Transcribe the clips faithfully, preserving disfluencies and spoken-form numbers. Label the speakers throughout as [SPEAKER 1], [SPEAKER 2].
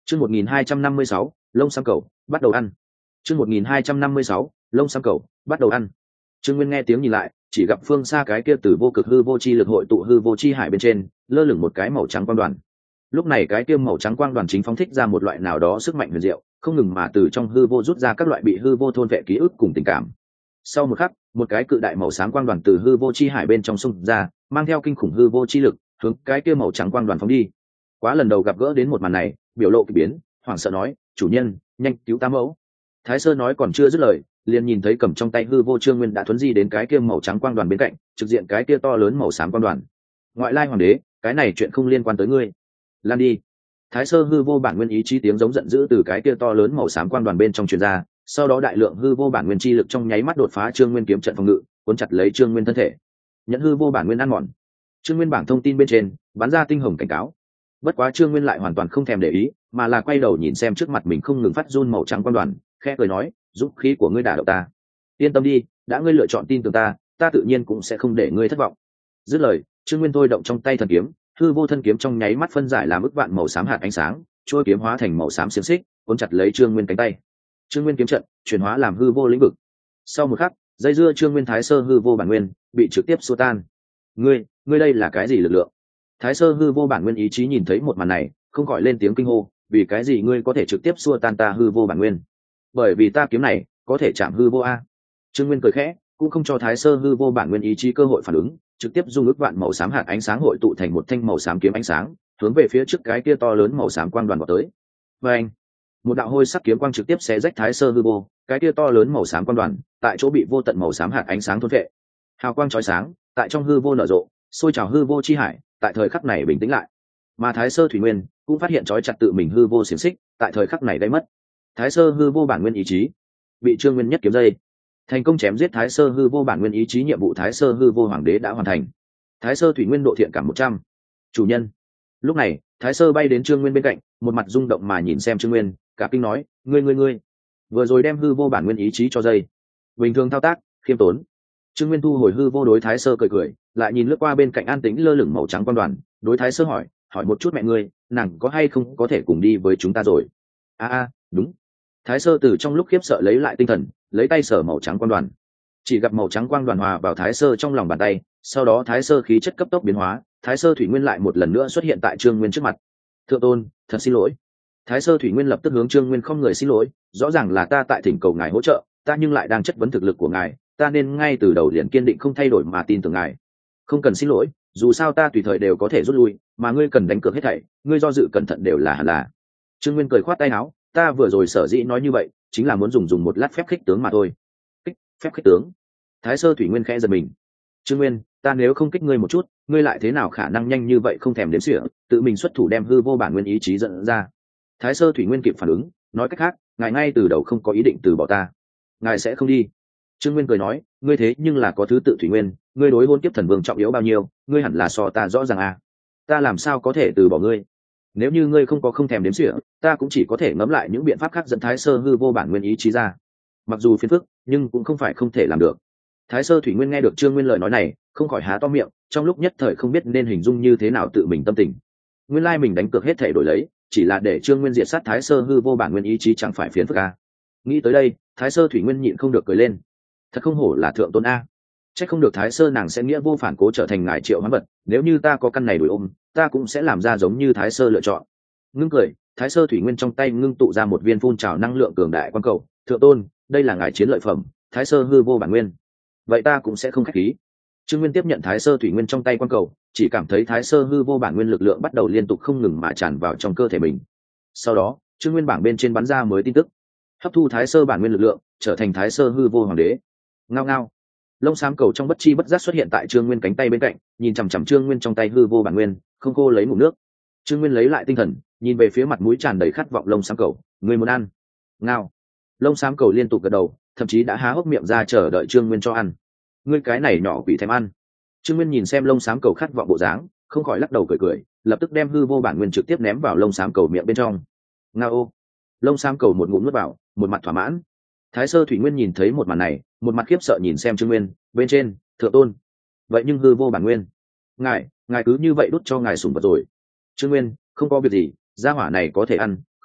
[SPEAKER 1] Chương một nghìn hai trăm năm mươi sáu, lông xám cầu, bắt đầu ăn. Chương một nghìn hai trăm năm mươi sáu, lông xám cầu, bắt đầu ăn. Trương Nguyên nghe tiếng nhìn lại, chỉ gặp phương xa cái kia từ vô cực hư vô chi lực hội tụ hư vô chi hải bên trên, lơ lửng một cái màu trắng quang đoàn. Lúc này cái kia màu trắng quang đoàn chính phóng thích ra một loại nào đó sức mạnh huyền diệu, không ngừng mà từ trong hư vô rút ra các loại bị hư vô thôn vệ ký ức cùng tình cảm. Sau một khắc, một cái cự đại màu xám quang đoàn từ hư vô chi hải bên trong xung ra, mang theo kinh khủng hư vô chi lực, hướng cái kia màu trắng quang đoàn phóng đi. Quá lần đầu gặp gỡ đến một màn này, biểu lộ kỳ biến, hoảng sợ nói, chủ nhân, nhanh cứu ta mẫu. Thái Sơ nói còn chưa dứt lời, liền nhìn thấy cầm trong tay hư vô Trương Nguyên đã thuấn di đến cái kia màu trắng quang đoàn bên cạnh, trực diện cái kia to lớn màu xám quang đoàn. Ngoại lai hoàng đế, cái này chuyện không liên quan tới ngươi, lan đi. Thái Sơ hư vô bản nguyên ý chí tiếng giống giận dữ từ cái kia to lớn màu xám quang đoàn bên trong truyền ra, sau đó đại lượng hư vô bản nguyên chi lực trong nháy mắt đột phá Trương Nguyên kiếm trận phòng ngự, cuốn chặt lấy Trương Nguyên thân thể. Nhận hư vô bản nguyên ăn mòn. Trương Nguyên bảng thông tin bên trên bắn ra tinh hồng cảnh cáo. Bất quá Trương Nguyên lại hoàn toàn không thèm để ý, mà là quay đầu nhìn xem trước mặt mình không ngừng phát run màu trắng quang đoàn, khẽ cười nói, dũng khí của ngươi đả động ta. Yên tâm đi, đã ngươi lựa chọn tin tưởng ta, ta tự nhiên cũng sẽ không để ngươi thất vọng. Dứt lời, Trương Nguyên thôi động trong tay thần kiếm, hư vô thân kiếm trong nháy mắt phân giải làm ức vạn màu xám hạt ánh sáng, trôi kiếm hóa thành màu xám xiềng xích, cuốn chặt lấy Trương Nguyên cánh tay. Trương Nguyên kiếm trận chuyển hóa làm hư vô lĩnh vực. Sau một khắc, dây dưa Trương Nguyên Thái Sơ hư vô bản nguyên bị trực tiếp xua tan. Ngươi, ngươi đây là cái gì lực lượng? Thái Sơ hư vô bản nguyên ý chí nhìn thấy một màn này, không gọi lên tiếng kinh hô, vì cái gì ngươi có thể trực tiếp xua tan ta hư vô bản nguyên? Bởi vì ta kiếm này có thể chạm hư vô a. Trương Nguyên cười khẽ, cũng không cho Thái Sơ hư vô bản nguyên ý chí cơ hội phản ứng, trực tiếp dung ức vạn màu xám hạt ánh sáng hội tụ thành một thanh màu xám kiếm ánh sáng, hướng về phía trước cái kia to lớn màu xám quang đoàn vào tới. Và anh, một đạo hôi sắc kiếm quang trực tiếp xé rách Thái Sơ hư vô, cái kia to lớn màu xám quang đoàn, tại chỗ bị vô tận màu xám hạt ánh sáng thôn phệ. Hào quang chói sáng, tại trong hư vô nở rộ, sôi trào hư vô chi hải, tại thời khắc này bình tĩnh lại. Mà Thái Sơ thủy nguyên cũng phát hiện chói chặt tự mình hư vô xiềng xích, tại thời khắc này gây mất. Thái Sơ hư vô bản nguyên ý chí bị Trương Nguyên nhất kiếm dây, thành công chém giết Thái Sơ hư vô bản nguyên ý chí, nhiệm vụ Thái Sơ hư vô hoàng đế đã hoàn thành. Thái Sơ thủy nguyên độ thiện cảm một trăm. Chủ nhân. Lúc này, Thái Sơ bay đến Trương Nguyên bên cạnh, một mặt rung động mà nhìn xem Trương Nguyên, cả kinh nói, ngươi ngươi ngươi, vừa rồi đem hư vô bản nguyên ý chí cho dây. Bình thường thao tác, khiêm tốn. Trương Nguyên thu hồi hư vô đối Thái Sơ cười cười, lại nhìn lướt qua bên cạnh an tĩnh lơ lửng màu trắng quan đoàn, đối Thái Sơ hỏi, hỏi một chút mẹ ngươi, nàng có hay không có thể cùng đi với chúng ta rồi? A a, đúng. Thái Sơ từ trong lúc khiếp sợ lấy lại tinh thần, lấy tay sờ màu trắng quang đoàn, chỉ gặp màu trắng quang đoàn hòa vào Thái Sơ trong lòng bàn tay, sau đó Thái Sơ khí chất cấp tốc biến hóa, Thái Sơ thủy nguyên lại một lần nữa xuất hiện tại Trương Nguyên trước mặt. Thượng tôn, thật xin lỗi. Thái Sơ thủy nguyên lập tức hướng Trương Nguyên không người xin lỗi, rõ ràng là ta tại thỉnh cầu ngài hỗ trợ, ta nhưng lại đang chất vấn thực lực của ngài, ta nên ngay từ đầu liền kiên định không thay đổi mà tin tưởng ngài. Không cần xin lỗi, dù sao ta tùy thời đều có thể rút lui, mà ngươi cần đánh cược hết thảy, ngươi do dự cẩn thận đều là hẳn là. Trương Nguyên cười khoát tay áo, ta vừa rồi sở dĩ nói như vậy, chính là muốn dùng dùng một lát phép khích tướng mà thôi. Kích, phép khích tướng? Thái Sơ thủy nguyên khẽ giật mình. Trương Nguyên, ta nếu không kích ngươi một chút, ngươi lại thế nào khả năng nhanh như vậy không thèm đếm xỉa, tự mình xuất thủ đem hư vô bản nguyên ý chí dẫn ra? Thái Sơ thủy nguyên kịp phản ứng, nói cách khác, ngài ngay từ đầu không có ý định từ bỏ ta, ngài sẽ không đi. Trương Nguyên cười nói, ngươi thế nhưng là có thứ tự thủy nguyên, ngươi đối hôn kiếp thần vương trọng yếu bao nhiêu, ngươi hẳn là so ta rõ ràng à. Ta làm sao có thể từ bỏ ngươi? Nếu như ngươi không có không thèm đếm xỉa, ta cũng chỉ có thể ngẫm lại những biện pháp khác dẫn Thái Sơ hư vô bản nguyên ý chí ra. Mặc dù phiền phức, nhưng cũng không phải không thể làm được. Thái Sơ thủy nguyên nghe được Trương Nguyên lời nói này, không khỏi há to miệng, trong lúc nhất thời không biết nên hình dung như thế nào tự mình tâm tình. Nguyên lai mình đánh cược hết thể đổi lấy, chỉ là để Trương Nguyên diệt sát Thái Sơ hư vô bản nguyên ý chí chẳng phải phiền phức à. Nghĩ tới đây, Thái Sơ thủy nguyên nhịn không được cười lên. Thật không hổ là thượng tôn a. Chắc không được Thái Sơ nàng sẽ nghĩa vô phản cố trở thành ngài triệu hoán vật, nếu như ta có căn này đuổi ôm, ta cũng sẽ làm ra giống như Thái Sơ lựa chọn. Ngưng cười, Thái Sơ thủy nguyên trong tay ngưng tụ ra một viên phun trào năng lượng cường đại quan cầu, thượng tôn, đây là ngài chiến lợi phẩm, Thái Sơ hư vô bản nguyên. Vậy ta cũng sẽ không khách khí. Trương Nguyên tiếp nhận Thái Sơ thủy nguyên trong tay quan cầu, chỉ cảm thấy Thái Sơ hư vô bản nguyên lực lượng bắt đầu liên tục không ngừng mà tràn vào trong cơ thể mình. Sau đó, Trương Nguyên bảng bên trên bắn ra mới tin tức, hấp thu Thái Sơ bản nguyên lực lượng, trở thành Thái Sơ hư vô hoàng đế. Ngao ngao, lông xám cầu trong bất chi bất giác xuất hiện tại Trương Nguyên cánh tay bên cạnh, nhìn chằm chằm Trương Nguyên trong tay hư vô bản nguyên, không cô lấy ngụm nước. Trương Nguyên lấy lại tinh thần, nhìn về phía mặt mũi tràn đầy khát vọng lông xám cầu, người muốn ăn? Ngao, lông xám cầu liên tục gật đầu, thậm chí đã há hốc miệng ra chờ đợi Trương Nguyên cho ăn. Ngươi cái này nhỏ quỷ thèm ăn. Trương Nguyên nhìn xem lông xám cầu khát vọng bộ dáng, không khỏi lắc đầu cười cười, lập tức đem hư vô bản nguyên trực tiếp ném vào lông xám cầu miệng bên trong. Ngao ô, lông xám cầu một ngụm nuốt vào, một mặt thỏa mãn. Thái Sơ thủy nguyên nhìn thấy một màn này, một mặt khiếp sợ nhìn xem Trương Nguyên, bên trên, thượng tôn. Vậy nhưng hư vô bản nguyên, ngài, ngài cứ như vậy đút cho ngài sủng vật rồi. Trương Nguyên, không có việc gì, gia hỏa này có thể ăn,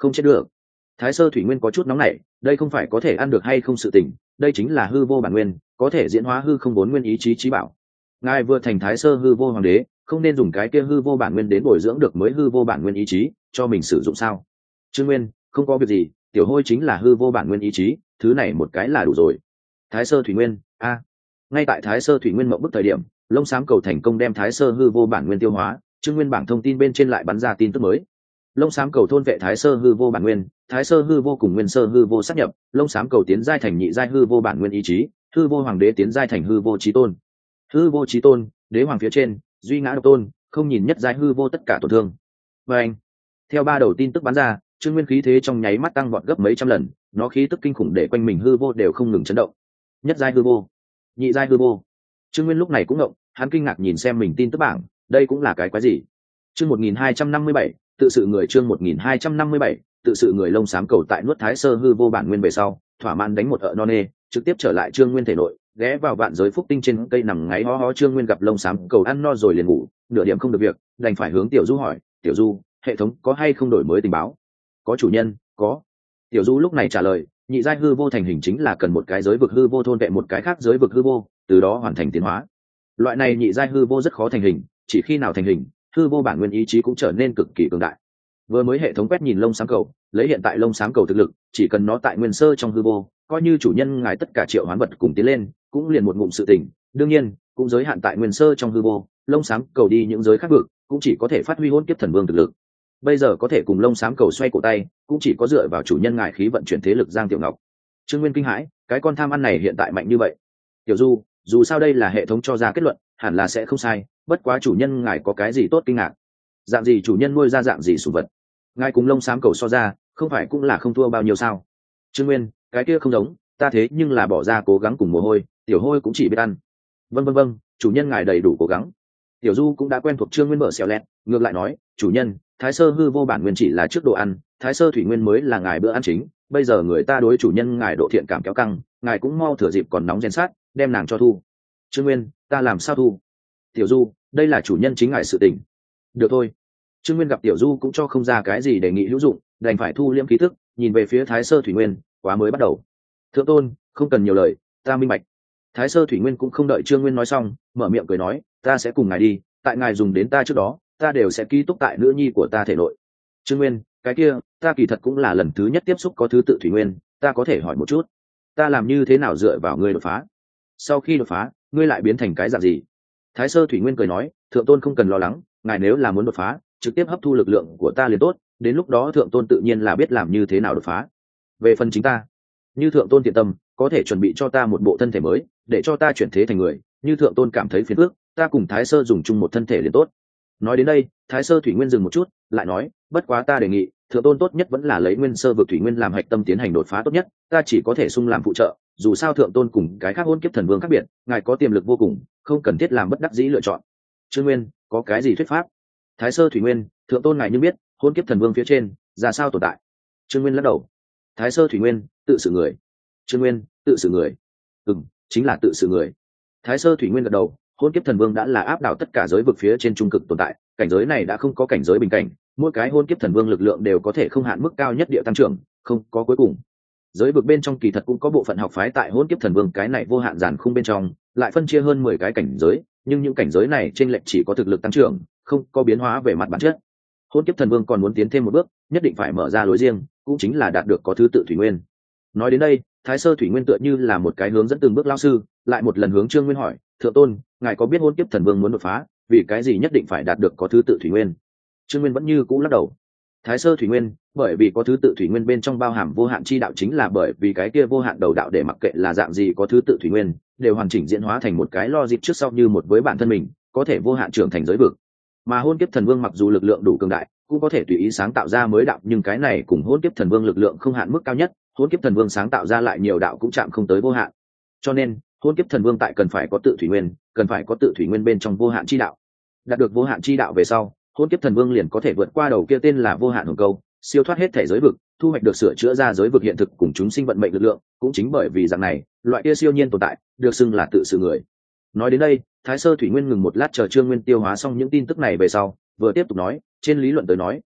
[SPEAKER 1] không chết được. Thái Sơ Thủy Nguyên có chút nóng nảy, đây không phải có thể ăn được hay không sự tình, đây chính là hư vô bản nguyên, có thể diễn hóa hư không bốn nguyên ý chí trí bảo. Ngài vừa thành Thái Sơ hư vô hoàng đế, không nên dùng cái kia hư vô bản nguyên đến bồi dưỡng được mới hư vô bản nguyên ý chí cho mình sử dụng sao? Trương Nguyên, không có việc gì, tiểu hôi chính là hư vô bản nguyên ý chí, thứ này một cái là đủ rồi. Thái Sơ Thủy Nguyên, a. Ngay tại Thái Sơ Thủy Nguyên mộng bức thời điểm, lông xám cầu thành công đem Thái Sơ hư vô bản nguyên tiêu hóa, Trương Nguyên bảng thông tin bên trên lại bắn ra tin tức mới. Lông xám cầu thôn vệ Thái Sơ hư vô bản nguyên, Thái Sơ hư vô cùng Nguyên Sơ hư vô sát nhập, lông xám cầu tiến giai thành nhị giai hư vô bản nguyên ý chí, hư vô hoàng đế tiến giai thành hư vô chí tôn. Hư vô chí tôn, đế hoàng phía trên, duy ngã độc tôn, không nhìn nhất giai hư vô tất cả tổn thương. Và anh, theo ba đầu tin tức bắn ra, Trương Nguyên khí thế trong nháy mắt tăng vọt gấp mấy trăm lần, nó khí tức kinh khủng để quanh mình hư vô đều không ngừng chấn động. Nhất giai hư vô, nhị giai hư vô. Trương Nguyên lúc này cũng ngộng, hắn kinh ngạc nhìn xem mình tin tức bảng, đây cũng là cái quái gì? Chương một nghìn hai trăm năm mươi bảy, tự sự người chương một nghìn hai trăm năm mươi bảy, tự sự người lông xám cầu tại nuốt Thái Sơ hư vô bản nguyên về sau, thỏa mãn đánh một ợ non nê, trực tiếp trở lại Trương Nguyên thể nội, ghé vào vạn giới phúc tinh trên cây nằm ngáy ho ho. Trương Nguyên gặp lông xám cầu ăn no rồi liền ngủ, nửa điểm không được việc, đành phải hướng Tiểu Du hỏi, "Tiểu Du, hệ thống có hay không đổi mới tình báo?" "Có chủ nhân, có." Tiểu Du lúc này trả lời, nhị giai hư vô thành hình chính là cần một cái giới vực hư vô thôn vệ một cái khác giới vực hư vô, từ đó hoàn thành tiến hóa. Loại này nhị giai hư vô rất khó thành hình, chỉ khi nào thành hình, hư vô bản nguyên ý chí cũng trở nên cực kỳ cường đại. Vừa mới hệ thống quét nhìn lông xám cầu, lấy hiện tại lông xám cầu thực lực, chỉ cần nó tại nguyên sơ trong hư vô, coi như chủ nhân ngài tất cả triệu hoán vật cùng tiến lên, cũng liền một ngụm sự tỉnh. Đương nhiên, cũng giới hạn tại nguyên sơ trong hư vô, lông xám cầu đi những giới khác vực, cũng chỉ có thể phát huy hôn kiếp thần vương thực lực. Bây giờ có thể cùng lông xám cầu xoay cổ tay, cũng chỉ có dựa vào chủ nhân ngài khí vận chuyển thế lực Giang Tiểu Ngọc. Trương Nguyên kinh hãi, cái con tham ăn này hiện tại mạnh như vậy. Tiểu Du, dù sao đây là hệ thống cho ra kết luận, hẳn là sẽ không sai, bất quá chủ nhân ngài có cái gì tốt kinh ngạc? Dạng gì chủ nhân nuôi ra dạng gì sủng vật? Ngài cùng lông xám cầu so ra, không phải cũng là không thua bao nhiêu sao? Trương Nguyên, cái kia không giống, ta thế nhưng là bỏ ra cố gắng cùng mồ hôi, tiểu hôi cũng chỉ biết ăn. Vâng vâng vâng, chủ nhân ngài đầy đủ cố gắng. Tiểu Du cũng đã quen thuộc Trương Nguyên mở xèo lẹt, ngược lại nói, chủ nhân, Thái Sơ hư vô bản nguyên chỉ là trước đồ ăn, Thái Sơ thủy nguyên mới là ngài bữa ăn chính. Bây giờ người ta đối chủ nhân ngài độ thiện cảm kéo căng, ngài cũng mau thừa dịp còn nóng rèn sát, đem nàng cho thu. Trương Nguyên, ta làm sao thu? Tiểu Du, đây là chủ nhân chính ngài sự tình. Được thôi. Trương Nguyên gặp Tiểu Du cũng cho không ra cái gì đề nghị hữu dụng, đành phải thu liễm khí tức, nhìn về phía Thái Sơ thủy nguyên, quá mới bắt đầu. Thượng tôn, không cần nhiều lời, ta minh bạch. Thái Sơ thủy nguyên cũng không đợi Trương Nguyên nói xong, mở miệng cười nói, ta sẽ cùng ngài đi, tại ngài dùng đến ta trước đó, ta đều sẽ ký túc tại nữ nhi của ta thể nội. Trương Nguyên, cái kia, ta kỳ thật cũng là lần thứ nhất tiếp xúc có thứ tự thủy nguyên, ta có thể hỏi một chút, ta làm như thế nào dựa vào ngươi đột phá? Sau khi đột phá, ngươi lại biến thành cái dạng gì? Thái Sơ thủy nguyên cười nói, thượng tôn không cần lo lắng, ngài nếu là muốn đột phá, trực tiếp hấp thu lực lượng của ta liền tốt, đến lúc đó thượng tôn tự nhiên là biết làm như thế nào đột phá. Về phần chính ta, như thượng tôn thiện tâm, có thể chuẩn bị cho ta một bộ thân thể mới, để cho ta chuyển thế thành người, như thượng tôn cảm thấy phiền phức, ta cùng Thái Sơ dùng chung một thân thể liền tốt. Nói đến đây, Thái Sơ thủy nguyên dừng một chút, lại nói, bất quá ta đề nghị, thượng tôn tốt nhất vẫn là lấy nguyên sơ vực thủy nguyên làm hạch tâm tiến hành đột phá tốt nhất, ta chỉ có thể sung làm phụ trợ, dù sao thượng tôn cùng cái khác hôn kiếp thần vương khác biệt, ngài có tiềm lực vô cùng, không cần thiết làm bất đắc dĩ lựa chọn. Trương Nguyên, có cái gì thuyết pháp? Thái Sơ thủy nguyên, thượng tôn ngài như biết, hôn kiếp thần vương phía trên, ra sao tồn tại? Trương Nguyên lắc đầu. Thái Sơ thủy nguyên, tự sự người. Trương Nguyên, tự sự người. Ừm, chính là tự sự người. Thái Sơ thủy nguyên gật đầu, hôn kiếp thần vương đã là áp đảo tất cả giới vực phía trên trung cực tồn tại, cảnh giới này đã không có cảnh giới bình cảnh, mỗi cái hôn kiếp thần vương lực lượng đều có thể không hạn mức cao nhất địa tăng trưởng, không có cuối cùng. Giới vực bên trong kỳ thật cũng có bộ phận học phái tại hôn kiếp thần vương cái này vô hạn giàn khung bên trong, lại phân chia hơn mười cái cảnh giới, nhưng những cảnh giới này trên lệch chỉ có thực lực tăng trưởng, không có biến hóa về mặt bản chất. Hôn kiếp thần vương còn muốn tiến thêm một bước, nhất định phải mở ra lối riêng, cũng chính là đạt được có thứ tự thủy nguyên. Nói đến đây, Thái Sơ thủy nguyên tựa như là một cái hướng dẫn từng bước lao sư, lại một lần hướng Trương Nguyên hỏi, thượng tôn, ngài có biết hôn kiếp thần vương muốn đột phá, vì cái gì nhất định phải đạt được có thứ tự thủy nguyên? Trương Nguyên vẫn như cũ lắc đầu. Thái Sơ thủy nguyên, bởi vì có thứ tự thủy nguyên bên trong bao hàm vô hạn chi đạo, chính là bởi vì cái kia vô hạn đầu đạo để mặc kệ là dạng gì có thứ tự thủy nguyên, đều hoàn chỉnh diễn hóa thành một cái logic trước sau như một với bản thân mình, có thể vô hạn trưởng thành giới vực. Mà hôn kiếp thần vương mặc dù lực lượng đủ cường đại, cũng có thể tùy ý sáng tạo ra mới đạo, nhưng cái này cùng hôn kiếp thần vương lực lượng không hạn mức cao nhất, hôn kiếp thần vương sáng tạo ra lại nhiều đạo cũng chạm không tới vô hạn. Cho nên, hôn kiếp thần vương tại cần phải có tự thủy nguyên, cần phải có tự thủy nguyên bên trong vô hạn chi đạo. Đạt được vô hạn chi đạo về sau, hôn kiếp thần vương liền có thể vượt qua đầu kia tên là vô hạn hồng câu, siêu thoát hết thể giới vực, thu hoạch được sửa chữa ra giới vực hiện thực cùng chúng sinh vận mệnh lực lượng, cũng chính bởi vì dạng này, loại kia siêu nhiên tồn tại, được xưng là tự sự người. Nói đến đây, Thái Sơ thủy nguyên ngừng một lát chờ Trương Nguyên tiêu hóa xong những tin tức này về sau, vừa tiếp tục nói, trên lý luận tới nói,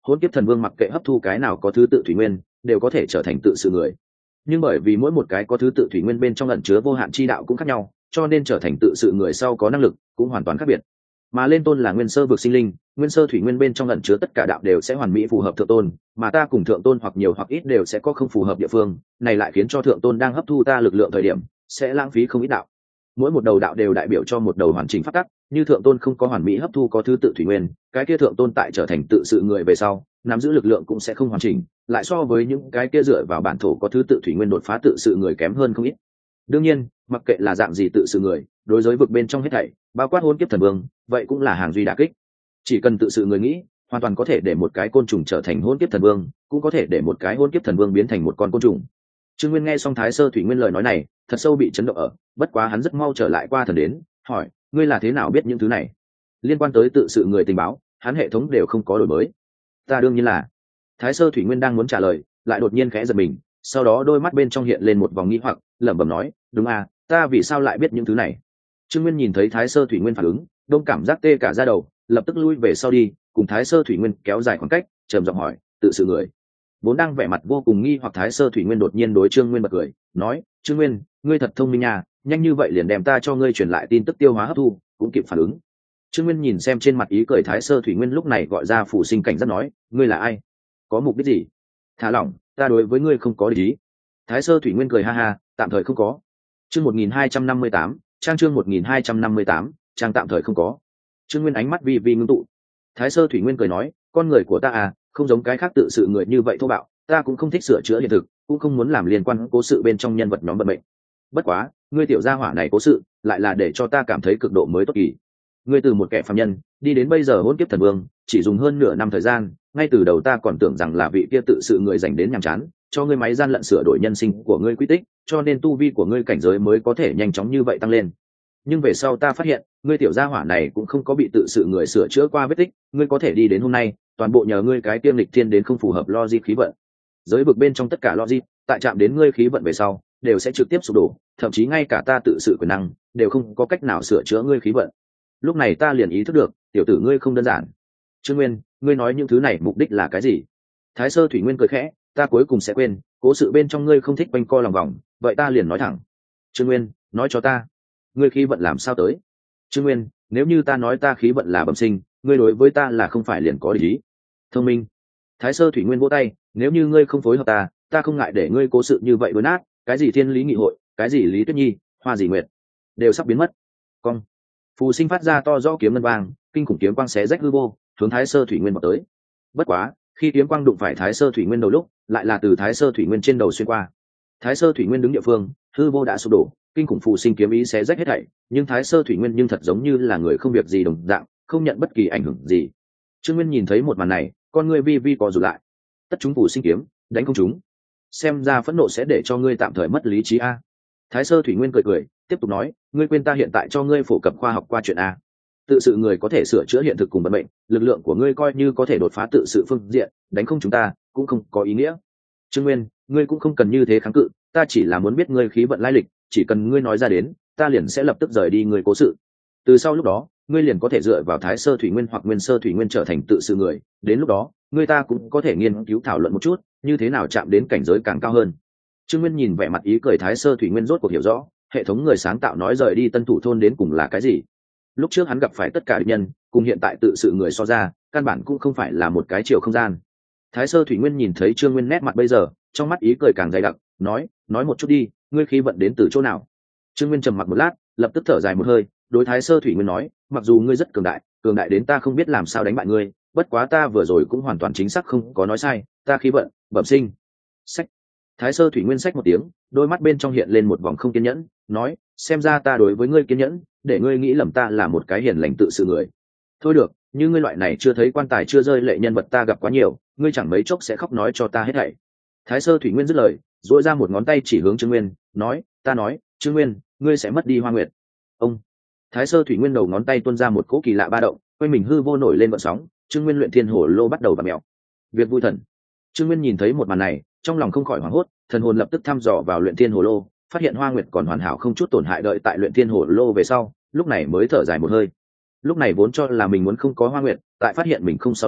[SPEAKER 1] hôn kiếp thần vương mặc kệ hấp thu cái nào có thứ tự thủy nguyên đều có thể trở thành tự sự người, nhưng bởi vì mỗi một cái có thứ tự thủy nguyên bên trong ẩn chứa vô hạn chi đạo cũng khác nhau, cho nên trở thành tự sự người sau có năng lực cũng hoàn toàn khác biệt. Mà lên tôn là nguyên sơ vực sinh linh, nguyên sơ thủy nguyên bên trong ẩn chứa tất cả đạo đều sẽ hoàn mỹ phù hợp thượng tôn, mà ta cùng thượng tôn hoặc nhiều hoặc ít đều sẽ có không phù hợp địa phương, này lại khiến cho thượng tôn đang hấp thu ta lực lượng thời điểm sẽ lãng phí không ít đạo. Mỗi một đầu đạo đều đại biểu cho một đầu hoàn chỉnh pháp tắc, như thượng tôn không có hoàn mỹ hấp thu có thứ tự thủy nguyên, cái kia thượng tôn tại trở thành tự sự người về sau nắm giữ lực lượng cũng sẽ không hoàn chỉnh, lại so với những cái kia dựa vào bản thổ có thứ tự thủy nguyên đột phá tự sự người kém hơn không ít. Đương nhiên, mặc kệ là dạng gì tự sự người, đối với vực bên trong hết thảy, bao quát hôn kiếp thần vương, vậy cũng là hàng duy đả kích. Chỉ cần tự sự người nghĩ, hoàn toàn có thể để một cái côn trùng trở thành hôn kiếp thần vương, cũng có thể để một cái hôn kiếp thần vương biến thành một con côn trùng. Trương Nguyên nghe xong Thái Sơ Thủy Nguyên lời nói này, thật sâu bị chấn động ở, bất quá hắn rất mau trở lại qua thần đến, hỏi, ngươi là thế nào biết những thứ này? Liên quan tới tự sự người tình báo, hắn hệ thống đều không có đổi mới. Ta đương nhiên là. Thái Sơ Thủy Nguyên đang muốn trả lời, lại đột nhiên khẽ giật mình, sau đó đôi mắt bên trong hiện lên một vòng nghi hoặc, lẩm bẩm nói, đúng à, ta vì sao lại biết những thứ này? Trương Nguyên nhìn thấy Thái Sơ Thủy Nguyên phản ứng, đông cảm giác tê cả da đầu, lập tức lui về sau đi, cùng Thái Sơ Thủy Nguyên kéo dài khoảng cách, trầm giọng hỏi, tự sự người? Vốn đang vẻ mặt vô cùng nghi hoặc Thái Sơ Thủy Nguyên đột nhiên đối Trương Nguyên bật cười, nói, Trương Nguyên, ngươi thật thông minh nha, nhanh như vậy liền đem ta cho ngươi truyền lại tin tức tiêu hóa hấp thu, cũng kịp phản ứng. Trương Nguyên nhìn xem trên mặt ý cười Thái Sơ Thủy Nguyên lúc này gọi ra phủ sinh cảnh giác nói, ngươi là ai? Có mục đích gì? Thả lỏng, ta đối với ngươi không có địch ý. Thái Sơ Thủy Nguyên cười ha ha, tạm thời không có. Chương một nghìn hai trăm năm mươi tám, trang chương một nghìn hai trăm năm mươi tám, trang tạm thời không có. Trương Nguyên ánh mắt vi vi ngưng tụ. Thái Sơ Thủy Nguyên cười nói, con người của ta à, không giống cái khác tự sự người như vậy thô bạo, ta cũng không thích sửa chữa hiện thực, cũng không muốn làm liên quan cố sự bên trong nhân vật nhóm vận mệnh. Bất quá, ngươi tiểu gia hỏa này cố sự, lại là để cho ta cảm thấy cực độ mới tốt kỳ. Ngươi từ một kẻ phàm nhân, đi đến bây giờ hôn kiếp thần vương, chỉ dùng hơn nửa năm thời gian, ngay từ đầu ta còn tưởng rằng là vị kia tự sự người dành đến nhàm chán, cho ngươi máy gian lận sửa đổi nhân sinh của ngươi quy tích, cho nên tu vi của ngươi cảnh giới mới có thể nhanh chóng như vậy tăng lên. Nhưng về sau ta phát hiện, ngươi tiểu gia hỏa này cũng không có bị tự sự người sửa chữa qua vết tích, ngươi có thể đi đến hôm nay, toàn bộ nhờ ngươi cái tiêm lịch thiên đến không phù hợp logic khí vận. Giới vực bên trong tất cả logic, tại chạm đến ngươi khí vận về sau, đều sẽ trực tiếp sụp đổ, thậm chí ngay cả ta tự sự quyền năng đều không có cách nào sửa chữa ngươi khí vận. Lúc này ta liền ý thức được, tiểu tử ngươi không đơn giản. Trương Nguyên, ngươi nói những thứ này mục đích là cái gì? Thái Sơ Thủy Nguyên cười khẽ, ta cuối cùng sẽ quên, cố sự bên trong ngươi không thích quanh co lòng vòng, vậy ta liền nói thẳng. Trương Nguyên, nói cho ta, ngươi khí vận làm sao tới? Trương Nguyên, nếu như ta nói ta khí vận là bẩm sinh, ngươi đối với ta là không phải liền có lý? Thông minh. Thái Sơ Thủy Nguyên vỗ tay, nếu như ngươi không phối hợp ta, ta không ngại để ngươi cố sự như vậy đối nát, cái gì thiên lý nghị hội, cái gì lý tuyết nhi, hoa gì nguyệt, đều sắp biến mất. Cong. Phù Sinh phát ra to rõ kiếm ngân vang, kinh khủng kiếm quang xé rách hư vô, hướng Thái Sơ Thủy Nguyên vọt tới. Bất quá, khi kiếm quang đụng phải Thái Sơ Thủy Nguyên đầu lúc, lại là từ Thái Sơ Thủy Nguyên trên đầu xuyên qua. Thái Sơ Thủy Nguyên đứng địa phương, hư vô đã sụp đổ, kinh khủng Phù Sinh kiếm ý xé rách hết thảy, nhưng Thái Sơ Thủy Nguyên nhưng thật giống như là người không việc gì đồng dạng, không nhận bất kỳ ảnh hưởng gì. Trương Nguyên nhìn thấy một màn này, con ngươi vi vi co rụt lại. Tất chúng Phù Sinh kiếm, đánh không chúng. Xem ra phẫn nộ sẽ để cho ngươi tạm thời mất lý trí a. Thái Sơ Thủy Nguyên cười cười, tiếp tục nói, ngươi quên ta hiện tại cho ngươi phổ cập khoa học qua chuyện a. Tự sự người có thể sửa chữa hiện thực cùng vận mệnh, lực lượng của ngươi coi như có thể đột phá tự sự phương diện, đánh không chúng ta cũng không có ý nghĩa. Trương Nguyên, ngươi cũng không cần như thế kháng cự, ta chỉ là muốn biết ngươi khí vận lai lịch, chỉ cần ngươi nói ra đến, ta liền sẽ lập tức rời đi ngươi cố sự. Từ sau lúc đó, ngươi liền có thể dựa vào Thái Sơ Thủy Nguyên hoặc Nguyên Sơ Thủy Nguyên trở thành tự sự người, đến lúc đó, ngươi ta cũng có thể nghiên cứu thảo luận một chút, như thế nào chạm đến cảnh giới càng cao hơn. Trương Nguyên nhìn vẻ mặt ý cười Thái Sơ Thủy Nguyên rốt cuộc hiểu rõ, hệ thống người sáng tạo nói rời đi Tân Thủ thôn đến cùng là cái gì. Lúc trước hắn gặp phải tất cả địch nhân, cùng hiện tại tự sự người so ra, căn bản cũng không phải là một cái chiều không gian. Thái Sơ Thủy Nguyên nhìn thấy Trương Nguyên nét mặt bây giờ, trong mắt ý cười càng dày đặc, nói, nói một chút đi, ngươi khí vận đến từ chỗ nào? Trương Nguyên trầm mặc một lát, lập tức thở dài một hơi, đối Thái Sơ Thủy Nguyên nói, mặc dù ngươi rất cường đại, cường đại đến ta không biết làm sao đánh bại ngươi, bất quá ta vừa rồi cũng hoàn toàn chính xác không có nói sai, ta khí vận bẩm sinh. Sách. Thái Sơ Thủy Nguyên sách một tiếng, đôi mắt bên trong hiện lên một vòng không kiên nhẫn, nói, xem ra ta đối với ngươi kiên nhẫn, để ngươi nghĩ lầm ta là một cái hiền lành tự sự người. Thôi được, như ngươi loại này chưa thấy quan tài chưa rơi lệ nhân vật ta gặp quá nhiều, ngươi chẳng mấy chốc sẽ khóc nói cho ta hết thảy. Thái Sơ Thủy Nguyên dứt lời, duỗi ra một ngón tay chỉ hướng Trương Nguyên, nói, ta nói, Trương Nguyên, ngươi sẽ mất đi Hoa Nguyệt. Ông. Thái Sơ Thủy Nguyên đầu ngón tay tuôn ra một cỗ kỳ lạ ba động, quanh mình hư vô nổi lên vận sóng, Trương Nguyên luyện thiên hổ lô bắt đầu vặn mèo. Việc vui thần. Trương Nguyên nhìn thấy một màn này, trong lòng không khỏi hoảng hốt, thần hồn lập tức thăm dò vào luyện thiên hồ lô, phát hiện Hoa Nguyệt còn hoàn hảo không chút tổn hại đợi tại luyện thiên hồ lô về sau, lúc này mới thở dài một hơi. Lúc này vốn cho là mình muốn không có Hoa Nguyệt, tại phát hiện mình không sau đó,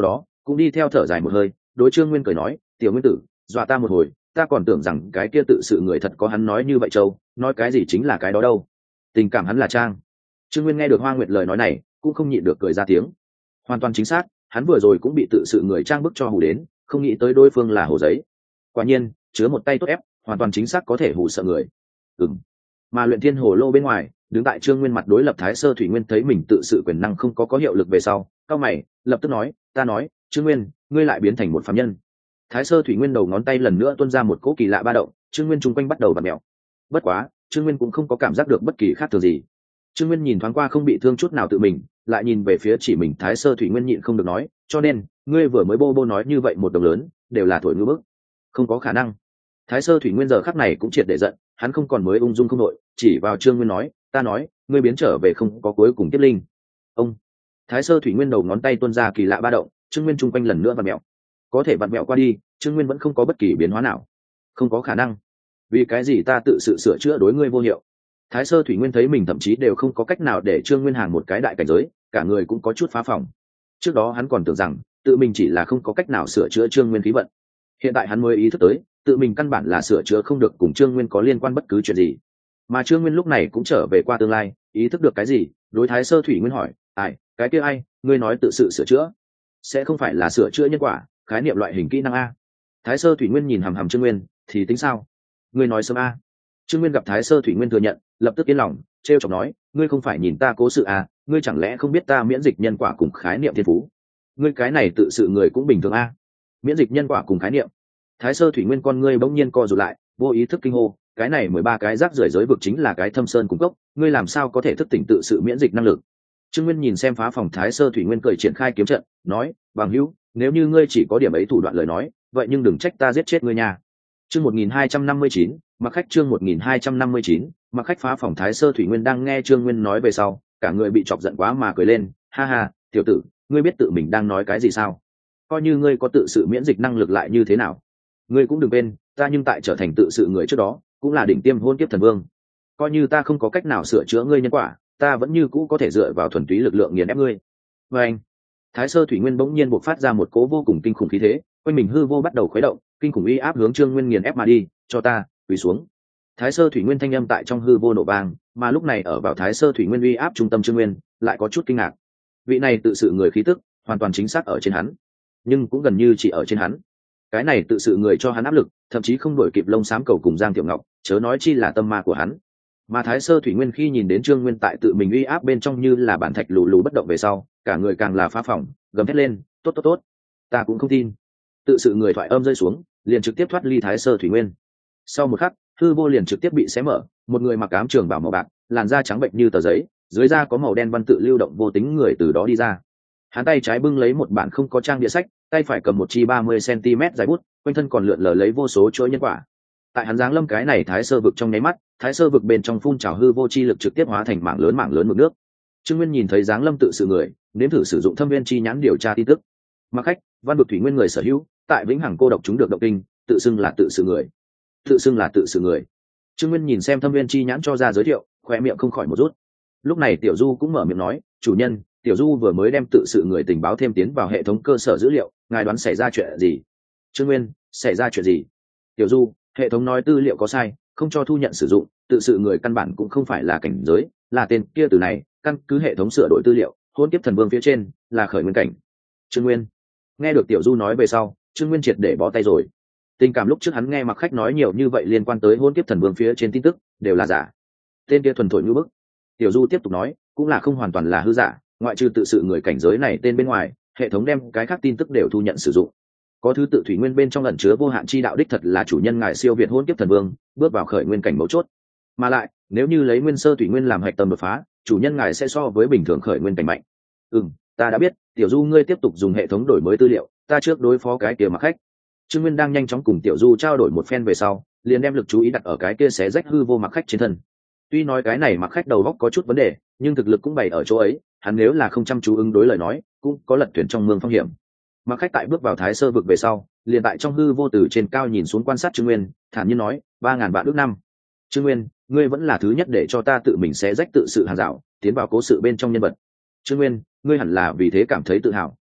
[SPEAKER 1] cũng đi theo thở dài một hơi, đối Trương Nguyên cười nói, tiểu Nguyên tử, dọa ta một hồi, ta còn tưởng rằng cái kia tự sự người thật có hắn nói như vậy châu, nói cái gì chính là cái đó đâu, tình cảm hắn là trang. Trương Nguyên nghe được Hoa Nguyệt lời nói này cũng không nhịn được cười ra tiếng. Hoàn toàn chính xác, hắn vừa rồi cũng bị tự sự người trang bức cho hù đến, không nghĩ tới đối phương là hồ giấy. Quả nhiên chứa một tay tốt ép, hoàn toàn chính xác có thể hù sợ người. Ừm. Mà luyện thiên hồ lô bên ngoài, đứng tại Trương Nguyên mặt đối lập Thái Sơ Thủy Nguyên thấy mình tự sự quyền năng không có có hiệu lực về sau, cao mày lập tức nói, ta nói Trương Nguyên, ngươi lại biến thành một phàm nhân. Thái Sơ Thủy Nguyên đầu ngón tay lần nữa tuôn ra một cỗ kỳ lạ ba động, Trương Nguyên chung quanh bắt đầu vặn mèo. Bất quá Trương Nguyên cũng không có cảm giác được bất kỳ khác thường gì. Trương Nguyên nhìn thoáng qua không bị thương chút nào tự mình, lại nhìn về phía chỉ mình Thái Sơ Thủy Nguyên nhịn không được nói, cho nên ngươi vừa mới bô bô nói như vậy một đồng lớn đều là thổi ngữ bức, không có khả năng. Thái Sơ Thủy Nguyên giờ khắc này cũng triệt để giận, hắn không còn mới ung dung không đội, chỉ vào Trương Nguyên nói, ta nói ngươi biến trở về không có cuối cùng tiếp linh. Ông. Thái Sơ Thủy Nguyên đầu ngón tay tuôn ra kỳ lạ ba động, Trương Nguyên chung quanh lần nữa vặn mèo. Có thể vặn mèo qua đi, Trương Nguyên vẫn không có bất kỳ biến hóa nào. Không có khả năng. Vì cái gì ta tự sự sửa chữa đối ngươi vô hiệu? Thái Sơ Thủy Nguyên thấy mình thậm chí đều không có cách nào để Trương Nguyên hàng một cái đại cảnh giới, cả người cũng có chút phá phòng. Trước đó hắn còn tưởng rằng tự mình chỉ là không có cách nào sửa chữa Trương Nguyên khí vận, hiện tại hắn mới ý thức tới tự mình căn bản là sửa chữa không được cùng Trương Nguyên có liên quan bất cứ chuyện gì. Mà Trương Nguyên lúc này cũng trở về qua tương lai, ý thức được cái gì, đối Thái Sơ Thủy Nguyên hỏi, ai, cái kia ai, ngươi nói tự sự sửa chữa sẽ không phải là sửa chữa nhân quả, khái niệm loại hình kỹ năng a? Thái Sơ Thủy Nguyên nhìn hằm hằm Trương Nguyên, thì tính sao? Ngươi nói sớm a? Trương Nguyên gặp Thái Sơ Thủy Nguyên thừa nhận, lập tức yên lòng, trêu chọc nói, ngươi không phải nhìn ta cố sự a, ngươi chẳng lẽ không biết ta miễn dịch nhân quả cùng khái niệm thiên phú? Ngươi cái này tự sự người cũng bình thường a? Miễn dịch nhân quả cùng khái niệm? Thái Sơ Thủy Nguyên con ngươi bỗng nhiên co rụt lại, vô ý thức kinh hô, cái này mười ba cái rác rưởi giới vực chính là cái thâm sơn cung cấp, ngươi làm sao có thể thức tỉnh tự sự miễn dịch năng lực? Trương Nguyên nhìn xem phá phòng Thái Sơ Thủy Nguyên cười triển khai kiếm trận, nói, bằng hữu, nếu như ngươi chỉ có điểm ấy thủ đoạn lời nói, vậy nhưng đừng trách ta giết chết ngươi nha. Chương một nghìn hai trăm năm mươi chín, mặc khách chương một nghìn hai trăm năm mươi chín, mặc khách phá phòng Thái Sơ Thủy Nguyên đang nghe Trương Nguyên nói về sau, cả người bị chọc giận quá mà cười lên, ha ha, tiểu tử, ngươi biết tự mình đang nói cái gì sao? Coi như ngươi có tự sự miễn dịch năng lực lại như thế nào? Ngươi cũng đừng quên, ta nhưng tại trở thành tự sự người trước đó, cũng là đỉnh tiêm hôn kiếp thần vương. Coi như ta không có cách nào sửa chữa ngươi nhân quả, ta vẫn như cũ có thể dựa vào thuần túy lực lượng nghiền ép ngươi. Và anh, Thái Sơ Thủy Nguyên bỗng nhiên bộc phát ra một cỗ vô cùng kinh khủng khí thế, quanh mình hư vô bắt đầu khuấy động, kinh khủng uy áp hướng Trương Nguyên nghiền ép mà đi, cho ta quỳ xuống. Thái Sơ Thủy Nguyên thanh âm tại trong hư vô nổ vang, mà lúc này ở vào Thái Sơ Thủy Nguyên uy áp trung tâm Trương Nguyên, lại có chút kinh ngạc. Vị này tự sự người khí tức, hoàn toàn chính xác ở trên hắn, nhưng cũng gần như chỉ ở trên hắn. Cái này tự sự người cho hắn áp lực, thậm chí không đuổi kịp Lông Xám Cầu cùng Giang Tiểu Ngọc, chớ nói chi là tâm ma của hắn. Mà Thái Sơ Thủy Nguyên khi nhìn đến Trương Nguyên tại tự mình uy áp bên trong như là bản thạch lù lù bất động về sau, cả người càng là phá phỏng, gầm thét lên, tốt tốt tốt, ta cũng không tin. Tự sự người thoại âm rơi xuống, liền trực tiếp thoát ly Thái Sơ Thủy Nguyên. Sau một khắc, hư vô liền trực tiếp bị xé mở, một người mặc ám trường bào màu bạc, làn da trắng bệnh như tờ giấy, dưới da có màu đen văn tự lưu động vô tính người từ đó đi ra. Hắn tay trái bưng lấy một bản không có trang địa sách, tay phải cầm một chi ba mươi xăng-ti-mét dài bút, quanh thân còn lượn lờ lấy vô số chuỗi nhân quả. Tại hắn giáng lâm cái này Thái Sơ vực trong nháy mắt, Thái Sơ vực bên trong phun trào hư vô chi lực trực tiếp hóa thành mảng lớn mảng lớn mực nước. Trương Nguyên nhìn thấy giáng lâm tự sự người, nếm thử sử dụng thâm viên chi nhãn điều tra tin tức. Mặc khách, văn vực thủy nguyên người sở hữu, tại vĩnh hằng cô độc chúng được động kinh, tự xưng là tự sự người. Tự xưng là tự sự người. Trương Nguyên nhìn xem thâm viên chi nhãn cho ra giới thiệu, khóe miệng không khỏi một rút. Lúc này Tiểu Du cũng mở miệng nói, chủ nhân, Tiểu Du vừa mới đem tự sự người tình báo thêm tiến vào hệ thống cơ sở dữ liệu, ngài đoán xảy ra chuyện gì? Trương Nguyên, xảy ra chuyện gì? Tiểu Du, hệ thống nói tư liệu có sai, không cho thu nhận sử dụng, tự sự người căn bản cũng không phải là cảnh giới, là tên kia từ này, căn cứ hệ thống sửa đổi tư liệu, hôn kiếp thần vương phía trên là khởi nguyên cảnh. Trương Nguyên nghe được Tiểu Du nói về sau, Trương Nguyên triệt để bó tay rồi. Tình cảm lúc trước hắn nghe Mặc khách nói nhiều như vậy liên quan tới hôn kiếp thần vương phía trên tin tức đều là giả, tên kia thuần thổi như bức. Tiểu Du tiếp tục nói, cũng là không hoàn toàn là hư giả, ngoại trừ tự sự người cảnh giới này tên bên ngoài, hệ thống đem cái khác tin tức đều thu nhận sử dụng. Có thứ tự thủy nguyên bên trong ẩn chứa vô hạn chi đạo đích thật là chủ nhân ngài siêu việt hôn kiếp thần vương, bước vào khởi nguyên cảnh mấu chốt. Mà lại, nếu như lấy nguyên sơ thủy nguyên làm hạch tâm đột phá, chủ nhân ngài sẽ so với bình thường khởi nguyên cảnh mạnh. Ừm, ta đã biết, Tiểu Du ngươi tiếp tục dùng hệ thống đổi mới tư liệu, ta trước đối phó cái kia Mặc khách. Trương Nguyên đang nhanh chóng cùng Tiểu Du trao đổi một phen về sau, liền đem lực chú ý đặt ở cái kia xé rách hư vô Mặc khách trên thân. Tuy nói cái này Mặc khách đầu óc có chút vấn đề, nhưng thực lực cũng bày ở chỗ ấy, hắn nếu là không chăm chú ứng đối lời nói, cũng có lật thuyền trong mương phong hiểm. Mặc khách tại bước vào Thái Sơ vực về sau, liền tại trong hư vô từ trên cao nhìn xuống quan sát Trương Nguyên, thản nhiên nói, ba ngàn vạn ước năm. Trương Nguyên, ngươi vẫn là thứ nhất để cho ta tự mình xé rách tự sự hàng rào, tiến vào cố sự bên trong nhân vật. Trương Nguyên, ngươi hẳn là vì thế cảm thấy tự hào.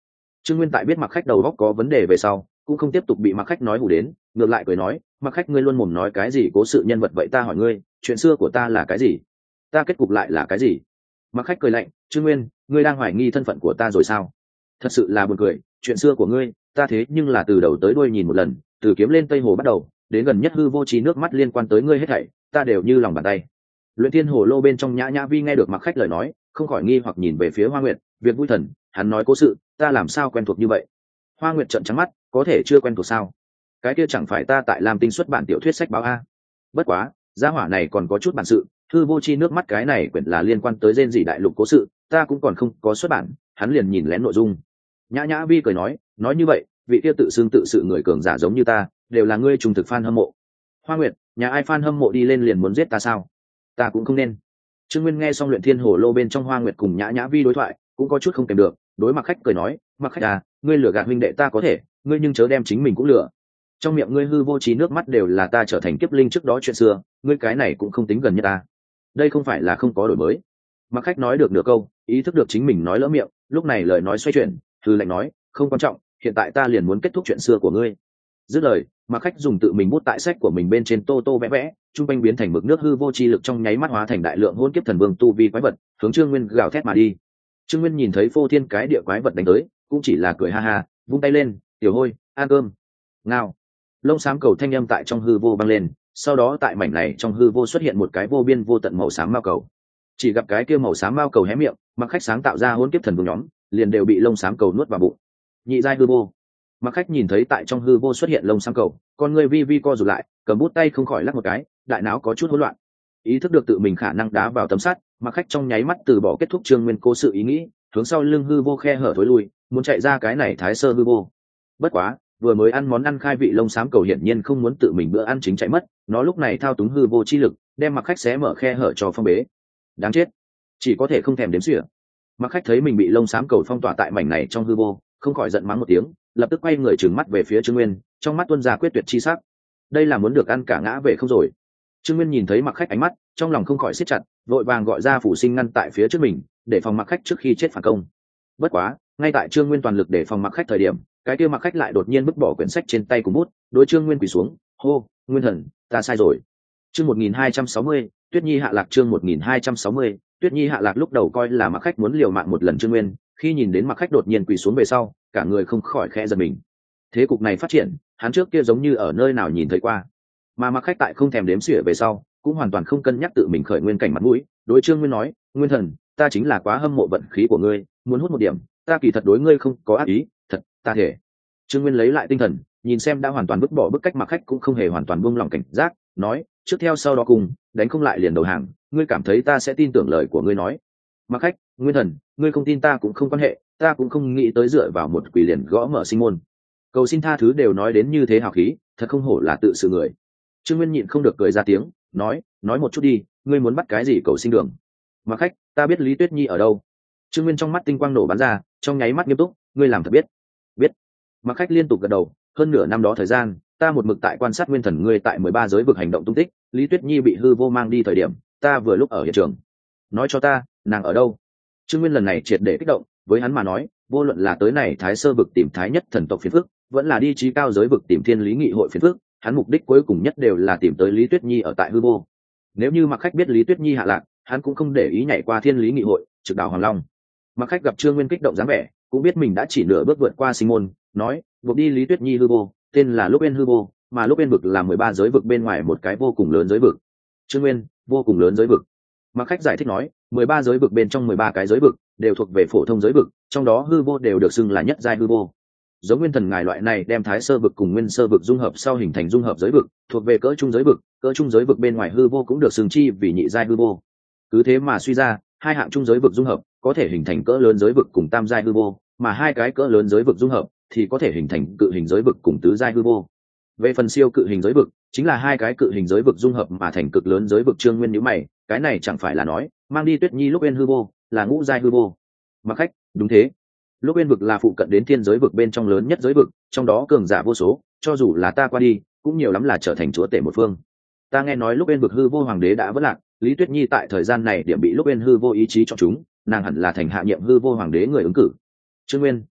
[SPEAKER 1] Trương Nguyên tại biết Mặc Khách đầu óc có vấn đề về sau, cũng không tiếp tục bị Mặc Khách nói hù đến, ngược lại cười nói, Mặc Khách ngươi luôn mồm nói cái gì cố sự nhân vật, vậy ta hỏi ngươi, chuyện xưa của ta là cái gì? Ta kết cục lại là cái gì? Mặc Khách cười lạnh, Trương Nguyên, ngươi đang hoài nghi thân phận của ta rồi sao? Thật sự là buồn cười, chuyện xưa của ngươi, ta thế nhưng là từ đầu tới đuôi nhìn một lần, từ kiếm lên Tây Hồ bắt đầu, đến gần nhất hư vô trí nước mắt liên quan tới ngươi hết thảy, ta đều như lòng bàn tay. Luyện Thiên Hồ Lô bên trong Nhã Nhã Vi nghe được Mặc Khách lời nói, không khỏi nghi hoặc nhìn về phía Hoa Nguyệt, việc vui thần, hắn nói cố sự, ta làm sao quen thuộc như vậy? Hoa Nguyệt trợn trắng mắt, có thể chưa quen thuộc sao? Cái kia chẳng phải ta tại Lam Tinh xuất bản tiểu thuyết sách báo a? Bất quá, gia hỏa này còn có chút bản sự, hư vô chi nước mắt cái này quyển là liên quan tới Gen Dị đại lục cố sự, ta cũng còn không có xuất bản, hắn liền nhìn lén nội dung. Nhã Nhã Vi cười nói, nói như vậy, vị kia tự xưng tự sự người cường giả giống như ta, đều là ngươi trùng thực fan hâm mộ. Hoa Nguyệt, nhà ai fan hâm mộ đi lên liền muốn giết ta sao? Ta cũng không nên. Trương Nguyên nghe xong Luyện Thiên Hồ Lô bên trong Hoa Nguyệt cùng Nhã Nhã Vi đối thoại, cũng có chút không kèm được, đối Mặc Khách cười nói, Mặc Khách à, ngươi lừa gạt huynh đệ ta có thể, ngươi nhưng chớ đem chính mình cũng lừa. Trong miệng ngươi hư vô trí nước mắt đều là ta trở thành kiếp linh trước đó chuyện xưa, ngươi cái này cũng không tính gần như ta. Đây không phải là không có đổi mới. Mặc Khách nói được nửa câu, ý thức được chính mình nói lỡ miệng, lúc này lời nói xoay chuyển, thư lạnh nói, không quan trọng, hiện tại ta liền muốn kết thúc chuyện xưa của ngươi. Dứt lời, Mặc Khách dùng tự mình bút tại sách của mình bên trên tô tô vẽ vẽ, trung quanh biến thành mực nước hư vô chi lực trong nháy mắt hóa thành đại lượng hôn kiếp thần vương tu vi quái vật, hướng Trương Nguyên gào thét mà đi. Trương Nguyên nhìn thấy phô thiên cái địa quái vật đánh tới, cũng chỉ là cười ha ha, vung tay lên, tiểu hôi, ăn cơm. Ngao. Lông xám cầu thanh âm tại trong hư vô vang lên, sau đó tại mảnh này trong hư vô xuất hiện một cái vô biên vô tận màu xám mao cầu. Chỉ gặp cái kia màu xám mao cầu hé miệng, Mặc Khách sáng tạo ra hôn kiếp thần vương nhóm, liền đều bị lông xám cầu nuốt vào bụng. Nhị giai hư vô. Mặc Khách nhìn thấy tại trong hư vô xuất hiện lông xám cầu, con người vi vi co rụt lại, cầm bút tay không khỏi lắc một cái, đại não có chút hỗn loạn. Ý thức được tự mình khả năng đá vào tấm sắt, Mặc Khách trong nháy mắt từ bỏ kết thúc Trương Nguyên cố sự ý nghĩ, hướng sau lưng hư vô khe hở thối lui, muốn chạy ra cái này thái sơ hư vô. Bất quá, vừa mới ăn món ăn khai vị lông xám cầu hiển nhiên không muốn tự mình bữa ăn chính chạy mất, nó lúc này thao túng hư vô chi lực, đem Mặc Khách xé mở khe hở cho phong bế. Đáng chết, chỉ có thể không thèm đếm xỉa. Mặc Khách thấy mình bị lông xám cầu phong tỏa tại mảnh này trong hư vô, không khỏi giận mắng một tiếng, lập tức quay người trừng mắt về phía Trương Nguyên, trong mắt tuôn ra quyết tuyệt chi sắc. Đây là muốn được ăn cả ngã về không rồi. Trương Nguyên nhìn thấy Mặc Khách ánh mắt, trong lòng không khỏi siết chặt, vội vàng gọi ra phủ sinh ngăn tại phía trước mình, để phòng Mặc Khách trước khi chết phản công. Bất quá, ngay tại Trương Nguyên toàn lực để phòng Mặc Khách thời điểm, cái kia Mặc Khách lại đột nhiên vứt bỏ quyển sách trên tay cùng bút, đối Trương Nguyên quỳ xuống, hô, Nguyên Thần, ta sai rồi. Chương một nghìn hai trăm sáu mươi, Tuyết Nhi hạ lạc. Chương một nghìn hai trăm sáu mươi, Tuyết Nhi hạ lạc. Lúc đầu coi là Mặc Khách muốn liều mạng một lần Trương Nguyên, khi nhìn đến Mặc Khách đột nhiên quỳ xuống về sau, cả người không khỏi khẽ giật mình. Thế cục này phát triển, hắn trước kia giống như ở nơi nào nhìn thấy qua, mà Mặc Khách tại không thèm đếm xỉa về sau, cũng hoàn toàn không cân nhắc tự mình khởi nguyên cảnh mặt mũi, đối Trương Nguyên nói, Nguyên Thần, ta chính là quá hâm mộ vận khí của ngươi, muốn hút một điểm, ta kỳ thật đối ngươi không có ác ý, thật, ta thể. Trương Nguyên lấy lại tinh thần, nhìn xem đã hoàn toàn vứt bỏ bức cách Mặc Khách cũng không hề hoàn toàn buông lỏng cảnh giác, nói, trước theo sau đó cùng, đánh không lại liền đầu hàng, ngươi cảm thấy ta sẽ tin tưởng lời của ngươi nói. Mặc Khách, Nguyên Thần, ngươi không tin ta cũng không quan hệ, ta cũng không nghĩ tới dựa vào một quỷ liền gõ mở sinh môn. Cầu xin tha thứ đều nói đến như thế hào khí, thật không hổ là tự sự người. Trương Nguyên nhịn không được cười ra tiếng, nói, nói một chút đi, ngươi muốn bắt cái gì cầu sinh đường? Mặc Khách, ta biết Lý Tuyết Nhi ở đâu. Trương Nguyên trong mắt tinh quang nổ bắn ra, trong nháy mắt nghiêm túc, ngươi làm thật biết. Biết. Mặc Khách liên tục gật đầu, hơn nửa năm đó thời gian, ta một mực tại quan sát Nguyên Thần ngươi tại mười ba giới vực hành động tung tích, Lý Tuyết Nhi bị hư vô mang đi thời điểm, ta vừa lúc ở hiện trường. Nói cho ta, nàng ở đâu? Trương Nguyên lần này triệt để kích động, với hắn mà nói, vô luận là tới này Thái Sơ vực tìm Thái Nhất thần tộc phiền phức, vẫn là đi chí cao giới vực tìm Thiên Lý nghị hội phiền phức, hắn mục đích cuối cùng nhất đều là tìm tới Lý Tuyết Nhi ở tại hư vô. Nếu như Mặc Khách biết Lý Tuyết Nhi hạ lạc, hắn cũng không để ý nhảy qua Thiên Lý nghị hội, trực đảo Hoàng Long. Mặc Khách gặp Trương Nguyên kích động dáng vẻ, cũng biết mình đã chỉ nửa bước vượt qua sinh môn, nói, buộc đi Lý Tuyết Nhi hư vô, tên là Lúc Bên hư vô, mà Lúc Bên vực là mười ba giới vực bên ngoài một cái vô cùng lớn giới vực. Trương Nguyên, vô cùng lớn giới vực. Mặc Khách giải thích nói, mười ba giới vực bên trong mười ba cái giới vực đều thuộc về phổ thông giới vực, trong đó hư vô đều được xưng là nhất giai hư vô. Giống Nguyên Thần ngài loại này đem Thái Sơ vực cùng Nguyên Sơ vực dung hợp sau hình thành dung hợp giới vực, thuộc về cỡ trung giới vực, cỡ trung giới vực bên ngoài hư vô cũng được xưng chi vì nhị giai hư vô. Cứ thế mà suy ra, hai hạng trung giới vực dung hợp có thể hình thành cỡ lớn giới vực cùng tam giai hư vô, mà hai cái cỡ lớn giới vực dung hợp thì có thể hình thành cự hình giới vực cùng tứ giai hư vô. Về phần siêu cự hình giới vực, chính là hai cái cự hình giới vực dung hợp mà thành cực lớn giới vực. Trương Nguyên nhíu mày, cái này chẳng phải là nói, mang đi Tuyết Nhi Lúc Bên hư vô, là ngũ giai hư vô. Mặc Khách, đúng thế. Lúc Bên vực là phụ cận đến thiên giới vực bên trong lớn nhất giới vực, trong đó cường giả vô số, cho dù là ta qua đi, cũng nhiều lắm là trở thành chúa tể một phương. Ta nghe nói Lúc Bên vực hư vô hoàng đế đã vỡ lạc, Lý Tuyết Nhi tại thời gian này điểm bị Lúc Bên hư vô ý chí chọn chúng, nàng hẳn là thành hạ nhiệm hư vô hoàng đế người ứng cử. Trương Nguyên,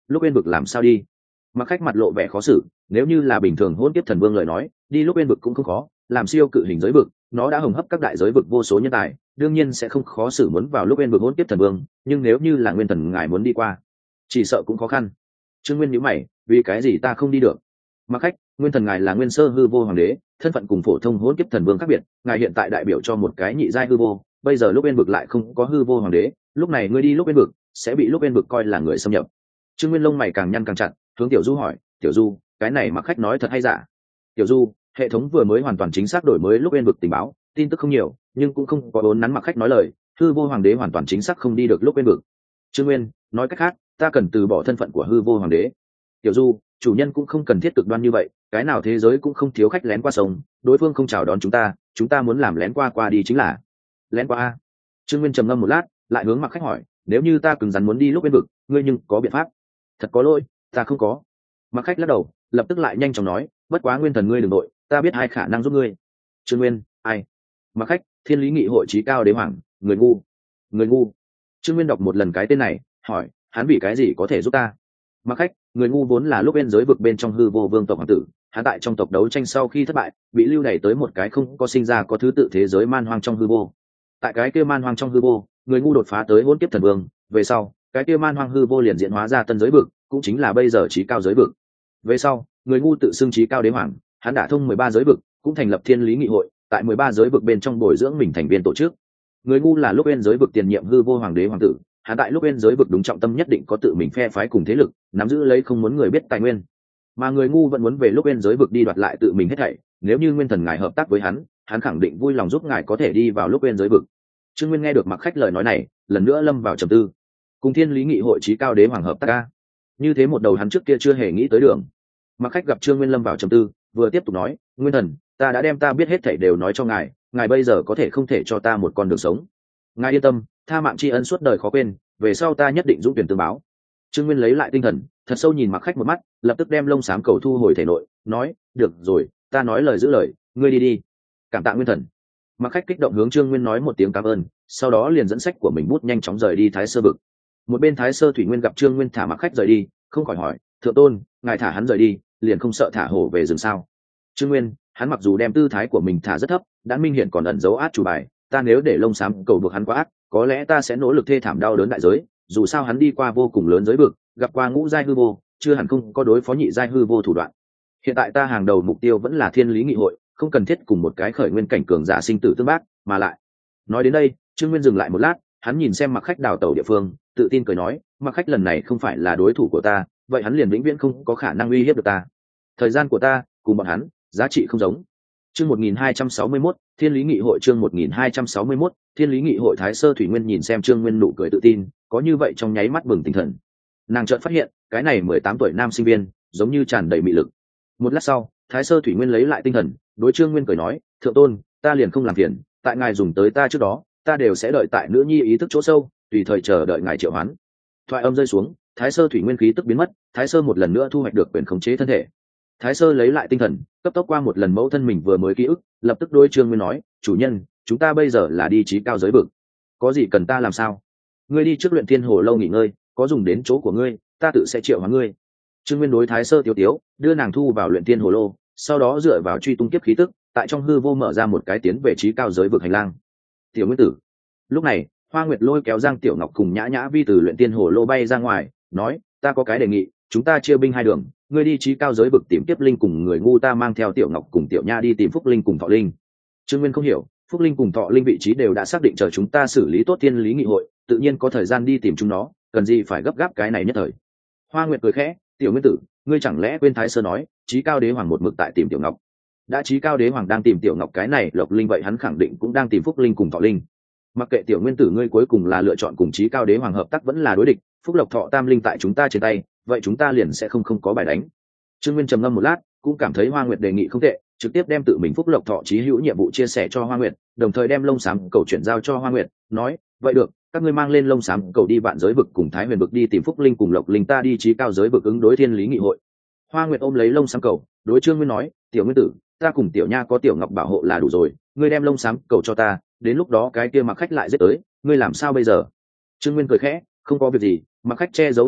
[SPEAKER 1] lúc bên vực làm sao đi? Mặc khách mặt lộ vẻ khó xử, nếu như là bình thường hôn kiếp thần vương lời nói, đi lúc bên vực cũng không khó, làm siêu cự hình giới vực, nó đã hồng hấp các đại giới vực vô số nhân tài, đương nhiên sẽ không khó xử muốn vào lúc bên vực hôn kiếp thần vương, nhưng nếu như là nguyên thần ngài muốn đi qua, chỉ sợ cũng khó khăn. Trương Nguyên nhíu mày, vì cái gì ta không đi được? Mặc khách, nguyên thần ngài là nguyên sơ hư vô hoàng đế, thân phận cùng phổ thông hôn kiếp thần vương khác biệt, ngài hiện tại đại biểu cho một cái nhị giai hư vô, bây giờ lúc bên vực lại không có hư vô hoàng đế, lúc này ngươi đi lúc bên vực sẽ bị lúc bên vực coi là người xâm nhập. Trương Nguyên lông mày càng nhăn càng chặt, hướng Tiểu Du hỏi, Tiểu Du, cái này Mặc khách nói thật hay giả? Tiểu Du, hệ thống vừa mới hoàn toàn chính xác đổi mới lúc bên vực tình báo, tin tức không nhiều, nhưng cũng không có bốn nắn Mặc khách nói lời, hư vô hoàng đế hoàn toàn chính xác không đi được lúc bên vực. Trương Nguyên, nói cách khác, ta cần từ bỏ thân phận của hư vô hoàng đế. Tiểu Du, chủ nhân cũng không cần thiết cực đoan như vậy, cái nào thế giới cũng không thiếu khách lén qua sông, đối phương không chào đón chúng ta, chúng ta muốn làm lén qua qua đi chính là lén qua a. Trương Nguyên trầm ngâm một lát, lại hướng Mặc khách hỏi, nếu như ta cứng rắn muốn đi lúc bên vực, ngươi nhưng có biện pháp? Thật có lỗi, ta không có. Mặc khách lắc đầu, lập tức lại nhanh chóng nói, bất quá nguyên thần ngươi đừng nội, ta biết hai khả năng giúp ngươi. Trương Nguyên, ai? Mặc khách, thiên lý nghị hội trí cao đế hoàng, người ngu. Người ngu. Trương Nguyên đọc một lần cái tên này, hỏi, hắn vì cái gì có thể giúp ta? Mặc khách, người ngu vốn là lúc bên giới vực bên trong hư vô vương tộc hoàng tử, hắn tại trong tộc đấu tranh sau khi thất bại, bị lưu đày tới một cái không có sinh ra có thứ tự thế giới man hoang trong hư vô. Tại cái kia man hoang trong hư vô, người ngu đột phá tới hỗn kiếp thần vương, về sau, cái kia man hoang hư vô liền diễn hóa ra tân giới vực, cũng chính là bây giờ trí cao giới vực. Về sau, người ngu tự xưng trí cao đế hoàng, hắn đã thông mười ba giới vực, cũng thành lập thiên lý nghị hội, tại mười ba giới vực bên trong bồi dưỡng mình thành viên tổ chức. Người ngu là lúc bên giới vực tiền nhiệm hư vô hoàng đế hoàng tử, hắn tại lúc bên giới vực đúng trọng tâm nhất định có tự mình phe phái cùng thế lực, nắm giữ lấy không muốn người biết tài nguyên. Mà người ngu vẫn muốn về lúc bên giới vực đi đoạt lại tự mình hết thảy, nếu như nguyên thần ngài hợp tác với hắn, hắn khẳng định vui lòng giúp ngài có thể đi vào lúc bên giới vực. Trương Nguyên nghe được Mặc khách lời nói này, lần nữa lâm vào trầm tư. Cùng thiên lý nghị hội trí cao đế hoàng hợp tác ca, như thế một đầu hắn trước kia chưa hề nghĩ tới đường. Mặc khách gặp Trương Nguyên lâm vào trầm tư, vừa tiếp tục nói, nguyên thần, ta đã đem ta biết hết thảy đều nói cho ngài, ngài bây giờ có thể không thể cho ta một con đường sống. Ngài yên tâm, tha mạng tri ân suốt đời khó quên, về sau ta nhất định dũng tuyển tương báo. Trương Nguyên lấy lại tinh thần, thật sâu nhìn Mặc khách một mắt, lập tức đem lông xám cầu thu hồi thể nội, nói, được rồi, ta nói lời giữ lời, ngươi đi đi. Cảm tạ nguyên thần. Mặc khách kích động hướng Trương Nguyên nói một tiếng cảm ơn, sau đó liền dẫn sách của mình bút nhanh chóng rời đi Thái Sơ vực. Một bên Thái Sơ Thủy Nguyên gặp Trương Nguyên thả Mặc khách rời đi, không khỏi hỏi, thượng tôn, ngài thả hắn rời đi, liền không sợ thả hổ về rừng sao? Trương Nguyên, hắn mặc dù đem tư thái của mình thả rất thấp, đã minh hiện còn ẩn giấu át chủ bài, ta nếu để lông xám cầu buộc hắn quá ác, có lẽ ta sẽ nỗ lực thê thảm đau đớn đại giới, dù sao hắn đi qua vô cùng lớn giới vực, gặp qua ngũ giai hư vô, chưa hẳn không có đối phó nhị giai hư vô thủ đoạn. Hiện tại ta hàng đầu mục tiêu vẫn là thiên lý nghị hội, không cần thiết cùng một cái khởi nguyên cảnh cường giả sinh tử tương bác, mà lại. Nói đến đây, Trương Nguyên dừng lại một lát, hắn nhìn xem Mặc khách đào tẩu địa phương, tự tin cười nói, Mặc khách lần này không phải là đối thủ của ta, vậy hắn liền vĩnh viễn không có khả năng uy hiếp được ta. Thời gian của ta cùng bọn hắn giá trị không giống. Chương một nghìn hai trăm sáu mươi mốt, Thiên lý nghị hội chương một nghìn hai trăm sáu mươi mốt, Thiên lý nghị hội. Thái Sơ Thủy Nguyên nhìn xem Trương Nguyên nụ cười tự tin, có như vậy trong nháy mắt bừng tinh thần. Nàng chợt phát hiện, cái này mười tám tuổi nam sinh viên, giống như tràn đầy mị lực. Một lát sau, Thái Sơ Thủy Nguyên lấy lại tinh thần, đối Trương Nguyên cười nói, thượng tôn, ta liền không làm phiền, tại ngài dùng tới ta trước đó, ta đều sẽ đợi tại nữ nhi ý thức chỗ sâu, tùy thời chờ đợi ngài triệu hoán. Thoại âm rơi xuống, Thái Sơ Thủy Nguyên khí tức biến mất, Thái Sơ một lần nữa thu hoạch được quyền khống chế thân thể. Thái Sơ lấy lại tinh thần, cấp tốc qua một lần mẫu thân mình vừa mới ký ức, lập tức đối Trương Nguyên nói, chủ nhân, chúng ta bây giờ là đi trí cao giới vực, có gì cần ta làm sao? Ngươi đi trước luyện thiên hồ lâu nghỉ ngơi, có dùng đến chỗ của ngươi, ta tự sẽ triệu hoán ngươi. Trương Nguyên đối Thái Sơ tiếu tiếu, đưa nàng thu vào luyện thiên hồ lô, sau đó dựa vào truy tung kiếp khí tức, tại trong hư vô mở ra một cái tiến về trí cao giới vực hành lang. Tiểu Nguyên tử. Lúc này, Hoa Nguyệt lôi kéo Giang Tiểu Ngọc cùng Nhã Nhã Vi từ luyện thiên hồ lô bay ra ngoài, nói, ta có cái đề nghị, chúng ta chia binh hai đường, ngươi đi trí cao giới vực tìm Kiếp Linh cùng người ngu, ta mang theo Tiểu Ngọc cùng Tiểu Nha đi tìm Phúc Linh cùng Thọ Linh. Trương Nguyên không hiểu, Phúc Linh cùng Thọ Linh vị trí đều đã xác định, chờ chúng ta xử lý tốt thiên lý nghị hội, tự nhiên có thời gian đi tìm chúng nó, cần gì phải gấp gáp cái này nhất thời. Hoa Nguyệt cười khẽ, Tiểu Nguyên tử, ngươi chẳng lẽ quên Thái Sơ nói, trí cao đế hoàng một mực tại tìm Tiểu Ngọc? Đã trí cao đế hoàng đang tìm Tiểu Ngọc cái này Lộc Linh, vậy hắn khẳng định cũng đang tìm Phúc Linh cùng Thọ Linh. Mặc kệ Tiểu Nguyên tử ngươi cuối cùng là lựa chọn cùng trí cao đế hoàng hợp tác vẫn là đối địch, Phúc Lộc Thọ Tam Linh tại chúng ta trên tay, vậy chúng ta liền sẽ không không có bài đánh. Trương Nguyên trầm ngâm một lát, cũng cảm thấy Hoa Nguyệt đề nghị không tệ, trực tiếp đem tự mình Phúc Lộc Thọ chí hữu nhiệm vụ chia sẻ cho Hoa Nguyệt, đồng thời đem lông xám cầu chuyển giao cho Hoa Nguyệt, nói, vậy được, các ngươi mang lên lông xám cầu đi vạn giới vực cùng Thái Huyền vực đi tìm Phúc Linh cùng Lộc Linh, ta đi trí cao giới vực ứng đối thiên lý nghị hội. Hoa Nguyệt ôm lấy lông xám cầu, đối Trương Nguyên nói, Tiểu Nguyên tử, ta cùng Tiểu Nha có Tiểu Ngọc bảo hộ là đủ rồi, ngươi đem lông xám cầu cho ta, đến lúc đó cái kia Mặc khách lại giết tới, ngươi làm sao bây giờ? Trương Nguyên cười khẽ, không có việc gì, Mặc khách che giấu thực lực,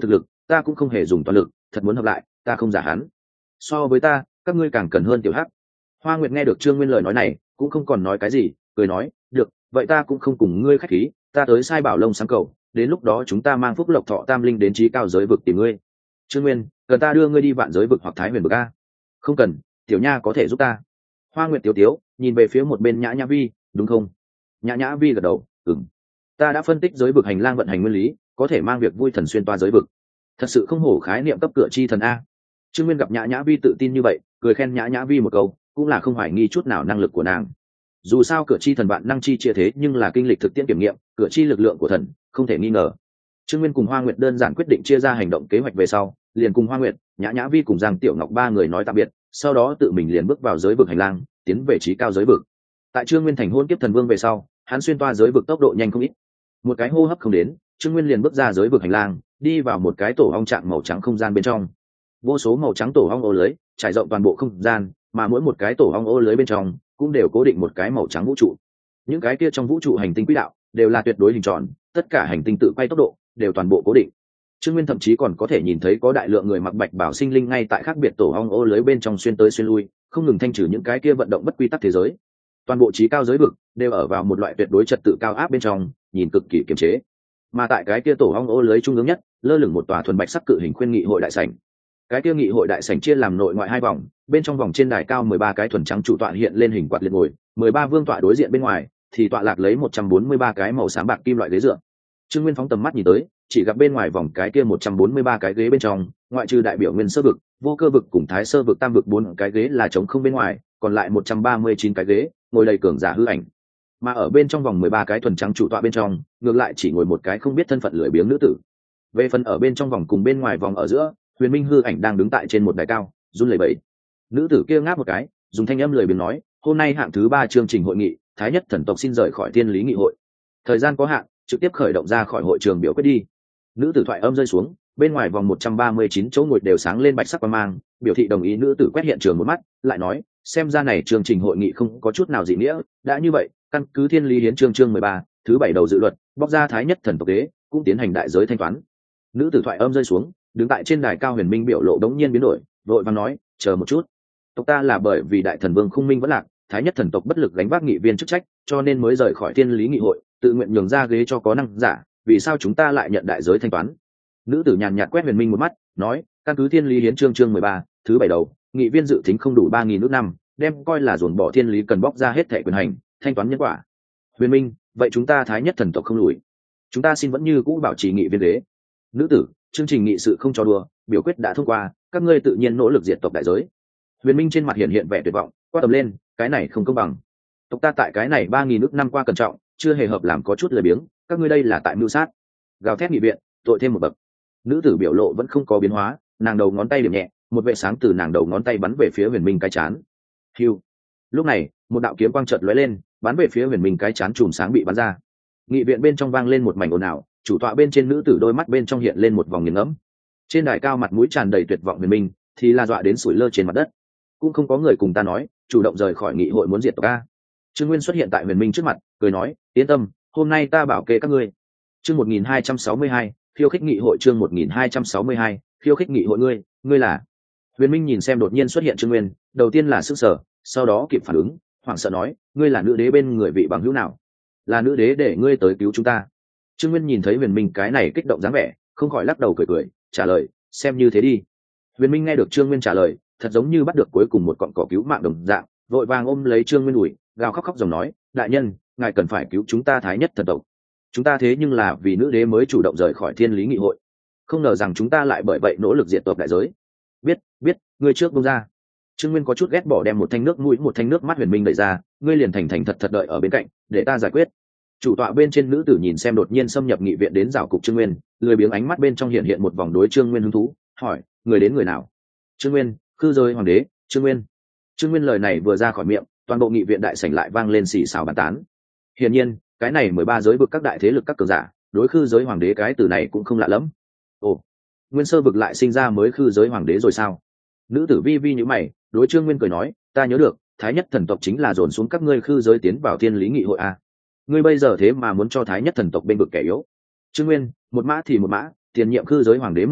[SPEAKER 1] ta cũng không hề dùng toàn lực, thật muốn hợp lại ta không giả hắn. So với ta các ngươi càng cần hơn tiểu hắc. Hoa Nguyệt nghe được Trương Nguyên lời nói này cũng không còn nói cái gì, cười nói được, vậy ta cũng không cùng ngươi khách khí, ta tới sai bảo Long Sáng Cầu, đến lúc đó chúng ta mang phúc lộc thọ tam linh đến trí cao giới vực tìm ngươi. Trương Nguyên, cần ta đưa ngươi đi vạn giới vực hoặc thái huyền vực a? Không cần, tiểu nha có thể giúp ta. Hoa Nguyệt tiểu tiếu nhìn về phía một bên Nhã Nhã Vi, đúng không? Nhã Nhã Vi gật đầu, ừm. Ta đã phân tích giới vực hành lang vận hành nguyên lý, có thể mang việc vui thần xuyên toa giới vực. Thật sự không hổ khái niệm cấp cửa chi thần a. Trương Nguyên gặp Nhã Nhã Vi tự tin như vậy, cười khen Nhã Nhã Vi một câu, cũng là không hoài nghi chút nào năng lực của nàng. Dù sao cửa chi thần bạn năng chi chia thế, nhưng là kinh lịch thực tiễn kiểm nghiệm, cửa chi lực lượng của thần không thể nghi ngờ. Trương Nguyên cùng Hoa Nguyệt đơn giản quyết định chia ra hành động kế hoạch về sau, liền cùng Hoa Nguyệt, Nhã Nhã Vi cùng Giang Tiểu Ngọc ba người nói tạm biệt, sau đó tự mình liền bước vào giới vực hành lang, tiến về trí cao giới vực. Tại Trương Nguyên thành hôn kiếp thần vương về sau, hắn xuyên toa giới vực tốc độ nhanh không ít. Một cái hô hấp không đến, Trương Nguyên liền bước ra giới vực hành lang, đi vào một cái tổ ong trạng màu trắng không gian bên trong. Vô số màu trắng tổ ong ô lưới trải rộng toàn bộ không gian, mà mỗi một cái tổ ong ô lưới bên trong cũng đều cố định một cái màu trắng vũ trụ. Những cái kia trong vũ trụ hành tinh quỹ đạo đều là tuyệt đối hình tròn, tất cả hành tinh tự quay tốc độ đều toàn bộ cố định. Trương Nguyên thậm chí còn có thể nhìn thấy có đại lượng người mặc bạch bào sinh linh ngay tại khác biệt tổ ong ô lưới bên trong xuyên tới xuyên lui, không ngừng thanh trừ những cái kia vận động bất quy tắc thế giới. Toàn bộ trí cao giới vực đều ở vào một loại tuyệt đối trật tự cao áp bên trong, nhìn cực kỳ kiềm chế. Mà tại cái kia tổ ong ô lưới trung ương nhất, lơ lửng một tòa thuần bạch sắc cự hình khuyên nghị hội đại sảnh. Cái kia nghị hội đại sảnh chia làm nội ngoại hai vòng, bên trong vòng trên đài cao mười ba cái thuần trắng chủ tọa hiện lên hình quạt liệt ngồi, mười ba vương tọa đối diện bên ngoài thì tọa lạc lấy một trăm bốn mươi ba cái màu xám bạc kim loại ghế dựa. Trương Nguyên phóng tầm mắt nhìn tới, chỉ gặp bên ngoài vòng cái kia một trăm bốn mươi ba cái ghế bên trong, ngoại trừ đại biểu nguyên sơ vực, vô cơ vực cùng thái sơ vực tam vực bốn cái ghế là trống không bên ngoài, còn lại một trăm ba mươi chín cái ghế ngồi đầy cường giả hư ảnh. Mà ở bên trong vòng mười ba cái thuần trắng chủ tọa bên trong, ngược lại chỉ ngồi một cái không biết thân phận lười biếng nữ tử. Về phần ở bên trong vòng cùng bên ngoài vòng ở giữa, Huyền Minh hư ảnh đang đứng tại trên một đài cao, run lẩy bẩy. Nữ tử kia ngáp một cái, dùng thanh âm lười biếng nói, hôm nay hạng thứ ba chương trình hội nghị, thái nhất thần tộc xin rời khỏi thiên lý nghị hội. Thời gian có hạn, trực tiếp khởi động ra khỏi hội trường biểu quyết đi. Nữ tử thoại âm rơi xuống, bên ngoài vòng một trăm ba mươi chín chỗ ngồi đều sáng lên bạch sắc quang mang, biểu thị đồng ý. Nữ tử quét hiện trường một mắt, lại nói, xem ra này chương trình hội nghị không có chút nào dị nghĩa, đã như vậy, căn cứ thiên lý hiến chương chương mười ba, thứ bảy đầu dự luật, bóc ra thái nhất thần tộc đế, cũng tiến hành đại giới thanh toán. Nữ tử thoại âm rơi xuống, đứng tại trên đài cao Huyền Minh biểu lộ đống nhiên biến đổi, vội vàng nói, chờ một chút, tộc ta là bởi vì đại thần vương Khung Minh vẫn lạc, thái nhất thần tộc bất lực gánh vác nghị viên chức trách, cho nên mới rời khỏi thiên lý nghị hội, tự nguyện nhường ra ghế cho có năng giả, vì sao chúng ta lại nhận đại giới thanh toán? Nữ tử nhàn nhạt quét Huyền Minh một mắt, nói, căn cứ thiên lý hiến chương chương mười ba, thứ bảy đầu, nghị viên dự tính không đủ ba nghìn nước năm, đem coi là dồn bỏ thiên lý cần bóc ra hết thẻ quyền hành, thanh toán nhân quả. Huyền Minh, vậy chúng ta thái nhất thần tộc không lùi, chúng ta xin vẫn như cũ bảo trì nghị viên ghế. Nữ tử, chương trình nghị sự không cho đùa, biểu quyết đã thông qua, các ngươi tự nhiên nỗ lực diệt tộc đại giới. Huyền Minh trên mặt hiện hiện vẻ tuyệt vọng, quát tầm lên, cái này không công bằng. Tộc ta tại cái này ba nghìn nước năm qua cẩn trọng, chưa hề hợp làm có chút lười biếng, các ngươi đây là tại mưu sát. Gào thét nghị viện, tội thêm một bậc. Nữ tử biểu lộ vẫn không có biến hóa, nàng đầu ngón tay điểm nhẹ, một vệ sáng từ nàng đầu ngón tay bắn về phía Huyền Minh cái chán. Hưu. Lúc này, một đạo kiếm quang chợt lóe lên, bắn về phía Huyền Minh cái chán chùm sáng bị bắn ra. Nghị viện bên trong vang lên một mảnh ồn ào, chủ tọa bên trên nữ tử đôi mắt bên trong hiện lên một vòng nghiền ngẫm. Trên đài cao mặt mũi tràn đầy tuyệt vọng Huyền Minh, thì là dọa đến sủi lơ trên mặt đất. Cũng không có người cùng ta nói, chủ động rời khỏi nghị hội muốn diệt tộc a. Trương Nguyên xuất hiện tại Huyền Minh trước mặt, cười nói, yên tâm, hôm nay ta bảo kê các ngươi. Chương một nghìn hai trăm sáu mươi hai, khiêu khích nghị hội. Chương một nghìn hai trăm sáu mươi hai, khiêu khích nghị hội. Ngươi, ngươi là? Huyền Minh nhìn xem đột nhiên xuất hiện Trương Nguyên, đầu tiên là sửng sở, sau đó kịp phản ứng, hoảng sợ nói, ngươi là nữ đế bên người vị bằng hữu nào? Là nữ đế để ngươi tới cứu chúng ta. Trương Nguyên nhìn thấy Huyền Minh cái này kích động dáng vẻ, không khỏi lắc đầu cười cười, trả lời, xem như thế đi. Huyền Minh nghe được Trương Nguyên trả lời, thật giống như bắt được cuối cùng một cọng cỏ cứu mạng đồng dạng, vội vàng ôm lấy Trương Nguyên đùi, gào khóc khóc dòng nói, đại nhân, ngài cần phải cứu chúng ta thái nhất thần tộc. Chúng ta thế nhưng là vì nữ đế mới chủ động rời khỏi thiên lý nghị hội, không ngờ rằng chúng ta lại bởi vậy nỗ lực diệt tộc đại giới. Biết, biết, ngươi trước buông ra. Trương Nguyên có chút ghét bỏ đem một thanh nước mũi một thanh nước mắt Huyền Minh đẩy ra, ngươi liền thành thành thật thật đợi ở bên cạnh, để ta giải quyết. Chủ tọa bên trên nữ tử nhìn xem đột nhiên xâm nhập nghị viện đến rào cục Trương Nguyên, lười biếng ánh mắt bên trong hiện hiện một vòng đối Trương Nguyên hứng thú, hỏi, người đến người nào? Trương Nguyên, khư giới hoàng đế. Trương Nguyên. Trương Nguyên lời này vừa ra khỏi miệng, toàn bộ nghị viện đại sảnh lại vang lên xì xào bàn tán. Hiển nhiên, cái này mười ba giới vực các đại thế lực các cường giả, đối khư giới hoàng đế cái từ này cũng không lạ lắm. Ồ, Nguyên sơ vực lại sinh ra mới khư giới hoàng đế rồi sao? Nữ tử vi vi như mày, đối Trương Nguyên cười nói, ta nhớ được, thái nhất thần tộc chính là dồn xuống các ngươi khư giới tiến vào thiên lý nghị hội a. Ngươi bây giờ thế mà muốn cho thái nhất thần tộc bên vực kẻ yếu. Trương Nguyên, một mã thì một mã, tiền nhiệm khư giới hoàng đế mất tích,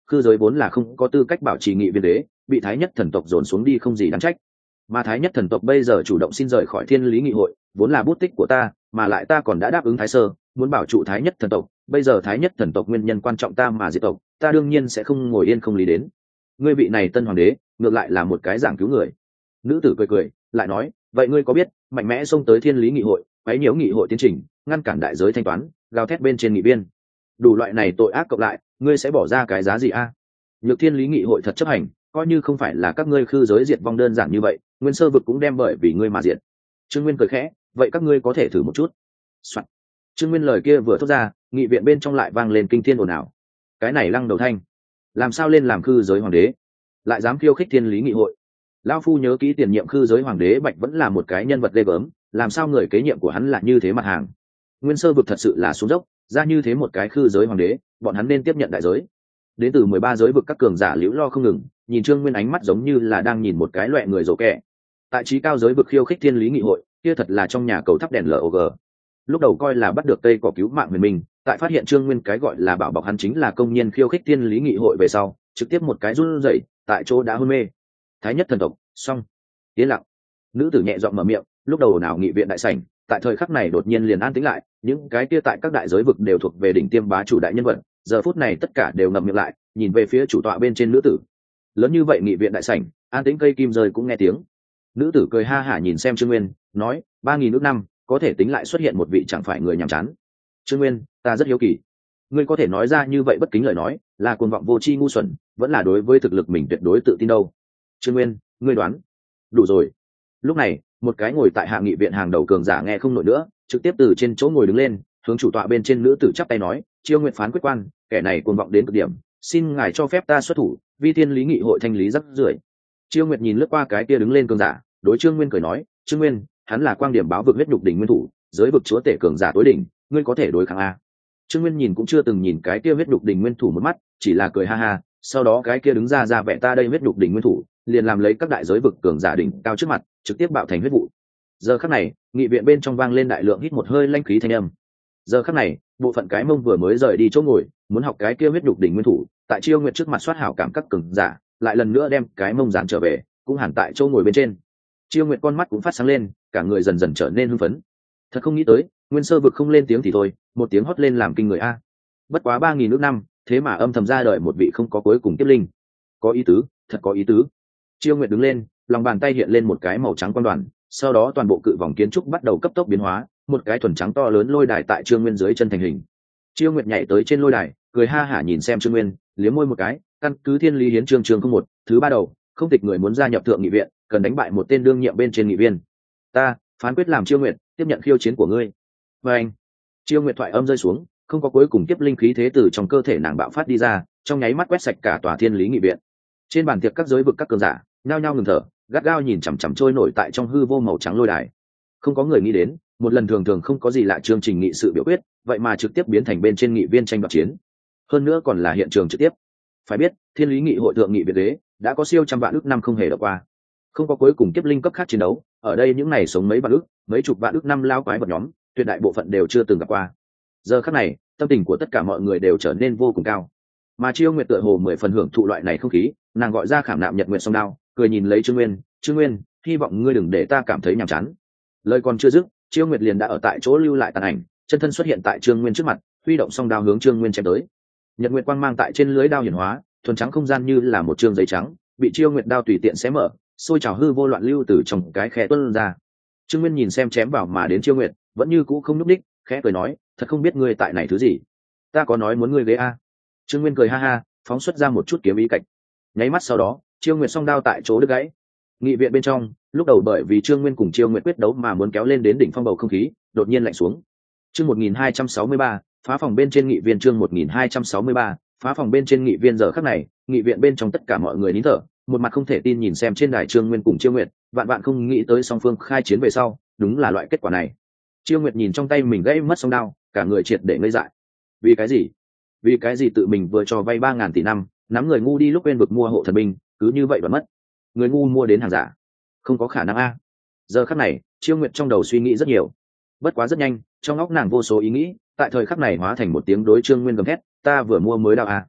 [SPEAKER 1] khư giới vốn là không có tư cách bảo trì nghị viên đế, bị thái nhất thần tộc dồn xuống đi không gì đáng trách. Mà thái nhất thần tộc bây giờ chủ động xin rời khỏi thiên lý nghị hội, vốn là bút tích của ta, mà lại ta còn đã đáp ứng thái sơ muốn bảo trụ thái nhất thần tộc. Bây giờ thái nhất thần tộc nguyên nhân quan trọng ta mà diệt tộc, ta đương nhiên sẽ không ngồi yên không lý đến. Ngươi vị này tân hoàng đế ngược lại là một cái giảng cứu người. Nữ tử cười cười lại nói, vậy ngươi có biết mạnh mẽ xông tới thiên lý nghị hội, quấy nhiễu nghị hội tiến trình, ngăn cản đại giới thanh toán, gào thét bên trên nghị viên, đủ loại này tội ác cộng lại, ngươi sẽ bỏ ra cái giá gì a? Nhược thiên lý nghị hội thật chấp hành, coi như không phải là các ngươi khư giới diệt vong đơn giản như vậy, nguyên sơ vực cũng đem bởi vì ngươi mà diệt. Trương Nguyên cười khẽ, vậy các ngươi có thể thử một chút. Soạn. Trương Nguyên lời kia vừa thốt ra, nghị viện bên trong lại vang lên kinh thiên ồn ào. Cái này lăng đầu thanh, làm sao lên làm khư giới hoàng đế, lại dám khiêu khích thiên lý nghị hội? Lão phu nhớ kỹ tiền nhiệm khư giới hoàng đế Bạch vẫn là một cái nhân vật ghê gớm, làm sao người kế nhiệm của hắn là như thế mặt hàng? Nguyên sơ vực thật sự là xuống dốc, ra như thế một cái khư giới hoàng đế, bọn hắn nên tiếp nhận đại giới. Đến từ mười ba giới vực các cường giả liễu lo không ngừng, nhìn Trương Nguyên ánh mắt giống như là đang nhìn một cái loại người rồ kẻ. Tại trí cao giới vực khiêu khích thiên lý nghị hội, kia thật là trong nhà cầu thắp đèn lờ log. Lúc đầu coi là bắt được tây cỏ cứu mạng mình mình, tại phát hiện Trương Nguyên cái gọi là bảo bọc hắn chính là công nhân khiêu khích thiên lý nghị hội về sau, trực tiếp một cái run rẩy, tại chỗ đã hôn mê. Thái nhất thần tộc, xong. Yên lặng. Nữ tử nhẹ giọng mở miệng, lúc đầu nào nghị viện đại sảnh, tại thời khắc này đột nhiên liền an tĩnh lại, những cái kia tại các đại giới vực đều thuộc về đỉnh tiêm bá chủ đại nhân vật, giờ phút này tất cả đều ngậm miệng lại, nhìn về phía chủ tọa bên trên nữ tử. Lớn như vậy nghị viện đại sảnh, an tĩnh cây kim rơi cũng nghe tiếng. Nữ tử cười ha hả nhìn xem Trương Nguyên, nói, ba nghìn nước năm, có thể tính lại xuất hiện một vị chẳng phải người nhàm chán. Trương Nguyên, ta rất hiếu kỳ, ngươi có thể nói ra như vậy bất kính lời nói, là cuồng vọng vô tri ngu xuẩn, vẫn là đối với thực lực mình tuyệt đối tự tin đâu? Trương Nguyên, ngươi đoán. Đủ rồi. Lúc này, một cái ngồi tại hạ nghị viện hàng đầu cường giả nghe không nổi nữa, trực tiếp từ trên chỗ ngồi đứng lên, hướng chủ tọa bên trên nữ tử chắp tay nói, Chiêu Nguyện phán quyết quan, kẻ này cuồng vọng đến cực điểm, xin ngài cho phép ta xuất thủ, vi thiên lý nghị hội thanh lý rắc rưởi. Chiêu Nguyệt nhìn lướt qua cái kia đứng lên cường giả, đối Trương Nguyên cười nói, Trương Nguyên, hắn là quang điểm báo vực huyết nhục đỉnh nguyên thủ, giới vực chúa tể cường giả tối đỉnh, ngươi có thể đối kháng a? Trương Nguyên nhìn cũng chưa từng nhìn cái kia huyết nhục đỉnh nguyên thủ một mắt, chỉ là cười ha ha, sau đó cái kia đứng ra ra vẻ ta đây huyết nhục đỉnh nguyên thủ, liền làm lấy các đại giới vực cường giả đỉnh cao trước mặt, trực tiếp bạo thành huyết vụ. Giờ khắc này, nghị viện bên trong vang lên đại lượng hít một hơi lanh khí thanh âm. Giờ khắc này, bộ phận cái mông vừa mới rời đi chỗ ngồi, muốn học cái kia huyết nhục đỉnh nguyên thủ, tại Chiêu Nguyệt trước mặt soát hảo cảm các cường giả, lại lần nữa đem cái mông dán trở về, cũng hẳn tại chỗ ngồi bên trên. Chiêu Nguyệt con mắt cũng phát sáng lên, cả người dần dần trở nên hưng phấn. Thật không nghĩ tới, nguyên sơ vực không lên tiếng thì thôi, một tiếng hót lên làm kinh người a. Bất quá ba nghìn nước năm, thế mà âm thầm ra đời một vị không có cuối cùng kiếp linh. Có ý tứ, thật có ý tứ. Chiêu Nguyệt đứng lên, lòng bàn tay hiện lên một cái màu trắng quan đoàn, sau đó toàn bộ cự vòng kiến trúc bắt đầu cấp tốc biến hóa, một cái thuần trắng to lớn lôi đài tại Trương Nguyên dưới chân thành hình. Chiêu Nguyệt nhảy tới trên lôi đài, cười ha hả nhìn xem Trương Nguyên, liếm môi một cái, căn cứ thiên lý hiến chương chương không một, thứ ba đầu, không tịch người muốn gia nhập thượng nghị viện, cần đánh bại một tên đương nhiệm bên trên nghị viên. Ta phán quyết làm Chiêu Nguyệt tiếp nhận khiêu chiến của ngươi. Và anh, Chiêu Nguyệt thoại âm rơi xuống, không có cuối cùng kiếp linh khí thế từ trong cơ thể nàng bạo phát đi ra, trong nháy mắt quét sạch cả tòa thiên lý nghị viện. Trên bàn tiệc các giới vực các cường giả nhao nhao ngừng thở, gắt gao nhìn chằm chằm trôi nổi tại trong hư vô màu trắng lôi đài. Không có người nghĩ đến, một lần thường thường không có gì lạ chương trình nghị sự biểu quyết, vậy mà trực tiếp biến thành bên trên nghị viên tranh đoạt chiến, hơn nữa còn là hiện trường trực tiếp. Phải biết, thiên lý nghị hội thượng nghị viện đế đã có siêu trăm vạn ước năm không hề đọc qua, không có cuối cùng kiếp linh cấp khác chiến đấu, ở đây những ngày sống mấy vạn ước, mấy chục vạn ước năm lao quái vật nhóm, tuyệt đại bộ phận đều chưa từng gặp qua. Giờ khắc này, tâm tình của tất cả mọi người đều trở nên vô cùng cao, mà Chiêu Nguyệt tựa hồ mười phần hưởng thụ loại này không khí, nàng gọi ra khảm nạm nhật nguyện song đao, cười nhìn lấy Trương Nguyên, Trương Nguyên, hy vọng ngươi đừng để ta cảm thấy nhàm chán. Lời còn chưa dứt, Chiêu Nguyệt liền đã ở tại chỗ lưu lại tàn ảnh, chân thân xuất hiện tại Trương Nguyên trước mặt, huy động song đao hướng Trương Nguyên chém tới. Nhật nguyệt quang mang tại trên lưới đao hiển hóa, thuần trắng không gian như là một trương giấy trắng, bị Chiêu Nguyệt đao tùy tiện xé mở, xôi trào hư vô loạn lưu từ trong cái khe tuôn ra. Trương Nguyên nhìn xem chém vào mà đến Chiêu Nguyệt, vẫn như cũ không nhúc đích, khẽ cười nói, thật không biết ngươi tại này thứ gì, ta có nói muốn ngươi ghế a? Trương Nguyên cười ha ha, phóng xuất ra một chút kiếm ý cạnh, nháy mắt sau đó, Chiêu Nguyệt song đao tại chỗ đứt gãy. Nghị viện bên trong, lúc đầu bởi vì Trương Nguyên cùng Chiêu Nguyệt quyết đấu mà muốn kéo lên đến đỉnh phong bầu không khí, đột nhiên lạnh xuống. Chương một nghìn hai trăm sáu mươi ba, phá phòng bên trên nghị viên chương một nghìn hai trăm sáu mươi ba, phá phòng bên trên nghị viên giờ khắc này, nghị viện bên trong tất cả mọi người nín thở, một mặt không thể tin nhìn xem trên đài Trương Nguyên cùng Chiêu Nguyệt, vạn vạn không nghĩ tới song phương khai chiến về sau, đúng là loại kết quả này. Chiêu Nguyệt nhìn trong tay mình gãy mất song đao, cả người triệt để ngây dại. Vì cái gì? Vì cái gì tự mình vừa cho vay ba ngàn tỷ năm, nắm người ngu đi lúc bên vực mua hộ thần binh, cứ như vậy đoạt mất. Người ngu mua đến hàng giả, không có khả năng a. Giờ khắc này, Chiêu Nguyệt trong đầu suy nghĩ rất nhiều, bất quá rất nhanh, trong óc nàng vô số ý nghĩ, tại thời khắc này hóa thành một tiếng đối Trương Nguyên gầm thét, ta vừa mua mới đao a,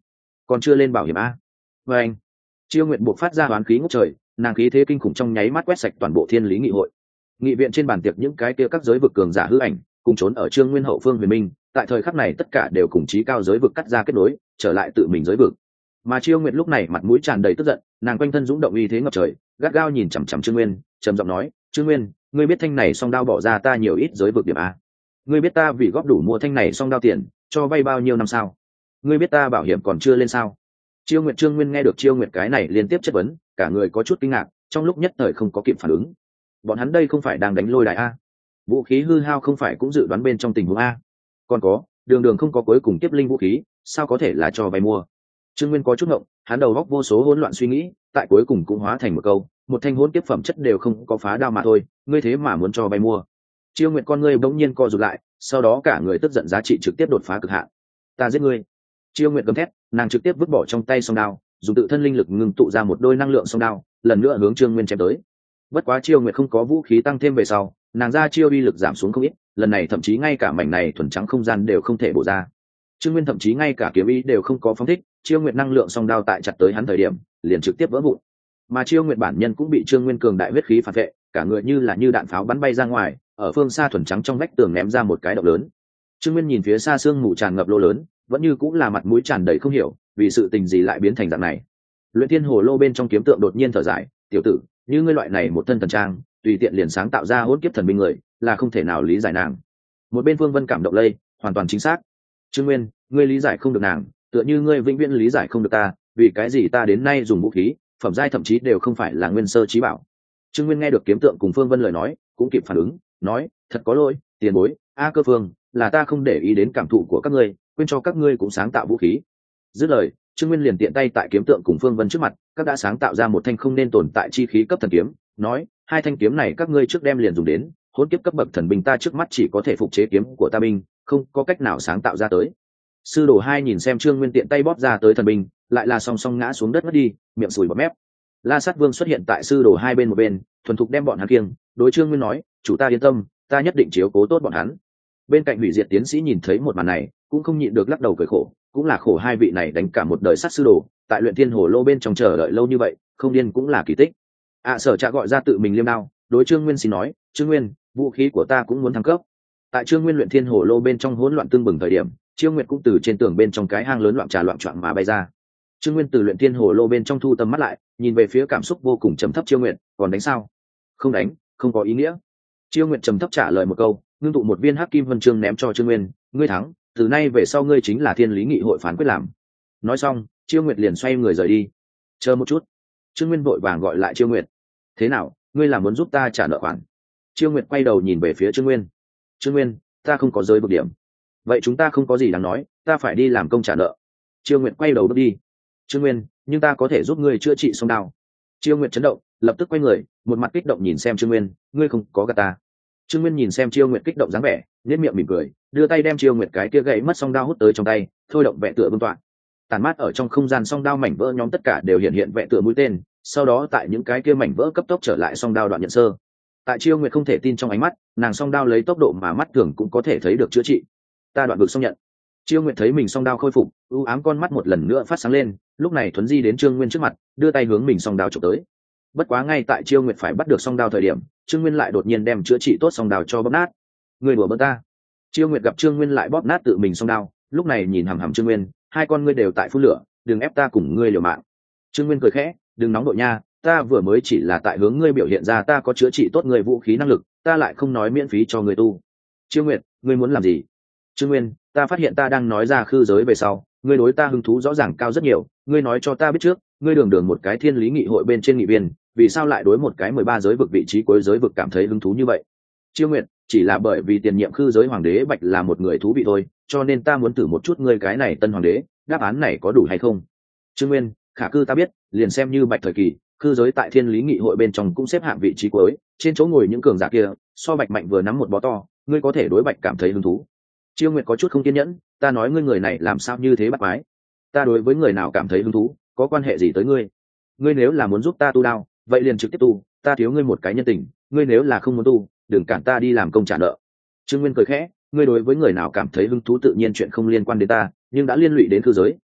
[SPEAKER 1] còn chưa lên bảo hiểm a. Và anh chiêu nguyện buộc phát ra đoán khí ngút trời, nàng khí thế kinh khủng trong nháy mắt quét sạch toàn bộ thiên lý nghị hội. Nghị viện trên bàn tiệc những cái kia các giới vực cường giả hư ảnh cùng trốn ở trương nguyên hậu phương huyền minh, tại thời khắc này tất cả đều cùng chí cao giới vực cắt ra kết nối trở lại tự mình giới vực. Mà chiêu nguyện lúc này mặt mũi tràn đầy tức giận, nàng quanh thân dũng động uy thế ngập trời, gắt gao nhìn chằm chằm trương nguyên, trầm giọng nói: trương nguyên, ngươi biết thanh này song đao bỏ ra ta nhiều ít giới vực điểm a? Ngươi biết ta vì góp đủ mua thanh này song đao tiền cho vay bao nhiêu năm sao? Ngươi biết ta bảo hiểm còn chưa lên sao? Chiêu nguyện trương nguyên nghe được chiêu nguyện cái này liên tiếp chất vấn, cả người có chút kinh ngạc, trong lúc nhất thời không có kịp phản ứng. Bọn hắn đây không phải đang đánh lôi đài a? Vũ khí hư hao không phải cũng dự đoán bên trong tình huống a? Còn có, đường đường không có cuối cùng tiếp linh vũ khí, sao có thể là cho vay mua? Trương Nguyên có chút ngộng, hắn đầu góc vô số hỗn loạn suy nghĩ, tại cuối cùng cũng hóa thành một câu: một thanh hỗn tiếp phẩm chất đều không có phá đao mà thôi, ngươi thế mà muốn cho vay mua? Chiêu nguyện con ngươi bỗng nhiên co rụt lại, sau đó cả người tức giận giá trị trực tiếp đột phá cực hạn. Ta giết ngươi! Chiêu nguyện gầm thét, nàng trực tiếp vứt bỏ trong tay song đao, dùng tự thân linh lực ngưng tụ ra một đôi năng lượng song đao, lần nữa hướng Trương Nguyên chém tới. Bất quá Chiêu nguyện không có vũ khí tăng thêm về sau, nàng ra chiêu uy lực giảm xuống không ít, lần này thậm chí ngay cả mảnh này thuần trắng không gian đều không thể bổ ra. Trương Nguyên thậm chí ngay cả kiếm ý đều không có phóng thích, Chiêu nguyện năng lượng song đao tại chặt tới hắn thời điểm, liền trực tiếp vỡ vụn. Mà Chiêu nguyện bản nhân cũng bị Trương Nguyên cường đại huyết khí phản vệ, cả người như là như đạn pháo bắn bay ra ngoài, ở phương xa thuần trắng trong vách tường ném ra một cái động lớn. Trương Nguyên nhìn phía xa sương mù tràn ngập lô lớn, vẫn như cũng là mặt mũi tràn đầy không hiểu, vì sự tình gì lại biến thành dạng này. Luyện Thiên Hồ Lô bên trong kiếm tượng đột nhiên thở dài: tiểu tử, như ngươi loại này một thân thần trang, tùy tiện liền sáng tạo ra hỗn kiếp thần binh người, là không thể nào lý giải nàng. Một bên Phương Vân cảm động lây, hoàn toàn chính xác. Trương Nguyên, ngươi lý giải không được nàng, tựa như ngươi vĩnh viễn lý giải không được ta, vì cái gì ta đến nay dùng vũ khí phẩm giai thậm chí đều không phải là nguyên sơ trí bảo. Trương Nguyên nghe được kiếm tượng cùng Phương Vân lời nói, cũng kịp phản ứng, nói: thật có lỗi, tiền bối, a Cơ Phương, là ta không để ý đến cảm thụ của các ngươi, quên cho các ngươi cũng sáng tạo vũ khí. Dứt lời, Trương Nguyên liền tiện tay tại kiếm tượng cùng Phương Vân trước mặt, các đã sáng tạo ra một thanh không nên tồn tại chi khí cấp thần kiếm, nói: hai thanh kiếm này các ngươi trước đem liền dùng đến, hỗn kiếp cấp bậc thần binh ta trước mắt chỉ có thể phục chế kiếm của ta binh, không có cách nào sáng tạo ra tới. Sư đồ hai nhìn xem Trương Nguyên tiện tay bóp ra tới thần binh, lại là song song ngã xuống đất mất đi, miệng sùi bọt mép. La Sát Vương xuất hiện tại sư đồ hai bên một bên, thuần thục đem bọn hắn kiêng, đối Trương Nguyên nói: chủ ta yên tâm, ta nhất định chiếu cố tốt bọn hắn. Bên cạnh hủy diệt tiến sĩ nhìn thấy một màn này, cũng không nhịn được lắc đầu cười khổ, cũng là khổ hai vị này đánh cả một đời sát sư đồ, tại Luyện Thiên Hồ Lô bên trong chờ đợi lâu như vậy, không điên cũng là kỳ tích. À, Sở Trạ gọi ra tự mình liêm đao, đối Trương Nguyên xin nói: Trương Nguyên, vũ khí của ta cũng muốn thăng cấp. Tại Trương Nguyên Luyện Thiên Hồ Lô bên trong hỗn loạn tương bừng thời điểm, Chiêu Nguyệt cũng từ trên tường bên trong cái hang lớn loạn trà loạn choạng mà bay ra. Trương Nguyên từ Luyện Thiên Hồ Lô bên trong thu tầm mắt lại, nhìn về phía cảm xúc vô cùng trầm thấp Chiêu Nguyệt: còn đánh sao? Không đánh, không có ý nghĩa. Chiêu Nguyệt trầm thấp trả lời một câu, ngưng tụ một viên hắc kim vân chương ném cho Trương Nguyên: ngươi thắng, từ nay về sau ngươi chính là Thiên Lý Nghị hội phán quyết làm. Nói xong, Chiêu Nguyệt liền xoay người rời đi. Chờ một chút. Trương Nguyên vội vàng gọi lại Chiêu Nguyệt: thế nào, ngươi là muốn giúp ta trả nợ khoản? Chiêu Nguyệt quay đầu nhìn về phía Trương Nguyên: Trương Nguyên, ta không có giới vực điểm. Vậy chúng ta không có gì đáng nói, ta phải đi làm công trả nợ. Chiêu Nguyệt quay đầu bước đi. Trương Nguyên, nhưng ta có thể giúp ngươi chữa trị song đao. Chiêu Nguyệt chấn động, lập tức quay người, một mặt kích động nhìn xem Trương Nguyên: ngươi không có gạt ta? Trương Nguyên nhìn xem Chiêu Nguyệt kích động dáng vẻ, nhếch miệng mỉm cười, đưa tay đem Chiêu Nguyệt cái kia gãy mất song đao hút tới trong tay, thôi động vẽ tựa vương tọa. Tàn mát ở trong không gian song đao mảnh vỡ nhóm tất cả đều hiện hiện vẽ tựa mũi tên, sau đó tại những cái kia mảnh vỡ cấp tốc trở lại song đao đoạn nhận sơ. Tại Chiêu Nguyệt không thể tin trong ánh mắt, nàng song đao lấy tốc độ mà mắt thường cũng có thể thấy được chữa trị. Ta đoạn vực song nhận. Chiêu Nguyệt thấy mình song đao khôi phục, u ám con mắt một lần nữa phát sáng lên, lúc này thuấn di đến Trương Nguyên trước mặt, đưa tay hướng mình song đao chụp tới. Bất quá ngay tại Chiêu Nguyệt phải bắt được song đao thời điểm, Trương Nguyên lại đột nhiên đem chữa trị tốt song đao cho bóp nát. Người đùa bỡn ta? Chiêu Nguyệt gặp Trương Nguyên lại bóp nát tự mình song đao, lúc này nhìn hằm hằm Trương Nguyên, hai con ngươi đều tại phun lửa, đừng ép ta cùng ngươi liều mạng. Trương Nguyên cười khẽ, đừng nóng đội nha, ta vừa mới chỉ là tại hướng ngươi biểu hiện ra ta có chữa trị tốt người vũ khí năng lực, ta lại không nói miễn phí cho người tu. Chiêu Nguyệt, ngươi muốn làm gì? Trương Nguyên, ta phát hiện ta đang nói ra khư giới về sau, ngươi đối ta hứng thú rõ ràng cao rất nhiều, ngươi nói cho ta biết trước, ngươi đường đường một cái Thiên Lý Nghị hội bên trên nghị viên, vì sao lại đối một cái mười ba giới vực vị trí cuối giới vực cảm thấy hứng thú như vậy? Chiêu Nguyệt, chỉ là bởi vì tiền nhiệm khư giới hoàng đế Bạch là một người thú vị thôi, cho nên ta muốn thử một chút ngươi cái này tân hoàng đế, đáp án này có đủ hay không? Trương Nguyên, khả cư ta biết, liền xem như Bạch thời kỳ, khư giới tại Thiên Lý Nghị hội bên trong cũng xếp hạng vị trí cuối, trên chỗ ngồi những cường giả kia, so Bạch mạnh vừa nắm một bó to, ngươi có thể đối Bạch cảm thấy hứng thú. Chiêu Nguyệt có chút không kiên nhẫn, ta nói ngươi người này làm sao như thế bắt quái? Ta đối với người nào cảm thấy hứng thú, có quan hệ gì tới ngươi? Ngươi nếu là muốn giúp ta tu đao, vậy liền trực tiếp tu, ta thiếu ngươi một cái nhân tình, ngươi nếu là không muốn tu, đừng cản ta đi làm công trả nợ. Trương Nguyên cười khẽ, ngươi đối với người nào cảm thấy hứng thú tự nhiên chuyện không liên quan đến ta, nhưng đã liên lụy đến khư giới,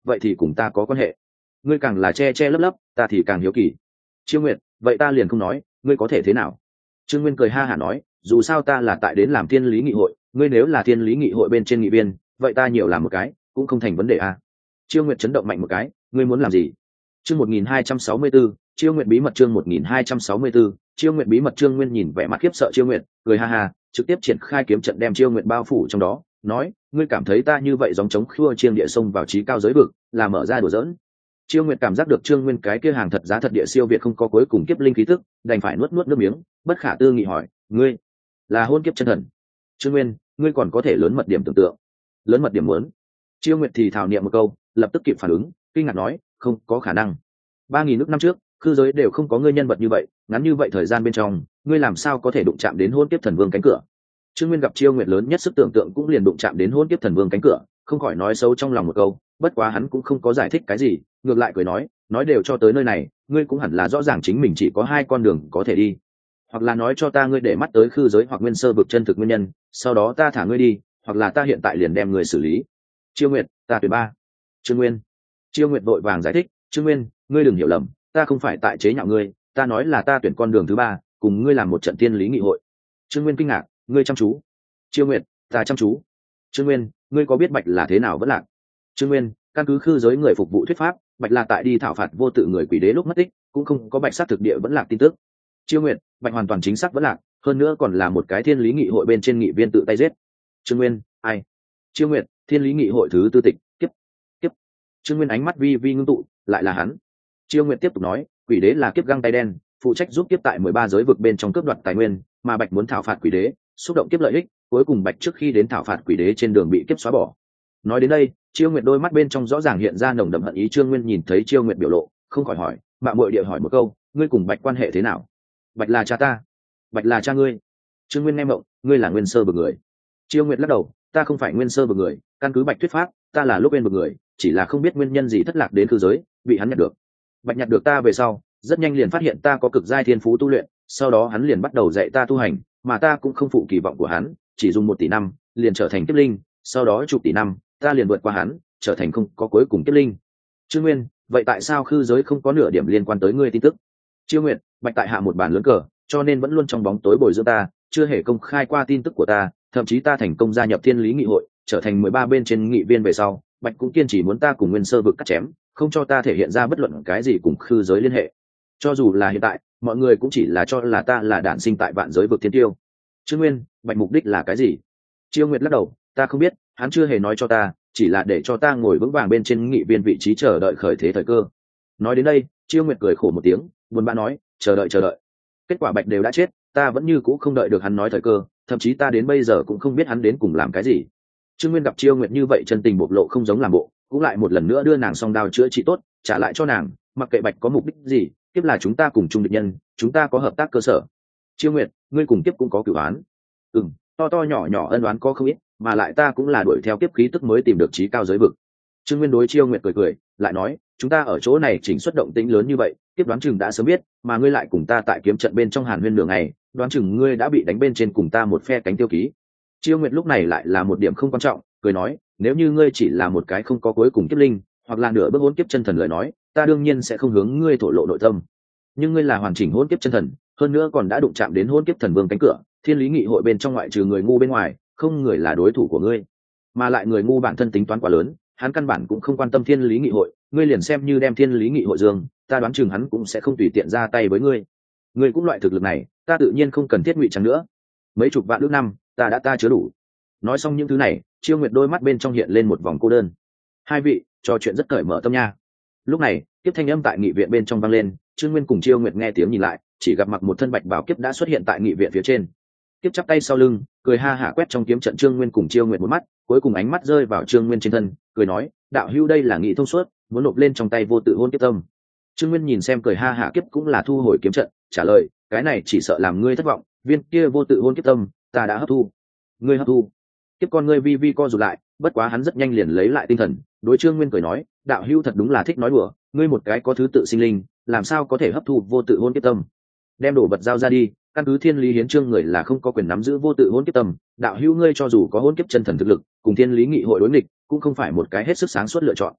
[SPEAKER 1] vậy thì cùng ta có quan hệ. Ngươi càng là che che lấp lấp, ta thì càng hiếu kỳ. Chiêu Nguyệt, vậy ta liền không nói, ngươi có thể thế nào? Trương Nguyên cười ha hả nói, dù sao ta là tại đến làm thiên lý nghị hội, ngươi nếu là thiên lý nghị hội bên trên nghị viên, vậy ta nhiều làm một cái cũng không thành vấn đề à. Chiêu Nguyệt chấn động mạnh một cái, ngươi muốn làm gì? Chương một nghìn hai trăm sáu mươi 1264, Chiêu Nguyệt bí mật chương một nghìn hai trăm sáu mươi 1264, Chiêu Nguyệt bí mật. Trương Nguyên nhìn vẻ mặt khiếp sợ Chiêu Nguyệt, cười ha ha, trực tiếp triển khai kiếm trận đem Chiêu Nguyệt bao phủ trong đó, nói, ngươi cảm thấy ta như vậy giống chống khua chiêng địa sông vào trí cao giới vực, là mở ra đùa giỡn. Chiêu Nguyệt cảm giác được Trương Nguyên cái kia hàng thật giá thật địa siêu việt không có cuối cùng kiếp linh khí tức, đành phải nuốt nuốt nước miếng, bất khả tư nghị hỏi, ngươi là hôn kiếp chân thần? Trương Nguyên, ngươi còn có thể lớn mật điểm tưởng tượng. Lớn mật điểm muốn? Chiêu Nguyệt thì thào niệm một câu, lập tức kịp phản ứng, kinh ngạc nói, không có khả năng. Ba nghìn nước năm trước, khư giới đều không có ngươi nhân vật như vậy, ngắn như vậy thời gian bên trong, ngươi làm sao có thể đụng chạm đến hôn kiếp thần vương cánh cửa? Trương Nguyên gặp Chiêu Nguyệt lớn nhất sức tưởng tượng cũng liền đụng chạm đến hôn kiếp thần vương cánh cửa, không khỏi nói xấu trong lòng một câu, bất quá hắn cũng không có giải thích cái gì, ngược lại cười nói, nói đều cho tới nơi này, ngươi cũng hẳn là rõ ràng chính mình chỉ có hai con đường có thể đi, hoặc là nói cho ta ngươi để mắt tới khư giới hoặc nguyên sơ vực chân thực nguyên nhân, sau đó ta thả ngươi đi, hoặc là ta hiện tại liền đem ngươi xử lý. Chiêu Nguyệt, ta tuyển ba. Trương Nguyên. Chiêu Nguyệt vội vàng giải thích, Trương Nguyên, ngươi đừng hiểu lầm, ta không phải tại chế nhạo ngươi, ta nói là ta tuyển con đường thứ ba, cùng ngươi làm một trận tiên lý nghị hội. Trương Nguyên kinh ngạc, ngươi chăm chú. Chiêu Nguyệt, ta chăm chú. Trương Nguyên, ngươi có biết Bạch là thế nào vẫn lạc? Trương Nguyên, căn cứ khư giới người phục vụ thuyết pháp, Bạch là tại đi thảo phạt vô tự người quỷ đế lúc mất tích, cũng không có Bạch xác thực địa vẫn lạc tin tức. Chiêu Nguyệt, Bạch hoàn toàn chính xác vẫn lạc, hơn nữa còn là một cái thiên lý nghị hội bên trên nghị viên tự tay giết. Trương Nguyên, ai? Chiêu Nguyệt, thiên lý nghị hội thứ tư tịch, tiếp tiếp. Trương Nguyên ánh mắt vi vi ngưng tụ, lại là hắn. Chiêu Nguyệt tiếp tục nói, quỷ đế là kiếp găng tay đen, phụ trách giúp kiếp tại mười ba giới vực bên trong cướp đoạt tài nguyên, mà Bạch muốn thảo phạt quỷ đế, xúc động kiếp lợi ích, cuối cùng Bạch trước khi đến thảo phạt quỷ đế trên đường bị kiếp xóa bỏ. Nói đến đây, Chiêu Nguyệt đôi mắt bên trong rõ ràng hiện ra nồng đậm hận ý. Trương Nguyên nhìn thấy Chiêu Nguyệt biểu lộ, không khỏi hỏi, mạng muội địa hỏi một câu, ngươi cùng Bạch quan hệ thế nào? Bạch là cha ta. Bạch là cha ngươi? Trương Nguyên nghe mộng, ngươi là nguyên sơ bực người. Chiêu Nguyệt lắc đầu, ta không phải nguyên sơ bực người, căn cứ Bạch thuyết pháp, ta là lúc bên bực người, chỉ là không biết nguyên nhân gì thất lạc đến khư giới, bị hắn nhặt được. Bạch nhặt được ta về sau, rất nhanh liền phát hiện ta có cực giai thiên phú tu luyện, sau đó hắn liền bắt đầu dạy ta tu hành, mà ta cũng không phụ kỳ vọng của hắn, chỉ dùng một tỷ năm, liền trở thành kiếp linh, sau đó chục tỷ năm, ta liền vượt qua hắn, trở thành không có cuối cùng kiếp linh. Trương Nguyên, vậy tại sao khư giới không có nửa điểm liên quan tới ngươi tin tức? Chiêu Nguyệt, Bạch tại hạ một bản lớn cờ, cho nên vẫn luôn trong bóng tối bồi dưỡng ta, chưa hề công khai qua tin tức của ta, thậm chí ta thành công gia nhập thiên lý nghị hội, trở thành mười ba bên trên nghị viên về sau, Bạch cũng kiên trì muốn ta cùng nguyên sơ vực cắt chém, không cho ta thể hiện ra bất luận cái gì cùng khư giới liên hệ. Cho dù là hiện tại, mọi người cũng chỉ là cho là ta là đản sinh tại vạn giới vực thiên tiêu. Trương Nguyên, Bạch mục đích là cái gì? Chiêu Nguyệt lắc đầu, ta không biết, hắn chưa hề nói cho ta, chỉ là để cho ta ngồi vững vàng bên trên nghị viên vị trí chờ đợi khởi thế thời cơ. Nói đến đây, Chiêu Nguyệt cười khổ một tiếng, buồn bã nói, chờ đợi chờ đợi. Kết quả Bạch đều đã chết, ta vẫn như cũ không đợi được hắn nói thời cơ, thậm chí ta đến bây giờ cũng không biết hắn đến cùng làm cái gì. Trương Nguyên gặp Chiêu Nguyệt như vậy chân tình bộc lộ không giống làm bộ, cũng lại một lần nữa đưa nàng song đao chữa trị tốt, trả lại cho nàng, mặc kệ Bạch có mục đích gì, kiếp là chúng ta cùng chung địch nhân, chúng ta có hợp tác cơ sở. Chiêu Nguyệt, ngươi cùng kiếp cũng có cửu oán. Ừm, to to nhỏ nhỏ ân oán có không ít, mà lại ta cũng là đuổi theo kiếp khí tức mới tìm được trí cao giới vực. Trương Nguyên đối Chiêu Nguyệt cười cười, lại nói, chúng ta ở chỗ này chỉnh xuất động tĩnh lớn như vậy, kiếp đoán chừng đã sớm biết, mà ngươi lại cùng ta tại kiếm trận bên trong hàn huyên nửa ngày, đoán chừng ngươi đã bị đánh bên trên cùng ta một phe cánh tiêu ký. Chiêu Nguyệt lúc này lại là một điểm không quan trọng, cười nói, nếu như ngươi chỉ là một cái không có cuối cùng kiếp linh, hoặc là nửa bước hỗn kiếp chân thần lời nói, ta đương nhiên sẽ không hướng ngươi thổ lộ nội tâm. Nhưng ngươi là hoàn chỉnh hỗn kiếp chân thần, hơn nữa còn đã đụng chạm đến hỗn kiếp thần vương cánh cửa, thiên lý nghị hội bên trong ngoại trừ người ngu bên ngoài, không người là đối thủ của ngươi. Mà lại người ngu bản thân tính toán quá lớn, hắn căn bản cũng không quan tâm thiên lý nghị hội, ngươi liền xem như đem thiên lý nghị hội dương, ta đoán chừng hắn cũng sẽ không tùy tiện ra tay với ngươi. Ngươi cũng loại thực lực này, ta tự nhiên không cần thiết ngụy trang nữa. Mấy chục vạn ước năm, ta đã ta chứa đủ. Nói xong những thứ này, Chiêu Nguyệt đôi mắt bên trong hiện lên một vòng cô đơn. Hai vị trò chuyện rất cởi mở tâm nha. Lúc này, kiếp thanh âm tại nghị viện bên trong vang lên, Trương Nguyên cùng Chiêu Nguyệt nghe tiếng nhìn lại, chỉ gặp mặc một thân bạch bảo kiếp đã xuất hiện tại nghị viện phía trên. Kiếp chắp tay sau lưng, cười ha hả quét trong kiếm trận Trương Nguyên cùng Chiêu Nguyệt một mắt, cuối cùng ánh mắt rơi vào Trương Nguyên trên thân, cười nói, đạo hữu đây là nghị thông suốt, muốn nộp lên trong tay vô tự hôn kiếp tâm. Trương Nguyên nhìn xem cười ha hả kiếp cũng là thu hồi kiếm trận, trả lời, cái này chỉ sợ làm ngươi thất vọng, viên kia vô tự hôn kiếp tâm, ta đã hấp thu. Ngươi hấp thu? Kiếp con ngươi vi vi co rụt lại, bất quá hắn rất nhanh liền lấy lại tinh thần, đối Trương Nguyên cười nói, đạo hữu thật đúng là thích nói đùa, ngươi một cái có thứ tự sinh linh, làm sao có thể hấp thu vô tự hôn kiếp tâm? Đem đồ vật giao ra đi, căn cứ thiên lý hiến chương người là không có quyền nắm giữ vô tự hôn kiếp tâm, đạo hữu ngươi cho dù có hôn kiếp chân thần thực lực, cùng thiên lý nghị hội đối nghịch, cũng không phải một cái hết sức sáng suốt lựa chọn.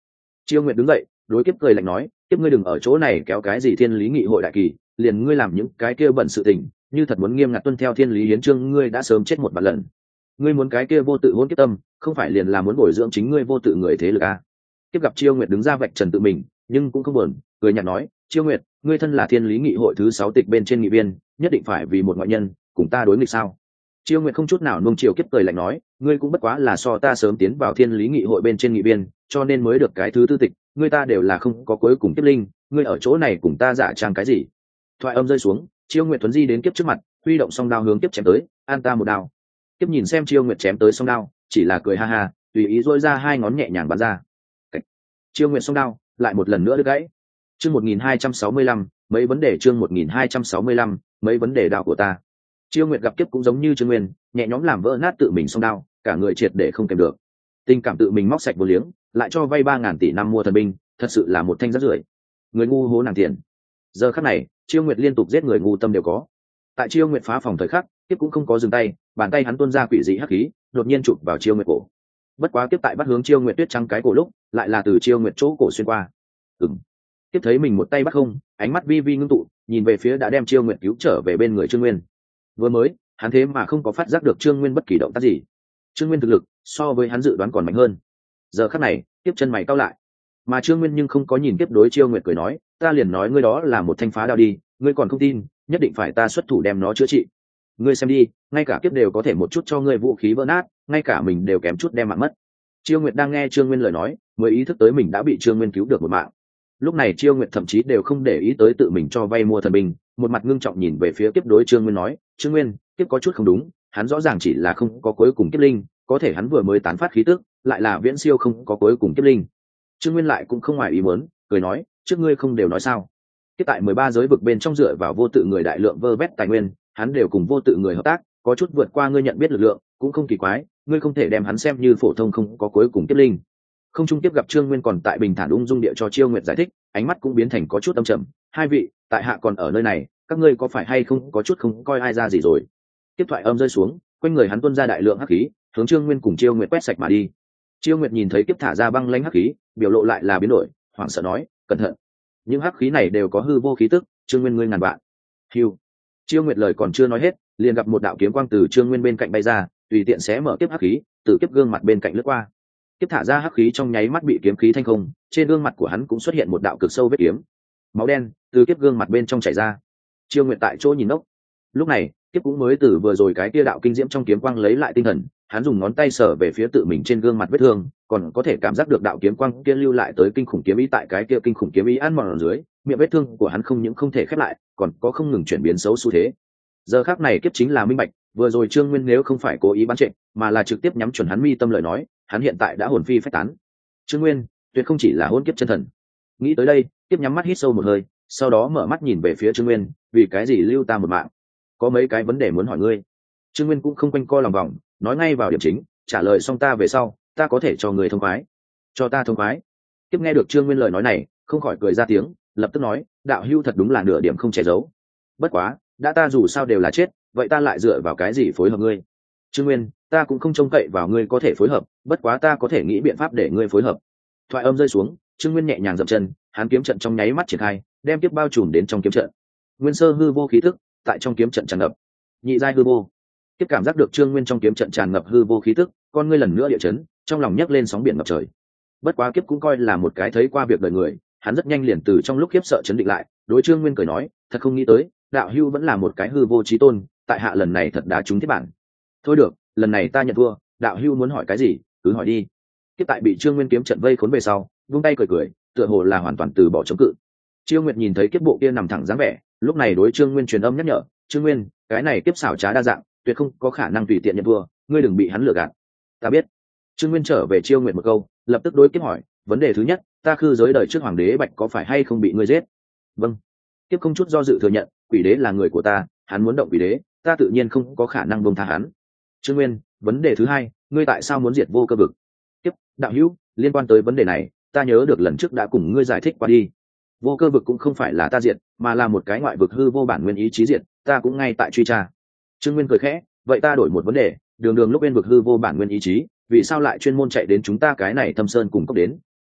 [SPEAKER 1] Chiêu Nguyệt đứng dậy đối kiếp cười lạnh nói, kiếp ngươi đừng ở chỗ này kéo cái gì thiên lý nghị hội đại kỳ, liền ngươi làm những cái kia bẩn sự tình, như thật muốn nghiêm ngặt tuân theo thiên lý hiến chương, ngươi đã sớm chết một vạn lần. Ngươi muốn cái kia vô tự hôn kiếp tâm, không phải liền là muốn bồi dưỡng chính ngươi vô tự người thế lực à? Kiếp gặp Chiêu Nguyệt đứng ra vạch trần tự mình, nhưng cũng không buồn, cười nhạt nói, Chiêu Nguyệt, ngươi thân là thiên lý nghị hội thứ sáu tịch bên trên nghị viên, nhất định phải vì một ngoại nhân cùng ta đối nghịch sao? Chiêu Nguyệt không chút nào nuông chiều kiếp cười lạnh nói, ngươi cũng bất quá là so ta sớm tiến vào thiên lý nghị hội bên trên nghị viên, cho nên mới được cái thứ tư tịch, ngươi ta đều là không có cuối cùng kiếp linh, ngươi ở chỗ này cùng ta giả trang cái gì? Thoại âm rơi xuống, Chiêu Nguyệt thuấn di đến kiếp trước mặt, huy động song đao hướng kiếp chém tới, an ta một đao. Kiếp nhìn xem Chiêu Nguyệt chém tới song đao, chỉ là cười ha ha, tùy ý duỗi ra hai ngón nhẹ nhàng bắn ra. Cách. Chiêu Nguyệt song đao lại một lần nữa đứt gãy. Chương một nghìn hai trăm sáu mươi lăm, mấy vấn đề chương một nghìn hai trăm sáu mươi lăm, mấy vấn đề đao của ta. Chiêu Nguyệt gặp kiếp cũng giống như Trương Nguyên, nhẹ nhõm làm vỡ nát tự mình song đao, cả người triệt để không kèm được. Tình cảm tự mình móc sạch vô liếng, lại cho vay ba ngàn tỷ năm mua thần binh, thật sự là một thanh rất rưởi. Người ngu hố nàng tiền. Giờ khắc này, Chiêu Nguyệt liên tục giết người ngu tâm đều có. Tại Chiêu Nguyệt phá phòng thời khắc, kiếp cũng không có dừng tay, bàn tay hắn tuôn ra quỷ dị hắc khí, đột nhiên chụp vào Chiêu Nguyệt cổ. Bất quá kiếp tại bắt hướng Chiêu Nguyệt tuyết trắng cái cổ lúc, lại là từ Chiêu Nguyệt chỗ cổ xuyên qua. Ừm. Kiếp thấy mình một tay bắt không, ánh mắt vi vi ngưng tụ, nhìn về phía đã đem Chiêu Nguyệt cứu trở về bên người Trương Nguyên. Vừa mới, hắn thế mà không có phát giác được Trương Nguyên bất kỳ động tác gì. Trương Nguyên thực lực so với hắn dự đoán còn mạnh hơn. Giờ khắc này, tiếp chân mày cau lại, mà Trương Nguyên nhưng không có nhìn tiếp đối Chiêu Nguyệt cười nói, ta liền nói ngươi đó là một thanh phá đao đi, ngươi còn không tin, nhất định phải ta xuất thủ đem nó chữa trị. Ngươi xem đi, ngay cả kiếp đều có thể một chút cho ngươi vũ khí vỡ nát, ngay cả mình đều kém chút đem mạng mất. Chiêu Nguyệt đang nghe Trương Nguyên lời nói, mới ý thức tới mình đã bị Trương Nguyên cứu được một mạng. Lúc này Chiêu Nguyệt thậm chí đều không để ý tới tự mình cho vay mua thần binh, một mặt ngưng trọng nhìn về phía kiếp đối Trương Nguyên nói, Trương Nguyên, kiếp có chút không đúng, hắn rõ ràng chỉ là không có cuối cùng kiếp linh, có thể hắn vừa mới tán phát khí tức, lại là viễn siêu không có cuối cùng kiếp linh. Trương Nguyên lại cũng không ngoài ý muốn, cười nói, trước ngươi không đều nói sao? Kiếp tại mười ba giới vực bên trong dựa vào vô tự người đại lượng vơ vét tài nguyên, hắn đều cùng vô tự người hợp tác, có chút vượt qua ngươi nhận biết lực lượng, cũng không kỳ quái, ngươi không thể đem hắn xem như phổ thông không có cuối cùng kiếp linh. Không trung tiếp gặp Trương Nguyên còn tại bình thản ung dung địa cho Chiêu Nguyệt giải thích, ánh mắt cũng biến thành có chút âm trầm, hai vị, tại hạ còn ở nơi này, các ngươi có phải hay không có chút không coi ai ra gì rồi? Tiếp thoại âm rơi xuống, quanh người hắn tuôn ra đại lượng hắc khí, hướng Trương Nguyên cùng Chiêu Nguyệt quét sạch mà đi. Chiêu Nguyệt nhìn thấy kiếp thả ra băng lãnh hắc khí, biểu lộ lại là biến đổi, hoảng sợ nói, cẩn thận, những hắc khí này đều có hư vô khí tức, Trương Nguyên ngươi ngàn vạn. Hưu. Chiêu Nguyệt lời còn chưa nói hết, liền gặp một đạo kiếm quang từ Trương Nguyên bên cạnh bay ra, tùy tiện xé mở kiếp hắc khí, từ kiếp gương mặt bên cạnh lướt qua. Kiếp thả ra hắc khí trong nháy mắt bị kiếm khí thanh không, trên gương mặt của hắn cũng xuất hiện một đạo cực sâu vết kiếm, máu đen từ kiếp gương mặt bên trong chảy ra. Chiêu Nguyệt tại chỗ nhìn ngốc. Lúc này, kiếp cũng mới từ vừa rồi cái kia đạo kinh diễm trong kiếm quang lấy lại tinh thần, hắn dùng ngón tay sờ về phía tự mình trên gương mặt vết thương, còn có thể cảm giác được đạo kiếm quang kia lưu lại tới kinh khủng kiếm ý tại cái kia kinh khủng kiếm ý ăn mòn ở dưới, miệng vết thương của hắn không những không thể khép lại, còn có không ngừng chuyển biến xấu xu thế. Giờ khắc này kiếp chính là minh bạch, vừa rồi Trương Nguyên nếu không phải cố ý bắn trệ, mà là trực tiếp nhắm chuẩn hắn mi tâm lời nói, hắn hiện tại đã hồn phi phách tán. Trương Nguyên tuyệt không chỉ là hôn kiếp chân thần. Nghĩ tới đây, kiếp nhắm mắt hít sâu một hơi, sau đó mở mắt nhìn về phía Trương Nguyên, vì cái gì lưu ta một mạng? Có mấy cái vấn đề muốn hỏi ngươi. Trương Nguyên cũng không quanh co lòng vòng, nói ngay vào điểm chính, trả lời xong ta về sau, ta có thể cho người thông khoái. Cho ta thông khoái. Kiếp nghe được Trương Nguyên lời nói này, không khỏi cười ra tiếng, lập tức nói, đạo hưu thật đúng là nửa điểm không che giấu. Bất quá, đã ta dù sao đều là chết, vậy ta lại dựa vào cái gì phối hợp ngươi? Trương Nguyên, ta cũng không trông cậy vào ngươi có thể phối hợp, bất quá ta có thể nghĩ biện pháp để ngươi phối hợp. Thoại âm rơi xuống, Trương Nguyên nhẹ nhàng dậm chân, hắn kiếm trận trong nháy mắt triển khai, đem kiếp bao trùm đến trong kiếm trận. Nguyên sơ hư vô khí tức tại trong kiếm trận tràn ngập. Nhị giai hư vô. Kiếp cảm giác được Trương Nguyên trong kiếm trận tràn ngập hư vô khí tức, con ngươi lần nữa địa chấn, trong lòng nhấc lên sóng biển ngập trời. Bất quá kiếp cũng coi là một cái thấy qua việc đời người, hắn rất nhanh liền từ trong lúc khiếp sợ chấn định lại, đối Trương Nguyên cười nói, thật không nghĩ tới, đạo hưu vẫn là một cái hư vô chí tôn, tại hạ lần này thật đá trúng thiết bản. Thôi được, lần này ta nhận thua, đạo hưu muốn hỏi cái gì, cứ hỏi đi. Kiếp tại bị Trương Nguyên kiếm trận vây khốn về sau, vung tay cười cười, tựa hồ là hoàn toàn từ bỏ chống cự. Chiêu Nguyệt nhìn thấy kiếp bộ kia nằm thẳng dáng vẻ, lúc này đối Trương Nguyên truyền âm nhắc nhở, Trương Nguyên, cái này kiếp xảo trá đa dạng, tuyệt không có khả năng tùy tiện nhận thua, ngươi đừng bị hắn lừa gạt. Ta biết. Trương Nguyên trở về Chiêu Nguyệt một câu, lập tức đối kiếp hỏi, vấn đề thứ nhất, ta khư giới đời trước hoàng đế Bạch có phải hay không bị ngươi giết? Vâng. Kiếp không chút do dự thừa nhận, quỷ đế là người của ta, hắn muốn động quỷ đế, ta tự nhiên không có khả năng buông tha hắn. Trương Nguyên, vấn đề thứ hai, ngươi tại sao muốn diệt vô cơ vực? Kiếp, đạo hữu, liên quan tới vấn đề này, ta nhớ được lần trước đã cùng ngươi giải thích qua đi. Vô cơ vực cũng không phải là ta diệt, mà là một cái ngoại vực hư vô bản nguyên ý chí diệt, ta cũng ngay tại truy tra. Trương Nguyên cười khẽ, vậy ta đổi một vấn đề, đường đường lúc bên vực hư vô bản nguyên ý chí, vì sao lại chuyên môn chạy đến chúng ta cái này thâm sơn cùng cốc đến,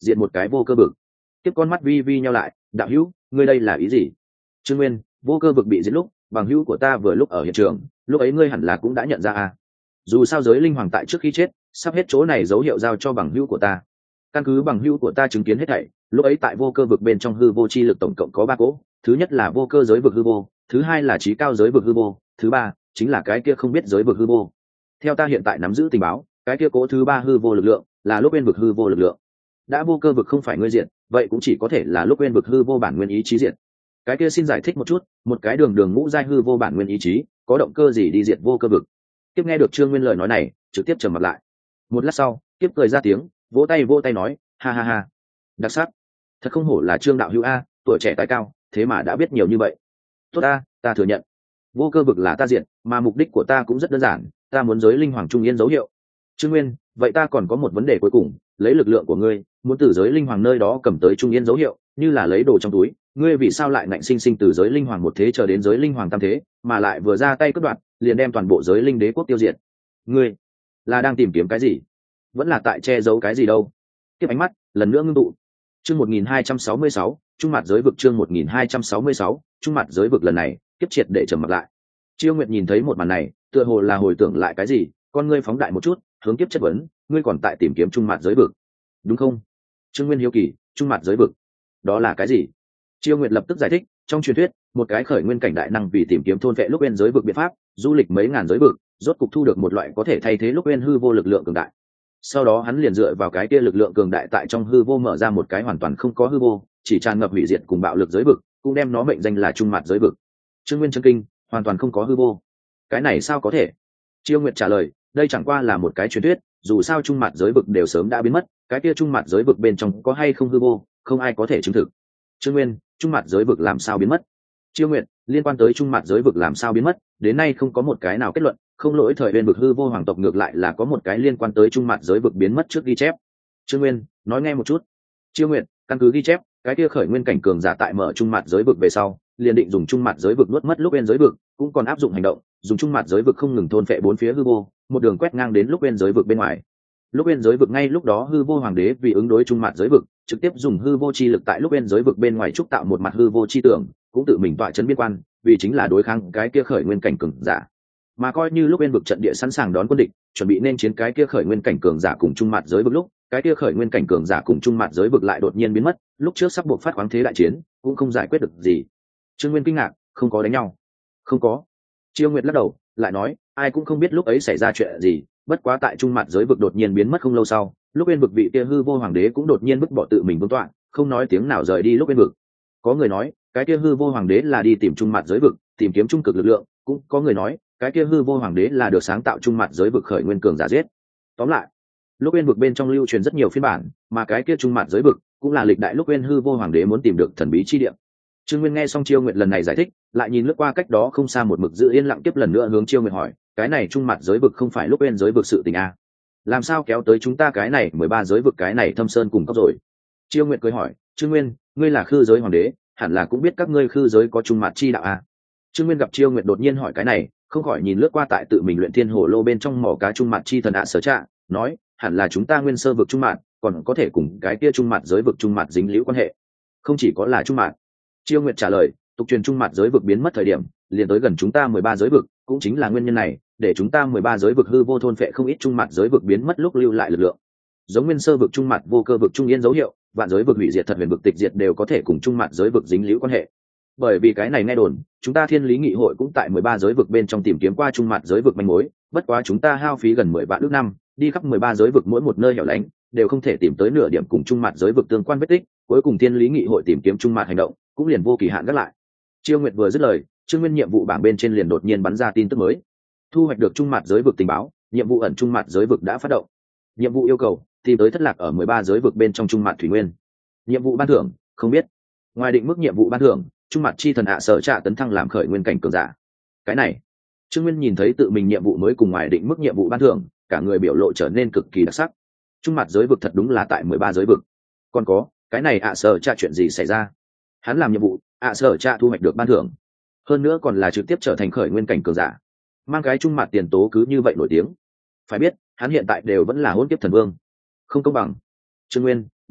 [SPEAKER 1] diện một cái vô cơ vực. Tiếp con mắt vi vi nhau lại, đạo hữu, ngươi đây là ý gì? Trương Nguyên, vô cơ vực bị giết lúc, bằng hữu của ta vừa lúc ở hiện trường, lúc ấy ngươi hẳn là cũng đã nhận ra à? Dù sao giới linh hoàng tại trước khi chết, sắp hết chỗ này dấu hiệu giao cho bằng hữu của ta. Căn cứ bằng hữu của ta chứng kiến hết thảy, lúc ấy tại vô cơ vực bên trong hư vô chi lực tổng cộng có ba cỗ, thứ nhất là vô cơ giới vực hư vô, thứ hai là trí cao giới vực hư vô, thứ ba chính là cái kia không biết giới vực hư vô. Theo ta hiện tại nắm giữ tình báo, cái kia cỗ thứ ba hư vô lực lượng là lúc bên vực hư vô lực lượng. Đã vô cơ vực không phải ngươi diện, vậy cũng chỉ có thể là lúc bên vực hư vô bản nguyên ý chí diện. Cái kia xin giải thích một chút, một cái đường đường ngũ giai hư vô bản nguyên ý chí, có động cơ gì đi diệt vô cơ vực? Tiếp nghe được Trương Nguyên lời nói này, trực tiếp trầm mặt lại. Một lát sau, tiếp cười ra tiếng, vỗ tay vỗ tay nói, ha ha ha, đặc sắc, thật không hổ là Trương đạo hữu a, tuổi trẻ tài cao, thế mà đã biết nhiều như vậy. Tốt a, ta thừa nhận, vô cơ vực là ta diện, mà mục đích của ta cũng rất đơn giản, ta muốn giới linh hoàng trung yên dấu hiệu. Trương Nguyên, vậy ta còn có một vấn đề cuối cùng, lấy lực lượng của ngươi, muốn từ giới linh hoàng nơi đó cầm tới trung yên dấu hiệu, như là lấy đồ trong túi, ngươi vì sao lại ngạnh sinh sinh từ giới linh hoàng một thế chờ đến giới linh hoàng tam thế, mà lại vừa ra tay cướp đoạt, liền đem toàn bộ giới linh đế quốc tiêu diệt? Ngươi là đang tìm kiếm cái gì? Vẫn là tại che giấu cái gì đâu? Tiếp ánh mắt lần nữa ngưng tụ. Chương một nghìn hai trăm sáu mươi sáu, trung mặt giới vực. Chương một nghìn hai trăm sáu mươi sáu, trung mặt giới vực. Lần này tiếp triệt để trầm mặt lại. Chiêu Nguyệt nhìn thấy một màn này, tựa hồ là hồi tưởng lại cái gì, con ngươi phóng đại một chút, hướng tiếp chất vấn, ngươi còn tại tìm kiếm trung mặt giới vực, đúng không? Trương Nguyên hiếu kỳ, trung mặt giới vực, đó là cái gì? Chiêu Nguyệt lập tức giải thích, trong truyền thuyết, một cái khởi nguyên cảnh đại năng vì tìm kiếm thôn vệ lúc bên giới vực biện pháp, du lịch mấy ngàn giới vực, rốt cục thu được một loại có thể thay thế lúc bên hư vô lực lượng cường đại. Sau đó hắn liền dựa vào cái kia lực lượng cường đại tại trong hư vô mở ra một cái hoàn toàn không có hư vô, chỉ tràn ngập hủy diệt cùng bạo lực giới vực, cũng đem nó mệnh danh là trung mặt giới vực. Trương Nguyên chân kinh, hoàn toàn không có hư vô, cái này sao có thể? Chiêu Nguyệt trả lời, đây chẳng qua là một cái truyền thuyết, dù sao trung mặt giới vực đều sớm đã biến mất, cái kia trung mặt giới vực bên trong có hay không hư vô, không ai có thể chứng thực. Trương Nguyên, trung mặt giới vực làm sao biến mất? Chiêu Nguyệt, liên quan tới trung mặt giới vực làm sao biến mất, đến nay không có một cái nào kết luận, không lỗi thời bên vực hư vô hoàng tộc ngược lại là có một cái liên quan tới trung mặt giới vực biến mất trước ghi chép. Trương Nguyên, nói nghe một chút. Chiêu Nguyệt, căn cứ ghi chép, cái kia khởi nguyên cảnh cường giả tại mở trung mặt giới vực về sau, liền định dùng trung mặt giới vực nuốt mất lúc bên giới vực, cũng còn áp dụng hành động, dùng trung mặt giới vực không ngừng thôn phệ bốn phía hư vô, một đường quét ngang đến lúc bên giới vực bên ngoài. Lúc bên giới vực ngay lúc đó hư vô hoàng đế vì ứng đối trung mặt giới vực, trực tiếp dùng hư vô chi lực tại lúc bên giới vực bên ngoài trúc tạo một mặt hư vô chi tưởng, cũng tự mình tọa trấn biên quan, vì chính là đối kháng cái kia khởi nguyên cảnh cường giả. Mà coi như lúc bên vực trận địa sẵn sàng đón quân địch, chuẩn bị nên chiến cái kia khởi nguyên cảnh cường giả cùng trung mặt giới vực lúc, cái kia khởi nguyên cảnh cường giả cùng trung mặt giới vực lại đột nhiên biến mất, lúc trước sắp buộc phát khoáng thế đại chiến, cũng không giải quyết được gì. Trương Nguyên kinh ngạc, không có đánh nhau? Không có. Chiêu Nguyệt lắc đầu, lại nói, ai cũng không biết lúc ấy xảy ra chuyện gì, bất quá tại trung mặt giới vực đột nhiên biến mất không lâu sau, lúc bên vực vị kia hư vô hoàng đế cũng đột nhiên vứt bỏ tự mình vương tọa, không nói tiếng nào rời đi lúc bên vực. Có người nói, cái kia hư vô hoàng đế là đi tìm trung mặt giới vực, tìm kiếm trung cực lực lượng, cũng có người nói, cái kia hư vô hoàng đế là được sáng tạo trung mặt giới vực khởi nguyên cường giả giết. Tóm lại, lúc bên vực bên trong lưu truyền rất nhiều phiên bản, mà cái kia trung mặt giới vực cũng là lịch đại lúc bên hư vô hoàng đế muốn tìm được thần bí chi địa. Trương Nguyên nghe xong Chiêu Nguyệt lần này giải thích, lại nhìn lướt qua cách đó không xa một mực giữ yên lặng, tiếp lần nữa hướng Chiêu Nguyệt hỏi, cái này trung mặt giới vực không phải lúc bên giới vực sự tình à? Làm sao kéo tới chúng ta cái này mười ba giới vực cái này thâm sơn cùng cấp rồi? Chiêu Nguyệt cười hỏi, Trương Nguyên, ngươi là khư giới hoàng đế, hẳn là cũng biết các ngươi khư giới có trung mặt chi đạo à? Trương Nguyên gặp Chiêu Nguyệt đột nhiên hỏi cái này, không khỏi nhìn lướt qua tại tự mình luyện thiên hồ lô bên trong mỏ cá trung mặt chi thần ạ sở trạ, nói, hẳn là chúng ta nguyên sơ vực trung mặt, còn có thể cùng cái kia trung mặt giới vực trung mặt dính liễu quan hệ, không chỉ có là trung mặt. Chiêu Nguyệt trả lời, tục truyền trung mặt giới vực biến mất thời điểm, liền tới gần chúng ta mười ba giới vực, cũng chính là nguyên nhân này, để chúng ta mười ba giới vực hư vô thôn phệ không ít trung mặt giới vực biến mất lúc lưu lại lực lượng. Giống nguyên sơ vực trung mặt vô cơ vực trung yên dấu hiệu, vạn giới vực hủy diệt thật huyền vực tịch diệt đều có thể cùng trung mặt giới vực dính liễu quan hệ. Bởi vì cái này nghe đồn, chúng ta Thiên Lý Nghị hội cũng tại mười ba giới vực bên trong tìm kiếm qua trung mặt giới vực manh mối, bất quá chúng ta hao phí gần mười vạn ước năm, đi khắp mười ba giới vực mỗi một nơi hẻo lánh, đều không thể tìm tới nửa điểm cùng trung mặt giới vực tương quan vết tích, cuối cùng Thiên Lý Nghị hội tìm kiếm trung mặt hành động, cũng liền vô kỳ hạn gác lại. Chiêu Nguyệt vừa dứt lời, Trương Nguyên nhiệm vụ bảng bên trên liền đột nhiên bắn ra tin tức mới. Thu hoạch được trung mặt giới vực tình báo, nhiệm vụ ẩn trung mặt giới vực đã phát động. Nhiệm vụ yêu cầu, tìm tới thất lạc ở mười ba giới vực bên trong trung mặt thủy nguyên. Nhiệm vụ ban thưởng, không biết. Ngoài định mức nhiệm vụ ban thưởng, trung mặt chi thần ạ sở trạ tấn thăng làm khởi nguyên cảnh cường giả. Cái này, Trương Nguyên nhìn thấy tự mình nhiệm vụ mới cùng ngoài định mức nhiệm vụ ban thưởng, cả người biểu lộ trở nên cực kỳ đặc sắc. Trung mặt giới vực thật đúng là tại mười ba giới vực. Còn có, cái này ạ sở trạ chuyện gì xảy ra? Hắn làm nhiệm vụ, ạ sở trạ thu hoạch được ban thưởng, hơn nữa còn là trực tiếp trở thành khởi nguyên cảnh cường giả, mang cái trung mặt tiền tố cứ như vậy nổi tiếng. Phải biết, hắn hiện tại đều vẫn là hôn kiếp thần vương, không công bằng. Trương Nguyên,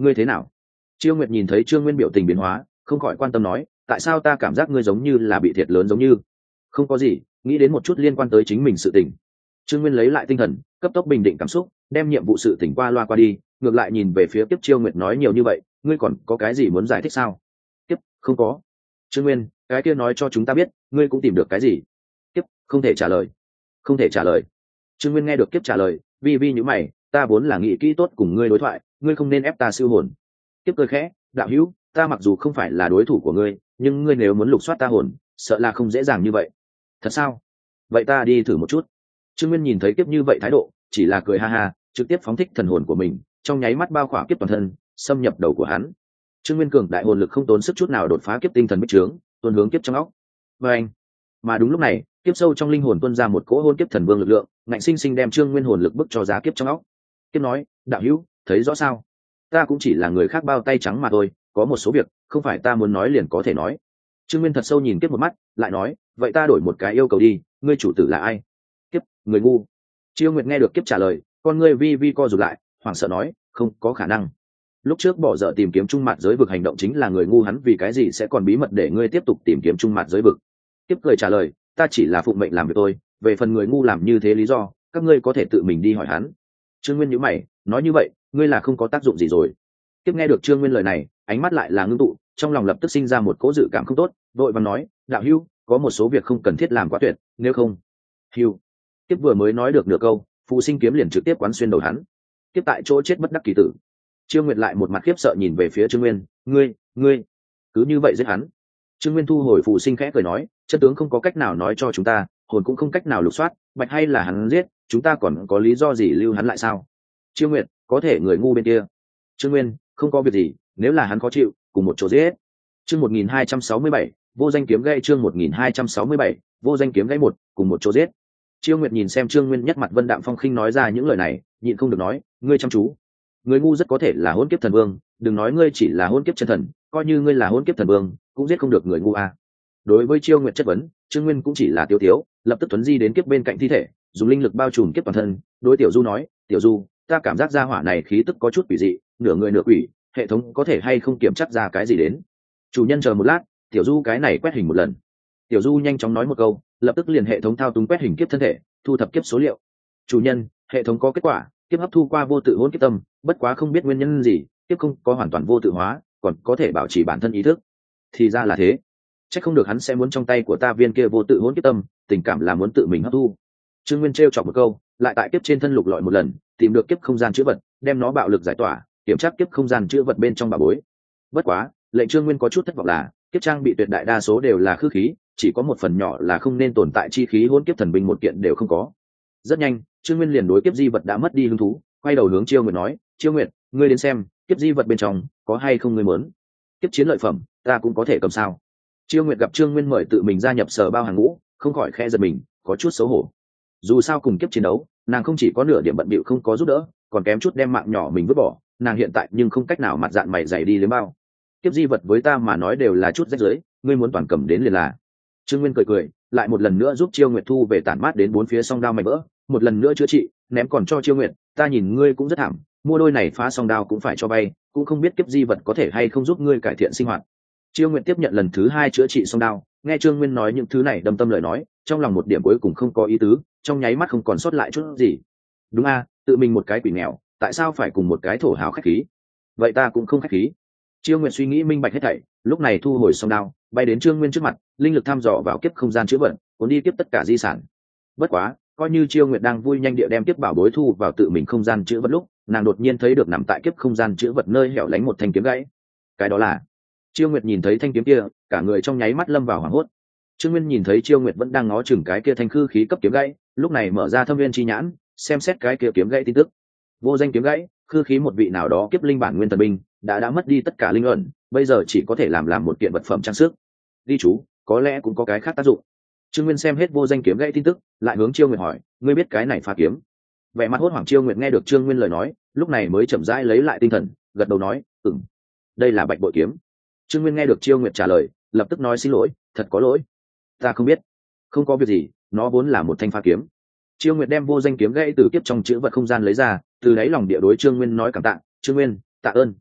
[SPEAKER 1] ngươi thế nào? Chiêu Nguyệt nhìn thấy Trương Nguyên biểu tình biến hóa, không khỏi quan tâm nói, tại sao ta cảm giác ngươi giống như là bị thiệt lớn giống như? Không có gì, nghĩ đến một chút liên quan tới chính mình sự tình. Trương Nguyên lấy lại tinh thần, cấp tốc bình định cảm xúc, đem nhiệm vụ sự tỉnh qua loa qua đi, ngược lại nhìn về phía Kiếp. Chiêu Nguyệt nói nhiều như vậy, ngươi còn có cái gì muốn giải thích sao? Kiếp, không có. Trương Nguyên, cái kia nói cho chúng ta biết, ngươi cũng tìm được cái gì? Kiếp, không thể trả lời. Không thể trả lời. Trương Nguyên nghe được Kiếp trả lời, vi vi nhíu mày, ta vốn là nghĩ kỹ tốt cùng ngươi đối thoại, ngươi không nên ép ta siêu hồn. Kiếp cười khẽ, đạo hữu, ta mặc dù không phải là đối thủ của ngươi, nhưng ngươi nếu muốn lục soát ta hồn, sợ là không dễ dàng như vậy. Thật sao? Vậy ta đi thử một chút. Trương Nguyên nhìn thấy Kiếp như vậy thái độ, chỉ là cười ha ha, trực tiếp phóng thích thần hồn của mình, trong nháy mắt bao khỏa Kiếp toàn thân, xâm nhập đầu của hắn. Trương Nguyên cường đại hồn lực không tốn sức chút nào đột phá Kiếp tinh thần bích trướng, tuôn hướng Kiếp trong óc. Và anh, mà đúng lúc này, Kiếp sâu trong linh hồn tuôn ra một cỗ hôn Kiếp thần vương lực lượng, ngạnh sinh sinh đem Trương Nguyên hồn lực bức cho giá Kiếp trong óc. Kiếp nói, đạo hữu, thấy rõ sao? Ta cũng chỉ là người khác bao tay trắng mà thôi, có một số việc không phải ta muốn nói liền có thể nói. Trương Nguyên thật sâu nhìn Kiếp một mắt, lại nói, vậy ta đổi một cái yêu cầu đi, ngươi chủ tử là ai? Kiếp, người ngu. Chiêu Nguyệt nghe được Kiếp trả lời, con ngươi vi vi co rụt lại, hoảng sợ nói, không có khả năng. Lúc trước bỏ dở tìm kiếm trung mạt giới vực hành động chính là người ngu, hắn vì cái gì sẽ còn bí mật để ngươi tiếp tục tìm kiếm trung mạt giới vực? Kiếp cười trả lời, ta chỉ là phụng mệnh làm việc tôi, về phần người ngu làm như thế lý do, các ngươi có thể tự mình đi hỏi hắn. Trương Nguyên nhíu mày, nói như vậy, ngươi là không có tác dụng gì rồi. Kiếp nghe được Trương Nguyên lời này, ánh mắt lại là ngưng tụ, trong lòng lập tức sinh ra một cỗ dự cảm không tốt, vội vàng nói, đạo hữu, có một số việc không cần thiết làm quá tuyệt, nếu không. Hưu. Kiếp vừa mới nói được nửa câu, Phù Sinh kiếm liền trực tiếp quán xuyên đầu hắn. Kiếp tại chỗ chết bất đắc kỳ tử. Trương Nguyệt lại một mặt khiếp sợ nhìn về phía Trương Nguyên, ngươi, ngươi, cứ như vậy giết hắn? Trương Nguyên thu hồi Phù Sinh khẽ cười nói, chân tướng không có cách nào nói cho chúng ta, hồn cũng không cách nào lục soát, bạch hay là hắn giết, chúng ta còn có lý do gì lưu hắn lại sao? Trương Nguyệt, có thể người ngu bên kia. Trương Nguyên, không có việc gì, nếu là hắn khó chịu, cùng một chỗ giết. Chương một nghìn hai trăm sáu mươi bảy, vô danh kiếm gãy. Chương một nghìn hai trăm sáu mươi bảy, vô danh kiếm gãy một, cùng một chỗ giết. Chiêu Nguyệt nhìn xem Trương Nguyên nhất mặt vân đạm phong khinh nói ra những lời này, nhịn không được nói, ngươi chăm chú. Người ngu rất có thể là hôn kiếp thần vương, đừng nói ngươi chỉ là hôn kiếp chân thần, coi như ngươi là hôn kiếp thần vương, cũng giết không được người ngu à. Đối với Chiêu Nguyệt chất vấn, Trương Nguyên cũng chỉ là tiêu tiếu, lập tức tuấn di đến kiếp bên cạnh thi thể, dùng linh lực bao trùm kiếp toàn thân, đối Tiểu Du nói, Tiểu Du, ta cảm giác gia hỏa này khí tức có chút quỷ dị, nửa người nửa quỷ, hệ thống có thể hay không kiểm chắc ra cái gì đến? Chủ nhân chờ một lát, Tiểu Du cái này quét hình một lần. Tiểu Du nhanh chóng nói một câu, lập tức liền hệ thống thao túng quét hình kiếp thân thể, thu thập kiếp số liệu. Chủ nhân, hệ thống có kết quả, kiếp hấp thu qua vô tự hỗn kiếp tâm, bất quá không biết nguyên nhân gì, kiếp không có hoàn toàn vô tự hóa, còn có thể bảo trì bản thân ý thức. Thì ra là thế, chắc không được hắn sẽ muốn trong tay của ta viên kia vô tự hỗn kiếp tâm, tình cảm là muốn tự mình hấp thu. Trương Nguyên trêu chọc một câu, lại tại kiếp trên thân lục lọi một lần, tìm được kiếp không gian chữ vật, đem nó bạo lực giải tỏa, kiểm tra kiếp không gian chữ vật bên trong bảo bối. Bất quá, lệnh Trương Nguyên có chút thất vọng là, kiếp trang bị tuyệt đại đa số đều là khư khí, chỉ có một phần nhỏ là không nên tồn tại chi khí hỗn kiếp thần binh một kiện đều không có. Rất nhanh, Trương Nguyên liền đối kiếp di vật đã mất đi hứng thú, quay đầu hướng Chiêu Nguyệt nói, Chiêu Nguyệt, ngươi đến xem, kiếp di vật bên trong có hay không ngươi muốn? Kiếp chiến lợi phẩm, ta cũng có thể cầm sao? Chiêu Nguyệt gặp Trương Nguyên mời tự mình gia nhập sở bao hàng ngũ, không khỏi khẽ giật mình, có chút xấu hổ. Dù sao cùng kiếp chiến đấu, nàng không chỉ có nửa điểm bận bịu không có giúp đỡ, còn kém chút đem mạng nhỏ mình vứt bỏ, nàng hiện tại nhưng không cách nào mặt dạn mày dày đi liếm bao. Kiếp di vật với ta mà nói đều là chút rách rưới, ngươi muốn toàn cầm đến liền là. Trương Nguyên cười cười, lại một lần nữa giúp Chiêu Nguyệt thu về tản mát đến bốn phía song đao mảnh vỡ, một lần nữa chữa trị, ném còn cho Chiêu Nguyệt, ta nhìn ngươi cũng rất thảm, mua đôi này phá song đao cũng phải cho bay, cũng không biết kiếp di vật có thể hay không giúp ngươi cải thiện sinh hoạt. Chiêu Nguyệt tiếp nhận lần thứ hai chữa trị song đao, nghe Trương Nguyên nói những thứ này đâm tâm lời nói, trong lòng một điểm cuối cùng không có ý tứ, trong nháy mắt không còn sót lại chút gì. Đúng a, tự mình một cái quỷ nghèo, tại sao phải cùng một cái thổ hào khách khí? Vậy ta cũng không khách khí. Chiêu Nguyệt suy nghĩ minh bạch hết thảy, lúc này thu hồi song đao, bay đến Trương Nguyên trước mặt, linh lực thăm dò vào kiếp không gian chữa vận, cuốn đi tiếp tất cả di sản. Bất quá, coi như Chiêu Nguyệt đang vui nhanh địa đem tiếp bảo bối thu vào tự mình không gian chữa vật lúc, nàng đột nhiên thấy được nằm tại kiếp không gian chữa vật nơi hẻo lánh một thanh kiếm gãy. Cái đó là. Chiêu Nguyệt nhìn thấy thanh kiếm kia, cả người trong nháy mắt lâm vào hoảng hốt. Trương Nguyên nhìn thấy Chiêu Nguyệt vẫn đang ngó chừng cái kia thanh khư khí cấp kiếm gãy, lúc này mở ra thâm viên chi nhãn, xem xét cái kia kiếm gãy tin tức. Vô danh kiếm gãy, khư khí một vị nào đó kiếp linh bản nguyên thần binh, đã đã mất đi tất cả linh ẩn, bây giờ chỉ có thể làm làm một kiện vật phẩm trang sức. Đi chú, có lẽ cũng có cái khác tác dụng. Trương Nguyên xem hết vô danh kiếm gãy tin tức, lại hướng Chiêu Nguyệt hỏi, ngươi biết cái này phá kiếm? Vẻ mặt hốt hoảng Chiêu Nguyệt nghe được Trương Nguyên lời nói, lúc này mới chậm rãi lấy lại tinh thần, gật đầu nói, ừm, đây là Bạch Bội kiếm. Trương Nguyên nghe được Chiêu Nguyệt trả lời, lập tức nói xin lỗi, thật có lỗi, ta không biết. Không có việc gì, nó vốn là một thanh phá kiếm. Chiêu Nguyệt đem vô danh kiếm gãy từ kiếp trong chữ vật không gian lấy ra, từ đáy lòng địa đối Trương Nguyên nói cảm tạ, Trương Nguyên, tạ ơn.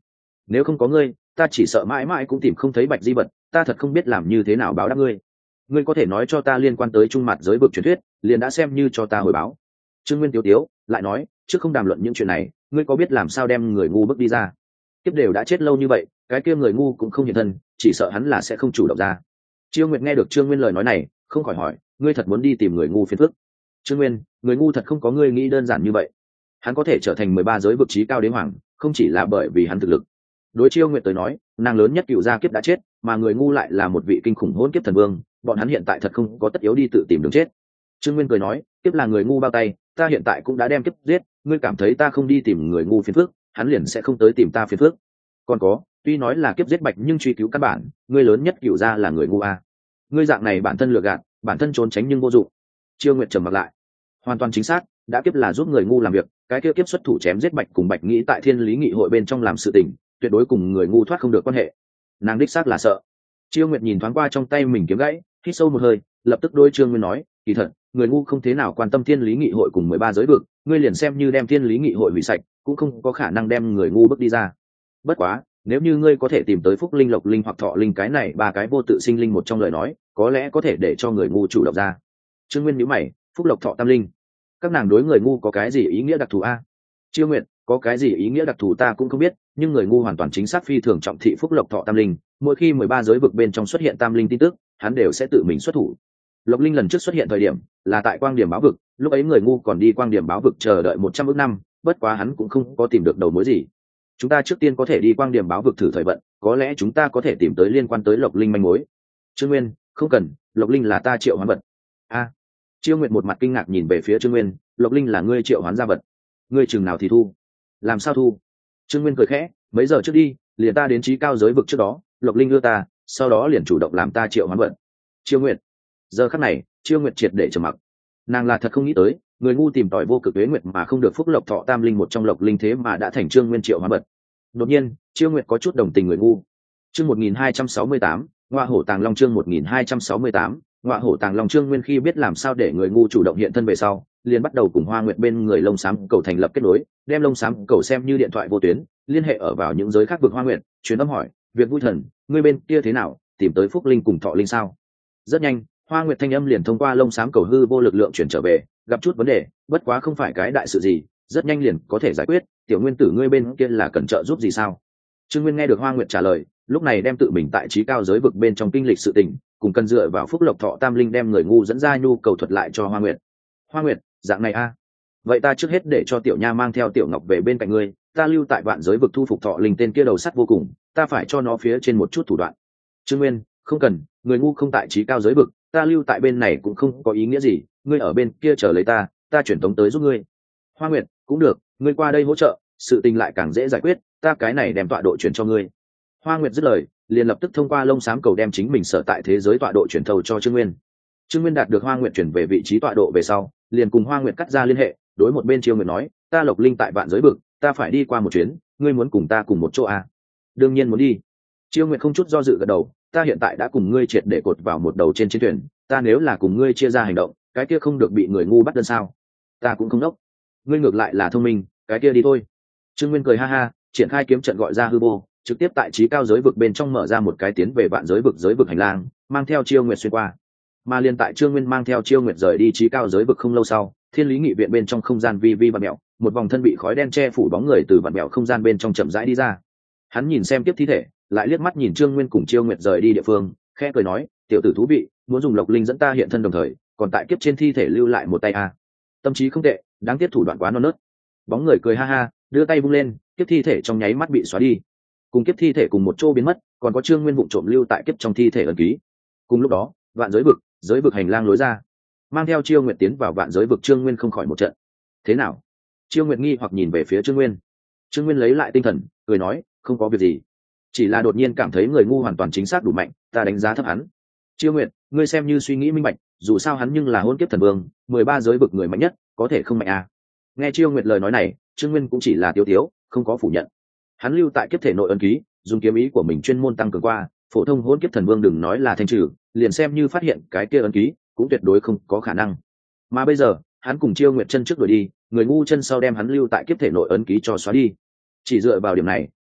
[SPEAKER 1] nếu không có ngươi ta chỉ sợ mãi mãi cũng tìm không thấy bạch di vật, ta thật không biết làm như thế nào báo đáp ngươi. Ngươi có thể nói cho ta liên quan tới trung mặt giới vực truyền thuyết, liền đã xem như cho ta hồi báo. Trương Nguyên tiếu tiếu lại nói, trước không đàm luận những chuyện này, ngươi có biết làm sao đem người ngu bước đi ra? Kiếp đều đã chết lâu như vậy, cái kia người ngu cũng không hiện thân, chỉ sợ hắn là sẽ không chủ động ra. Chiêu Nguyệt nghe được Trương Nguyên lời nói này, không khỏi hỏi, ngươi thật muốn đi tìm người ngu phiền phức? Trương Nguyên, người ngu thật không có ngươi nghĩ đơn giản như vậy. Hắn có thể trở thành mười ba giới vực trí cao đế hoàng, không chỉ là bởi vì hắn thực lực. Đối Chiêu Nguyệt tới nói, nàng lớn nhất cựu gia kiếp đã chết, mà người ngu lại là một vị kinh khủng hỗn kiếp thần vương, bọn hắn hiện tại thật không có tất yếu đi tự tìm đường chết. Trương Nguyên cười nói, kiếp là người ngu bao tay, ta hiện tại cũng đã đem kiếp giết, ngươi cảm thấy ta không đi tìm người ngu phiền phức, hắn liền sẽ không tới tìm ta phiền phức. Còn có, tuy nói là kiếp giết bạch nhưng truy cứu căn bản, ngươi lớn nhất cựu gia là người ngu a. Ngươi dạng này bản thân lừa gạt, bản thân trốn tránh nhưng vô dụng. Chiêu Nguyệt trầm mặc lại, hoàn toàn chính xác, đã kiếp là giúp người ngu làm việc, cái kia kiếp xuất thủ chém giết bạch cùng bạch nghĩ tại thiên lý nghị hội bên trong làm sự tình, tuyệt đối cùng người ngu thoát không được quan hệ. Nàng đích xác là sợ. Chiêu Nguyệt nhìn thoáng qua trong tay mình kiếm gãy, hít sâu một hơi, lập tức đối Trương Nguyên nói, kỳ thật người ngu không thế nào quan tâm thiên lý nghị hội cùng mười ba giới vực, ngươi liền xem như đem thiên lý nghị hội hủy sạch cũng không có khả năng đem người ngu bước đi ra. Bất quá nếu như ngươi có thể tìm tới phúc linh, lộc linh hoặc thọ linh cái này ba cái vô tự sinh linh một trong lời nói, có lẽ có thể để cho người ngu chủ động ra. Trương Nguyên nhíu mày, phúc lộc thọ tam linh, các nàng đối người ngu có cái gì ý nghĩa đặc thù a? Chiêu Nguyệt, có cái gì ý nghĩa đặc thù ta cũng không biết, nhưng người ngu hoàn toàn chính xác phi thường trọng thị phúc lộc thọ tam linh, mỗi khi mười ba giới vực bên trong xuất hiện tam linh tin tức, hắn đều sẽ tự mình xuất thủ. Lộc linh lần trước xuất hiện thời điểm là tại quang điểm báo vực, lúc ấy người ngu còn đi quang điểm báo vực chờ đợi một trăm ước năm, bất quá hắn cũng không có tìm được đầu mối gì. Chúng ta trước tiên có thể đi quang điểm báo vực thử thời vận, có lẽ chúng ta có thể tìm tới liên quan tới Lộc linh manh mối. Trương Nguyên, không cần, Lộc linh là ta triệu hoán vật. A. À, Chiêu Nguyệt một mặt kinh ngạc nhìn về phía Trương Nguyên, Lộc linh là ngươi triệu hoán gia vật, ngươi chừng nào thì thu? Làm sao thu? Trương Nguyên cười khẽ, mấy giờ trước đi, liền ta đến trí cao giới vực trước đó, Lộc linh đưa ta, sau đó liền chủ động làm ta triệu hoán vật. Chiêu Nguyệt, giờ khắc này Chiêu Nguyệt triệt để trầm mặc. Nàng là thật không nghĩ tới, người ngu tìm tòi vô cực tuế nguyệt mà không được phúc lộc thọ tam linh một trong Lộc linh thế mà đã thành Trương Nguyên triệu hoán vật. Đột nhiên Chiêu Nguyệt có chút đồng tình người ngu. Chương một nghìn hai trăm sáu mươi tám, Ngọa Hổ Tàng Long. Chương một nghìn hai trăm sáu mươi tám, Ngọa Hổ Tàng Long. Trương Nguyên khi biết làm sao để người ngu chủ động hiện thân về sau, liền bắt đầu cùng Hoa Nguyệt bên người lông xám cầu thành lập kết nối, đem lông xám cầu xem như điện thoại vô tuyến, liên hệ ở vào những giới khác vực Hoa Nguyệt, truyền âm hỏi, việc vui thần, ngươi bên kia thế nào, tìm tới phúc linh cùng thọ linh sao? Rất nhanh, Hoa Nguyệt thanh âm liền thông qua lông xám cầu hư vô lực lượng chuyển trở về, gặp chút vấn đề, bất quá không phải cái đại sự gì, rất nhanh liền có thể giải quyết, tiểu nguyên tử ngươi bên kia là cần trợ giúp gì sao? Trương Nguyên nghe được Hoa Nguyệt trả lời, lúc này đem tự mình tại trí cao giới vực bên trong kinh lịch sự tình, cùng cần dựa vào phúc lộc thọ tam linh đem người ngu dẫn ra nhu cầu thuật lại cho Hoa Nguyệt. Hoa Nguyệt, dạng này a, à? Vậy ta trước hết để cho tiểu nha mang theo tiểu ngọc về bên cạnh ngươi, ta lưu tại vạn giới vực thu phục thọ linh tên kia đầu sắt vô cùng, ta phải cho nó phía trên một chút thủ đoạn. Trương Nguyên, không cần, người ngu không tại trí cao giới vực, ta lưu tại bên này cũng không có ý nghĩa gì, ngươi ở bên kia chờ lấy ta, ta chuyển tống tới giúp ngươi. Hoa Nguyệt, cũng được, ngươi qua đây hỗ trợ, sự tình lại càng dễ giải quyết, ta cái này đem tọa độ chuyển cho ngươi. Hoa Nguyệt dứt lời, liền lập tức thông qua lông xám cầu đem chính mình sở tại thế giới tọa độ chuyển thầu cho Trương Nguyên. Trương Nguyên đạt được Hoa Nguyệt chuyển về vị trí tọa độ về sau, liền cùng Hoa Nguyệt cắt ra liên hệ, đối một bên Chiêu Nguyệt nói, ta Lộc linh tại vạn giới vực, ta phải đi qua một chuyến, ngươi muốn cùng ta cùng một chỗ à? Đương nhiên muốn đi. Chiêu Nguyệt không chút do dự gật đầu, ta hiện tại đã cùng ngươi triệt để cột vào một đầu trên chiến thuyền, ta nếu là cùng ngươi chia ra hành động, cái kia không được bị người ngu bắt đơn sao? Ta cũng không đốc. Ngươi ngược lại là thông minh, cái kia đi thôi. Trương Nguyên cười ha ha, triển khai kiếm trận gọi ra hư vô, trực tiếp tại trí cao giới vực bên trong mở ra một cái tiến về vạn giới vực giới vực hành lang, mang theo Chiêu Nguyệt xuyên qua. Mà liên tại Trương Nguyên mang theo Chiêu Nguyệt rời đi trí cao giới vực không lâu sau, thiên lý nghị viện bên trong không gian vi vi vặn mèo, một vòng thân bị khói đen che phủ bóng người từ vặn mèo không gian bên trong chậm rãi đi ra. Hắn nhìn xem tiếp thi thể, lại liếc mắt nhìn Trương Nguyên cùng Chiêu Nguyệt rời đi địa phương, khẽ cười nói, tiểu tử thú vị, muốn dùng Lộc linh dẫn ta hiện thân đồng thời, còn tại kiếp trên thi thể lưu lại một tay a. Tâm trí không tệ, đáng tiếc thủ đoạn quá non nớt. Bóng người cười ha ha, đưa tay vung lên, kiếp thi thể trong nháy mắt bị xóa đi. Cùng kiếp thi thể cùng một chỗ biến mất, còn có Trương Nguyên vụng trộm lưu tại kiếp trong thi thể ẩn ký. Cùng lúc đó, vạn giới vực, giới vực hành lang lối ra, mang theo Chiêu Nguyệt tiến vào vạn giới vực. Trương Nguyên không khỏi một trận. Thế nào? Chiêu Nguyệt nghi hoặc nhìn về phía Trương Nguyên. Trương Nguyên lấy lại tinh thần, cười nói, không có việc gì, chỉ là đột nhiên cảm thấy người ngu hoàn toàn chính xác đủ mạnh, ta đánh giá thấp hắn. Chiêu Nguyệt, ngươi xem như suy nghĩ minh bạch, dù sao hắn nhưng là hôn kiếp thần vương, mười ba giới vực người mạnh nhất, có thể không mạnh à? Nghe Chiêu Nguyệt lời nói này, Trương Nguyên cũng chỉ là tiêu tiếu, không có phủ nhận. Hắn lưu tại kiếp thể nội ấn ký, dùng kiếm ý của mình chuyên môn tăng cường qua, phổ thông hôn kiếp thần vương đừng nói là thanh trừ, liền xem như phát hiện cái kia ấn ký, cũng tuyệt đối không có khả năng. Mà bây giờ, hắn cùng Chiêu Nguyệt chân trước đuổi đi, người ngu chân sau đem hắn lưu tại kiếp thể nội ấn ký cho xóa đi. Chỉ dựa vào điểm này,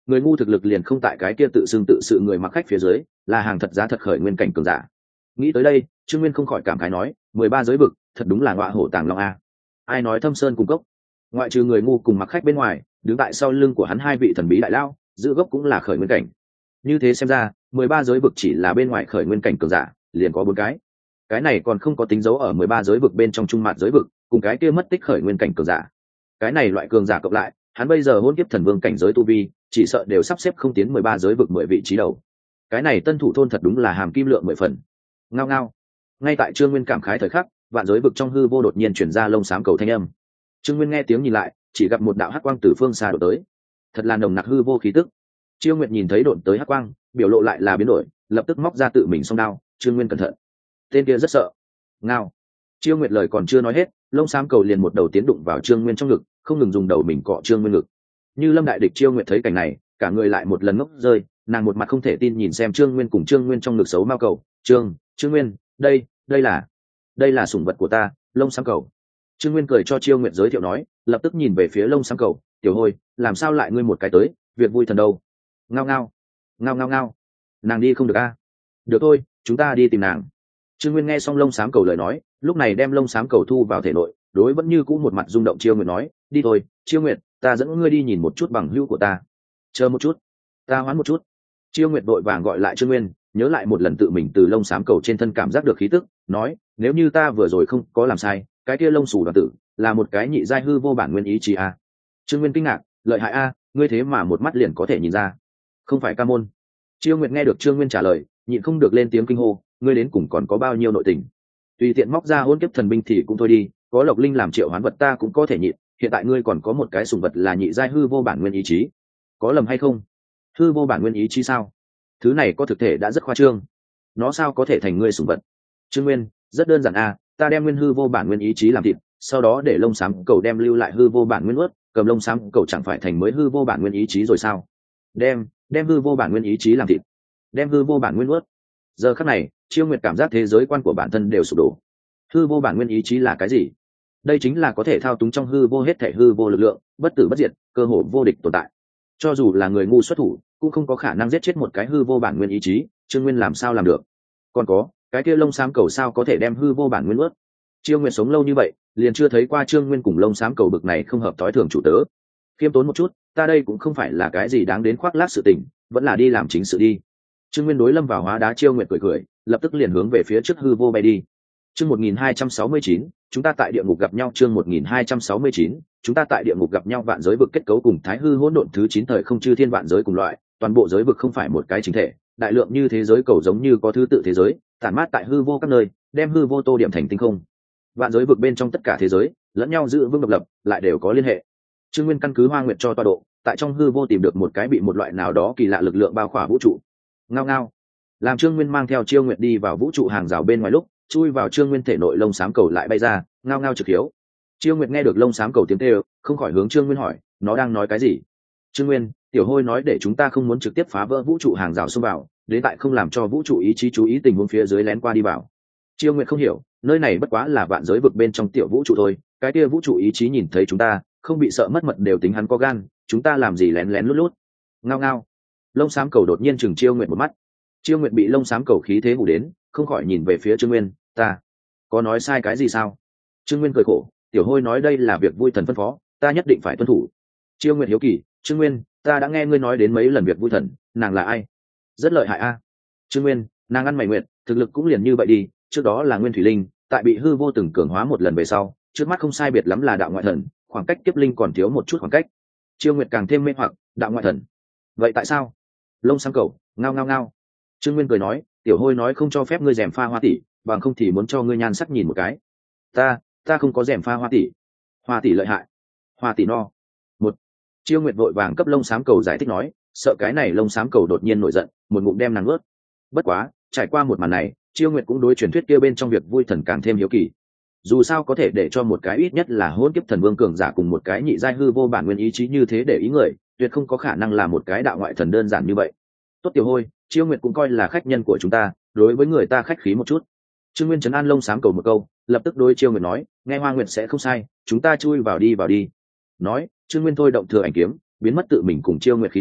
[SPEAKER 1] người ngu thực lực liền không tại cái kia tự xưng tự sự người mặc khách phía dưới, là hàng thật giá thật khởi nguyên cảnh cường giả. Nghĩ tới đây, Trương Nguyên không khỏi cảm khái nói, mười ba giới vực, thật đúng là ngọa hổ tàng long a. Ai nói thâm sơn cùng cốc, ngoại trừ người ngu cùng mặc khách bên ngoài, đứng tại sau lưng của hắn hai vị thần bí đại lao, giữ gốc cũng là khởi nguyên cảnh. Như thế xem ra, mười ba giới vực chỉ là bên ngoài khởi nguyên cảnh cường giả, liền có bốn cái. Cái này còn không có tính dấu ở mười ba giới vực bên trong trung mạn giới vực, cùng cái kia mất tích khởi nguyên cảnh cường giả. Cái này loại cường giả cộng lại, hắn bây giờ hôn kiếp thần vương cảnh giới tu vi, chỉ sợ đều sắp xếp không tiến mười ba giới vực mười vị trí đầu. Cái này tân thủ thôn thật đúng là hàm kim lượng mười phần. Ngao ngao. Ngay tại Trương Nguyên cảm khái thời khắc, vạn giới vực trong hư vô đột nhiên chuyển ra lông xám cầu thanh âm. Trương Nguyên nghe tiếng nhìn lại, chỉ gặp một đạo hắc quang từ phương xa đổ tới, thật là nồng nặc hư vô khí tức. Chiêu Nguyệt nhìn thấy độn tới hắc quang, biểu lộ lại là biến đổi, lập tức móc ra tự mình song đao. Trương Nguyên cẩn thận, tên kia rất sợ. Ngao. Chiêu Nguyệt lời còn chưa nói hết, lông xám cầu liền một đầu tiến đụng vào Trương Nguyên trong ngực, không ngừng dùng đầu mình cọ Trương Nguyên ngực. Như lâm đại địch, Chiêu Nguyệt thấy cảnh này, cả người lại một lần ngốc rơi, nàng một mặt không thể tin nhìn xem Trương Nguyên cùng Trương Nguyên trong ngực xấu mao cầu. Trương, Trương Nguyên, đây, đây là, đây là sủng vật của ta, lông xám cầu. Trương Nguyên cười cho Chiêu Nguyệt giới thiệu nói, lập tức nhìn về phía lông xám cầu, tiểu hôi, làm sao lại ngươi một cái tới, việc vui thần đâu? Ngao ngao, ngao ngao ngao, nàng đi không được a? À? Được thôi, chúng ta đi tìm nàng. Trương Nguyên nghe xong lông xám cầu lời nói, lúc này đem lông xám cầu thu vào thể nội, đối vẫn như cũ một mặt rung động Chiêu Nguyệt nói, đi thôi, Chiêu Nguyệt, ta dẫn ngươi đi nhìn một chút bằng hữu của ta. Chờ một chút, ta hoán một chút. Chiêu Nguyệt vội vàng gọi lại Trương Nguyên, nhớ lại một lần tự mình từ lông xám cầu trên thân cảm giác được khí tức, nói, nếu như ta vừa rồi không có làm sai, cái kia lông xù đoàn tử là một cái nhị giai hư vô bản nguyên ý chí a. À. Trương Nguyên kinh ngạc, lợi hại a, à, ngươi thế mà một mắt liền có thể nhìn ra, không phải ca môn. Chiêu Nguyệt nghe được Trương Nguyên trả lời, nhịn không được lên tiếng kinh hô, ngươi đến cùng còn có bao nhiêu nội tình? Tùy tiện móc ra hôn kiếp thần binh thì cũng thôi đi, có Lộc Linh làm triệu hoán vật ta cũng có thể nhịn, hiện tại ngươi còn có một cái sùng vật là nhị giai hư vô bản nguyên ý chí, có lầm hay không? Hư vô bản nguyên ý chí sao? Thứ này có thực thể đã rất khoa trương, nó sao có thể thành ngươi sùng vật? Trương Nguyên, rất đơn giản a, à, ta đem nguyên hư vô bản nguyên ý chí làm thịt, sau đó để lông xám cầu đem lưu lại hư vô bản nguyên ướt, cầm lông xám cầu chẳng phải thành mới hư vô bản nguyên ý chí rồi sao? Đem, đem hư vô bản nguyên ý chí làm thịt, đem hư vô bản nguyên ướt. Giờ khắc này, Chiêu Nguyệt cảm giác thế giới quan của bản thân đều sụp đổ. Hư vô bản nguyên ý chí là cái gì? Đây chính là có thể thao túng trong hư vô hết thể hư vô lực lượng, bất tử bất diệt, cơ hội vô địch tồn tại. Cho dù là người ngu xuất thủ, cũng không có khả năng giết chết một cái hư vô bản nguyên ý chí. Trương Nguyên làm sao làm được? Còn có, cái kia lông xám cầu sao có thể đem hư vô bản nguyên ướt? Chiêu Nguyệt sống lâu như vậy, liền chưa thấy qua Trương Nguyên cùng lông xám cầu bực này không hợp thói thường chủ tớ. Khiêm tốn một chút, ta đây cũng không phải là cái gì đáng đến khoác lác sự tình, vẫn là đi làm chính sự đi. Trương Nguyên đối lâm vào hóa đá. Chiêu Nguyệt cười cười, lập tức liền hướng về phía trước hư vô bay đi. Chương một nghìn hai trăm sáu mươi chín, chúng ta tại địa ngục gặp nhau. Chương một nghìn hai trăm sáu mươi chín, chúng ta tại địa ngục gặp nhau. Vạn giới vực kết cấu cùng thái hư hỗn độn thứ chín thời không chư thiên vạn giới cùng loại, toàn bộ giới vực không phải một cái chính thể, đại lượng như thế giới cầu giống như có thứ tự thế giới, tản mát tại hư vô các nơi, đem hư vô tô điểm thành tinh không. Vạn giới vực bên trong tất cả thế giới, lẫn nhau giữ vững độc lập, lại đều có liên hệ. Trương Nguyên căn cứ Hoa Nguyệt cho tọa độ, tại trong hư vô tìm được một cái bị một loại nào đó kỳ lạ lực lượng bao khỏa vũ trụ. Ngao ngao. Làm Trương Nguyên mang theo Chiêu Nguyệt đi vào vũ trụ hàng rào bên ngoài lúc, chui vào Trương Nguyên thể nội lông xám cầu lại bay ra, ngao ngao trực hiếu. Chiêu Nguyệt nghe được lông xám cầu tiếng kêu, không khỏi hướng Trương Nguyên hỏi, nó đang nói cái gì? Trương Nguyên, tiểu hôi nói để chúng ta không muốn trực tiếp phá vỡ vũ trụ hàng rào xông vào, đến tại không làm cho vũ trụ ý chí chú ý tình huống phía dưới lén qua đi vào. Chiêu Nguyệt không hiểu, nơi này bất quá là vạn giới vực bên trong tiểu vũ trụ thôi, cái kia vũ trụ ý chí nhìn thấy chúng ta, không bị sợ mất mật đều tính hắn có gan, chúng ta làm gì lén lén lút lút? Ngao ngao. Lông xám cầu đột nhiên chừng Chiêu Nguyệt một mắt. Chiêu Nguyệt bị lông xám cầu khí thế hù đến, không khỏi nhìn về phía Trương Nguyên, ta có nói sai cái gì sao? Trương Nguyên cười khổ, tiểu hôi nói đây là việc vui thần phân phó, ta nhất định phải tuân thủ. Chiêu Nguyệt hiếu kỳ, Trương Nguyên, ta đã nghe ngươi nói đến mấy lần việc vui thần, nàng là ai? Rất lợi hại a. À? Trương Nguyên, nàng ăn mày nguyện, thực lực cũng liền như vậy đi, trước đó là Nguyên Thủy Linh, tại bị hư vô từng cường hóa một lần về sau, trước mắt không sai biệt lắm là đạo ngoại thần, khoảng cách kiếp linh còn thiếu một chút khoảng cách. Chiêu Nguyệt càng thêm mê hoặc, đạo ngoại thần. Vậy tại sao? Lông xám cầu, ngao ngao ngao. Trương Nguyên cười nói, tiểu hôi nói không cho phép ngươi rèm pha hoa tỷ, bằng không thì muốn cho ngươi nhan sắc nhìn một cái. Ta, ta không có rèm pha hoa tỷ. Hoa tỷ lợi hại. Hoa tỷ no. Một. Chiêu Nguyệt vội vàng cấp lông xám cầu giải thích nói, sợ cái này lông xám cầu đột nhiên nổi giận, một ngụm đem nàng ướt. Bất quá, trải qua một màn này, Chiêu Nguyệt cũng đối truyền thuyết kia bên trong việc vui thần càng thêm hiếu kỳ. Dù sao có thể để cho một cái ít nhất là hôn kiếp thần vương cường giả cùng một cái nhị giai hư vô bản nguyên ý chí như thế để ý người, tuyệt không có khả năng là một cái đạo ngoại thần đơn giản như vậy. Tốt tiểu hôi, Chiêu Nguyệt cũng coi là khách nhân của chúng ta, đối với người ta khách khí một chút. Trương Nguyên trấn an lông xám cầu một câu, lập tức đối Chiêu Nguyệt nói, nghe Hoa Nguyệt sẽ không sai, chúng ta chui vào đi vào đi. Nói, Trương Nguyên thôi động thừa ảnh kiếm, biến mất tự mình cùng Chiêu Nguyệt khí tức,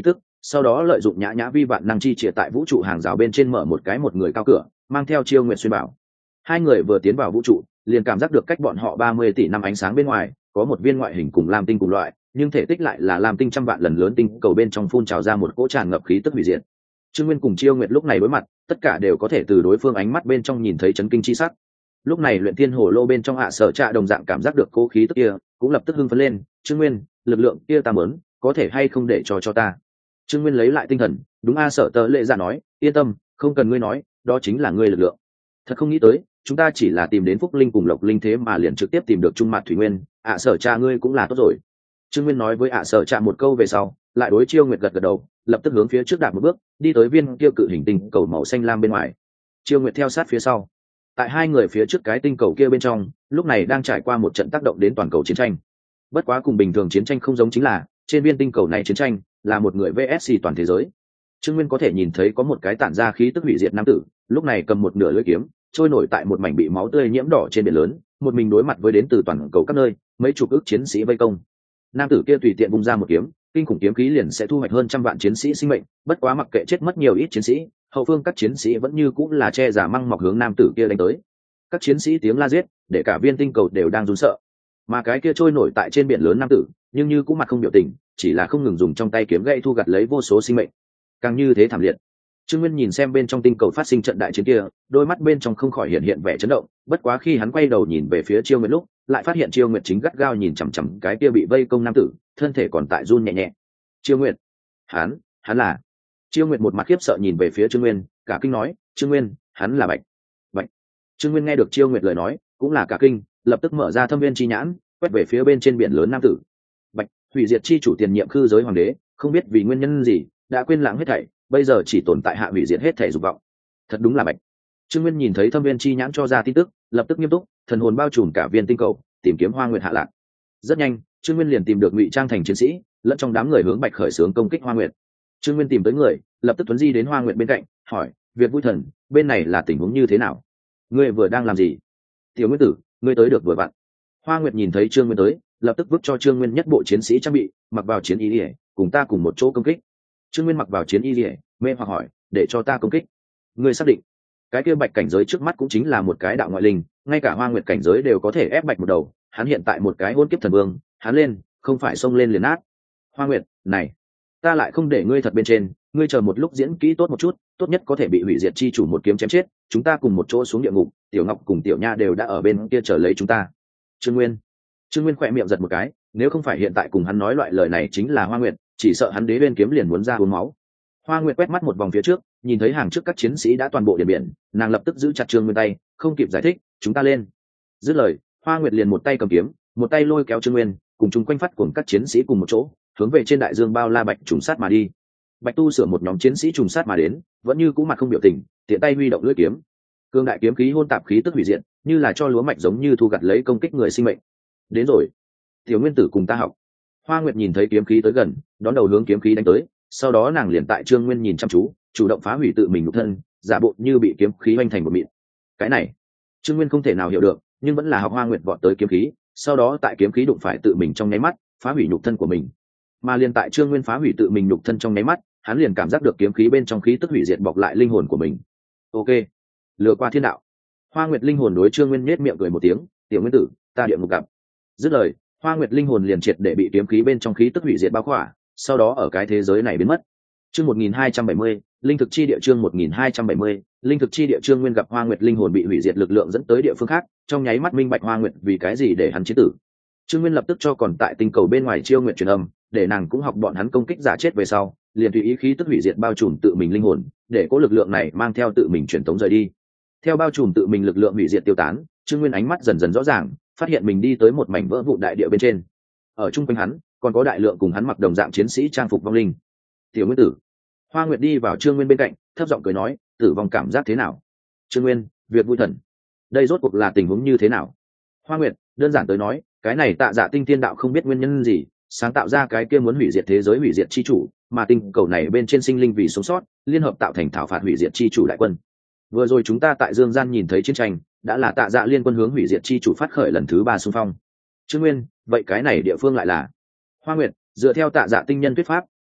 [SPEAKER 1] sau đó lợi dụng nhã nhã vi vạn năng chi triệt tại vũ trụ hàng rào bên trên mở một cái một người cao cửa, mang theo Chiêu Nguyệt xuyên bảo. Hai người vừa tiến vào vũ trụ liền cảm giác được cách bọn họ ba mươi tỷ năm ánh sáng bên ngoài có một viên ngoại hình cùng lam tinh cùng loại, nhưng thể tích lại là lam tinh trăm vạn lần lớn tinh cầu bên trong phun trào ra một cỗ tràn ngập khí tức hủy diệt. Trương Nguyên cùng Chiêu Nguyệt lúc này đối mặt, tất cả đều có thể từ đối phương ánh mắt bên trong nhìn thấy chấn kinh chi sắc. Lúc này luyện thiên hồ lô bên trong hạ sở trạ đồng dạng cảm giác được cố khí tức kia, cũng lập tức hưng phấn lên. Trương Nguyên, lực lượng kia ta muốn, có thể hay không để cho cho ta? Trương Nguyên lấy lại tinh thần, đúng a Sở Tơ Lệ Dạ nói, yên tâm, không cần ngươi nói, đó chính là ngươi lực lượng. Thật không nghĩ tới, chúng ta chỉ là tìm đến Phúc Linh cùng Lộc Linh thế mà liền trực tiếp tìm được Trung Mạt Thủy Nguyên, ạ Sở Trạ ngươi cũng là tốt rồi. Trương Nguyên nói với ạ Sở Trạ một câu về sau, lại đối Chiêu Nguyệt gật gật đầu, lập tức hướng phía trước đạp một bước, đi tới viên kia cự hình tinh cầu màu xanh lam bên ngoài. Chiêu Nguyệt theo sát phía sau. Tại hai người phía trước cái tinh cầu kia bên trong, lúc này đang trải qua một trận tác động đến toàn cầu chiến tranh. Bất quá cùng bình thường chiến tranh không giống chính là, trên viên tinh cầu này chiến tranh là một người vs toàn thế giới. Trương Nguyên có thể nhìn thấy có một cái tản ra khí tức hủy diệt nam tử, lúc này cầm một nửa lưỡi kiếm, trôi nổi tại một mảnh bị máu tươi nhiễm đỏ trên biển lớn, một mình đối mặt với đến từ toàn cầu các nơi, mấy chục ức chiến sĩ vây công. Nam tử kia tùy tiện vung ra một kiếm, kinh khủng kiếm khí liền sẽ thu hoạch hơn trăm vạn chiến sĩ sinh mệnh, bất quá mặc kệ chết mất nhiều ít chiến sĩ, hậu phương các chiến sĩ vẫn như cũng là che giả măng mọc hướng nam tử kia đánh tới. Các chiến sĩ tiếng la giết, để cả viên tinh cầu đều đang run sợ. Mà cái kia trôi nổi tại trên biển lớn nam tử, nhưng như cũng mặt không biểu tình, chỉ là không ngừng dùng trong tay kiếm gậy thu gặt lấy vô số sinh mệnh. Càng như thế thảm liệt. Trương Nguyên nhìn xem bên trong tinh cầu phát sinh trận đại chiến kia, đôi mắt bên trong không khỏi hiện hiện vẻ chấn động, bất quá khi hắn quay đầu nhìn về phía Chiêu Nguyệt lúc, lại phát hiện Chiêu Nguyệt chính gắt gao nhìn chằm chằm cái kia bị vây công nam tử, thân thể còn tại run nhẹ nhẹ. Chiêu Nguyệt, hắn, hắn là. Chiêu Nguyệt một mặt khiếp sợ nhìn về phía Trương Nguyên, cả kinh nói, Trương Nguyên, hắn là Bạch. Bạch. Trương Nguyên nghe được Chiêu Nguyệt lời nói, cũng là cả kinh, lập tức mở ra thâm viên chi nhãn, quét về phía bên trên biển lớn nam tử. Bạch, hủy diệt chi chủ tiền nhiệm khư giới hoàng đế, không biết vì nguyên nhân gì, đã quên lãng hết thảy, bây giờ chỉ tồn tại hạ hủy diệt hết thảy dục vọng. Thật đúng là Bạch. Trương Nguyên nhìn thấy thâm viên chi nhãn cho ra tin tức, lập tức nghiêm túc, thần hồn bao trùm cả viên tinh cầu, tìm kiếm Hoa Nguyệt hạ lạc. Rất nhanh, Trương Nguyên liền tìm được ngụy trang thành chiến sĩ, lẫn trong đám người hướng Bạch khởi xướng công kích Hoa Nguyệt. Trương Nguyên tìm tới người, lập tức tuấn di đến Hoa Nguyệt bên cạnh, hỏi, "Việc vui thần, bên này là tình huống như thế nào? Ngươi vừa đang làm gì?" "Tiểu Nguyên tử, ngươi tới được vừa vặn." Hoa Nguyệt nhìn thấy Trương Nguyên tới, lập tức vứt cho Trương Nguyên nhất bộ chiến sĩ trang bị, mặc vào chiến y liễu, cùng ta cùng một chỗ công kích. Trương Nguyên mặc vào chiến y liễu, mê hoặc hỏi, "Để cho ta công kích?" Ngươi xác định? Cái kia Bạch cảnh giới trước mắt cũng chính là một cái đạo ngoại linh, ngay cả Hoa Nguyệt cảnh giới đều có thể ép Bạch một đầu, hắn hiện tại một cái hôn kiếp thần vương, hắn lên, không phải xông lên liền nát. Hoa Nguyệt, này, ta lại không để ngươi thật bên trên, ngươi chờ một lúc diễn kỹ tốt một chút, tốt nhất có thể bị hủy diệt chi chủ một kiếm chém chết, chúng ta cùng một chỗ xuống địa ngục, Tiểu Ngọc cùng Tiểu Nha đều đã ở bên kia chờ lấy chúng ta. Trương Nguyên. Trương Nguyên khỏe miệng giật một cái, nếu không phải hiện tại cùng hắn nói loại lời này chính là Hoa Nguyệt, chỉ sợ hắn đế bên kiếm liền muốn ra uống máu. Hoa Nguyệt quét mắt một vòng phía trước, nhìn thấy hàng trước các chiến sĩ đã toàn bộ điện biển, nàng lập tức giữ chặt Trương Nguyên tay, không kịp giải thích, chúng ta lên. Dứt lời, Hoa Nguyệt liền một tay cầm kiếm, một tay lôi kéo Trương Nguyên, cùng chung quanh phát cuồng các chiến sĩ cùng một chỗ, hướng về trên đại dương bao la Bạch trùng sát mà đi. Bạch tu sửa một nhóm chiến sĩ trùng sát mà đến, vẫn như cũ mặt không biểu tình, tiện tay huy động lưỡi kiếm. Cương đại kiếm khí hôn tạp khí tức hủy diệt, như là cho lúa mạch giống như thu gặt lấy công kích người sinh mệnh. Đến rồi, Tiểu Nguyên tử cùng ta học. Hoa Nguyệt nhìn thấy kiếm khí tới gần, đón đầu hướng kiếm khí đánh tới, sau đó nàng liền tại Trương Nguyên nhìn chăm chú, chủ động phá hủy tự mình nhục thân, giả bộ như bị kiếm khí hoành thành một mịn. Cái này, Trương Nguyên không thể nào hiểu được, nhưng vẫn là học Hoa Nguyệt vọt tới kiếm khí, sau đó tại kiếm khí đụng phải tự mình trong nháy mắt, phá hủy nhục thân của mình. Mà liền tại Trương Nguyên phá hủy tự mình nhục thân trong nháy mắt, hắn liền cảm giác được kiếm khí bên trong khí tức hủy diệt bọc lại linh hồn của mình. Ok, lừa qua thiên đạo. Hoa Nguyệt linh hồn đối Trương Nguyên nhếch miệng cười một tiếng, Tiểu Nguyên tử, ta địa ngục gặp. Dứt lời, Hoa Nguyệt linh hồn liền triệt để bị kiếm khí bên trong khí tức hủy diệt bao khỏa, sau đó ở cái thế giới này biến mất. Chương một nghìn hai trăm bảy mươi, linh thực chi địa chương một nghìn hai trăm bảy mươi, linh thực chi địa Trương Nguyên gặp Hoa Nguyệt linh hồn bị hủy diệt lực lượng dẫn tới địa phương khác, trong nháy mắt minh bạch Hoa Nguyệt vì cái gì để hắn chiến tử. Trương Nguyên lập tức cho còn tại tinh cầu bên ngoài Chiêu Nguyệt truyền âm, để nàng cũng học bọn hắn công kích giả chết về sau, liền tùy ý khí tức hủy diệt bao trùm tự mình linh hồn, để cố lực lượng này mang theo tự mình truyền tống rời đi. Theo bao trùm tự mình lực lượng hủy diệt tiêu tán, Trương Nguyên ánh mắt dần dần rõ ràng, phát hiện mình đi tới một mảnh vỡ vụn đại địa bên trên. Ở trung quanh hắn, còn có đại lượng cùng hắn mặc đồng dạng chiến sĩ trang phục vong linh. Tiểu Nguyên tử. Hoa Nguyệt đi vào Trương Nguyên bên cạnh, thấp giọng cười nói, tử vong cảm giác thế nào? Trương Nguyên, việc vui thần. Đây rốt cuộc là tình huống như thế nào? Hoa Nguyệt, đơn giản tới nói, cái này Tạ Dạ tinh thiên đạo không biết nguyên nhân gì, sáng tạo ra cái kia muốn hủy diệt thế giới hủy diệt chi chủ, mà tinh cầu này bên trên sinh linh vì sống sót, liên hợp tạo thành thảo phạt hủy diệt chi chủ đại quân. Vừa rồi chúng ta tại Dương Gian nhìn thấy chiến tranh, đã là Tạ Dạ liên quân hướng hủy diệt chi chủ phát khởi lần thứ ba xung phong. Trương Nguyên, vậy cái này địa phương lại là? Hoa Nguyệt, dựa theo Tạ Dạ tinh nhân thuyết pháp,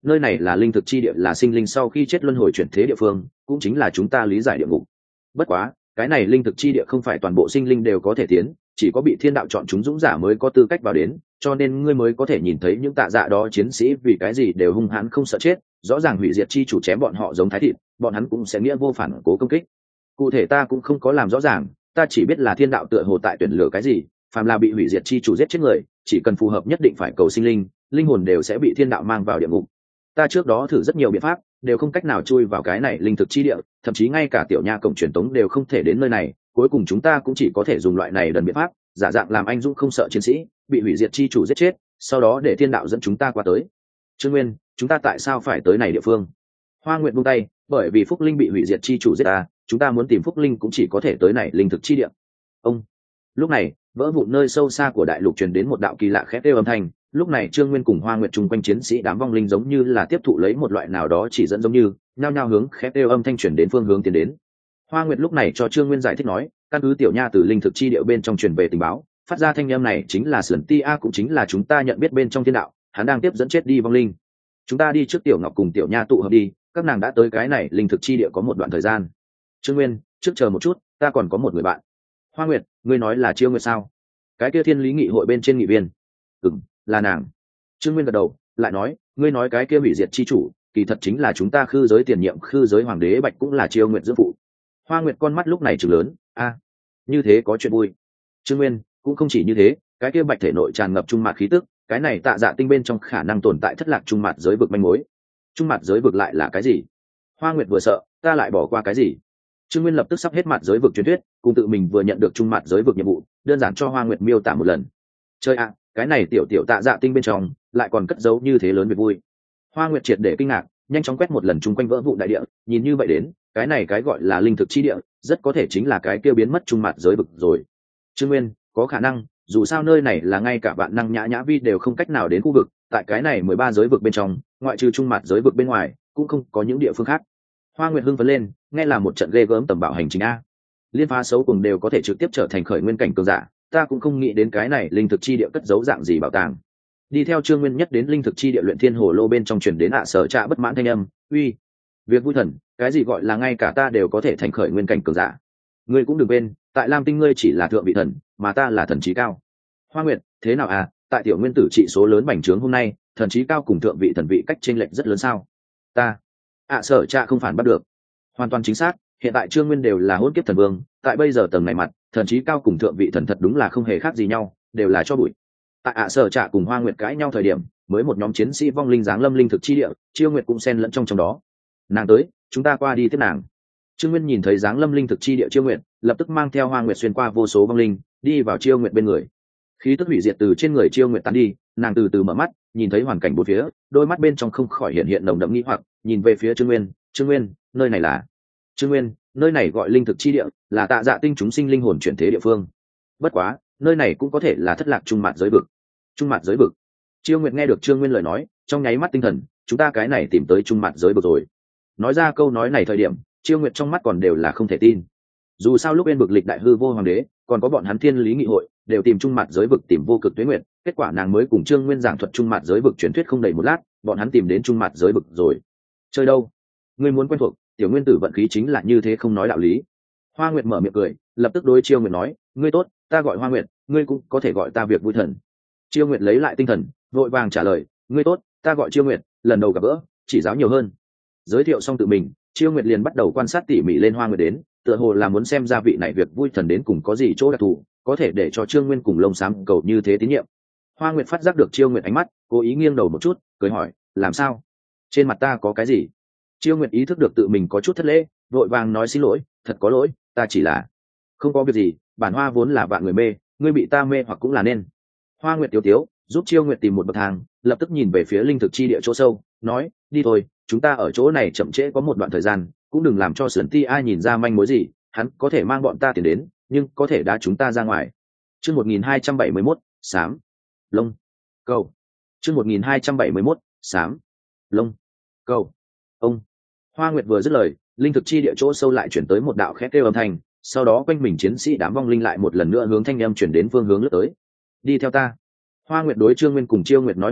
[SPEAKER 1] nơi này là linh thực chi địa, là sinh linh sau khi chết luân hồi chuyển thế địa phương, cũng chính là chúng ta lý giải địa ngục. Bất quá cái này linh thực chi địa không phải toàn bộ sinh linh đều có thể tiến, chỉ có bị thiên đạo chọn chúng dũng giả mới có tư cách vào đến, cho nên ngươi mới có thể nhìn thấy những tạ dạ đó chiến sĩ vì cái gì đều hung hãn không sợ chết, rõ ràng hủy diệt chi chủ chém bọn họ giống thái thịt, bọn hắn cũng sẽ nghĩa vô phản cố công kích. Cụ thể ta cũng không có làm rõ ràng, ta chỉ biết là thiên đạo tựa hồ tại tuyển lựa cái gì, phàm là bị hủy diệt chi chủ giết chết người, chỉ cần phù hợp nhất định phải cầu sinh linh, linh hồn đều sẽ bị thiên đạo mang vào địa ngục. Ta trước đó thử rất nhiều biện pháp, đều không cách nào chui vào cái này linh thực chi địa, thậm chí ngay cả tiểu nha cổng truyền tống đều không thể đến nơi này, cuối cùng chúng ta cũng chỉ có thể dùng loại này đần biện pháp, giả dạng làm anh dũng không sợ chiến sĩ, bị hủy diệt chi chủ giết chết, sau đó để thiên đạo dẫn chúng ta qua tới. Trương Nguyên, chúng ta tại sao phải tới này địa phương? Hoa Nguyệt buông tay, bởi vì Phúc Linh bị hủy diệt chi chủ giết ta, chúng ta muốn tìm Phúc Linh cũng chỉ có thể tới này linh thực chi địa. Ông. Lúc này, vỡ vụn nơi sâu xa của đại lục truyền đến một đạo kỳ lạ khét kêu âm thanh, lúc này Trương Nguyên cùng Hoa Nguyệt chung quanh chiến sĩ đám vong linh giống như là tiếp thụ lấy một loại nào đó chỉ dẫn, giống như nhao nhao hướng khét kêu âm thanh chuyển đến phương hướng tiến đến. Hoa Nguyệt lúc này cho Trương Nguyên giải thích nói, căn cứ tiểu nha từ linh thực chi địa bên trong truyền về tình báo, phát ra thanh âm này chính là Sườn Ti A, cũng chính là chúng ta nhận biết bên trong thiên đạo, hắn đang tiếp dẫn chết đi vong linh. Chúng ta đi trước tiểu Ngọc cùng tiểu nha tụ hợp đi, các nàng đã tới cái này linh thực chi địa có một đoạn thời gian. Trương Nguyên, trước chờ một chút, ta còn có một người bạn. Hoa Nguyệt, ngươi nói là Chiêu Nguyệt sao? Cái kia thiên lý nghị hội bên trên nghị viên. Ừm, là nàng. Trương Nguyên gật đầu, lại nói, ngươi nói cái kia hủy diệt chi chủ, kỳ thật chính là chúng ta khư giới tiền nhiệm khư giới hoàng đế Bạch, cũng là Chiêu Nguyệt dưỡng phụ. Hoa Nguyệt con mắt lúc này trừng lớn, a, như thế có chuyện vui. Trương Nguyên, cũng không chỉ như thế, cái kia Bạch thể nội tràn ngập trung mạt khí tức, cái này tạ dạ tinh bên trong khả năng tồn tại thất lạc trung mạt giới vực manh mối. Trung mạt giới vực lại là cái gì? Hoa Nguyệt vừa sợ, ta lại bỏ qua cái gì? Trương Nguyên lập tức sắp hết mặt giới vực truyền thuyết, cùng tự mình vừa nhận được trung mặt giới vực nhiệm vụ, đơn giản cho Hoa Nguyệt miêu tả một lần. Chơi ạ, cái này tiểu tiểu tạ dạ tinh bên trong lại còn cất giấu như thế lớn việc vui. Hoa Nguyệt triệt để kinh ngạc, nhanh chóng quét một lần chung quanh vỡ vụ đại địa, nhìn như vậy đến, cái này cái gọi là linh thực chi địa, rất có thể chính là cái kia biến mất trung mặt giới vực rồi. Trương Nguyên, có khả năng, dù sao nơi này là ngay cả vạn năng nhã nhã vi đều không cách nào đến khu vực, tại cái này mười ba giới vực bên trong, ngoại trừ trung mặt giới vực bên ngoài, cũng không có những địa phương khác. Hoa Nguyệt hưng phấn lên, nghe là một trận ghê gớm tầm bảo hành trình a. Liên phá xấu cùng đều có thể trực tiếp trở thành khởi nguyên cảnh cường giả, ta cũng không nghĩ đến cái này linh thực chi địa cất giấu dạng gì bảo tàng. Đi theo Trương Nguyên nhất đến linh thực chi địa luyện thiên hồ lô bên trong truyền đến ạ sở trạ bất mãn thanh âm, uy, việc vui thần, cái gì gọi là ngay cả ta đều có thể thành khởi nguyên cảnh cường giả? Ngươi cũng đừng quên, tại Lam Tinh ngươi chỉ là thượng vị thần, mà ta là thần trí cao. Hoa Nguyệt, thế nào à? Tại tiểu nguyên tử trị số lớn bành trướng hôm nay, thần trí cao cùng thượng vị thần vị cách chênh lệch rất lớn sao? Ta, ạ sở trạ không phản bắt được. Hoàn toàn chính xác, hiện tại Trương Nguyên đều là hôn kiếp thần vương, tại bây giờ tầng này mặt, thần trí cao cùng thượng vị thần thật đúng là không hề khác gì nhau, đều là cho bụi. Tại ạ sở trạ cùng Hoa Nguyệt cãi nhau thời điểm, mới một nhóm chiến sĩ vong linh giáng lâm linh thực chi địa, Chiêu Nguyệt cũng xen lẫn trong trong đó. Nàng tới, chúng ta qua đi tiếp nàng. Trương Nguyên nhìn thấy giáng lâm linh thực chi địa Chiêu Nguyệt, lập tức mang theo Hoa Nguyệt xuyên qua vô số vong linh, đi vào Chiêu Nguyệt bên người. Khí tức hủy diệt từ trên người Chiêu Nguyệt tán đi, nàng từ từ mở mắt, nhìn thấy hoàn cảnh bốn phía, đôi mắt bên trong không khỏi hiện hiện nồng đậm nghi hoặc, nhìn về phía Trương Nguyên, "Trương Nguyên, nơi này là?" "Trương Nguyên, nơi này gọi linh thực chi địa, là tạ dạ tinh chúng sinh linh hồn chuyển thế địa phương. Bất quá, nơi này cũng có thể là thất lạc trung mạt giới vực." "Trung mạt giới vực?" Chiêu Nguyệt nghe được Trương Nguyên lời nói, trong nháy mắt tinh thần, "Chúng ta cái này tìm tới trung mạt giới vực rồi." Nói ra câu nói này thời điểm, Chiêu Nguyệt trong mắt còn đều là không thể tin. Dù sao lúc bên vực lịch đại hư vô hoàng đế, còn có bọn hắn thiên lý nghị hội, đều tìm trung mặt giới vực tìm vô cực tuế nguyệt, kết quả nàng mới cùng Trương Nguyên giảng thuật trung mặt giới vực truyền thuyết không đầy một lát, bọn hắn tìm đến trung mặt giới vực rồi. Chơi đâu? Ngươi muốn quen thuộc, tiểu nguyên tử vận khí chính là như thế, không nói đạo lý. Hoa Nguyệt mở miệng cười, lập tức đối Chiêu Nguyệt nói, ngươi tốt, ta gọi Hoa Nguyệt, ngươi cũng có thể gọi ta việc vui thần. Chiêu Nguyệt lấy lại tinh thần, vội vàng trả lời, ngươi tốt, ta gọi Chiêu Nguyệt, lần đầu gặp gỡ, chỉ giáo nhiều hơn. Giới thiệu xong tự mình, Chiêu Nguyệt liền bắt đầu quan sát tỉ mỉ lên Hoa Nguyệt đến, tựa hồ là muốn xem ra vị này việc vui thần đến cùng có gì chỗ đặc thù, có thể để cho Trương Nguyên cùng lông xám cầu như thế tín nhiệm. Hoa Nguyệt phát giác được Chiêu Nguyệt ánh mắt, cố ý nghiêng đầu một chút, cười hỏi, làm sao? Trên mặt ta có cái gì? Chiêu Nguyệt ý thức được tự mình có chút thất lễ, vội vàng nói xin lỗi, thật có lỗi, ta chỉ là không có việc gì, bản Hoa vốn là vạn người mê, ngươi bị ta mê hoặc cũng là nên. Hoa Nguyệt tiếu tiếu, giúp Chiêu Nguyệt tìm một bậc thang, lập tức nhìn về phía linh thực chi địa chỗ sâu, nói, đi thôi, chúng ta ở chỗ này chậm trễ có một đoạn thời gian, cũng đừng làm cho Sườn Ti ai nhìn ra manh mối gì, hắn có thể mang bọn ta tiền đến, nhưng có thể đá chúng ta ra ngoài. Chương một nghìn hai trăm bảy mươi mốt, xám, lông, câu. Chương một nghìn hai trăm bảy mươi mốt, xám, lông, câu. Ông. Hoa Nguyệt vừa dứt lời, linh thực chi địa chỗ sâu lại chuyển tới một đạo khét kêu âm thanh, sau đó quanh mình chiến sĩ đám vong linh lại một lần nữa hướng thanh âm chuyển đến phương hướng lướt tới. Đi theo ta. Hoa Nguyệt đối Trương Nguyên cùng Chiêu Nguyệt nói một câu,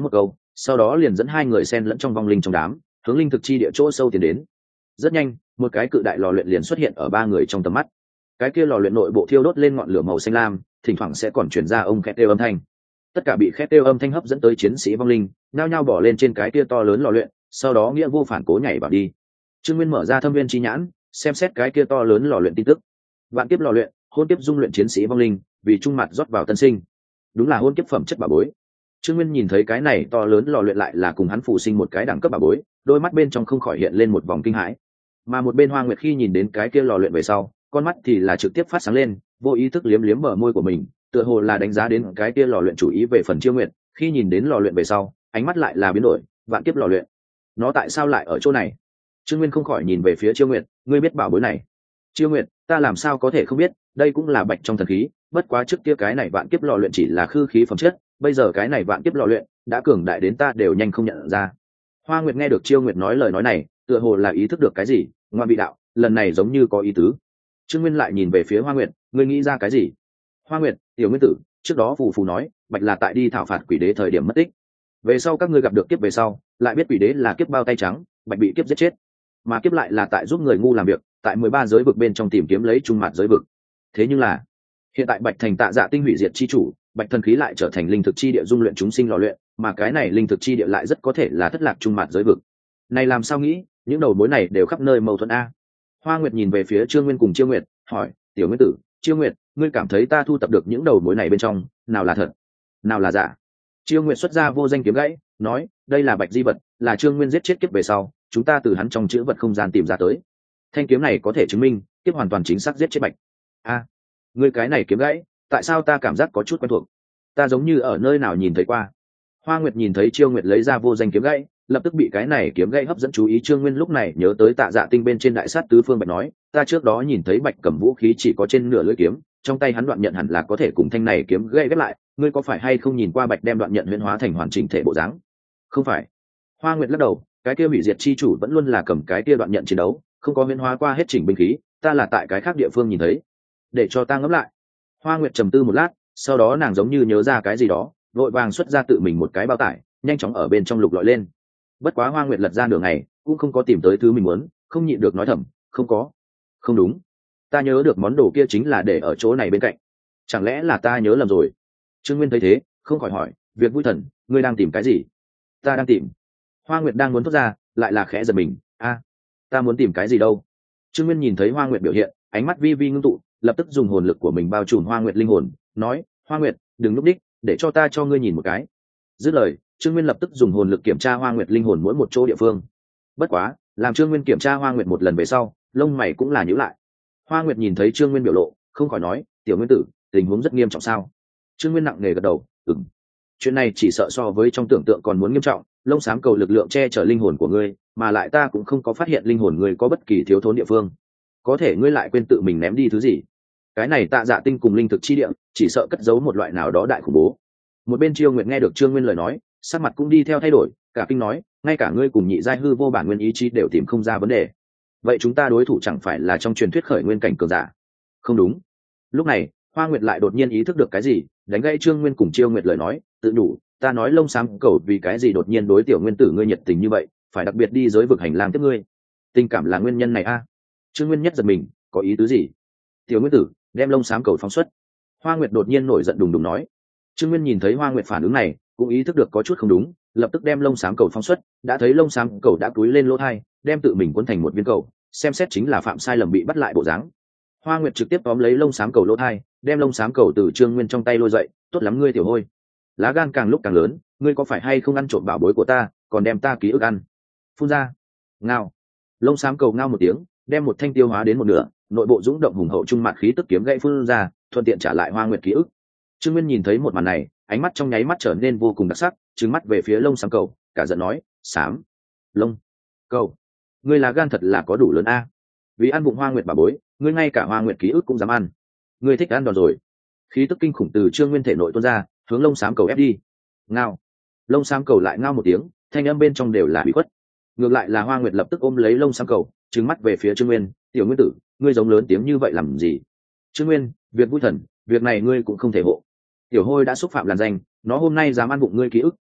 [SPEAKER 1] sau đó liền dẫn hai người xen lẫn trong vong linh trong đám hướng linh thực chi địa chỗ sâu tiến đến. Rất nhanh, một cái cự đại lò luyện liền xuất hiện ở ba người trong tầm mắt. Cái kia lò luyện nội bộ thiêu đốt lên ngọn lửa màu xanh lam, thỉnh thoảng sẽ còn truyền ra ông khét kêu âm thanh. Tất cả bị khét kêu âm thanh hấp dẫn tới chiến sĩ vong linh, nhao nhao bỏ lên trên cái kia to lớn lò luyện, sau đó nghĩa vô phản cố nhảy vào đi. Trương Nguyên mở ra thâm viên chi nhãn, xem xét cái kia to lớn lò luyện tin tức. Vạn kiếp lò luyện, hôn kiếp dung luyện chiến sĩ vong linh, vì trung mặt rót vào tân sinh. Đúng là hôn kiếp phẩm chất bảo bối. Trương Nguyên nhìn thấy cái này to lớn lò luyện lại là cùng hắn phụ sinh một cái đẳng cấp bảo bối, đôi mắt bên trong không khỏi hiện lên một vòng kinh hãi. Mà một bên Hoa Nguyệt khi nhìn đến cái kia lò luyện về sau, con mắt thì là trực tiếp phát sáng lên, vô ý thức liếm liếm bờ môi của mình, tựa hồ là đánh giá đến cái kia lò luyện chủ ý về phần Chiêu Nguyệt, khi nhìn đến lò luyện về sau, ánh mắt lại là biến đổi, vạn kiếp lò luyện, nó tại sao lại ở chỗ này? Trương Nguyên không khỏi nhìn về phía Chiêu Nguyệt, ngươi biết bảo bối này? Chiêu Nguyệt, ta làm sao có thể không biết, đây cũng là bạch trong thần khí, bất quá trước kia cái này vạn kiếp lò luyện chỉ là khư khí phẩm chất, bây giờ cái này vạn kiếp lò luyện đã cường đại đến ta đều nhanh không nhận ra. Hoa Nguyệt nghe được Chiêu Nguyệt nói lời nói này, tựa hồ là ý thức được cái gì, ngoan vị đạo, lần này giống như có ý tứ. Trương Nguyên lại nhìn về phía Hoa Nguyệt, ngươi nghĩ ra cái gì? Hoa Nguyệt, tiểu nguyên tử, trước đó phù phù nói, bạch là tại đi thảo phạt quỷ đế thời điểm mất tích. Về sau các ngươi gặp được kiếp về sau, lại biết quỷ đế là kiếp bao tay trắng, bạch bị kiếp giết chết, mà kiếp lại là tại giúp người ngu làm việc, tại mười ba giới vực bên trong tìm kiếm lấy trung mặt giới vực. Thế nhưng là, hiện tại bạch thành tạ dạ tinh hủy diệt chi chủ, bạch thần khí lại trở thành linh thực chi địa dung luyện chúng sinh lò luyện, mà cái này linh thực chi địa lại rất có thể là thất lạc trung mặt giới vực. Này làm sao nghĩ, những đầu mối này đều khắp nơi mâu thuẫn a. Hoa Nguyệt nhìn về phía Trương Nguyên cùng Chiêu Nguyệt, hỏi, tiểu nguyên tử, Chiêu Nguyệt, ngươi cảm thấy ta thu tập được những đầu mối này bên trong, nào là thật, nào là giả? Chiêu Nguyệt xuất ra vô danh kiếm gãy, nói, đây là bạch di vật, là Trương Nguyên giết chết kiếp về sau, chúng ta từ hắn trong chữ vật không gian tìm ra tới. Thanh kiếm này có thể chứng minh, kiếp hoàn toàn chính xác giết chết bạch. A, ngươi cái này kiếm gãy, tại sao ta cảm giác có chút quen thuộc? Ta giống như ở nơi nào nhìn thấy qua. Hoa Nguyệt nhìn thấy Chiêu Nguyệt lấy ra vô danh kiếm gãy, lập tức bị cái này kiếm gãy hấp dẫn chú ý. Trương Nguyên lúc này nhớ tới Tạ Dạ tinh bên trên đại sát tứ phương bạch nói, ta trước đó nhìn thấy bạch cầm vũ khí chỉ có trên nửa lưỡi kiếm, trong tay hắn đoạn nhận hẳn là có thể cùng thanh này kiếm gãy ghép lại, ngươi có phải hay không nhìn qua bạch đem đoạn nhận huyễn hóa thành hoàn chỉnh thể bộ dáng? Không phải. Hoa Nguyệt lắc đầu, cái kia hủy diệt chi chủ vẫn luôn là cầm cái kia đoạn nhận chiến đấu, không có huyễn hóa qua hết chỉnh binh khí, ta là tại cái khác địa phương nhìn thấy. Để cho ta ngẫm lại. Hoa Nguyệt trầm tư một lát, sau đó nàng giống như nhớ ra cái gì đó, vội vàng xuất ra tự mình một cái bao tải, nhanh chóng ở bên trong lục lọi lên. Bất quá Hoa Nguyệt lật ra nửa ngày cũng không có tìm tới thứ mình muốn, không nhịn được nói thầm, không có. Không đúng, ta nhớ được món đồ kia chính là để ở chỗ này bên cạnh, chẳng lẽ là ta nhớ lầm rồi? Trương Nguyên thấy thế không khỏi hỏi, việc vui thần, ngươi đang tìm cái gì? Ta đang tìm. Hoa Nguyệt đang muốn thốt ra, lại là khẽ giật mình, a, ta muốn tìm cái gì đâu? Trương Nguyên nhìn thấy Hoa Nguyệt biểu hiện, ánh mắt vi vi ngưng tụ, lập tức dùng hồn lực của mình bao trùm Hoa Nguyệt linh hồn, nói, Hoa Nguyệt, đừng núp đích, để cho ta cho ngươi nhìn một cái. Dứt lời, Trương Nguyên lập tức dùng hồn lực kiểm tra Hoa Nguyệt linh hồn mỗi một chỗ địa phương. Bất quá, làm Trương Nguyên kiểm tra Hoa Nguyệt một lần về sau, lông mày cũng là nhíu lại. Hoa Nguyệt nhìn thấy Trương Nguyên biểu lộ, không khỏi nói, tiểu nguyên tử, tình huống rất nghiêm trọng sao? Trương Nguyên nặng nề gật đầu, ừm. Chuyện này chỉ sợ so với trong tưởng tượng còn muốn nghiêm trọng, lông xám cầu lực lượng che chở linh hồn của ngươi, mà lại ta cũng không có phát hiện linh hồn ngươi có bất kỳ thiếu thốn địa phương. Có thể ngươi lại quên tự mình ném đi thứ gì? Cái này Tạ Dạ tinh cùng linh thực chi địa, chỉ sợ cất giấu một loại nào đó đại khủng bố. Một bên Chiêu Nguyệt nghe được Trương Nguyên lời nói, sắc mặt cũng đi theo thay đổi, cả kinh nói, ngay cả ngươi cùng nhị giai hư vô bản nguyên ý chí đều tìm không ra vấn đề, vậy chúng ta đối thủ chẳng phải là trong truyền thuyết khởi nguyên cảnh cường giả? Không đúng. Lúc này Hoa Nguyệt lại đột nhiên ý thức được cái gì, đánh gãy Trương Nguyên cùng Chiêu Nguyệt lời nói, tự đủ, ta nói lông xám cầu vì cái gì đột nhiên đối tiểu nguyên tử ngươi nhiệt tình như vậy, phải đặc biệt đi giới vực hành lang tiếp ngươi, tình cảm là nguyên nhân này a? À? Trương Nguyên nhất giật mình, có ý tứ gì? Tiểu nguyên tử đem lông xám cầu phóng xuất. Hoa Nguyệt đột nhiên nổi giận đùng đùng nói. Trương Nguyên nhìn thấy Hoa Nguyệt phản ứng này, cũng ý thức được có chút không đúng, lập tức đem lông xám cầu phóng xuất, đã thấy lông xám cầu đã cúi lên lỗ thai, đem tự mình cuốn thành một viên cầu, xem xét chính là phạm sai lầm bị bắt lại bộ dáng. Hoa Nguyệt trực tiếp tóm lấy lông xám cầu lỗ thai, đem lông xám cầu từ Trương Nguyên trong tay lôi dậy, tốt lắm ngươi tiểu hôi, lá gan càng lúc càng lớn, ngươi có phải hay không ăn trộm bảo bối của ta, còn đem ta ký ức ăn? Phun ra. Ngao. Lông xám cầu ngao một tiếng, đem một thanh tiêu hóa đến một nửa, nội bộ dũng động hùng hậu trung mặt khí tức kiếm gãy phun ra, thuận tiện trả lại Hoa Nguyệt ký ức. Trương Nguyên nhìn thấy một màn này, ánh mắt trong nháy mắt trở nên vô cùng đặc sắc, trừng mắt về phía lông xám cầu, cả giận nói, xám lông cầu, ngươi là gan thật là có đủ lớn a. Vì ăn bụng Hoa Nguyệt bà bối, ngươi ngay cả Hoa Nguyệt ký ức cũng dám ăn, ngươi thích ăn đòn rồi. Khí tức kinh khủng từ Trương Nguyên thể nội tuôn ra, hướng lông xám cầu ép đi. Ngao. Lông xám cầu lại ngao một tiếng, thanh âm bên trong đều là bị khuất. Ngược lại là Hoa Nguyệt lập tức ôm lấy lông xám cầu, trừng mắt về phía Trương Nguyên, tiểu nguyên tử, ngươi giống lớn tiếng như vậy làm gì? Trương Nguyên, việc vui thần, việc này ngươi cũng không thể hộ. Tiểu hôi đã xúc phạm làn danh, nó hôm nay dám ăn bụng ngươi ký ức,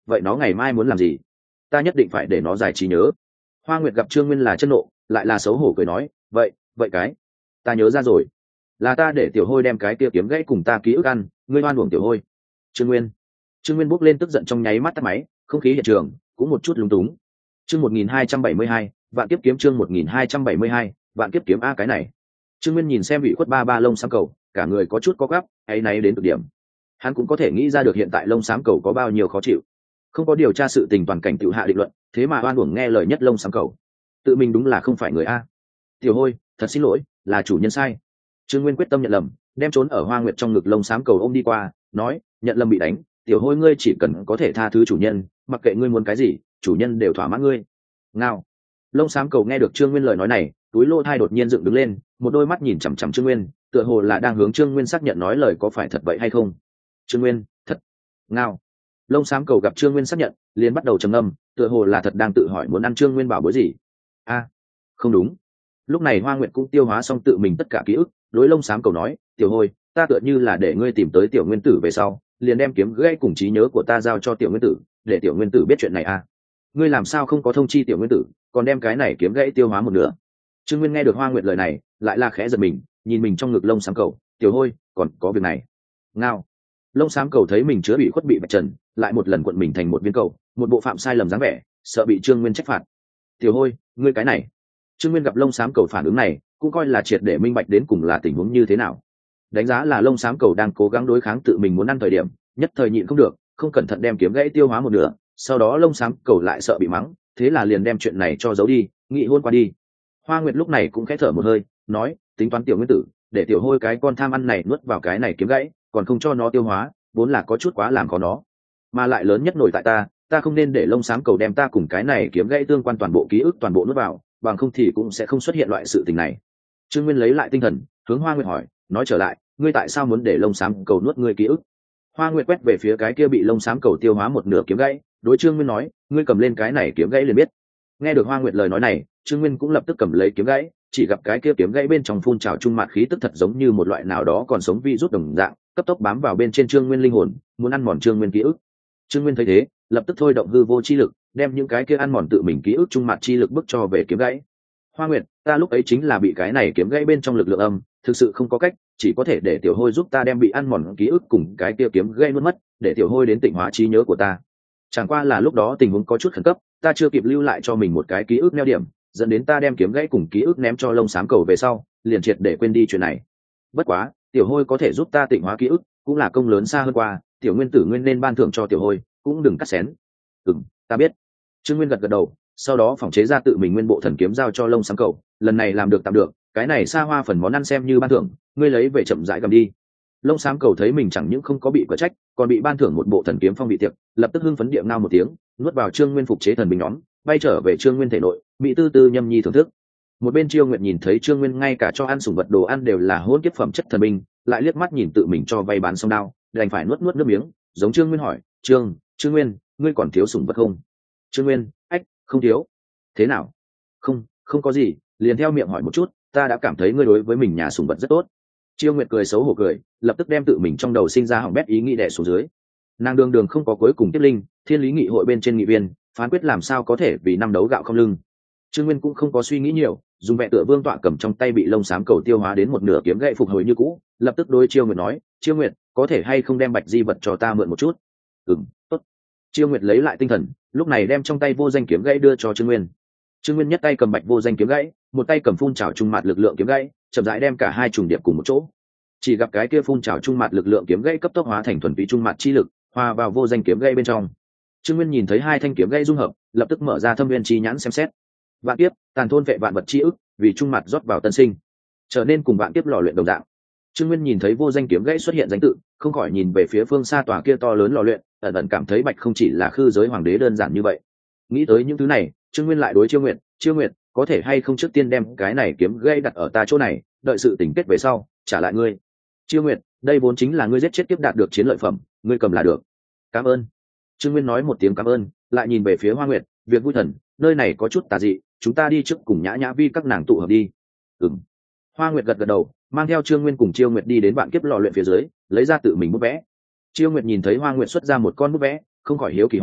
[SPEAKER 1] vậy nó ngày mai muốn làm gì? Ta nhất định phải để nó giải trí nhớ. Hoa Nguyệt gặp Trương Nguyên là chân nộ, lại là xấu hổ cười nói, vậy vậy cái ta nhớ ra rồi, là ta để tiểu hôi đem cái kia kiếm gãy cùng ta ký ức ăn, ngươi oan uổng tiểu hôi. Trương Nguyên Trương Nguyên bốc lên tức giận, trong nháy mắt tắt máy, không khí hiện trường cũng một chút lúng túng. Chương một nghìn hai trăm bảy mươi hai, vạn kiếp kiếm. Chương một nghìn hai trăm bảy mươi hai, vạn kiếp kiếm. A cái này. Trương Nguyên nhìn xem bị khuất ba ba lông xám cầu, cả người có chút co quắp, ấy náy đến cực điểm. Hắn cũng có thể nghĩ ra được hiện tại lông xám cầu có bao nhiêu khó chịu. Không có điều tra sự tình toàn cảnh tự hạ định luận, thế mà oan uổng nghe lời nhất lông xám cầu. Tự mình đúng là không phải người a. Tiểu hôi, thật xin lỗi, là chủ nhân sai. Trương Nguyên quyết tâm nhận lầm, đem trốn ở Hoa Nguyệt trong ngực lông xám cầu ôm đi qua, nói, nhận lầm bị đánh, tiểu hôi ngươi chỉ cần có thể tha thứ chủ nhân, mặc kệ ngươi muốn cái gì, chủ nhân đều thỏa mãn ngươi. Ngao. Lông xám cầu nghe được Trương Nguyên lời nói này, túi lô thai đột nhiên dựng đứng lên, một đôi mắt nhìn chằm chằm Trương Nguyên, tựa hồ là đang hướng Trương Nguyên xác nhận nói lời có phải thật vậy hay không. Trương Nguyên, thật. Ngao. Lông xám cầu gặp Trương Nguyên xác nhận, liền bắt đầu trầm ngâm, tựa hồ là thật đang tự hỏi muốn ăn Trương Nguyên bảo bối gì. A, không đúng. Lúc này Hoa Nguyệt cũng tiêu hóa xong tự mình tất cả ký ức, đối lông xám cầu nói, tiểu hôi, ta tựa như là để ngươi tìm tới tiểu nguyên tử về sau, liền đem kiếm gãy cùng trí nhớ của ta giao cho tiểu nguyên tử, để tiểu nguyên tử biết chuyện này à. Ngươi làm sao không có thông chi tiểu nguyên tử, còn đem cái này kiếm gãy tiêu hóa một nửa. Trương Nguyên nghe được Hoa Nguyệt lời này, lại là khẽ giật mình, nhìn mình trong ngực lông xám cầu, tiểu hôi, còn có việc này. Ngao. Lông xám cầu thấy mình chứa bị khuất bị bạch trần, lại một lần cuộn mình thành một viên cầu, một bộ phạm sai lầm dáng vẻ, sợ bị Trương Nguyên trách phạt. Tiểu hôi, ngươi cái này. Trương Nguyên gặp lông xám cầu phản ứng này, cũng coi là triệt để minh bạch đến cùng là tình huống như thế nào. Đánh giá là lông xám cầu đang cố gắng đối kháng tự mình muốn ăn thời điểm, nhất thời nhịn không được, không cẩn thận đem kiếm gãy tiêu hóa một nửa, sau đó lông xám cầu lại sợ bị mắng, thế là liền đem chuyện này cho giấu đi, nghị hôn qua đi. Hoa Nguyệt lúc này cũng khẽ thở một hơi, nói, tính toán tiểu nguyên tử, để tiểu hôi cái con tham ăn này nuốt vào cái này kiếm gãy, còn không cho nó tiêu hóa, vốn là có chút quá làm khó nó, mà lại lớn nhất nổi tại ta, ta không nên để lông xám cầu đem ta cùng cái này kiếm gãy tương quan toàn bộ ký ức toàn bộ nuốt vào, bằng không thì cũng sẽ không xuất hiện loại sự tình này. Trương Nguyên lấy lại tinh thần, hướng Hoa Nguyệt hỏi, nói trở lại, ngươi tại sao muốn để lông xám cầu nuốt ngươi ký ức? Hoa Nguyệt quét về phía cái kia bị lông xám cầu tiêu hóa một nửa kiếm gãy, đối Trương Nguyên nói, ngươi cầm lên cái này kiếm gãy liền biết. Nghe được Hoa Nguyệt lời nói này, Trương Nguyên cũng lập tức cầm lấy kiếm gãy, chỉ gặp cái kia kiếm gãy bên trong phun trào trung mạt khí tức thật giống như một loại nào đó còn sống vi rút đồng dạng, cấp tốc bám vào bên trên Trương Nguyên linh hồn, muốn ăn mòn Trương Nguyên ký ức. Trương Nguyên thấy thế, lập tức thôi động hư vô chi lực, đem những cái kia ăn mòn tự mình ký ức trung mạt chi lực bức cho về kiếm gãy. Hoa Nguyệt, ta lúc ấy chính là bị cái này kiếm gãy bên trong lực lượng âm, thực sự không có cách, chỉ có thể để tiểu hôi giúp ta đem bị ăn mòn ký ức cùng cái kia kiếm gãy nuốt mất, để tiểu hôi đến tịnh hóa trí nhớ của ta. Chẳng qua là lúc đó tình huống có chút khẩn cấp, ta chưa kịp lưu lại cho mình một cái ký ức neo điểm, dẫn đến ta đem kiếm gãy cùng ký ức ném cho lông xám cầu về sau, liền triệt để quên đi chuyện này. Bất quá, tiểu hôi có thể giúp ta tịnh hóa ký ức, cũng là công lớn xa hơn qua, tiểu nguyên tử nguyên nên ban thưởng cho tiểu hôi, cũng đừng cắt xén. Ừm, ta biết. Trương Nguyên gật gật đầu, sau đó phỏng chế ra tự mình nguyên bộ thần kiếm giao cho lông xám cầu, lần này làm được tạm được, cái này xa hoa phần món ăn xem như ban thưởng, ngươi lấy về chậm rãi cầm đi. Lông xám cầu thấy mình chẳng những không có bị quả trách, còn bị ban thưởng một bộ thần kiếm phong vị tiệc, lập tức hưng phấn điệu ngao một tiếng, nuốt vào Trương Nguyên phục chế thần binh nhóm, bay trở về Trương Nguyên thể nội, mỹ tư tư nhâm nhi thưởng thức. Một bên Chiêu Nguyệt nhìn thấy Trương Nguyên ngay cả cho ăn sủng vật đồ ăn đều là hôn kiếp phẩm chất thần binh, lại liếc mắt nhìn tự mình cho vay bán xong đao, đành phải nuốt nuốt nước miếng, giống Trương Nguyên hỏi, "Trương, Trương Nguyên, ngươi còn thiếu sủng vật không?" Trương Nguyên, ách, không thiếu. Thế nào? Không, không có gì, liền theo miệng hỏi một chút, ta đã cảm thấy ngươi đối với mình nhà sủng vật rất tốt. Chiêu Nguyệt cười xấu hổ cười, lập tức đem tự mình trong đầu sinh ra hỏng bét ý nghĩ đè xuống dưới. Nàng đường đường không có cuối cùng tiếp linh, thiên lý nghị hội bên trên nghị viên, phán quyết làm sao có thể vì năm đấu gạo không lưng. Trương Nguyên cũng không có suy nghĩ nhiều, dùng vẹn tựa vương tọa cầm trong tay bị lông xám cầu tiêu hóa đến một nửa kiếm gậy phục hồi như cũ, lập tức đối Chiêu Nguyệt nói, Chiêu Nguyệt, có thể hay không đem bạch di vật cho ta mượn một chút? Ừm, tốt. Chiêu Nguyệt lấy lại tinh thần, lúc này đem trong tay vô danh kiếm gãy đưa cho Trương Nguyên. Trương Nguyên nhất tay cầm bạch vô danh kiếm gãy, một tay cầm phun trào trung mạt lực lượng kiếm gãy, chậm rãi đem cả hai trùng điệp cùng một chỗ. Chỉ gặp cái kia phun trào trung mạt lực lượng kiếm gãy cấp tốc hóa thành thuần túy trung mạt chi lực, hòa vào vô danh kiếm gãy bên trong. Trương Nguyên nhìn thấy hai thanh kiếm gãy dung hợp, lập tức mở ra thâm viên chi nhãn xem xét. Vạn kiếp, tàn thôn vệ vạn vật chi ức, vì trung mạt rót vào tân sinh, trở nên cùng vạn kiếp lò luyện đồng dạng. Trương Nguyên nhìn thấy vô danh kiếm gãy xuất hiện danh tự, không khỏi nhìn về phía phương xa tòa kia to lớn lò luyện, ẩn ẩn cảm thấy bạch không chỉ là khư giới hoàng đế đơn giản như vậy. Nghĩ tới những thứ này, Trương Nguyên lại đối Chiêu Nguyệt, Chiêu Nguyệt, có thể hay không trước tiên đem cái này kiếm gãy đặt ở ta chỗ này, đợi sự tình kết về sau, trả lại ngươi. Chiêu Nguyệt, đây vốn chính là ngươi giết chết kiếp đạt được chiến lợi phẩm, ngươi cầm là được. Cảm ơn. Trương Nguyên nói một tiếng cảm ơn, lại nhìn về phía Hoa Nguyệt, việc vui thần, nơi này có chút tà dị, chúng ta đi trước cùng Nhã Nhã Vi các nàng tụ hợp đi. Ừm. Hoa Nguyệt gật gật đầu, mang theo Trương Nguyên cùng Chiêu Nguyệt đi đến vạn kiếp lò luyện phía dưới, lấy ra tự mình bút vẽ. Chiêu Nguyệt nhìn thấy Hoa Nguyệt xuất ra một con bút vẽ, không khỏi hiếu kỳ hỏi,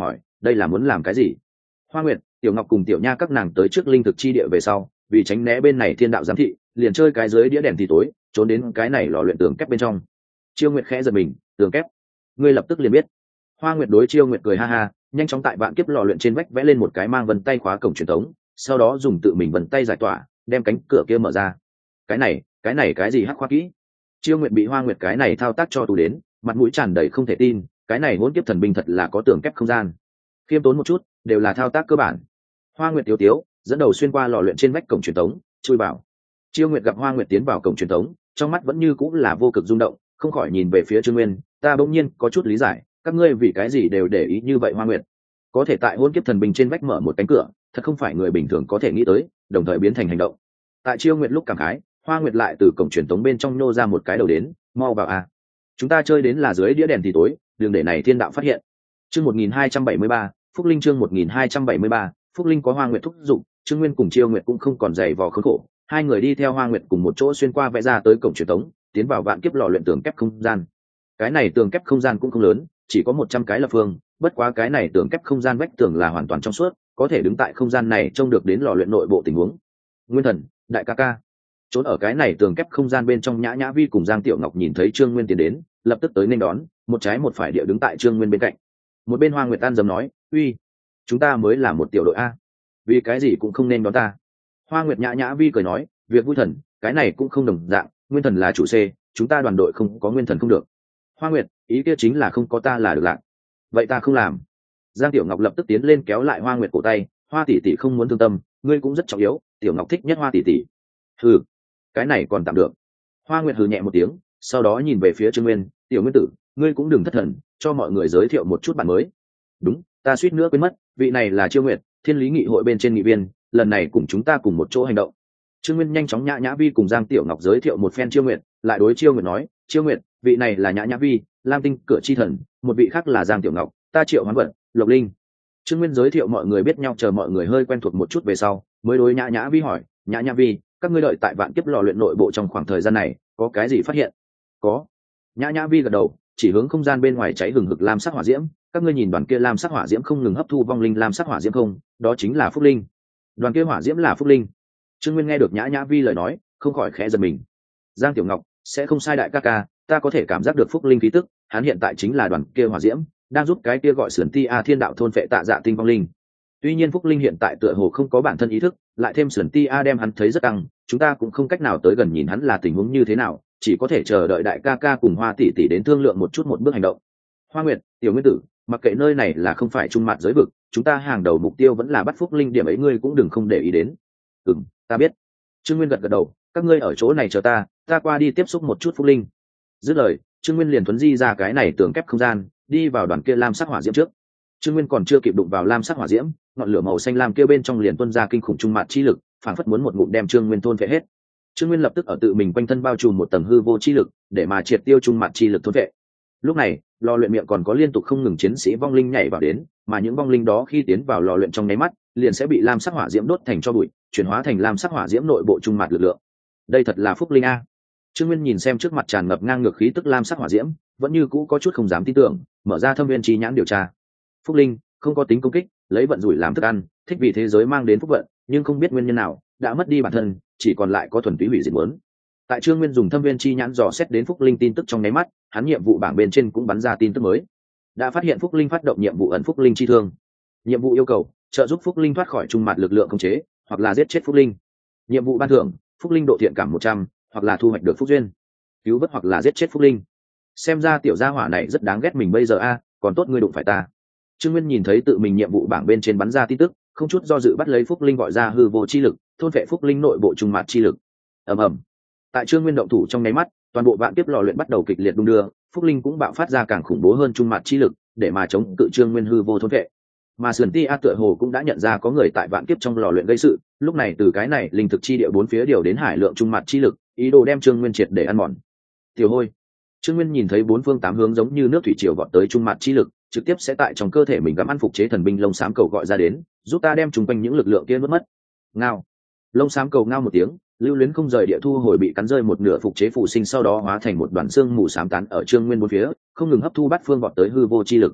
[SPEAKER 1] đây là muốn làm cái gì? Hoa Nguyệt, Tiểu Ngọc cùng Tiểu Nha các nàng tới trước linh thực chi địa về sau, vì tránh né bên này thiên đạo giám thị, liền chơi cái dưới đĩa đèn thì tối, trốn đến cái này lò luyện tường kép bên trong. Chiêu Nguyệt khẽ giật mình, tường kép, ngươi lập tức liền biết. Hoa Nguyệt đối Chiêu Nguyệt cười ha ha, nhanh chóng tại vạn kiếp lò luyện trên vách vẽ lên một cái mang vân tay khóa cổng truyền thống, sau đó dùng tự mình vân tay giải tỏa, đem cánh cửa kia mở ra. Cái này, cái này cái gì hắc khoa kỹ? Chiêu Nguyệt bị Hoa Nguyệt cái này thao tác cho tù đến, mặt mũi tràn đầy không thể tin, cái này hỗn kiếp thần binh thật là có tường kép không gian. Khiêm tốn một chút, đều là thao tác cơ bản. Hoa Nguyệt tiếu tiếu dẫn đầu xuyên qua lò luyện trên vách cổng truyền thống, chui vào. Chiêu Nguyệt gặp Hoa Nguyệt tiến vào cổng truyền thống, trong mắt vẫn như cũng là vô cực rung động, không khỏi nhìn về phía Trương Nguyên, ta bỗng nhiên có chút lý giải, các ngươi vì cái gì đều để ý như vậy. Hoa Nguyệt có thể tại hôn kiếp thần binh trên vách mở một cánh cửa, thật không phải người bình thường có thể nghĩ tới, đồng thời biến thành hành động. Tại Chiêu Nguyệt lúc cảm khái, Hoa Nguyệt lại từ cổng truyền thống bên trong nô ra một cái đầu đến, mau vào a, chúng ta chơi đến là dưới đĩa đèn thì tối, đừng để này thiên đạo phát hiện. Chương một nghìn hai trăm bảy mươi ba, Phúc Linh chương một nghìn hai trăm bảy mươi ba, Phúc Linh có Hoa Nguyệt thúc giục, Trương Nguyên cùng Chiêu Nguyệt cũng không còn dày vò khốn khổ, hai người đi theo Hoa Nguyệt cùng một chỗ xuyên qua vẽ ra tới cổng truyền thống, tiến vào vạn kiếp lò luyện tường kép không gian. Cái này tường kép không gian cũng không lớn, chỉ có một trăm cái lập phương, bất quá cái này tường kép không gian vách tường là hoàn toàn trong suốt, có thể đứng tại không gian này trông được đến lò luyện nội bộ tình huống. Nguyên Thần, đại ca ca. Trốn ở cái này tường kép không gian bên trong Nhã Nhã Vi cùng Giang Tiểu Ngọc nhìn thấy Trương Nguyên tiến đến, lập tức tới nên đón, một trái một phải địa đứng tại Trương Nguyên bên cạnh. Một bên Hoa Nguyệt Tan dầm nói, uy, chúng ta mới là một tiểu đội a, vì cái gì cũng không nên đón ta. Hoa Nguyệt Nhã Nhã Vi cười nói, việc vui thần, cái này cũng không đồng dạng, Nguyên Thần là chủ C, chúng ta đoàn đội không có Nguyên Thần không được. Hoa Nguyệt, ý kia chính là không có ta là được lạc. Vậy ta không làm. Giang Tiểu Ngọc lập tức tiến lên kéo lại Hoa Nguyệt cổ tay, Hoa tỷ tỷ không muốn thương tâm, ngươi cũng rất trọng yếu, Tiểu Ngọc thích nhất Hoa tỷ tỷ. Hừ, cái này còn tạm được. Hoa Nguyệt hừ nhẹ một tiếng, sau đó nhìn về phía Trương Nguyên, Tiểu Nguyên tử, ngươi cũng đừng thất thần, cho mọi người giới thiệu một chút bạn mới. Đúng, ta suýt nữa quên mất, vị này là Chiêu Nguyệt, Thiên Lý Nghị hội bên trên nghị viên, lần này cùng chúng ta cùng một chỗ hành động. Trương Nguyên nhanh chóng Nhã Nhã Vi cùng Giang Tiểu Ngọc giới thiệu một phen Chiêu Nguyệt, lại đối Chiêu Nguyệt nói, Chiêu Nguyệt, vị này là Nhã Nhã Vi, Lam Tinh cửa chi thần, một vị khác là Giang Tiểu Ngọc, ta Triệu Hoán Vật, Lộc Linh. Trương Nguyên giới thiệu mọi người biết nhau, chờ mọi người hơi quen thuộc một chút về sau, mới đối Nhã Nhã Vi hỏi, Nhã Nhã Vi, các ngươi đợi tại vạn kiếp lò luyện nội bộ trong khoảng thời gian này, có cái gì phát hiện? Có. Nhã Nhã Vi gật đầu, chỉ hướng không gian bên ngoài cháy hừng hực lam sắc hỏa diễm, các ngươi nhìn đoàn kia lam sắc hỏa diễm không ngừng hấp thu vong linh lam sắc hỏa diễm không, đó chính là Phúc Linh. Đoàn kia hỏa diễm là Phúc Linh. Trương Nguyên nghe được Nhã Nhã Vi lời nói, không khỏi khẽ giật mình. Giang Tiểu Ngọc, sẽ không sai đại ca ca, ta có thể cảm giác được Phúc Linh khí tức, hắn hiện tại chính là đoàn kia hỏa diễm, đang giúp cái kia gọi Sườn Ti A Thiên Đạo thôn phệ Tạ Dạ Tinh vong linh. Tuy nhiên Phúc Linh hiện tại tựa hồ không có bản thân ý thức, lại thêm Sườn Ti A đem hắn thấy rất căng, chúng ta cũng không cách nào tới gần nhìn hắn là tình huống như thế nào, chỉ có thể chờ đợi đại ca ca cùng Hoa tỷ tỷ đến thương lượng một chút một bước hành động. Hoa Nguyệt, Tiểu Nguyên tử, mặc kệ nơi này là không phải trung mạn giới vực, chúng ta hàng đầu mục tiêu vẫn là bắt Phúc Linh, điểm ấy ngươi cũng đừng không để ý đến. Ừm, ta biết. Trương Nguyên gật gật đầu, các ngươi ở chỗ này chờ ta, ta qua đi tiếp xúc một chút Phúc Linh. Dứt lời, Trương Nguyên liền thuấn di ra cái này tường kép không gian, đi vào đoàn kia lam sắc hỏa diễm trước. Trương Nguyên còn chưa kịp đụng vào lam sắc hỏa diễm, ngọn lửa màu xanh lam kia bên trong liền tuôn ra kinh khủng trung mạn chi lực, phảng phất muốn một ngụm đem Trương Nguyên thôn phệ hết. Trương Nguyên lập tức ở tự mình quanh thân bao trùm một tầng hư vô chi lực, để mà triệt tiêu trung mạn chi lực thôn phệ. Lúc này, lò luyện miệng còn có liên tục không ngừng chiến sĩ vong linh nhảy vào đến, mà những vong linh đó khi tiến vào lò luyện trong nháy mắt, liền sẽ bị lam sắc hỏa diễm đốt thành tro bụi, chuyển hóa thành lam sắc hỏa diễm nội bộ trung mạn lực lượng. Đây thật là Phúc Linh a. Trương Nguyên nhìn xem trước mặt tràn ngập ngang ngược khí tức lam sắc hỏa diễm, vẫn như cũ có chút không dám tin tưởng, mở ra thâm viên chi nhãn điều tra. Phúc Linh không có tính công kích, lấy vận rủi làm thức ăn, thích vì thế giới mang đến phúc vận, nhưng không biết nguyên nhân nào, đã mất đi bản thân, chỉ còn lại có thuần túy hủy diệt muốn. Tại Trương Nguyên dùng thâm viên chi nhãn dò xét đến Phúc Linh tin tức trong nháy mắt, hắn nhiệm vụ bảng bên trên cũng bắn ra tin tức mới. Đã phát hiện Phúc Linh phát động nhiệm vụ ẩn Phúc Linh chi thương. Nhiệm vụ yêu cầu trợ giúp Phúc Linh thoát khỏi trung mạn lực lượng khống chế, hoặc là giết chết Phúc Linh. Nhiệm vụ ban thưởng Phúc Linh độ thiện cảm một trăm, hoặc là thu hoạch được phúc duyên. Cứu vớt hoặc là giết chết Phúc Linh. Xem ra tiểu gia hỏa này rất đáng ghét mình bây giờ a, còn tốt ngươi đụng phải ta. Trương Nguyên nhìn thấy tự mình nhiệm vụ bảng bên trên bắn ra tin tức, không chút do dự bắt lấy Phúc Linh gọi ra hư vô chi lực, thôn vệ Phúc Linh nội bộ trung mạn chi lực. Ầm ầm. Tại Trương Nguyên động thủ trong nháy mắt, toàn bộ vạn kiếp lò luyện bắt đầu kịch liệt đung đưa, Phúc Linh cũng bạo phát ra càng khủng bố hơn trung mạn chi lực, để mà chống cự Trương Nguyên hư vô thôn vệ. Mà Sườn Ti A tựa hồ cũng đã nhận ra có người tại vạn kiếp trong lò luyện gây sự, lúc này từ cái này linh thực chi địa bốn phía điều đến hải lượng trung mạn chi lực, ý đồ đem Trương Nguyên triệt để ăn mòn. Tiểu Hôi. Trương Nguyên nhìn thấy bốn phương tám hướng giống như nước thủy triều vọt tới trung mạn chi lực, trực tiếp sẽ tại trong cơ thể mình gặm ăn phục chế thần binh lông xám cầu gọi ra đến, giúp ta đem chúng quanh những lực lượng kia nuốt mất. Ngao. Lông xám cầu ngao một tiếng, lưu luyến không rời địa thu hồi bị cắn rơi một nửa phục chế phù sinh, sau đó hóa thành một đoàn xương mù xám tán ở Trương Nguyên bốn phía, không ngừng hấp thu bát phương vọt tới hư vô chi lực.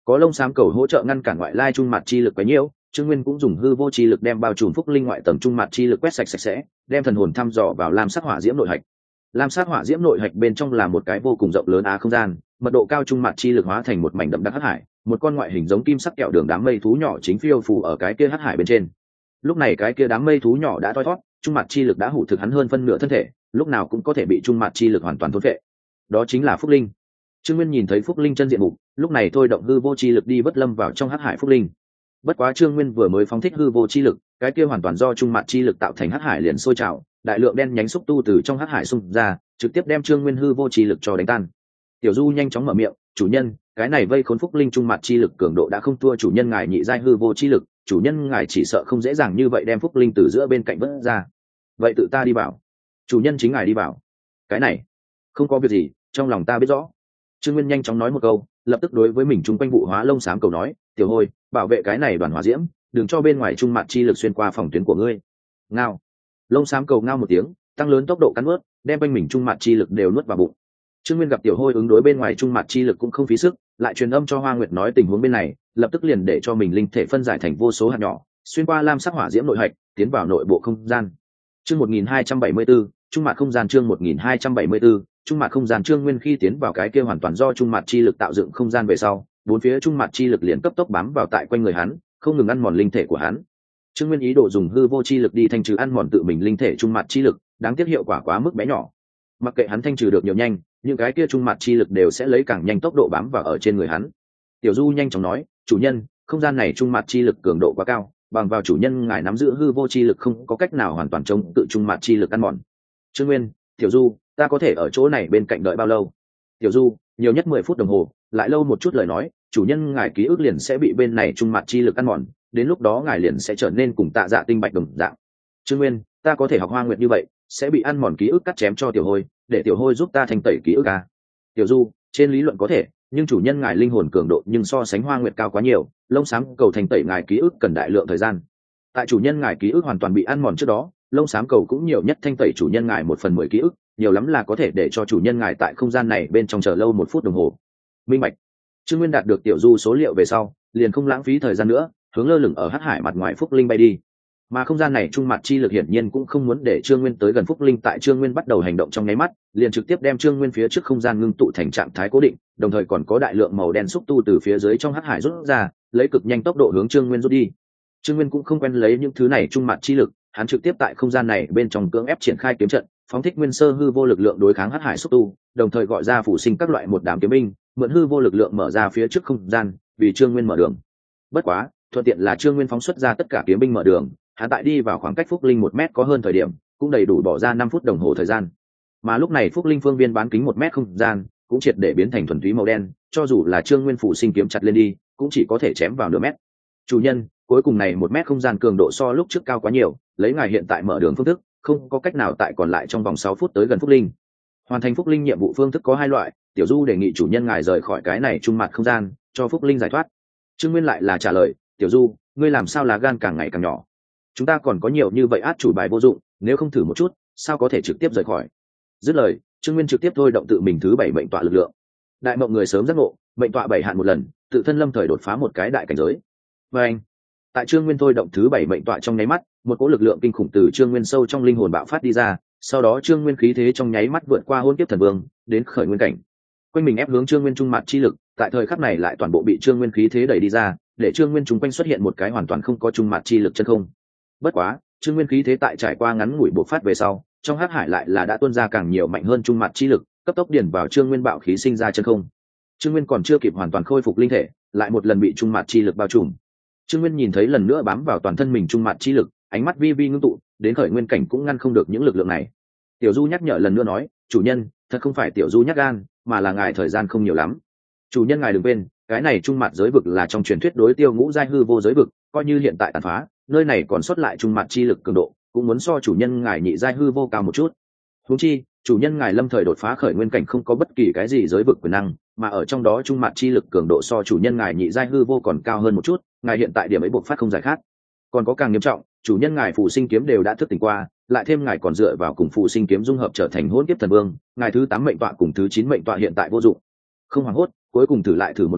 [SPEAKER 1] có lông xám cầu hỗ trợ ngăn cản ngoại lai trung mặt chi lực quấy nhiễu, Trương Nguyên cũng dùng hư vô chi lực đem bao trùm phúc linh ngoại tầng trung mặt chi lực quét sạch sạch sẽ, đem thần hồn thăm dò vào lam sắc hỏa diễm nội hạch. Lam sắc hỏa diễm nội hạch bên trong là một cái vô cùng rộng lớn á không gian, mật độ cao trung mặt chi lực hóa thành một mảnh đậm đặc hắc hải, một con ngoại hình giống kim sắc kẹo đường đám mây thú nhỏ chính phiêu phù ở cái kia hắc hải bên trên. Lúc này cái kia đám mây thú nhỏ đã thoi thoát, trung mặt chi lực đã hủ thực hắn hơn phân nửa thân thể, lúc nào cũng có thể bị trung mặt chi lực hoàn toàn thôn phệ. Đó chính là phúc linh. Trương Nguyên nhìn thấy phúc linh chân diện mục, lúc này thôi động hư vô chi lực đi vớt lâm vào trong hắc hải phúc linh. Bất quá Trương Nguyên vừa mới phóng thích hư vô chi lực, cái kia hoàn toàn do trung mặt chi lực tạo thành hắc hải liền sôi trào, đại lượng đen nhánh xúc tu từ trong hắc hải xung ra, trực tiếp đem Trương Nguyên hư vô chi lực cho đánh tan. Tiểu Du nhanh chóng mở miệng, "Chủ nhân, cái này vây khốn phúc linh trung mặt chi lực cường độ đã không thua chủ nhân ngài nhị giai hư vô chi lực, chủ nhân ngài chỉ sợ không dễ dàng như vậy đem phúc linh từ giữa bên cạnh vớt ra. Vậy tự ta đi bảo." "Chủ nhân chính ngài đi bảo." "Cái này, không có việc gì, trong lòng ta biết rõ." Trương Nguyên nhanh chóng nói một câu, lập tức đối với mình trung quanh vụ hóa lông xám cầu nói, "Tiểu Hôi, bảo vệ cái này đoàn hỏa diễm, đừng cho bên ngoài trung mặt chi lực xuyên qua phòng tuyến của ngươi." Ngao. Lông xám cầu ngao một tiếng, tăng lớn tốc độ cắn nuốt, đem quanh mình trung mặt chi lực đều nuốt vào bụng. Trương Nguyên gặp Tiểu Hôi ứng đối bên ngoài trung mặt chi lực cũng không phí sức, lại truyền âm cho Hoa Nguyệt nói tình huống bên này, lập tức liền để cho mình linh thể phân giải thành vô số hạt nhỏ, xuyên qua lam sắc hỏa diễm nội hạch, tiến vào nội bộ không gian. Chương một nghìn hai trăm bảy mươi tư, trung mặt không gian chương một nghìn hai trăm bảy mươi tư, trung mặt không gian. Trương Nguyên khi tiến vào cái kia hoàn toàn do trung mặt chi lực tạo dựng không gian về sau, bốn phía trung mặt chi lực liền cấp tốc bám vào tại quanh người hắn, không ngừng ăn mòn linh thể của hắn. Trương Nguyên ý đồ dùng hư vô chi lực đi thanh trừ ăn mòn tự mình linh thể trung mặt chi lực, đáng tiếc hiệu quả quá mức bé nhỏ. Mặc kệ hắn thanh trừ được nhiều nhanh, những cái kia trung mặt chi lực đều sẽ lấy càng nhanh tốc độ bám vào ở trên người hắn. Tiểu Du nhanh chóng nói, "Chủ nhân, không gian này trung mặt chi lực cường độ quá cao, bằng vào chủ nhân ngài nắm giữ hư vô chi lực không có cách nào hoàn toàn chống tự trung mặt chi lực ăn mòn." Trương Nguyên, "Tiểu Du, ta có thể ở chỗ này bên cạnh đợi bao lâu?" Tiểu Du, "Nhiều nhất mười phút đồng hồ, lại lâu một chút lời nói, chủ nhân ngài ký ức liền sẽ bị bên này trung mặt chi lực ăn mòn, đến lúc đó ngài liền sẽ trở nên cùng Tạ Dạ tinh bạch đồng dạng." Trương Nguyên, "Ta có thể học Hoa Nguyệt như vậy, sẽ bị ăn mòn ký ức cắt chém cho Tiểu Hôi, để Tiểu Hôi giúp ta thanh tẩy ký ức à?" Tiểu Du, "Trên lý luận có thể, nhưng chủ nhân ngài linh hồn cường độ nhưng so sánh Hoa Nguyệt cao quá nhiều, lông xám cầu thanh tẩy ngài ký ức cần đại lượng thời gian. Tại chủ nhân ngài ký ức hoàn toàn bị ăn mòn trước đó, lông xám cầu cũng nhiều nhất thanh tẩy chủ nhân ngài một phần mười ký ức, nhiều lắm là có thể để cho chủ nhân ngài tại không gian này bên trong chờ lâu một phút đồng hồ." Minh bạch. Trương Nguyên đạt được Tiểu Du số liệu về sau, liền không lãng phí thời gian nữa, hướng lơ lửng ở hắc hải mặt ngoài phúc linh bay đi. Mà không gian này trung mặt chi lực hiển nhiên cũng không muốn để Trương Nguyên tới gần phúc linh, tại Trương Nguyên bắt đầu hành động trong nháy mắt, liền trực tiếp đem Trương Nguyên phía trước không gian ngưng tụ thành trạng thái cố định, đồng thời còn có đại lượng màu đen xúc tu từ phía dưới trong hắc hải rút ra, lấy cực nhanh tốc độ hướng Trương Nguyên rút đi. Trương Nguyên cũng không quen lấy những thứ này trung mặt chi lực, hắn trực tiếp tại không gian này bên trong cưỡng ép triển khai kiếm trận, phóng thích nguyên sơ hư vô lực lượng đối kháng hắc hải xúc tu, đồng thời gọi ra phụ sinh các loại một đám kiếm binh, mượn hư vô lực lượng mở ra phía trước không gian, vì Trương Nguyên mở đường. Bất quá, thuận tiện là Trương Nguyên phóng xuất ra tất cả kiếm binh mở đường, hắn tại đi vào khoảng cách phúc linh một mét có hơn thời điểm, cũng đầy đủ bỏ ra năm phút đồng hồ thời gian. Mà lúc này phúc linh phương viên bán kính một mét không gian cũng triệt để biến thành thuần túy màu đen, cho dù là Trương Nguyên phụ sinh kiếm chặt lên đi, cũng chỉ có thể chém vào nửa mét. "Chủ nhân, cuối cùng này một mét không gian cường độ so lúc trước cao quá nhiều, lấy ngài hiện tại mở đường phương thức, không có cách nào tại còn lại trong vòng sáu phút tới gần phúc linh. Hoàn thành phúc linh nhiệm vụ phương thức có hai loại, Tiểu Du đề nghị chủ nhân ngài rời khỏi cái này trung mặt không gian, cho phúc linh giải thoát." Trương Nguyên lại là trả lời, "Tiểu Du, ngươi làm sao lá gan càng ngày càng nhỏ? Chúng ta còn có nhiều như vậy át chủ bài vô dụng, nếu không thử một chút, sao có thể trực tiếp rời khỏi?" Dứt lời, Trương Nguyên trực tiếp thôi động tự mình thứ bảy mệnh tọa lực lượng. Đại mộng người sớm giác ngộ, mệnh tọa bảy hạn một lần, tự thân lâm thời đột phá một cái đại cảnh giới. Và anh, tại Trương Nguyên thôi động thứ bảy mệnh tọa trong nháy mắt, một cỗ lực lượng kinh khủng từ Trương Nguyên sâu trong linh hồn bạo phát đi ra, sau đó Trương Nguyên khí thế trong nháy mắt vượt qua hôn kiếp thần vương, đến khởi nguyên cảnh. Quanh mình ép hướng Trương Nguyên trung mặt chi lực, tại thời khắc này lại toàn bộ bị Trương Nguyên khí thế đẩy đi ra, để Trương Nguyên chúng quanh xuất hiện một cái hoàn toàn không có trung mặt chi lực chân không. Bất quá, Trương Nguyên khí thế tại trải qua ngắn ngủi bộc phát về sau, trong hắc hải lại là đã tuôn ra càng nhiều mạnh hơn trung mặt chi lực, cấp tốc điền vào Trương Nguyên bạo khí sinh ra chân không. Trương Nguyên còn chưa kịp hoàn toàn khôi phục linh thể, lại một lần bị trung mặt chi lực bao trùm. Trương Nguyên nhìn thấy lần nữa bám vào toàn thân mình trung mặt chi lực, ánh mắt vi vi ngưng tụ, đến khởi nguyên cảnh cũng ngăn không được những lực lượng này. Tiểu Du nhắc nhở lần nữa nói, "Chủ nhân, thật không phải Tiểu Du nhắc gan, mà là ngài thời gian không nhiều lắm. Chủ nhân ngài đừng quên, cái này trung mặt giới vực là trong truyền thuyết đối tiêu ngũ giai hư vô giới vực, coi như hiện tại tàn phá, nơi này còn sót lại trung mặt chi lực cường độ, cũng muốn so chủ nhân ngài nhị giai hư vô cao một chút. Huống chi, chủ nhân ngài lâm thời đột phá khởi nguyên cảnh không có bất kỳ cái gì giới vực quyền năng, mà ở trong đó trung mặt chi lực cường độ so chủ nhân ngài nhị giai hư vô còn cao hơn một chút, ngài hiện tại điểm ấy bộc phát không giải khác. Còn có càng nghiêm trọng, chủ nhân ngài phù sinh kiếm đều đã thức tỉnh qua, lại thêm ngài còn dựa vào cùng phù sinh kiếm dung hợp trở thành hỗn kiếp thần vương, ngài thứ tám mệnh tọa cùng thứ chín mệnh tọa hiện tại vô dụng. Không hoảng hốt, cuối cùng thử lại thử một lần,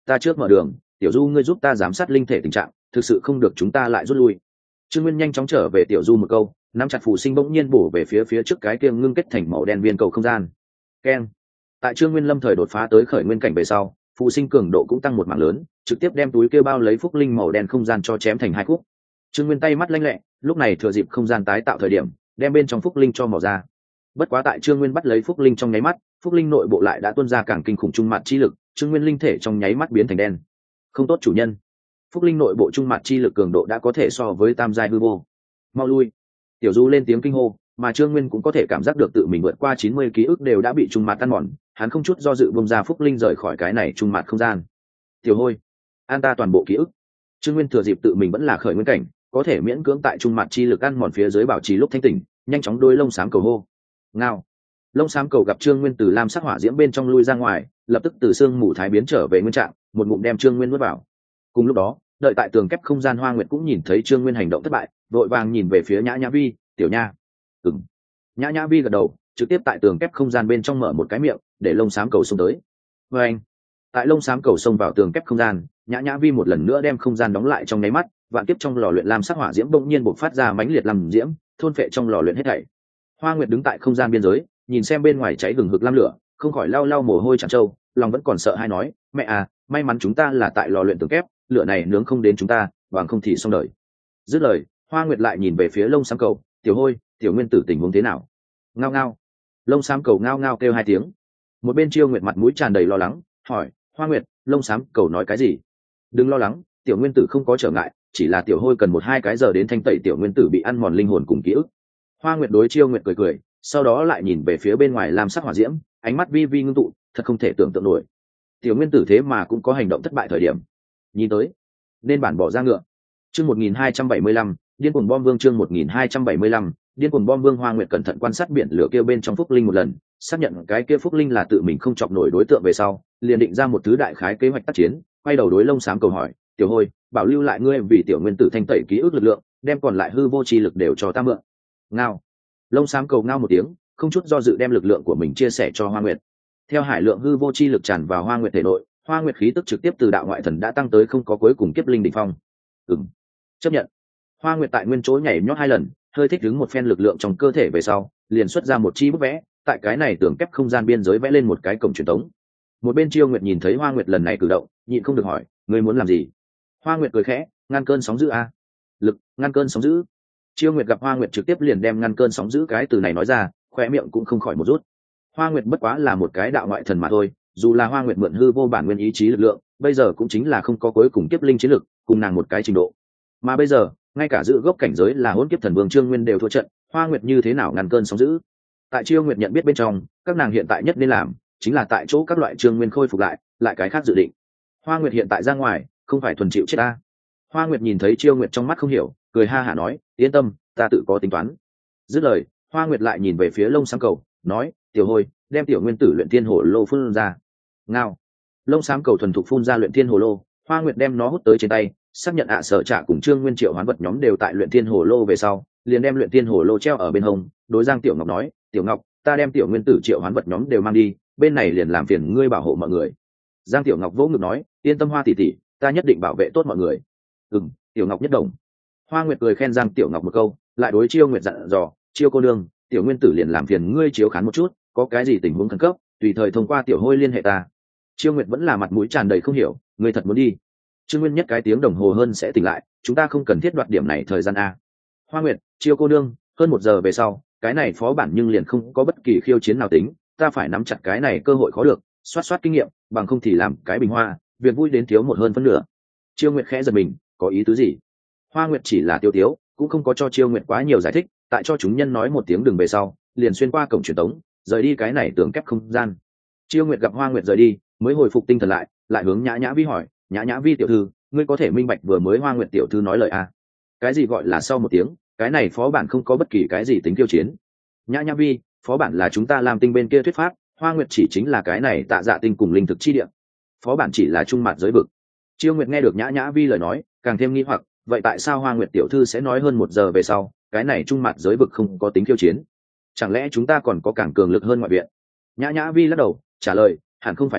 [SPEAKER 1] ta trước mở đường, tiểu du ngươi giúp ta giám sát linh thể tình trạng, thực sự không được chúng ta lại rút lui. Trương Nguyên nhanh chóng trở về tiểu du một câu, nắm chặt phù sinh bỗng nhiên bổ về phía phía trước cái kia ngưng kết thành màu đen viên cầu không gian. Keng. Tại Trương Nguyên lâm thời đột phá tới khởi nguyên cảnh về sau, phù sinh cường độ cũng tăng một mảng lớn, trực tiếp đem túi kia bao lấy phúc linh màu đen không gian cho chém thành hai khúc. Trương Nguyên tay mắt lanh lẹ, lúc này thừa dịp không gian tái tạo thời điểm, đem bên trong phúc linh cho mỏ ra. Bất quá tại Trương Nguyên bắt lấy phúc linh trong nháy mắt, phúc linh nội bộ lại đã tuôn ra càng kinh khủng trung mạt chi lực, Trương Nguyên linh thể trong nháy mắt biến thành đen. Không tốt chủ nhân. Phúc linh nội bộ trung mạt chi lực cường độ đã có thể so với tam giai hư vô. Mau lui. Tiểu Du lên tiếng kinh hô, mà Trương Nguyên cũng có thể cảm giác được tự mình vượt qua chín mươi ký ức đều đã bị trung mạt tan mòn, hắn không chút do dự bung ra phúc linh rời khỏi cái này trung mạt không gian. Tiểu Hôi, an ta toàn bộ ký ức. Trương Nguyên thừa dịp tự mình vẫn là khởi nguyên cảnh, có thể miễn cưỡng tại trung mạt chi lực ăn mòn phía dưới bảo trì lúc thanh tỉnh, nhanh chóng đôi lông xám cầu hô. Ngao. Lông xám cầu gặp Trương Nguyên từ lam sắc hỏa diễm bên trong lui ra ngoài, lập tức từ xương mù thái biến trở về nguyên trạng, một ngụm đem Trương Nguyên nuốt vào. Cùng lúc đó, đợi tại tường kép không gian Hoa Nguyệt cũng nhìn thấy Trương Nguyên hành động thất bại, vội vàng nhìn về phía Nhã Nhã Vi, "Tiểu Nha." "Ừm." Nhã Nhã Vi gật đầu, trực tiếp tại tường kép không gian bên trong mở một cái miệng, để lông xám cầu xông tới. Và anh, tại lông xám cầu xông vào tường kép không gian, Nhã Nhã Vi một lần nữa đem không gian đóng lại trong nháy mắt, vạn kiếp trong lò luyện lam sắc hỏa diễm bỗng nhiên bộc phát ra mãnh liệt lam diễm, thôn phệ trong lò luyện hết thảy. Hoa Nguyệt đứng tại không gian biên giới, nhìn xem bên ngoài cháy hừng hực lam lửa, không khỏi lau lau mồ hôi tràn trâu, lòng vẫn còn sợ hãi nói, "Mẹ à, may mắn chúng ta là tại lò luyện tường kép, lửa này nướng không đến chúng ta, bằng không thì xong đời." Dứt lời, Hoa Nguyệt lại nhìn về phía lông xám cầu, "Tiểu Hôi, tiểu nguyên tử tình huống thế nào?" Ngao ngao. Lông xám cầu ngao ngao kêu hai tiếng. Một bên Chiêu Nguyệt mặt mũi tràn đầy lo lắng, hỏi, "Hoa Nguyệt, lông xám cầu nói cái gì?" "Đừng lo lắng, tiểu nguyên tử không có trở ngại, chỉ là tiểu Hôi cần một hai cái giờ đến thanh tẩy tiểu nguyên tử bị ăn mòn linh hồn cùng ký ức." Hoa Nguyệt đối Chiêu Nguyệt cười cười, sau đó lại nhìn về phía bên ngoài lam sắc hỏa diễm, ánh mắt vi vi ngưng tụ, thật không thể tưởng tượng nổi. Tiểu nguyên tử thế mà cũng có hành động thất bại thời điểm. Nhìn tới, nên bản bỏ ra ngựa. Chương một nghìn hai trăm bảy mươi lăm, điên cuồng bom vương chương một nghìn hai trăm bảy mươi lăm, điên cuồng bom vương. Hoa Nguyệt cẩn thận quan sát biển lửa kia bên trong phúc linh một lần, xác nhận cái kia phúc linh là tự mình không chọc nổi đối tượng về sau, liền định ra một thứ đại khái kế hoạch tác chiến, quay đầu đối lông xám cầu hỏi, "Tiểu Hôi, bảo lưu lại ngươi vì tiểu nguyên tử thanh tẩy ký ức lực lượng, đem còn lại hư vô chi lực đều cho ta mượn." Ngao. Lông xám cầu ngao một tiếng, không chút do dự đem lực lượng của mình chia sẻ cho Hoa Nguyệt. Theo hải lượng hư vô chi lực tràn vào Hoa Nguyệt thể nội, Hoa Nguyệt khí tức trực tiếp từ đạo ngoại thần đã tăng tới không có cuối cùng kiếp linh đỉnh phong. Ừm, chấp nhận. Hoa Nguyệt tại nguyên chỗ nhảy nhót hai lần, hơi thích ứng một phen lực lượng trong cơ thể về sau, liền xuất ra một chi bút vẽ, tại cái này tưởng kép không gian biên giới vẽ lên một cái cổng truyền tống. Một bên Chiêu Nguyệt nhìn thấy Hoa Nguyệt lần này cử động, nhịn không được hỏi, "Ngươi muốn làm gì?" Hoa Nguyệt cười khẽ, "Ngăn cơn sóng dữ a." "Lực, ngăn cơn sóng dữ." Chiêu Nguyệt gặp Hoa Nguyệt trực tiếp liền đem ngăn cơn sóng dữ cái từ này nói ra, khóe miệng cũng không khỏi một rút. Hoa Nguyệt bất quá là một cái đạo ngoại thần mà thôi, dù là Hoa Nguyệt mượn hư vô bản nguyên ý chí lực lượng, bây giờ cũng chính là không có cuối cùng kiếp linh chiến lực, cùng nàng một cái trình độ. Mà bây giờ, ngay cả giữ gốc cảnh giới là hỗn kiếp thần vương Trương Nguyên đều thua trận, Hoa Nguyệt như thế nào ngăn cơn sóng dữ? Tại Chiêu Nguyệt nhận biết bên trong, các nàng hiện tại nhất nên làm, chính là tại chỗ các loại Trương Nguyên khôi phục lại, lại cái khác dự định. Hoa Nguyệt hiện tại ra ngoài, không phải thuần chịu chết ta. Hoa Nguyệt nhìn thấy Chiêu Nguyệt trong mắt không hiểu, cười ha hả nói, "Yên tâm, ta tự có tính toán." Dứt lời, Hoa Nguyệt lại nhìn về phía lông xám cầu, nói, "Tiểu Hôi, đem tiểu nguyên tử luyện thiên hồ lô phun ra." Ngao. Lông xám cầu thuần thục phun ra luyện thiên hồ lô, Hoa Nguyệt đem nó hút tới trên tay, xác nhận ạ à sở trả cùng Trương Nguyên Triệu hoán vật nhóm đều tại luyện thiên hồ lô về sau, liền đem luyện thiên hồ lô treo ở bên hông, đối Giang Tiểu Ngọc nói, "Tiểu Ngọc, ta đem tiểu nguyên tử triệu hoán vật nhóm đều mang đi, bên này liền làm phiền ngươi bảo hộ mọi người." Giang Tiểu Ngọc vỗ ngực nói, "Yên tâm Hoa tỷ tỷ, ta nhất định bảo vệ tốt mọi người." "Ừm." Tiểu Ngọc nhất đồng. Hoa Nguyệt cười khen Giang Tiểu Ngọc một câu, lại đối Chiêu Nguyệt dặn dò, "Chiêu cô nương, tiểu nguyên tử liền làm phiền ngươi chiếu khán một chút, có cái gì tình huống khẩn cấp, tùy thời thông qua tiểu Hôi liên hệ ta." Chiêu Nguyệt vẫn là mặt mũi tràn đầy không hiểu, "Ngươi thật muốn đi?" Trương Nguyên nhất cái tiếng đồng hồ hơn sẽ tỉnh lại, "Chúng ta không cần thiết đoạt điểm này thời gian a." Hoa Nguyệt, "Chiêu cô nương, hơn một giờ về sau, cái này phó bản nhưng liền không có bất kỳ khiêu chiến nào tính, ta phải nắm chặt cái này cơ hội khó được, xoát xoát kinh nghiệm, bằng không thì làm cái bình hoa, việc vui đến thiếu một hơn phân nửa." Chiêu Nguyệt khẽ giật mình, có ý tứ gì? Hoa Nguyệt chỉ là tiêu tiếu, cũng không có cho Chiêu Nguyệt quá nhiều giải thích, tại cho chúng nhân nói một tiếng đừng về sau, liền xuyên qua cổng truyền tống, rời đi cái này tường kép không gian. Chiêu Nguyệt gặp Hoa Nguyệt rời đi, mới hồi phục tinh thần lại, lại hướng Nhã Nhã Vi hỏi, "Nhã Nhã Vi tiểu thư, ngươi có thể minh bạch vừa mới Hoa Nguyệt tiểu thư nói lời à? Cái gì gọi là sau một tiếng, cái này phó bản không có bất kỳ cái gì tính tiêu chiến." "Nhã Nhã Vi, phó bản là chúng ta làm tinh bên kia thuyết pháp, Hoa Nguyệt chỉ chính là cái này Tạ Dạ tinh cùng linh thực chi địa. Phó bản chỉ là trung mạt giới vực." Chiêu Nguyệt nghe được Nhã Nhã Vi lời nói, càng thêm nghi hoặc, vậy tại sao Hoa Nguyệt tiểu thư sẽ nói hơn một giờ về sau, cái này trung mạt giới vực không có tính tiêu chiến? Chẳng lẽ chúng ta còn có càng cường lực hơn ngoại viện? Nhã Nhã Vi lắc đầu, trả lời, "Hẳn không phải là,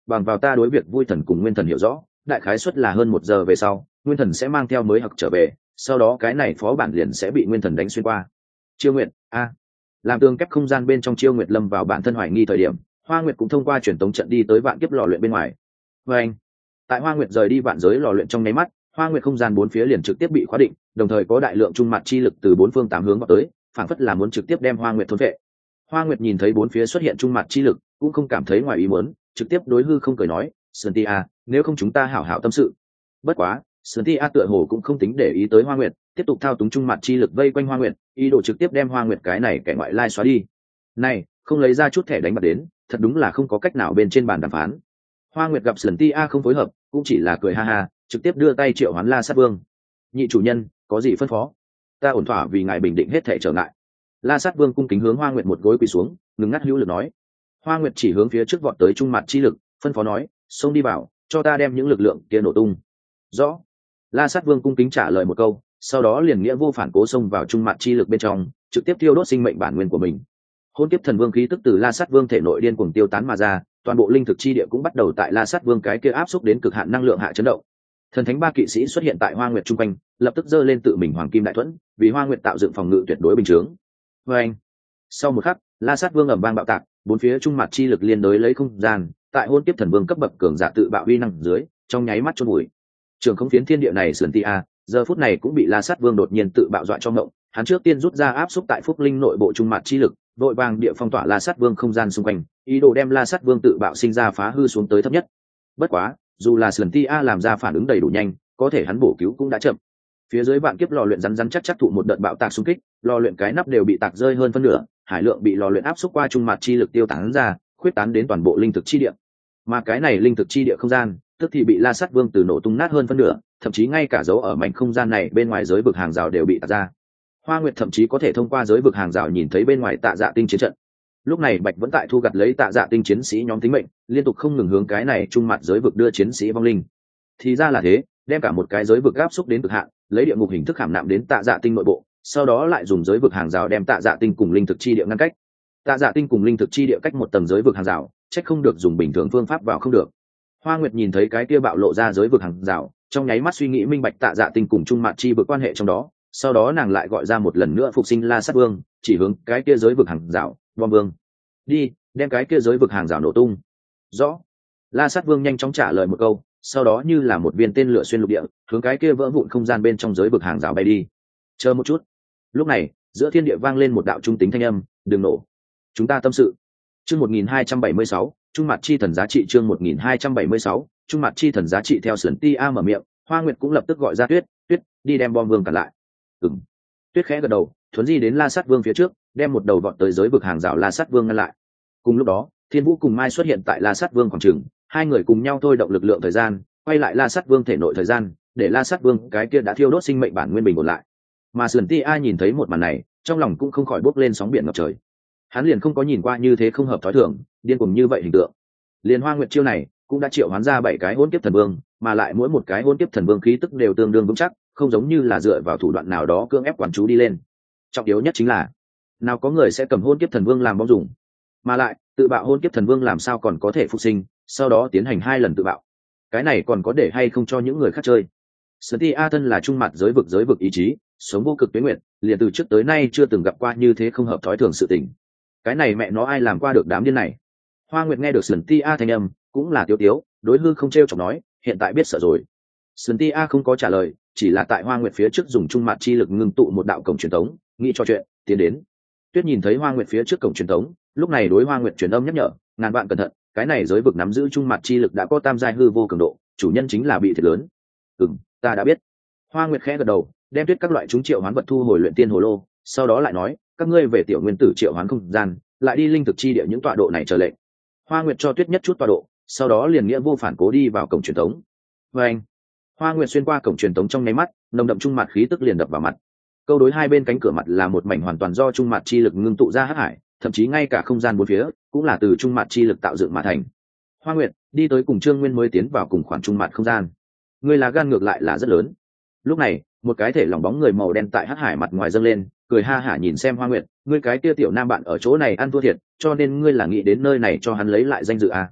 [SPEAKER 1] bằng vào ta đối việc vui thần cùng nguyên thần hiểu rõ, đại khái suất là hơn một giờ về sau nguyên thần sẽ mang theo mới học trở về, sau đó cái này phó bản liền sẽ bị nguyên thần đánh xuyên qua. Chiêu Nguyệt a làm tường kép không gian bên trong Chiêu Nguyệt lâm vào bản thân hoài nghi thời điểm, Hoa Nguyệt cũng thông qua truyền tống trận đi tới vạn kiếp lò luyện bên ngoài. Và anh tại Hoa Nguyệt rời đi vạn giới lò luyện trong nháy mắt, Hoa Nguyệt không gian bốn phía liền trực tiếp bị khóa định, đồng thời có đại lượng trung mặt chi lực từ bốn phương tám hướng vào tới, phản phất là muốn trực tiếp đem Hoa Nguyệt thôn vệ. Hoa Nguyệt nhìn thấy bốn phía xuất hiện trung mặt chi lực, cũng không cảm thấy ngoài ý muốn, trực tiếp đối hư không cười nói, "Sơn Ti A, nếu không chúng ta hảo hảo tâm sự." Bất quá, Sơn Ti A tựa hồ cũng không tính để ý tới Hoa Nguyệt, tiếp tục thao túng trung mặt chi lực vây quanh Hoa Nguyệt, ý đồ trực tiếp đem Hoa Nguyệt cái này kẻ ngoại lai xóa đi. Này, không lấy ra chút thẻ đánh bạc đến, thật đúng là không có cách nào bên trên bàn đàm phán. Hoa Nguyệt gặp Sơn Ti A không phối hợp, cũng chỉ là cười ha ha, trực tiếp đưa tay triệu hoán La Sát Vương. "Nhị chủ nhân, có gì phân phó? Ta ổn thỏa vì ngài bình định hết thể trở ngại." La Sát Vương cung kính hướng Hoa Nguyệt một gối quỳ xuống, ngừng ngắt hữu lực nói. Hoa Nguyệt chỉ hướng phía trước vọt tới trung mặt chi lực, phân phó nói, "Xông đi vào, cho ta đem những lực lượng kia nổ tung." "Rõ." La Sát Vương cung kính trả lời một câu, sau đó liền nghĩa vô phản cố xông vào trung mặt chi lực bên trong, trực tiếp tiêu đốt sinh mệnh bản nguyên của mình. Hôn kiếp thần vương khí tức từ La Sát Vương thể nội điên cuồng tiêu tán mà ra, toàn bộ linh thực chi địa cũng bắt đầu tại La Sát Vương cái kia áp xúc đến cực hạn năng lượng hạ chấn động. Thần thánh ba kỵ sĩ xuất hiện tại Hoa Nguyệt trung quanh, lập tức giơ lên tự mình hoàng kim đại thuẫn, vì Hoa Nguyệt tạo dựng phòng ngự tuyệt đối bình chướng. Và anh, sau một khắc, La Sát Vương ầm vang bạo tạc, bốn phía trung mặt chi lực liên đối lấy không gian, tại hôn kiếp thần vương cấp bậc cường giả tự bạo uy năng dưới, trong nháy mắt chôn bụi. Trường không phiến thiên địa này sườn ti a, giờ phút này cũng bị La Sát Vương đột nhiên tự bạo dọa cho ngộng, hắn trước tiên rút ra áp xúc tại phúc linh nội bộ trung mặt chi lực, đội vàng địa phong tỏa La Sát Vương không gian xung quanh, ý đồ đem La Sát Vương tự bạo sinh ra phá hư xuống tới thấp nhất. Bất quá, dù là sườn ti a làm ra phản ứng đầy đủ nhanh, có thể hắn bổ cứu cũng đã chậm. Phía dưới vạn kiếp lò luyện rắn rắn chắc chắc thụ một đợt bạo tạc xung kích, lò luyện cái nắp đều bị tạc rơi hơn phân nửa, hải lượng bị lò luyện áp xúc qua trung mặt chi lực tiêu tán ra, khuyết tán đến toàn bộ linh thực chi địa. Mà cái này linh thực chi địa không gian, tức thì bị La Sát Vương từ nổ tung nát hơn phân nửa, thậm chí ngay cả dấu ở mảnh không gian này bên ngoài giới vực hàng rào đều bị tạc ra. Hoa Nguyệt thậm chí có thể thông qua giới vực hàng rào nhìn thấy bên ngoài Tạ Dạ tinh chiến trận. Lúc này Bạch vẫn tại thu gặt lấy Tạ Dạ tinh chiến sĩ nhóm tính mệnh, liên tục không ngừng hướng cái này trung mặt giới vực đưa chiến sĩ vong linh. Thì ra là thế, đem cả một cái giới vực áp xúc đến cực hạn, lấy địa ngục hình thức khảm nạm đến Tạ Dạ tinh nội bộ, sau đó lại dùng giới vực hàng rào đem Tạ Dạ tinh cùng linh thực chi địa ngăn cách. Tạ Dạ tinh cùng linh thực chi địa cách một tầng giới vực hàng rào, trách không được dùng bình thường phương pháp vào không được. Hoa Nguyệt nhìn thấy cái kia bạo lộ ra giới vực hàng rào, trong nháy mắt suy nghĩ minh bạch Tạ Dạ tinh cùng trung mặt chi vực quan hệ trong đó, sau đó nàng lại gọi ra một lần nữa phục sinh La Sát Vương, chỉ hướng cái kia giới vực hàng rào, bom vương. "Đi, đem cái kia giới vực hàng rào nổ tung." "Rõ." La Sát Vương nhanh chóng trả lời một câu, sau đó như là một viên tên lửa xuyên lục địa, hướng cái kia vỡ vụn không gian bên trong giới vực hàng rào bay đi. "Chờ một chút." Lúc này, giữa thiên địa vang lên một đạo trung tính thanh âm, "Đừng nổ. Chúng ta tâm sự." Chương một nghìn hai trăm bảy mươi sáu, trung mặt chi thần giá trị. Chương một nghìn hai trăm bảy mươi sáu, trung mặt chi thần giá trị. Theo Sườn Ti A mở miệng, Hoa Nguyệt cũng lập tức gọi ra Tuyết, "Tuyết, đi đem bom vương cản lại." "Ừm." Tuyết khẽ gật đầu, thuấn di đến La Sát Vương phía trước, đem một đầu vọt tới giới vực hàng rào La Sát Vương ngăn lại. Cùng lúc đó, Thiên Vũ cùng Mai xuất hiện tại La Sát Vương quảng trường, hai người cùng nhau thôi động lực lượng thời gian, quay lại La Sát Vương thể nội thời gian, để La Sát Vương cái kia đã thiêu đốt sinh mệnh bản nguyên bình ổn lại. Mà Sườn Ti A nhìn thấy một màn này, trong lòng cũng không khỏi bốc lên sóng biển ngập trời. Hắn liền không có nhìn qua như thế không hợp thói thường, điên cuồng như vậy hình tượng. Liên Hoa Nguyệt chiêu này cũng đã triệu hoán ra bảy cái hôn kiếp thần vương, mà lại mỗi một cái hôn kiếp thần vương khí tức đều tương đương vững chắc, không giống như là dựa vào thủ đoạn nào đó cưỡng ép quán chú đi lên. Trọng yếu nhất chính là, nào có người sẽ cầm hôn kiếp thần vương làm bom dùng, mà lại tự bạo hôn kiếp thần vương làm sao còn có thể phục sinh, sau đó tiến hành hai lần tự bạo. Cái này còn có để hay không cho những người khác chơi. Sở Ti A thân là trung mặt giới vực giới vực ý chí, sống vô cực tuyết nguyệt, liền từ trước tới nay chưa từng gặp qua như thế không hợp thói thường sự tình. Cái này mẹ nó ai làm qua được đám điên này. Hoa Nguyệt nghe được Sở Ti A thanh âm, cũng là tiếu tiếu, đối hư không treo chọc nói, hiện tại biết sợ rồi. Sở Ti A không có trả lời, chỉ là tại Hoa Nguyệt phía trước dùng trung mặt chi lực ngưng tụ một đạo cổng truyền thống, nghĩ cho chuyện, tiến đến. Tuyết nhìn thấy Hoa Nguyệt phía trước cổng truyền thống, lúc này đối Hoa Nguyệt truyền âm nhắc nhở, ngàn vạn cẩn thận, cái này giới vực nắm giữ trung mặt chi lực đã có tam giai hư vô cường độ, chủ nhân chính là bị thiệt lớn. "Ừm, ta đã biết." Hoa Nguyệt khẽ gật đầu, đem Tuyết các loại chúng triệu hoán vật thu hồi luyện tiên hồ lô, sau đó lại nói, "Các ngươi về tiểu nguyên tử triệu hoán không gian, lại đi linh thực chi địa những tọa độ này chờ lệnh." Hoa Nguyệt cho Tuyết nhất chút tọa độ, sau đó liền nghĩa vô phản cố đi vào cổng truyền thống. Và anh, Hoa Nguyệt xuyên qua cổng truyền thống trong nháy mắt, nồng đậm trung mặt khí tức liền đập vào mặt. Câu đối hai bên cánh cửa mặt là một mảnh hoàn toàn do trung mặt chi lực ngưng tụ ra hắc hải, thậm chí ngay cả không gian bốn phía cũng là từ trung mặt chi lực tạo dựng mà thành. Hoa Nguyệt đi tới cùng Trương Nguyên mới tiến vào cùng khoảng trung mặt không gian. Ngươi là gan ngược lại là rất lớn. Lúc này, một cái thể lỏng bóng người màu đen tại hắc hải mặt ngoài dâng lên, cười ha hả nhìn xem Hoa Nguyệt, "Ngươi cái tia tiểu nam bạn ở chỗ này ăn thua thiệt, cho nên ngươi là nghĩ đến nơi này cho hắn lấy lại danh dự à?"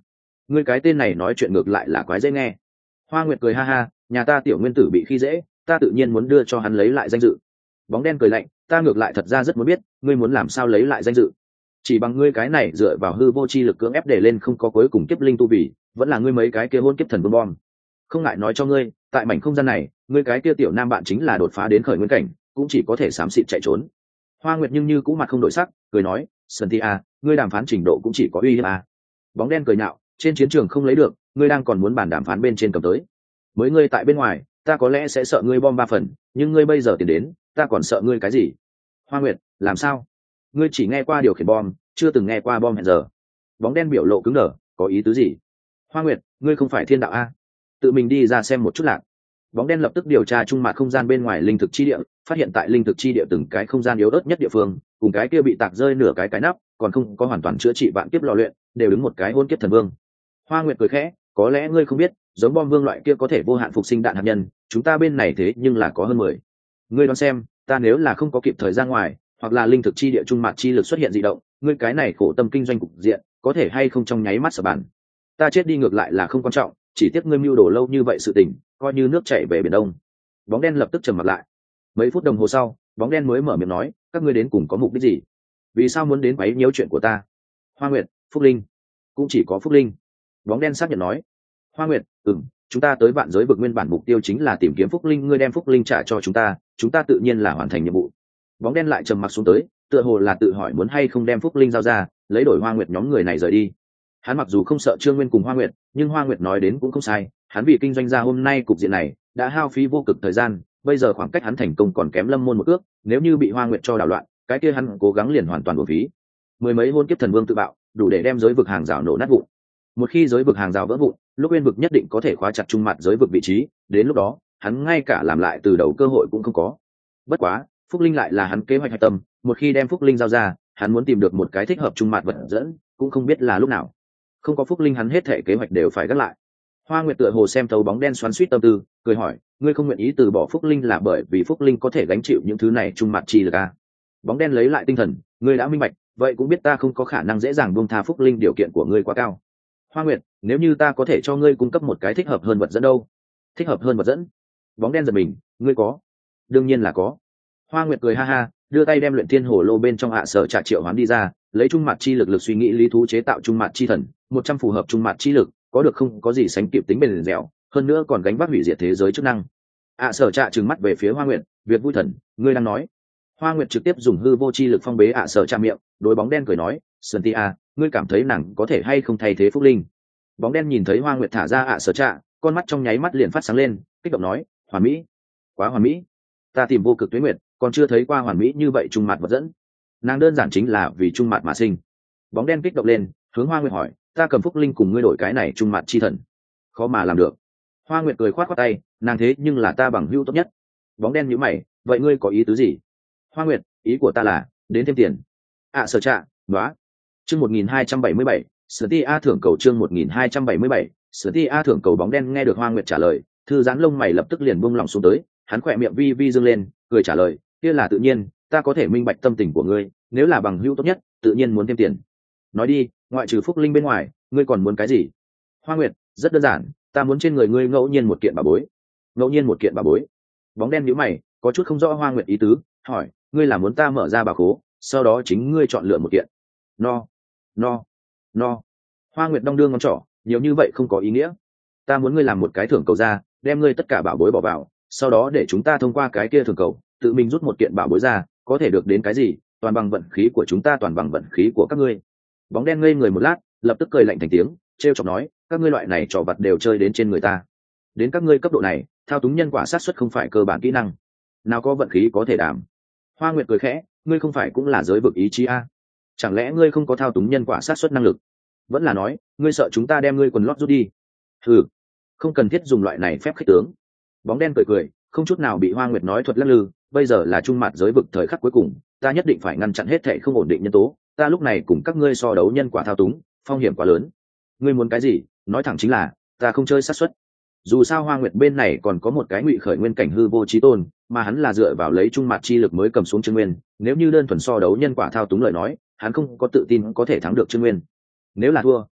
[SPEAKER 1] ngươi cái tên này nói chuyện ngược lại là quái dễ nghe. Hoa Nguyệt cười ha ha, nhà ta tiểu nguyên tử bị khi dễ, ta tự nhiên muốn đưa cho hắn lấy lại danh dự. Bóng đen cười lạnh, ta ngược lại thật ra rất muốn biết ngươi muốn làm sao lấy lại danh dự. Chỉ bằng ngươi cái này dựa vào hư vô chi lực cưỡng ép để lên không có cuối cùng kiếp linh tu vì, vẫn là ngươi mấy cái kia hôn kiếp thần vương bom. Không ngại nói cho ngươi, tại mảnh không gian này, ngươi cái kia tiểu nam bạn chính là đột phá đến khởi nguyên cảnh, cũng chỉ có thể xám xịt chạy trốn. Hoa Nguyệt nhưng như cũ mặt không đổi sắc, cười nói, Sơn Ti a, ngươi đàm phán trình độ cũng chỉ có uy hiếp a. Bóng đen cười nhạo, trên chiến trường không lấy được, ngươi đang còn muốn bàn đàm phán bên trên cầm tới. Mới ngươi tại bên ngoài, ta có lẽ sẽ sợ ngươi bom ba phần, nhưng ngươi bây giờ tiền đến, ta còn sợ ngươi cái gì? Hoa Nguyệt, làm sao? Ngươi chỉ nghe qua điều khiển bom, chưa từng nghe qua bom hẹn giờ. Bóng đen biểu lộ cứng đờ, có ý tứ gì? Hoa Nguyệt, ngươi không phải thiên đạo a? Tự mình đi ra xem một chút lạc. Bóng đen lập tức điều tra trung mạc không gian bên ngoài linh thực chi địa, phát hiện tại linh thực chi địa từng cái không gian yếu ớt nhất địa phương, cùng cái kia bị tạc rơi nửa cái cái nắp, còn không có hoàn toàn chữa trị vạn kiếp lò luyện, đều đứng một cái hôn kiếp thần vương. Hoa Nguyệt cười khẽ, có lẽ ngươi không biết, giống bom vương loại kia có thể vô hạn phục sinh đạn hạt nhân, chúng ta bên này thế nhưng là có hơn mười. Ngươi đoán xem, ta nếu là không có kịp thời ra ngoài, hoặc là linh thực chi địa trung mạc chi lực xuất hiện dị động, ngươi cái này khổ tâm kinh doanh cục diện, có thể hay không trong nháy mắt sập bàn. Ta chết đi ngược lại là không quan trọng, chỉ tiếc ngươi mưu đồ lâu như vậy sự tình, coi như nước chảy về biển đông. Bóng đen lập tức trầm mặt lại. Mấy phút đồng hồ sau, bóng đen mới mở miệng nói, các ngươi đến cùng có mục đích gì? Vì sao muốn đến quấy nhiễu chuyện của ta? Hoa Nguyệt, Phúc Linh, cũng chỉ có Phúc Linh. Bóng đen xác nhận nói. Hoa Nguyệt, ừm, chúng ta tới vạn giới vực nguyên bản mục tiêu chính là tìm kiếm Phúc Linh, ngươi đem Phúc Linh trả cho chúng ta, chúng ta tự nhiên là hoàn thành nhiệm vụ. Bóng đen lại trầm mặc xuống tới, tựa hồ là tự hỏi muốn hay không đem Phúc Linh giao ra, lấy đổi Hoa Nguyệt nhóm người này rời đi. Hắn mặc dù không sợ Trương Nguyên cùng Hoa Nguyệt, nhưng Hoa Nguyệt nói đến cũng không sai, hắn vì kinh doanh ra hôm nay cục diện này, đã hao phí vô cực thời gian, bây giờ khoảng cách hắn thành công còn kém Lâm Môn một ước, nếu như bị Hoa Nguyệt cho đảo loạn, cái kia hắn cố gắng liền hoàn toàn uổng phí. Mười mấy hôn kiếp thần vương tự bạo, đủ để đem giới vực hàng rào nổ nát vụn. Một khi giới vực hàng rào vỡ vụn, lúc Uyên vực nhất định có thể khóa chặt trung mặt giới vực vị trí, đến lúc đó, hắn ngay cả làm lại từ đầu cơ hội cũng không có. Bất quá, Phúc Linh lại là hắn kế hoạch hạch tâm, một khi đem Phúc Linh giao ra, hắn muốn tìm được một cái thích hợp trung mặt vật dẫn, cũng không biết là lúc nào. Không có Phúc Linh hắn hết thể kế hoạch đều phải gác lại. Hoa Nguyệt tựa hồ xem thấu bóng đen xoắn xuýt tâm tư, cười hỏi, ngươi không nguyện ý từ bỏ Phúc Linh là bởi vì Phúc Linh có thể gánh chịu những thứ này trung mặt chi lực à? Bóng đen lấy lại tinh thần, ngươi đã minh bạch, vậy cũng biết ta không có khả năng dễ dàng buông tha Phúc Linh, điều kiện của ngươi quá cao. Hoa Nguyệt, nếu như ta có thể cho ngươi cung cấp một cái thích hợp hơn vật dẫn đâu? Thích hợp hơn vật dẫn? Bóng đen giật mình, ngươi có? Đương nhiên là có. Hoa Nguyệt cười ha ha, đưa tay đem luyện thiên hồ lô bên trong hạ sở trả triệu hoán đi ra, lấy trung mặt chi lực lực suy nghĩ lý thú chế tạo trung mặt chi thần, một trăm phù hợp trung mặt chi lực, có được không có gì sánh kịp tính bền dẻo, hơn nữa còn gánh vác hủy diệt thế giới chức năng. ạ sở trạ trừng mắt về phía Hoa Nguyệt, việc vui thần, ngươi đang nói? Hoa Nguyệt trực tiếp dùng hư vô chi lực phong bế ạ sở trạ miệng, đối bóng đen cười nói, Sơn Ti a, ngươi cảm thấy nàng có thể hay không thay thế Phúc Linh? Bóng đen nhìn thấy Hoa Nguyệt thả ra ạ sở trạ, con mắt trong nháy mắt liền phát sáng lên, kích động nói, hoàn mỹ, quá hoàn mỹ, ta tìm vô cực tuế nguyệt, còn chưa thấy qua hoàn mỹ như vậy trung mặt vật dẫn. Nàng đơn giản chính là vì trung mặt mà sinh. Bóng đen kích động lên, hướng Hoa Nguyệt hỏi, ta cầm Phúc Linh cùng ngươi đổi cái này trung mặt chi thần, khó mà làm được. Hoa Nguyệt cười khoát khoát tay, nàng thế nhưng là ta bằng hữu tốt nhất. Bóng đen nhíu mày, vậy ngươi có ý tứ gì? Hoa Nguyệt, ý của ta là đến thêm tiền. À sở trạ, nói. Chương một nghìn hai trăm bảy mươi bảy, Sở Ti A thưởng cầu chương một nghìn hai trăm bảy mươi bảy, Sở Ti A thưởng cầu. Bóng đen nghe được Hoa Nguyệt trả lời, thư giãn lông mày lập tức liền buông lỏng xuống tới, hắn khỏe miệng vi vi dương lên, cười trả lời, kia là tự nhiên, ta có thể minh bạch tâm tình của ngươi, nếu là bằng hữu tốt nhất, tự nhiên muốn thêm tiền. Nói đi, ngoại trừ Phúc Linh bên ngoài, ngươi còn muốn cái gì? Hoa Nguyệt, rất đơn giản, ta muốn trên người ngươi ngẫu nhiên một kiện bảo bối. Ngẫu nhiên một kiện bảo bối? Bóng đen nhíu mày, có chút không rõ Hoa Nguyệt ý tứ, hỏi, ngươi là muốn ta mở ra bảo khố, sau đó chính ngươi chọn lựa một kiện? No, no, no. Hoa Nguyệt đong đưa ngón trỏ, nhiều như vậy không có ý nghĩa. Ta muốn ngươi làm một cái thưởng cầu ra, đem ngươi tất cả bảo bối bỏ vào, sau đó để chúng ta thông qua cái kia thưởng cầu, tự mình rút một kiện bảo bối ra, có thể được đến cái gì, toàn bằng vận khí của chúng ta, toàn bằng vận khí của các ngươi. Bóng đen ngây người một lát, lập tức cười lạnh thành tiếng, trêu chọc nói, các ngươi loại này trò vặt đều chơi đến trên người ta. Đến các ngươi cấp độ này, thao túng nhân quả sát xuất không phải cơ bản kỹ năng, nào có vận khí có thể đảm. Hoa Nguyệt cười khẽ, ngươi không phải cũng là giới vực ý chí a? Chẳng lẽ ngươi không có thao túng nhân quả sát xuất năng lực? Vẫn là nói, ngươi sợ chúng ta đem ngươi quần lót rút đi? Ừ, không cần thiết dùng loại này phép khích tướng. Bóng đen cười cười, không chút nào bị Hoa Nguyệt nói thuật lắc lư, bây giờ là trung mặt giới vực thời khắc cuối cùng, ta nhất định phải ngăn chặn hết thảy không ổn định nhân tố, ta lúc này cùng các ngươi so đấu nhân quả thao túng, phong hiểm quá lớn. Ngươi muốn cái gì, nói thẳng chính là, ta không chơi sát suất. Dù sao Hoa Nguyệt bên này còn có một cái ngụy khởi nguyên cảnh hư vô chí tôn, mà hắn là dựa vào lấy trung mặt chi lực mới cầm xuống Trương Nguyên, nếu như đơn thuần so đấu nhân quả thao túng lời nói, hắn không có tự tin có thể thắng được Trương Nguyên. Nếu là thua,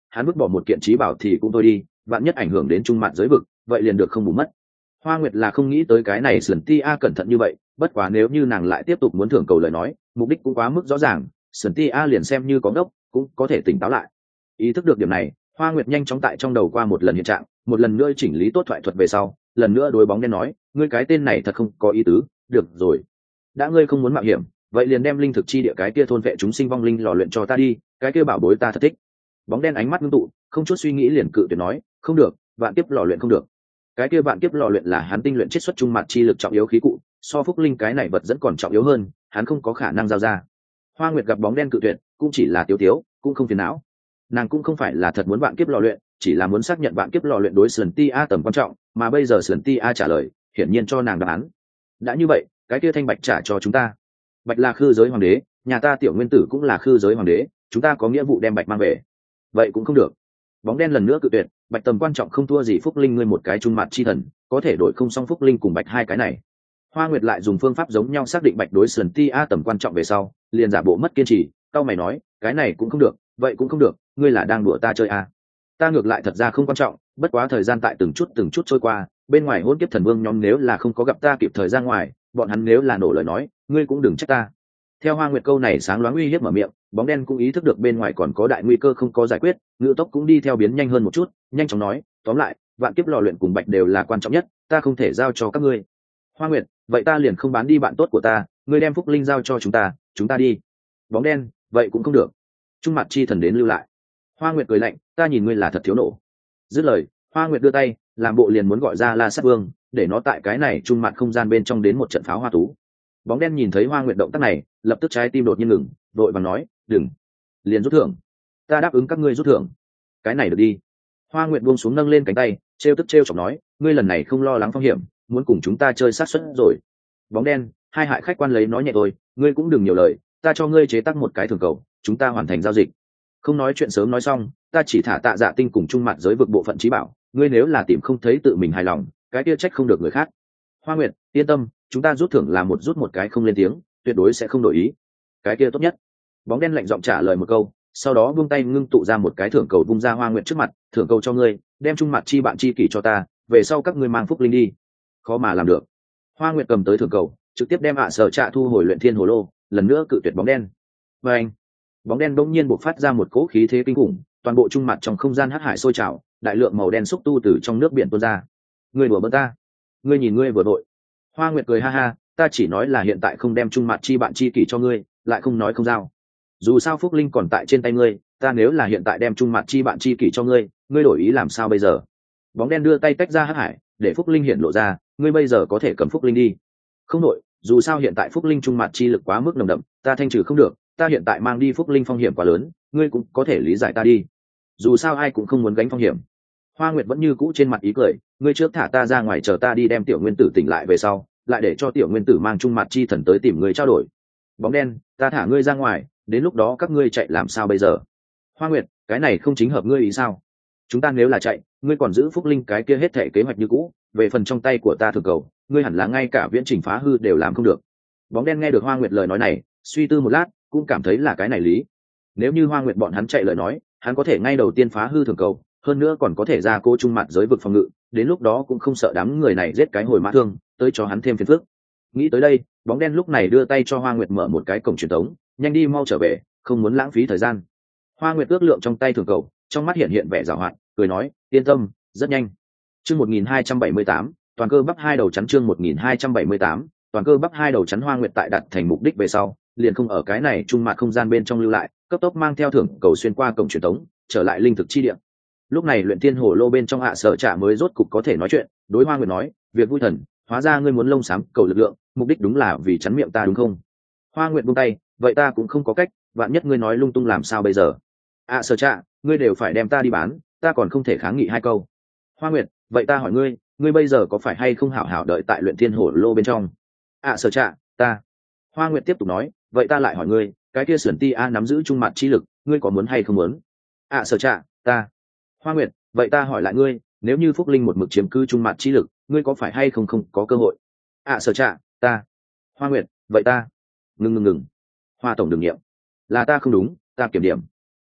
[SPEAKER 1] hắn vứt bỏ một kiện trí bảo thì cũng thôi đi, vạn nhất ảnh hưởng đến trung mặt giới vực vậy liền được không bù mất. Hoa Nguyệt là không nghĩ tới cái này Sườn Ti A cẩn thận như vậy, bất quá nếu như nàng lại tiếp tục muốn thưởng cầu lời nói, mục đích cũng quá mức rõ ràng, Sườn Ti A liền xem như có ngốc cũng có thể tỉnh táo lại. Ý thức được điểm này, Hoa Nguyệt nhanh chóng tại trong đầu qua một lần hiện trạng, một lần nữa chỉnh lý tốt thoại thuật về sau, lần nữa đối bóng đen nói, ngươi cái tên này thật không có ý tứ, được rồi, đã ngươi không muốn mạo hiểm, vậy liền đem linh thực chi địa cái kia thôn vệ chúng sinh vong linh lò luyện cho ta đi, cái kia bảo bối ta thật thích. Bóng đen ánh mắt ngưng tụ, không chút suy nghĩ liền cự tuyệt nói, không được, vạn kiếp lò luyện không được. Cái kia vạn kiếp lò luyện là hắn tinh luyện chiết xuất trung mặt chi lực trọng yếu khí cụ, so phúc linh cái này vật dẫn còn trọng yếu hơn, hắn không có khả năng giao ra. Hoa Nguyệt gặp bóng đen cự tuyệt, cũng chỉ là tiêu tiếu, cũng không phiền não. Nàng cũng không phải là thật muốn vạn kiếp lò luyện, chỉ là muốn xác nhận vạn kiếp lò luyện đối Sườn Ti A tầm quan trọng, mà bây giờ Sườn Ti A trả lời, hiển nhiên cho nàng đáp án. Đã như vậy, cái kia thanh bạch trả cho chúng ta. Bạch là khư giới hoàng đế, nhà ta tiểu nguyên tử cũng là khư giới hoàng đế, chúng ta có nghĩa vụ đem bạch mang về. Vậy cũng không được. Bóng đen lần nữa cự tuyệt, bạch tầm quan trọng không thua gì phúc linh ngươi một cái trung mặt chi thần, có thể đổi không xong phúc linh cùng bạch hai cái này. Hoa Nguyệt lại dùng phương pháp giống nhau xác định bạch đối Sườn Ti A tầm quan trọng về sau, liền giả bộ mất kiên trì, cao mày nói, cái này cũng không được, vậy cũng không được, ngươi là đang đùa ta chơi à? Ta ngược lại thật ra không quan trọng, bất quá thời gian tại từng chút từng chút trôi qua, bên ngoài hôn kiếp thần vương nhóm nếu là không có gặp ta kịp thời ra ngoài, bọn hắn nếu là nổ lời nói, ngươi cũng đừng trách ta. Theo Hoa Nguyệt câu này sáng loáng uy hiếp mở miệng, bóng đen cũng ý thức được bên ngoài còn có đại nguy cơ không có giải quyết, ngự tốc cũng đi theo biến nhanh hơn một chút, nhanh chóng nói, tóm lại, vạn kiếp lò luyện cùng bạch đều là quan trọng nhất, ta không thể giao cho các ngươi. Hoa Nguyệt, vậy ta liền không bán đi bạn tốt của ta, ngươi đem phúc linh giao cho chúng ta, chúng ta đi. Bóng đen, vậy cũng không được. Trung mặt chi thần đến lưu lại. Hoa Nguyệt cười lạnh, ta nhìn ngươi là thật thiếu nổ. Dứt lời, Hoa Nguyệt đưa tay, làm bộ liền muốn gọi ra La Sát Vương, để nó tại cái này trung mặt không gian bên trong đến một trận pháo hoa tú. Bóng đen nhìn thấy Hoa Nguyệt động tác này, lập tức trái tim đột nhiên ngừng, vội vàng nói, đừng, liền rút thưởng, ta đáp ứng các ngươi rút thưởng. Cái này được đi. Hoa Nguyệt buông xuống nâng lên cánh tay, trêu tức trêu chọc nói, ngươi lần này không lo lắng phong hiểm, muốn cùng chúng ta chơi sát suất rồi. Bóng đen, hai hại khách quan lấy nói nhẹ thôi, ngươi cũng đừng nhiều lời, ta cho ngươi chế tác một cái thưởng cầu, chúng ta hoàn thành giao dịch. Không nói chuyện sớm nói xong, ta chỉ thả Tạ Dạ Tinh cùng trung mặt giới vực bộ phận trí bảo, ngươi nếu là tìm không thấy tự mình hài lòng, cái kia trách không được người khác. Hoa Nguyệt, yên tâm, chúng ta rút thưởng là một rút một cái không lên tiếng, tuyệt đối sẽ không đổi ý. Cái kia tốt nhất. Bóng đen lạnh giọng trả lời một câu, sau đó buông tay ngưng tụ ra một cái thưởng cầu vung ra Hoa Nguyệt trước mặt, thưởng cầu cho ngươi, đem trung mặt chi bạn chi kỷ cho ta, về sau các ngươi mang phúc linh đi. Khó mà làm được. Hoa Nguyệt cầm tới thưởng cầu, trực tiếp đem ạ sở trạ thu hồi luyện thiên hồ lô, lần nữa cự tuyệt bóng đen. Và anh, bóng đen bỗng nhiên bộc phát ra một cỗ khí thế kinh khủng, toàn bộ trung mặt trong không gian hắc hải sôi trào, đại lượng màu đen xúc tu từ trong nước biển tuôn ra. Ngươi đùa bỡn ta? Ngươi nhìn ngươi vừa đội. Hoa Nguyệt cười ha ha, ta chỉ nói là hiện tại không đem trung mặt chi bạn chi kỷ cho ngươi, lại không nói không giao. Dù sao phúc linh còn tại trên tay ngươi, ta nếu là hiện tại đem trung mặt chi bạn chi kỷ cho ngươi, ngươi đổi ý làm sao bây giờ? Bóng đen đưa tay tách ra hắc hải, để phúc linh hiện lộ ra, ngươi bây giờ có thể cầm phúc linh đi. Không đổi, dù sao hiện tại phúc linh trung mặt chi lực quá mức nồng đậm, ta thanh trừ không được, ta hiện tại mang đi phúc linh phong hiểm quá lớn, ngươi cũng có thể lý giải ta đi. Dù sao ai cũng không muốn gánh phong hiểm. Hoa Nguyệt vẫn như cũ trên mặt ý cười, ngươi trước thả ta ra ngoài chờ ta đi đem tiểu nguyên tử tỉnh lại về sau, lại để cho tiểu nguyên tử mang trung mặt chi thần tới tìm ngươi trao đổi. Bóng đen, ta thả ngươi ra ngoài, đến lúc đó các ngươi chạy làm sao bây giờ? Hoa Nguyệt, cái này không chính hợp ngươi ý sao? Chúng ta nếu là chạy, ngươi còn giữ phúc linh cái kia hết thể kế hoạch như cũ, về phần trong tay của ta thường cầu, ngươi hẳn là ngay cả viễn trình phá hư đều làm không được. Bóng đen nghe được Hoa Nguyệt lời nói này, suy tư một lát, cũng cảm thấy là cái này lý. Nếu như Hoa Nguyệt bọn hắn chạy lời nói, hắn có thể ngay đầu tiên phá hư thường cầu, hơn nữa còn có thể ra cô trung mặt giới vực phòng ngự, đến lúc đó cũng không sợ đám người này giết cái hồi mã thương, tới cho hắn thêm phiền phức. Nghĩ tới đây, bóng đen lúc này đưa tay cho Hoa Nguyệt mở một cái cổng truyền tống, nhanh đi mau trở về, không muốn lãng phí thời gian. Hoa Nguyệt ước lượng trong tay thường cầu, trong mắt hiện hiện vẻ giảo hoạt, cười nói, yên tâm, rất nhanh. Chương một nghìn hai trăm bảy mươi tám, toàn cơ bắp hai đầu chắn chương một nghìn hai trăm bảy mươi tám, toàn cơ bắp hai đầu chắn. Hoa Nguyệt tại đặt thành mục đích về sau, liền không ở cái này trung mặt không gian bên trong lưu lại, cấp tốc mang theo thưởng cầu xuyên qua cổng truyền tống, trở lại linh thực chi địa. Lúc này luyện tiên hồ lô bên trong hạ sở trả mới rốt cục có thể nói chuyện, đối Hoa Nguyệt nói, việc vui thần, hóa ra ngươi muốn lông xám cầu lực lượng, mục đích đúng là vì chắn miệng ta đúng không? Hoa Nguyệt buông tay, vậy ta cũng không có cách, vạn nhất ngươi nói lung tung làm sao bây giờ? À sở trả, ngươi đều phải đem ta đi bán, ta còn không thể kháng nghị hai câu. Hoa Nguyệt, vậy ta hỏi ngươi, ngươi bây giờ có phải hay không hảo hảo đợi tại luyện tiên hồ lô bên trong? À sở trả, ta. Hoa Nguyệt tiếp tục nói, vậy ta lại hỏi ngươi, cái kia Sườn Ti A nắm giữ trung mặt chi lực, ngươi có muốn hay không muốn? À sở trả, ta. Hoa Nguyệt, vậy ta hỏi lại ngươi, nếu như phúc linh một mực chiếm cư trung mặt chi lực, ngươi có phải hay không không có cơ hội? À sở trả, ta. Hoa Nguyệt, vậy ta. Ngừng ngừng ngừng. Hoa tổng đừng nghiệm, là ta không đúng, ta kiểm điểm.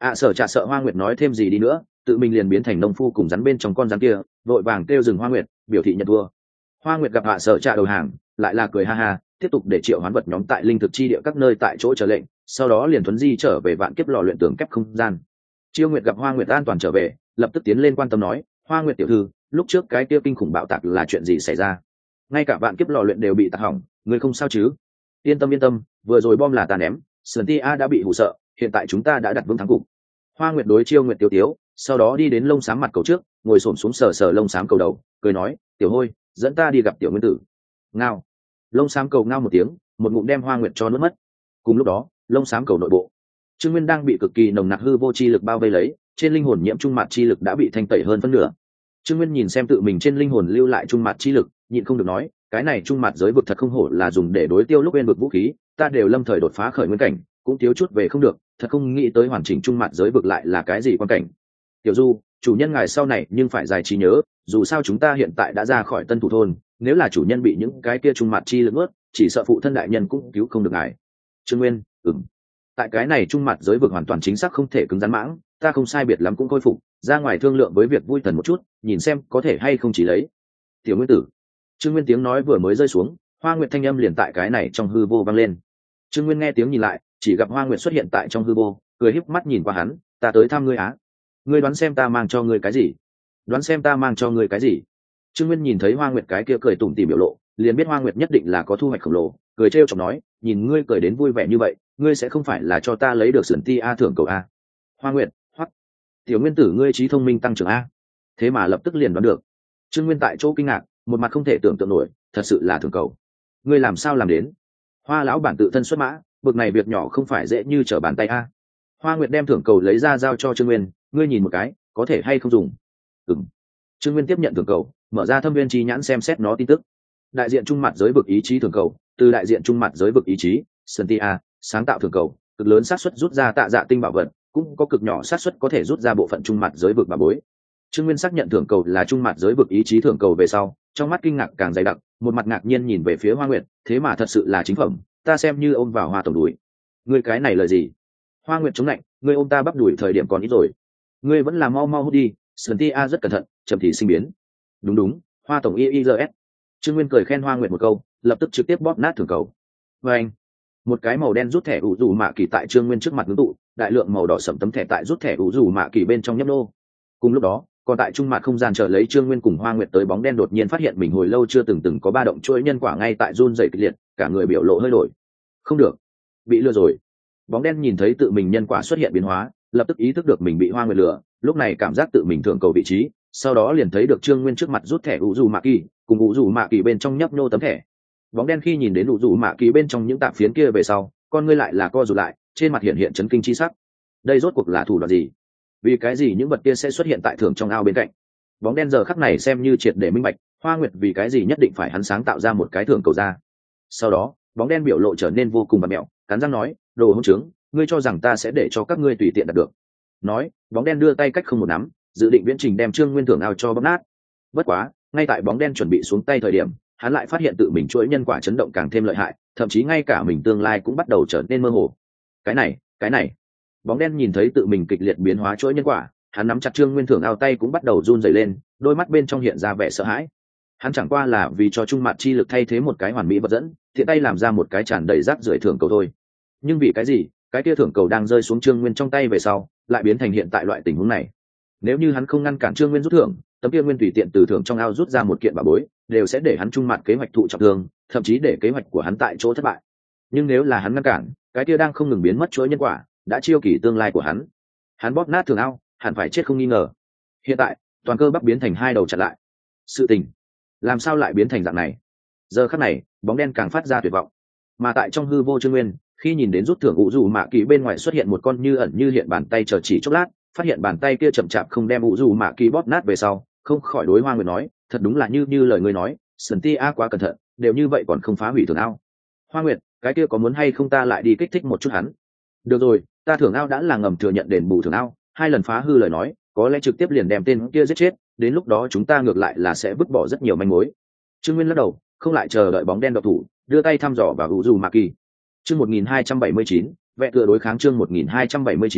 [SPEAKER 1] ạ sở trạ sợ Hoa Nguyệt nói thêm gì đi nữa, tự mình liền biến thành nông phu cùng rắn bên trong con rắn kia, vội vàng kêu dừng Hoa Nguyệt, biểu thị nhận thua. Hoa Nguyệt gặp ạ sở trạ đầu hàng, lại là cười ha ha, tiếp tục để triệu hoán vật nhóm tại linh thực chi địa các nơi tại chỗ chờ lệnh, sau đó liền thuấn di trở về vạn kiếp lò luyện tường kép không gian. Chiêu Nguyệt gặp Hoa Nguyệt an toàn trở về, lập tức tiến lên quan tâm nói, Hoa Nguyệt tiểu thư, lúc trước cái kia kinh khủng bạo tạc là chuyện gì xảy ra? Ngay cả vạn kiếp lò luyện đều bị tạc hỏng, người không sao chứ? Yên tâm yên tâm, vừa rồi bom là ta ném, Sơn Ti A đã bị hụ sợ, hiện tại chúng ta đã đặt vững thắng cục. Hoa Nguyệt đối Chiêu Nguyệt tiêu tiếu, sau đó đi đến lông xám mặt cầu trước, ngồi xổm xuống sờ sờ lông xám cầu đầu, cười nói, tiểu hôi, dẫn ta đi gặp tiểu nguyên tử. Ngao. Lông xám cầu ngao một tiếng, một ngụm đem Hoa Nguyệt cho nuốt mất. Cùng lúc đó, lông xám cầu nội bộ, Trương Nguyên đang bị cực kỳ nồng nặc hư vô chi lực bao vây lấy, trên linh hồn nhiễm trung mạt chi lực đã bị thanh tẩy hơn phân nửa. Trương Nguyên nhìn xem tự mình trên linh hồn lưu lại trung mạt chi lực, nhịn không được nói, cái này trung mạt giới vực thật không hổ là dùng để đối tiêu lúc bên vực vũ khí, ta đều lâm thời đột phá khởi nguyên cảnh, cũng thiếu chút về không được, thật không nghĩ tới hoàn chỉnh trung mạt giới vực lại là cái gì quan cảnh. Tiểu Du, chủ nhân ngài sau này nhưng phải dài trí nhớ, dù sao chúng ta hiện tại đã ra khỏi Tân Thủ thôn, nếu là chủ nhân bị những cái kia trung mạt chi lực ướt, chỉ sợ phụ thân đại nhân cũng cứu không được ngài. Trương Nguyên, ừm. Tại cái này trung mặt giới vực hoàn toàn chính xác không thể cứng rắn mãng, ta không sai biệt lắm cũng khôi phục, ra ngoài thương lượng với việc vui thần một chút, nhìn xem có thể hay không chỉ lấy. Tiểu Nguyên tử. Trương Nguyên tiếng nói vừa mới rơi xuống, Hoa Nguyệt thanh âm liền tại cái này trong hư vô vang lên. Trương Nguyên nghe tiếng nhìn lại, chỉ gặp Hoa Nguyệt xuất hiện tại trong hư vô, cười híp mắt nhìn qua hắn, ta tới thăm ngươi á. Ngươi đoán xem ta mang cho ngươi cái gì? Đoán xem ta mang cho ngươi cái gì? Trương Nguyên nhìn thấy Hoa Nguyệt cái kia cười tủm tỉm biểu lộ, liền biết Hoa Nguyệt nhất định là có thu hoạch khổng lồ, cười trêu chọc nói, nhìn ngươi cười đến vui vẻ như vậy, ngươi sẽ không phải là cho ta lấy được Sườn Ti A thưởng cầu a? Hoa Nguyệt, hoắc, tiểu nguyên tử ngươi trí thông minh tăng trưởng a, thế mà lập tức liền đoán được. Trương Nguyên tại chỗ kinh ngạc, một mặt không thể tưởng tượng nổi, thật sự là thưởng cầu, ngươi làm sao làm đến? Hoa lão bản tự thân xuất mã, bực này việc nhỏ không phải dễ như trở bàn tay a. Hoa Nguyệt đem thưởng cầu lấy ra giao cho Trương Nguyên, ngươi nhìn một cái, có thể hay không dùng? Ừm. Trương Nguyên tiếp nhận thưởng cầu, mở ra thâm viên chi nhãn xem xét nó tin tức. Đại diện trung mặt giới vực ý chí thưởng cầu, từ đại diện trung mặt giới vực ý chí, Sơn Ti A, sáng tạo thưởng cầu, cực lớn xác suất rút ra tạ dạ tinh bảo vật, cũng có cực nhỏ xác suất có thể rút ra bộ phận trung mặt giới vực bà bối. Trương Nguyên xác nhận thưởng cầu là trung mặt giới vực ý chí thưởng cầu về sau, trong mắt kinh ngạc càng dày đặc, một mặt ngạc nhiên nhìn về phía Hoa Nguyệt, thế mà thật sự là chính phẩm, ta xem như ôm vào hoa tổng đùi. Ngươi cái này lời gì? Hoa Nguyệt chống lạnh, ngươi ôm ta bắp đùi thời điểm còn ít rồi. Ngươi vẫn là mau mau hút đi, Sơn Ti A rất cẩn thận, chậm thì sinh biến. Đúng đúng, Hoa tổng i i giê ét. Trương Nguyên cười khen Hoa Nguyệt một câu, lập tức trực tiếp bóp nát thưởng cầu. Và anh, một cái màu đen rút thẻ ủ dù mạ kỳ tại Trương Nguyên trước mặt ngưng tụ, đại lượng màu đỏ sẫm tấm thẻ tại rút thẻ ủ dù mạ kỳ bên trong nhấp nô. Cùng lúc đó, còn tại trung mặt không gian chờ lấy Trương Nguyên cùng Hoa Nguyệt tới bóng đen đột nhiên phát hiện mình hồi lâu chưa từng từng có ba động chuỗi nhân quả ngay tại run rẩy kịch liệt, cả người biểu lộ hơi đổi. Không được, bị lừa rồi. Bóng đen nhìn thấy tự mình nhân quả xuất hiện biến hóa, lập tức ý thức được mình bị Hoa Nguyệt lừa, lúc này cảm giác tự mình thưởng cầu vị trí, sau đó liền thấy được Trương Nguyên trước mặt rút thẻ ủ dù mạ kỳ, cùng ủ dù mạ kỳ bên trong nhấp nô tấm thẻ. Bóng đen khi nhìn đến ủ dù mạ kỳ bên trong những tạp phiến kia về sau, con ngươi lại là co rụt lại, trên mặt hiện hiện chấn kinh chi sắc. Đây rốt cuộc là thủ đoạn gì? Vì cái gì những vật kia sẽ xuất hiện tại thưởng trong ao bên cạnh? Bóng đen giờ khắc này xem như triệt để minh bạch, Hoa Nguyệt vì cái gì nhất định phải hắn sáng tạo ra một cái thưởng cầu ra. Sau đó, bóng đen biểu lộ trở nên vô cùng bặm mẹo, cắn răng nói, đồ hỗn trướng, ngươi cho rằng ta sẽ để cho các ngươi tùy tiện đạt được? Nói, bóng đen đưa tay cách không một nắm, dự định viễn trình đem Trương Nguyên thưởng ao cho bóp nát. Bất quá, ngay tại bóng đen chuẩn bị xuống tay thời điểm, hắn lại phát hiện tự mình chuỗi nhân quả chấn động càng thêm lợi hại, thậm chí ngay cả mình tương lai cũng bắt đầu trở nên mơ hồ. Cái này, cái này. Bóng đen nhìn thấy tự mình kịch liệt biến hóa chuỗi nhân quả, hắn nắm chặt Trương Nguyên thưởng ao tay cũng bắt đầu run rẩy lên, đôi mắt bên trong hiện ra vẻ sợ hãi. Hắn chẳng qua là vì cho trung mặt chi lực thay thế một cái hoàn mỹ vật dẫn, thiện tay làm ra một cái tràn đầy rác rưởi thưởng cầu thôi. Nhưng vì cái gì, cái kia thưởng cầu đang rơi xuống Trương Nguyên trong tay về sau, lại biến thành hiện tại loại tình huống này? Nếu như hắn không ngăn cản Trương Nguyên rút thưởng, tấm kia nguyên tùy tiện từ thưởng trong ao rút ra một kiện bảo bối, đều sẽ để hắn trung mặt kế hoạch thụ trọng thương, thậm chí để kế hoạch của hắn tại chỗ thất bại. Nhưng nếu là hắn ngăn cản, cái kia đang không ngừng biến mất chuỗi nhân quả, đã chiêu kỳ tương lai của hắn. Hắn bóp nát thưởng ao, hẳn phải chết không nghi ngờ. Hiện tại, toàn cơ bắp biến thành hai đầu chặt lại. Sự tình, làm sao lại biến thành dạng này? Giờ khắc này, bóng đen càng phát ra tuyệt vọng. Mà tại trong hư vô Trương Nguyên, khi nhìn đến rút thưởng ủ dù mạ kỳ bên ngoài xuất hiện một con như ẩn như hiện bàn tay chờ chỉ chốc lát, phát hiện bàn tay kia chậm chạp không đem ủ dù mạ kỳ bóp nát về sau, không khỏi đối Hoa Nguyệt nói, thật đúng là như như lời ngươi nói, Sơn Ti A quá cẩn thận, đều như vậy còn không phá hủy thưởng ao. Hoa Nguyệt, cái kia có muốn hay không ta lại đi kích thích một chút hắn? Được rồi, ta thưởng ao đã là ngầm thừa nhận đền bù thưởng ao, hai lần phá hư lời nói, có lẽ trực tiếp liền đem tên kia giết chết, đến lúc đó chúng ta ngược lại là sẽ vứt bỏ rất nhiều manh mối. Trương Nguyên lắc đầu, không lại chờ đợi bóng đen độc thủ, đưa tay thăm dò vào ủ dù mạ kỳ. Chương một nghìn hai trăm bảy mươi chín, vẽ tựa đối kháng chương một nghìn hai trăm bảy mươi chín,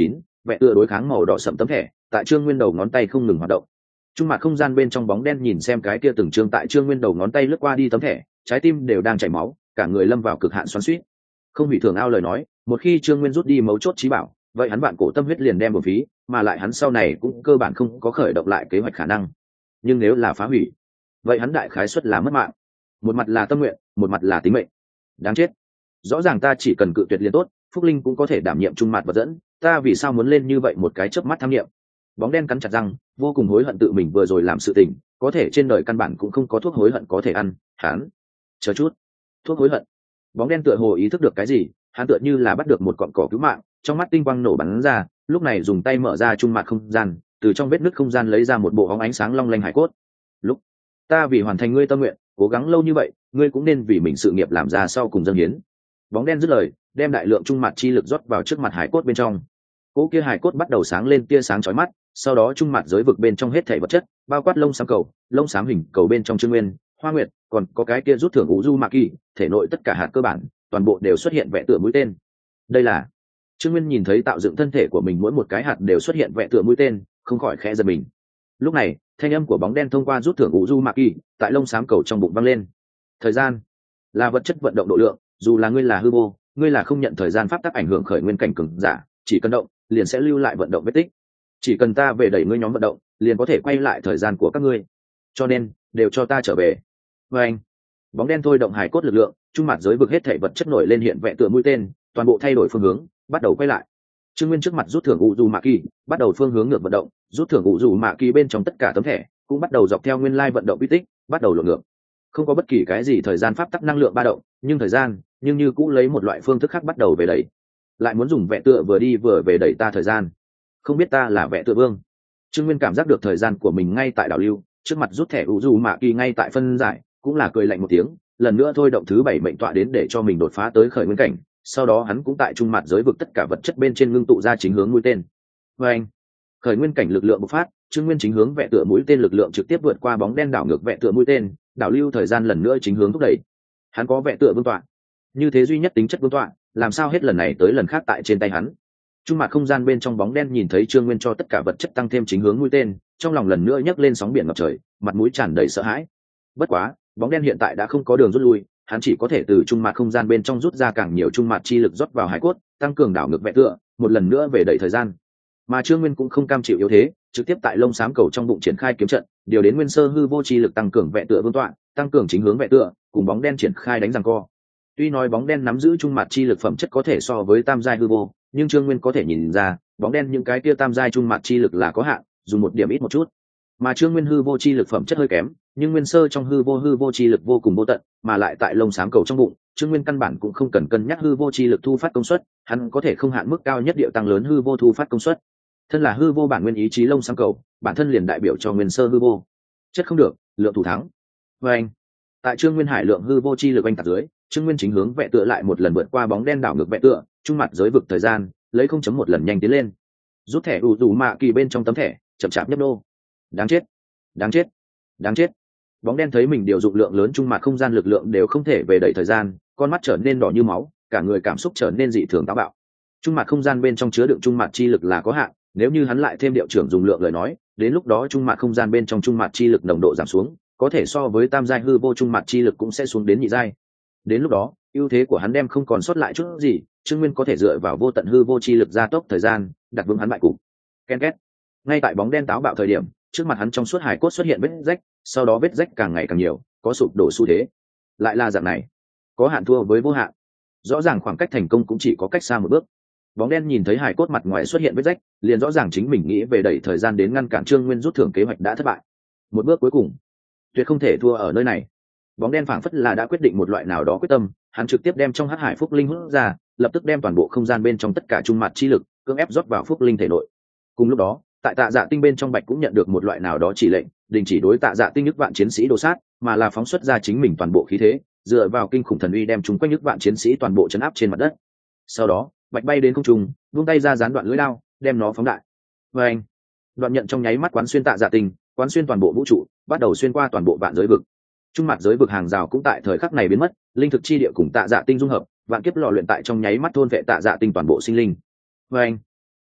[SPEAKER 1] vẽ tựa đối kháng màu đỏ sẫm tấm thẻ tại trương nguyên đầu ngón tay không ngừng hoạt động. Trung mặt không gian bên trong bóng đen nhìn xem cái kia từng trương tại trương nguyên đầu ngón tay lướt qua đi tấm thẻ, trái tim đều đang chảy máu, cả người lâm vào cực hạn xoắn xuýt. Không hủy thường ao lời nói, một khi trương nguyên rút đi mấu chốt trí bảo, vậy hắn bạn cổ tâm huyết liền đem một phí, mà lại hắn sau này cũng cơ bản không có khởi động lại kế hoạch khả năng. Nhưng nếu là phá hủy, vậy hắn đại khái suất là mất mạng. Một mặt là tâm nguyện, một mặt là tính mệnh. Đáng chết. Rõ ràng ta chỉ cần cự tuyệt liền tốt, Phúc Linh cũng có thể đảm nhiệm trung mặt vật dẫn, ta vì sao muốn lên như vậy một cái chớp mắt tham nghiệm. Bóng đen cắn chặt răng, vô cùng hối hận tự mình vừa rồi làm sự tình, có thể trên đời căn bản cũng không có thuốc hối hận có thể ăn. Hắn chờ chút, thuốc hối hận. Bóng đen tựa hồ ý thức được cái gì, hắn tựa như là bắt được một cọng cỏ cứu mạng, trong mắt tinh quang nổ bắn ra, lúc này dùng tay mở ra trung mặt không gian, từ trong vết nứt không gian lấy ra một bộ óng ánh sáng long lanh hải cốt. Lúc ta vì hoàn thành ngươi tâm nguyện, cố gắng lâu như vậy, ngươi cũng nên vì mình sự nghiệp làm ra sau cùng dâng hiến. Bóng đen dứt lời, đem đại lượng trung mặt chi lực rót vào trước mặt hải cốt bên trong. Cỗ kia hải cốt bắt đầu sáng lên tia sáng chói mắt, sau đó trung mặt giới vực bên trong hết thảy vật chất, bao quát lông xám cầu, lông xám hình cầu bên trong Trương Nguyên, Hoa Nguyệt, còn có cái kia rút thưởng Vũ Du Mạc Kỳ, thể nội tất cả hạt cơ bản, toàn bộ đều xuất hiện vẽ tựa mũi tên. Đây là Trương Nguyên nhìn thấy tạo dựng thân thể của mình mỗi một cái hạt đều xuất hiện vẽ tựa mũi tên, không khỏi khẽ giật mình. Lúc này, thanh âm của bóng đen thông qua rút thưởng Vũ Du Mạc Kỳ, tại lông xám cầu trong bụng vang lên. Thời gian là vật chất vận động độ lượng, dù là ngươi là hư vô, ngươi là không nhận thời gian pháp tắc ảnh hưởng khởi nguyên cảnh cường giả, chỉ cần động liền sẽ lưu lại vận động vết tích. Chỉ cần ta về đẩy ngươi nhóm vận động, liền có thể quay lại thời gian của các ngươi. Cho nên, đều cho ta trở về. Và anh, bóng đen thôi động hải cốt lực lượng, trung mặt giới vực hết thể vật chất nổi lên hiện vẽ tựa mũi tên, toàn bộ thay đổi phương hướng, bắt đầu quay lại. Trương Nguyên trước mặt rút thưởng u dù mạ kỳ, bắt đầu phương hướng ngược vận động, rút thưởng u dù mạ kỳ bên trong tất cả tấm thẻ cũng bắt đầu dọc theo nguyên lai vận động quy tích, bắt đầu lộn ngược. Không có bất kỳ cái gì thời gian pháp tắc năng lượng ba động, nhưng thời gian, nhưng như cũng lấy một loại phương thức khác bắt đầu về đẩy. Lại muốn dùng vẽ tựa vừa đi vừa về đẩy ta thời gian. Không biết ta là vẽ tựa vương. Trương Nguyên cảm giác được thời gian của mình ngay tại đảo lưu, trước mặt rút thẻ u dù mạ kỳ ngay tại phân giải, cũng là cười lạnh một tiếng, lần nữa thôi động thứ bảy mệnh tọa đến để cho mình đột phá tới khởi nguyên cảnh. Sau đó hắn cũng tại trung mặt giới vực tất cả vật chất bên trên ngưng tụ ra chính hướng mũi tên. Và anh, khởi nguyên cảnh lực lượng bộc phát, Trương Nguyên chính hướng vẽ tựa mũi tên lực lượng trực tiếp vượt qua bóng đen đảo ngược vẽ tựa mũi tên, đảo lưu thời gian lần nữa chính hướng thúc đẩy. Hắn có vẽ tựa vương tọa, như thế duy nhất tính chất vương tọa, làm sao hết lần này tới lần khác tại trên tay hắn. Trung mặt không gian bên trong bóng đen nhìn thấy Trương Nguyên cho tất cả vật chất tăng thêm chính hướng mũi tên, trong lòng lần nữa nhấc lên sóng biển ngập trời, mặt mũi tràn đầy sợ hãi. Bất quá, bóng đen hiện tại đã không có đường rút lui, hắn chỉ có thể từ trung mặt không gian bên trong rút ra càng nhiều trung mặt chi lực rót vào hải cốt, tăng cường đảo ngược vẽ tựa, một lần nữa về đẩy thời gian. Mà Trương Nguyên cũng không cam chịu yếu thế, trực tiếp tại lông xám cầu trong bụng triển khai kiếm trận, điều đến nguyên sơ hư vô chi lực tăng cường vẽ tựa vương tọa, tăng cường chính hướng vẽ tựa, cùng bóng đen triển khai đánh giằng co. Tuy nói bóng đen nắm giữ trung mặt chi lực phẩm chất có thể so với tam giai hư vô, nhưng Trương Nguyên có thể nhìn ra, bóng đen những cái kia tam giai trung mặt chi lực là có hạn, dùng một điểm ít một chút. Mà Trương Nguyên hư vô chi lực phẩm chất hơi kém, nhưng nguyên sơ trong hư vô hư vô chi lực vô cùng vô tận, mà lại tại lông xám cầu trong bụng, Trương Nguyên căn bản cũng không cần cân nhắc hư vô chi lực thu phát công suất, hắn có thể không hạn mức cao nhất điệu tăng lớn hư vô thu phát công suất. Thân là hư vô bản nguyên ý chí lông xám cầu, bản thân liền đại biểu cho nguyên sơ hư vô. Chất không được, lượng thủ thắng. Và anh, tại Trương Nguyên hải lượng hư vô chi lực anh tạc dưới, Trương Nguyên chính hướng vẽ tựa lại một lần vượt qua bóng đen đảo ngược vẽ tựa, trung mặt giới vực thời gian, lấy không chấm một lần nhanh tiến lên. Rút thẻ u dù mạ kỳ bên trong tấm thẻ, chậm chạp nhấp nô. Đáng chết, đáng chết, đáng chết. Bóng đen thấy mình điều dụng lượng lớn trung mặt không gian lực lượng đều không thể về đẩy thời gian, con mắt trở nên đỏ như máu, cả người cảm xúc trở nên dị thường táo bạo. Trung mặt không gian bên trong chứa đựng trung mặt chi lực là có hạn, nếu như hắn lại thêm điệu trưởng dùng lượng lời nói, đến lúc đó trung mặt không gian bên trong trung mặt chi lực nồng độ giảm xuống, có thể so với tam giai hư vô trung mặt chi lực cũng sẽ xuống đến nhị giai. Đến lúc đó, ưu thế của hắn đem không còn sót lại chút gì, Trương Nguyên có thể dựa vào vô tận hư vô chi lực gia tốc thời gian, đặt vững hắn bại cục. Ken két. Ngay tại bóng đen táo bạo thời điểm, trước mặt hắn trong suốt hải cốt xuất hiện vết rách, sau đó vết rách càng ngày càng nhiều, có sụp đổ xu thế. Lại là dạng này, có hạn thua với vô hạn. Rõ ràng khoảng cách thành công cũng chỉ có cách xa một bước. Bóng đen nhìn thấy hải cốt mặt ngoài xuất hiện vết rách, liền rõ ràng chính mình nghĩ về đẩy thời gian đến ngăn cản Trương Nguyên rút thưởng kế hoạch đã thất bại. Một bước cuối cùng, tuyệt không thể thua ở nơi này. Bóng đen phảng phất là đã quyết định một loại nào đó quyết tâm, hắn trực tiếp đem trong hắc hải phúc linh hút ra, lập tức đem toàn bộ không gian bên trong tất cả trung mặt chi lực cưỡng ép rót vào phúc linh thể nội. Cùng lúc đó, tại Tạ Dạ Tinh bên trong Bạch cũng nhận được một loại nào đó chỉ lệnh, đình chỉ đối Tạ Dạ Tinh nhức vạn chiến sĩ đồ sát, mà là phóng xuất ra chính mình toàn bộ khí thế, dựa vào kinh khủng thần uy đem chúng quanh nhức vạn chiến sĩ toàn bộ chấn áp trên mặt đất. Sau đó, Bạch bay đến không trung, vung tay ra gián đoạn lưỡi lao, đem nó phóng đại. Và anh, đoạn nhận trong nháy mắt quán xuyên Tạ Dạ Tinh, quán xuyên toàn bộ vũ trụ, bắt đầu xuyên qua toàn bộ vạn giới vực. Trung mặt giới vực hàng rào cũng tại thời khắc này biến mất, linh thực chi địa cùng Tạ Dạ Tinh dung hợp, vạn kiếp lò luyện tại trong nháy mắt thôn vệ Tạ Dạ Tinh toàn bộ sinh linh. Và anh,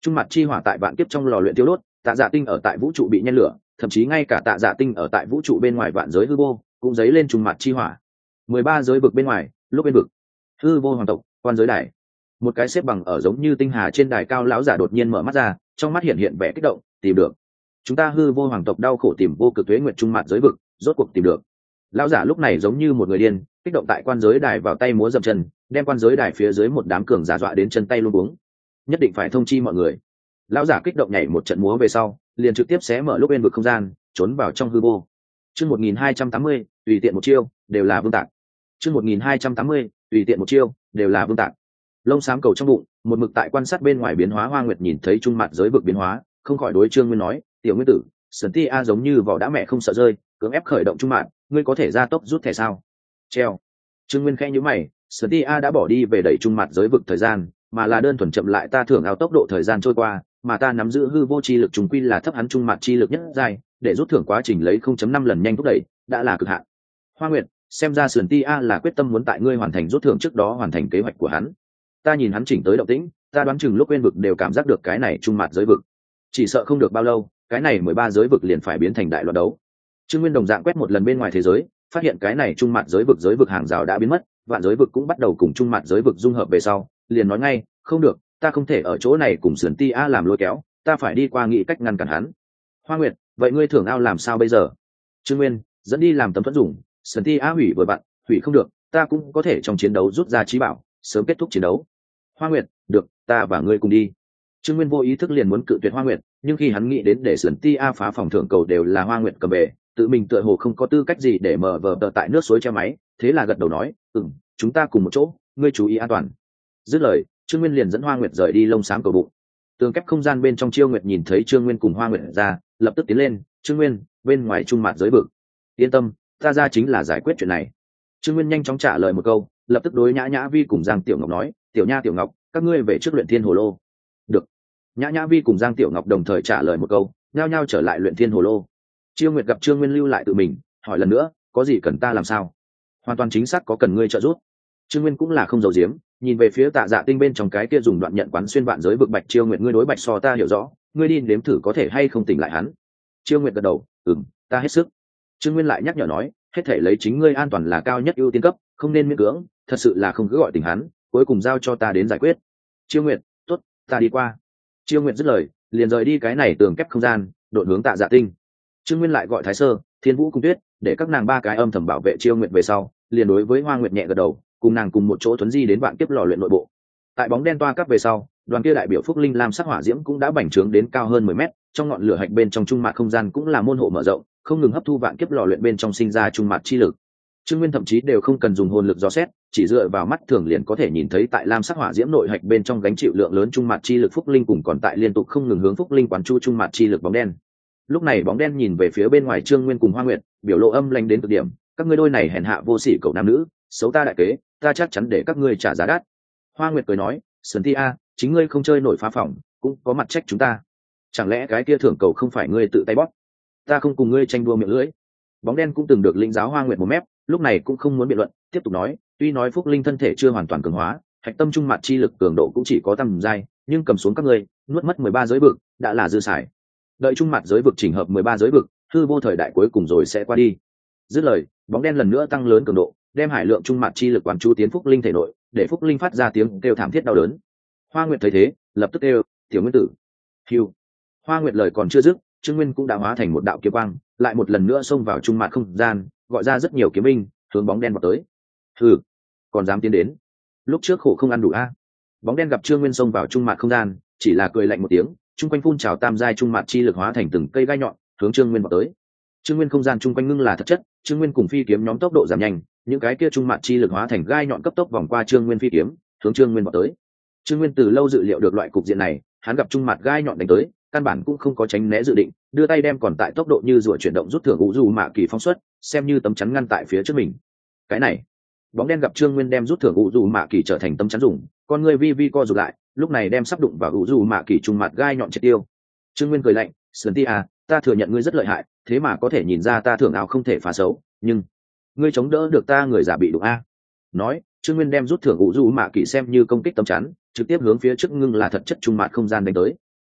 [SPEAKER 1] Trung mặt chi hỏa tại vạn kiếp trong lò luyện tiêu đốt, tạ dạ tinh ở tại vũ trụ bị nhen lửa, thậm chí ngay cả tạ dạ tinh ở tại vũ trụ bên ngoài vạn giới hư vô cũng dấy lên trung mặt chi hỏa. Mười ba giới vực bên ngoài, lúc bên vực, hư vô hoàng tộc, quan giới đài, một cái xếp bằng ở giống như tinh hà trên đài cao lão giả đột nhiên mở mắt ra, trong mắt hiện hiện vẻ kích động. Tìm được, chúng ta hư vô hoàng tộc đau khổ tìm vô cực tuế nguyệt trung mặt giới vực, rốt cuộc tìm được. Lão giả lúc này giống như một người điên, kích động tại quan giới đài vào tay múa dậm chân, đem quan giới đài phía dưới một đám cường giả dọa đến chân tay luống cuống. Nhất định phải thông chi mọi người. Lão giả kích động nhảy một trận múa về sau, liền trực tiếp xé mở lúc bên vực không gian, trốn vào trong hư vô. Chương một nghìn hai trăm tám mươi, tùy tiện một chiêu, đều là vương tạc. Chương một nghìn hai trăm tám mươi, tùy tiện một chiêu, đều là vương tạc. Lông xám cầu trong bụng, một mực tại quan sát bên ngoài biến hóa Hoa Nguyệt nhìn thấy trung mặt giới vực biến hóa, không khỏi đối Trương Nguyên nói, "Tiểu Nguyên tử, Sẩn Ti A giống như vỏ đã mẹ không sợ rơi, cưỡng ép khởi động trung mạng, ngươi có thể gia tốc rút thẻ sao?" Treo. Trương Nguyên khẽ nhíu mày, Sẩn Ti A đã bỏ đi về đẩy trung mặt giới vực thời gian, mà là đơn thuần chậm lại ta thưởng ao tốc độ thời gian trôi qua, mà ta nắm giữ hư vô chi lực trùng quy là thấp hắn trung mặt chi lực nhất dài, để rút thưởng quá trình lấy không chấm năm lần nhanh thúc đẩy, đã là cực hạn. Hoa Nguyệt, xem ra Sườn Ti A là quyết tâm muốn tại ngươi hoàn thành rút thưởng trước đó hoàn thành kế hoạch của hắn. Ta nhìn hắn chỉnh tới động tĩnh, ta đoán chừng lúc bên vực đều cảm giác được cái này trung mặt giới vực. Chỉ sợ không được bao lâu, cái này mười ba giới vực liền phải biến thành đại loạn đấu. Trương Nguyên đồng dạng quét một lần bên ngoài thế giới, phát hiện cái này trung mặt giới vực giới vực hàng rào đã biến mất, vạn giới vực cũng bắt đầu cùng trung mặt giới vực dung hợp về sau, liền nói ngay, không được, ta không thể ở chỗ này cùng Sườn Ti A làm lôi kéo, ta phải đi qua nghĩ cách ngăn cản hắn. Hoa Nguyệt, vậy ngươi thưởng ao làm sao bây giờ? Trương Nguyên, dẫn đi làm tấm thuẫn dùng, Sườn Ti A hủy vừa bạn, hủy không được, ta cũng có thể trong chiến đấu rút ra trí bảo, sớm kết thúc chiến đấu. Hoa Nguyệt, được, ta và ngươi cùng đi. Trương Nguyên vô ý thức liền muốn cự tuyệt Hoa Nguyệt, nhưng khi hắn nghĩ đến để Sườn Ti A phá phòng thưởng cầu đều là Hoa Nguyệt cầm về, tự mình tựa hồ không có tư cách gì để mở vờ tờ tại nước suối che máy, thế là gật đầu nói, "Ừm, chúng ta cùng một chỗ, ngươi chú ý an toàn." Dứt lời, Trương Nguyên liền dẫn Hoa Nguyệt rời đi lông xám cầu bụng. Tường kép không gian bên trong Chiêu Nguyệt nhìn thấy Trương Nguyên cùng Hoa Nguyệt ra, lập tức tiến lên, "Trương Nguyên, bên ngoài trung mặt giới vực." "Yên tâm, ta ra chính là giải quyết chuyện này." Trương Nguyên nhanh chóng trả lời một câu, lập tức đối Nhã Nhã Vi cùng Giang Tiểu Ngọc nói, "Tiểu Nha Tiểu Ngọc, các ngươi về trước luyện thiên hồ lô." "Được." Nhã Nhã Vi cùng Giang Tiểu Ngọc đồng thời trả lời một câu, nhao nhao trở lại luyện thiên hồ lô. Chiêu Nguyệt gặp Trương Nguyên lưu lại tự mình, hỏi lần nữa, "Có gì cần ta làm sao?" "Hoàn toàn chính xác có cần ngươi trợ giúp." Trương Nguyên cũng là không giấu giếm, nhìn về phía Tạ Dạ Tinh bên trong cái kia dùng đoạn nhận quán xuyên vạn giới vực Bạch Chiêu Nguyệt, "Ngươi đối Bạch so ta hiểu rõ, ngươi đi nếm thử có thể hay không tỉnh lại hắn." Chiêu Nguyệt gật đầu, "Ừm, ta hết sức." Trương Nguyên lại nhắc nhở nói, "Hết thể lấy chính ngươi an toàn là cao nhất ưu tiên cấp, không nên miễn cưỡng, thật sự là không cứ gọi tỉnh hắn, cuối cùng giao cho ta đến giải quyết." Chiêu Nguyệt, "Tốt, ta đi qua." Chiêu Nguyệt dứt lời, liền rời đi cái này tường kép không gian, đột hướng Tạ Dạ Tinh. Trương Nguyên lại gọi Thái Sơ, Thiên Vũ cùng Tuyết, để các nàng ba cái âm thầm bảo vệ Chiêu Nguyệt về sau, liền đối với Hoa Nguyệt nhẹ gật đầu, cùng nàng cùng một chỗ thuấn di đến vạn kiếp lò luyện nội bộ. Tại bóng đen toa cấp về sau, đoàn kia đại biểu Phúc Linh Lam sắc hỏa diễm cũng đã bành trướng đến cao hơn mười mét, trong ngọn lửa hạch bên trong trung mạc không gian cũng là môn hộ mở rộng, không ngừng hấp thu vạn kiếp lò luyện bên trong sinh ra trung mạc chi lực. Trương Nguyên thậm chí đều không cần dùng hồn lực dò xét, chỉ dựa vào mắt thường liền có thể nhìn thấy tại lam sắc hỏa diễm nội hạch bên trong gánh chịu lượng lớn trung mạc chi lực Phúc Linh cùng còn tại liên tục không ngừng hướng Phúc Linh quán chu trung mạc chi lực bóng đen. Lúc này bóng đen nhìn về phía bên ngoài Trương Nguyên cùng Hoa Nguyệt, biểu lộ âm lãnh đến cực điểm, "Các ngươi đôi này hèn hạ vô sỉ cậu nam nữ, xấu ta đại kế, ta chắc chắn để các ngươi trả giá đắt." Hoa Nguyệt cười nói, "Sườn Ti A, chính ngươi không chơi nổi phá phòng, cũng có mặt trách chúng ta. Chẳng lẽ cái kia thưởng cầu không phải ngươi tự tay bóp? Ta không cùng ngươi tranh đua miệng lưỡi." Bóng đen cũng từng được lĩnh giáo Hoa Nguyệt một mép, lúc này cũng không muốn biện luận, tiếp tục nói, "Tuy nói Phúc Linh thân thể chưa hoàn toàn cường hóa, hạch tâm trung mặt chi lực cường độ cũng chỉ có tầm giai, nhưng cầm xuống các ngươi, nuốt mất mười ba giới vực, đã là dư xài. Đợi trung mặt giới vực chỉnh hợp mười ba giới vực, hư vô thời đại cuối cùng rồi sẽ qua đi." Dứt lời, bóng đen lần nữa tăng lớn cường độ, đem hải lượng trung mặt chi lực quán chú tiến Phúc Linh thể nội, để Phúc Linh phát ra tiếng kêu thảm thiết đau đớn. Hoa Nguyệt thấy thế, lập tức kêu, "Tiểu Nguyên tử." Hưu. Hoa Nguyệt lời còn chưa dứt, Trương Nguyên cũng đã hóa thành một đạo kiếm quang, lại một lần nữa xông vào trung mặt không gian, gọi ra rất nhiều kiếm binh, hướng bóng đen vào tới. "Hừ, còn dám tiến đến? Lúc trước khổ không ăn đủ a." Bóng đen gặp Trương Nguyên xông vào trung mặt không gian, chỉ là cười lạnh một tiếng, trung quanh phun trào tam giai trung mặt chi lực hóa thành từng cây gai nhọn, hướng Trương Nguyên vào tới. Trương Nguyên không gian trung quanh ngưng là thật chất, Trương Nguyên cùng phi kiếm nhóm tốc độ giảm nhanh, những cái kia trung mặt chi lực hóa thành gai nhọn cấp tốc vòng qua Trương Nguyên phi kiếm, hướng Trương Nguyên vào tới. Trương Nguyên từ lâu dự liệu được loại cục diện này, hắn gặp trung mặt gai nhọn đánh tới, căn bản cũng không có tránh né dự định, đưa tay đem còn tại tốc độ như rùa chuyển động rút thưởng vũ du mạ kỳ phong xuất, xem như tấm chắn ngăn tại phía trước mình. Cái này, bóng đen gặp Trương Nguyên đem rút thưởng vũ du mạ kỳ trở thành tấm chắn dùng, con người vi vi co rụt lại, lúc này đem sắp đụng vào vũ du mạ kỳ trung mặt gai nhọn triệt tiêu. Trương Nguyên cười lạnh, "Sườn Ti A, ta thừa nhận ngươi rất lợi hại, thế mà có thể nhìn ra ta thưởng ao không thể phá xấu, nhưng ngươi chống đỡ được ta người giả bị đụng a." Nói, Trương Nguyên đem rút thưởng vũ du mạ kỳ xem như công kích tấm chắn, trực tiếp hướng phía trước ngưng là thật chất trung mặt không gian đánh tới.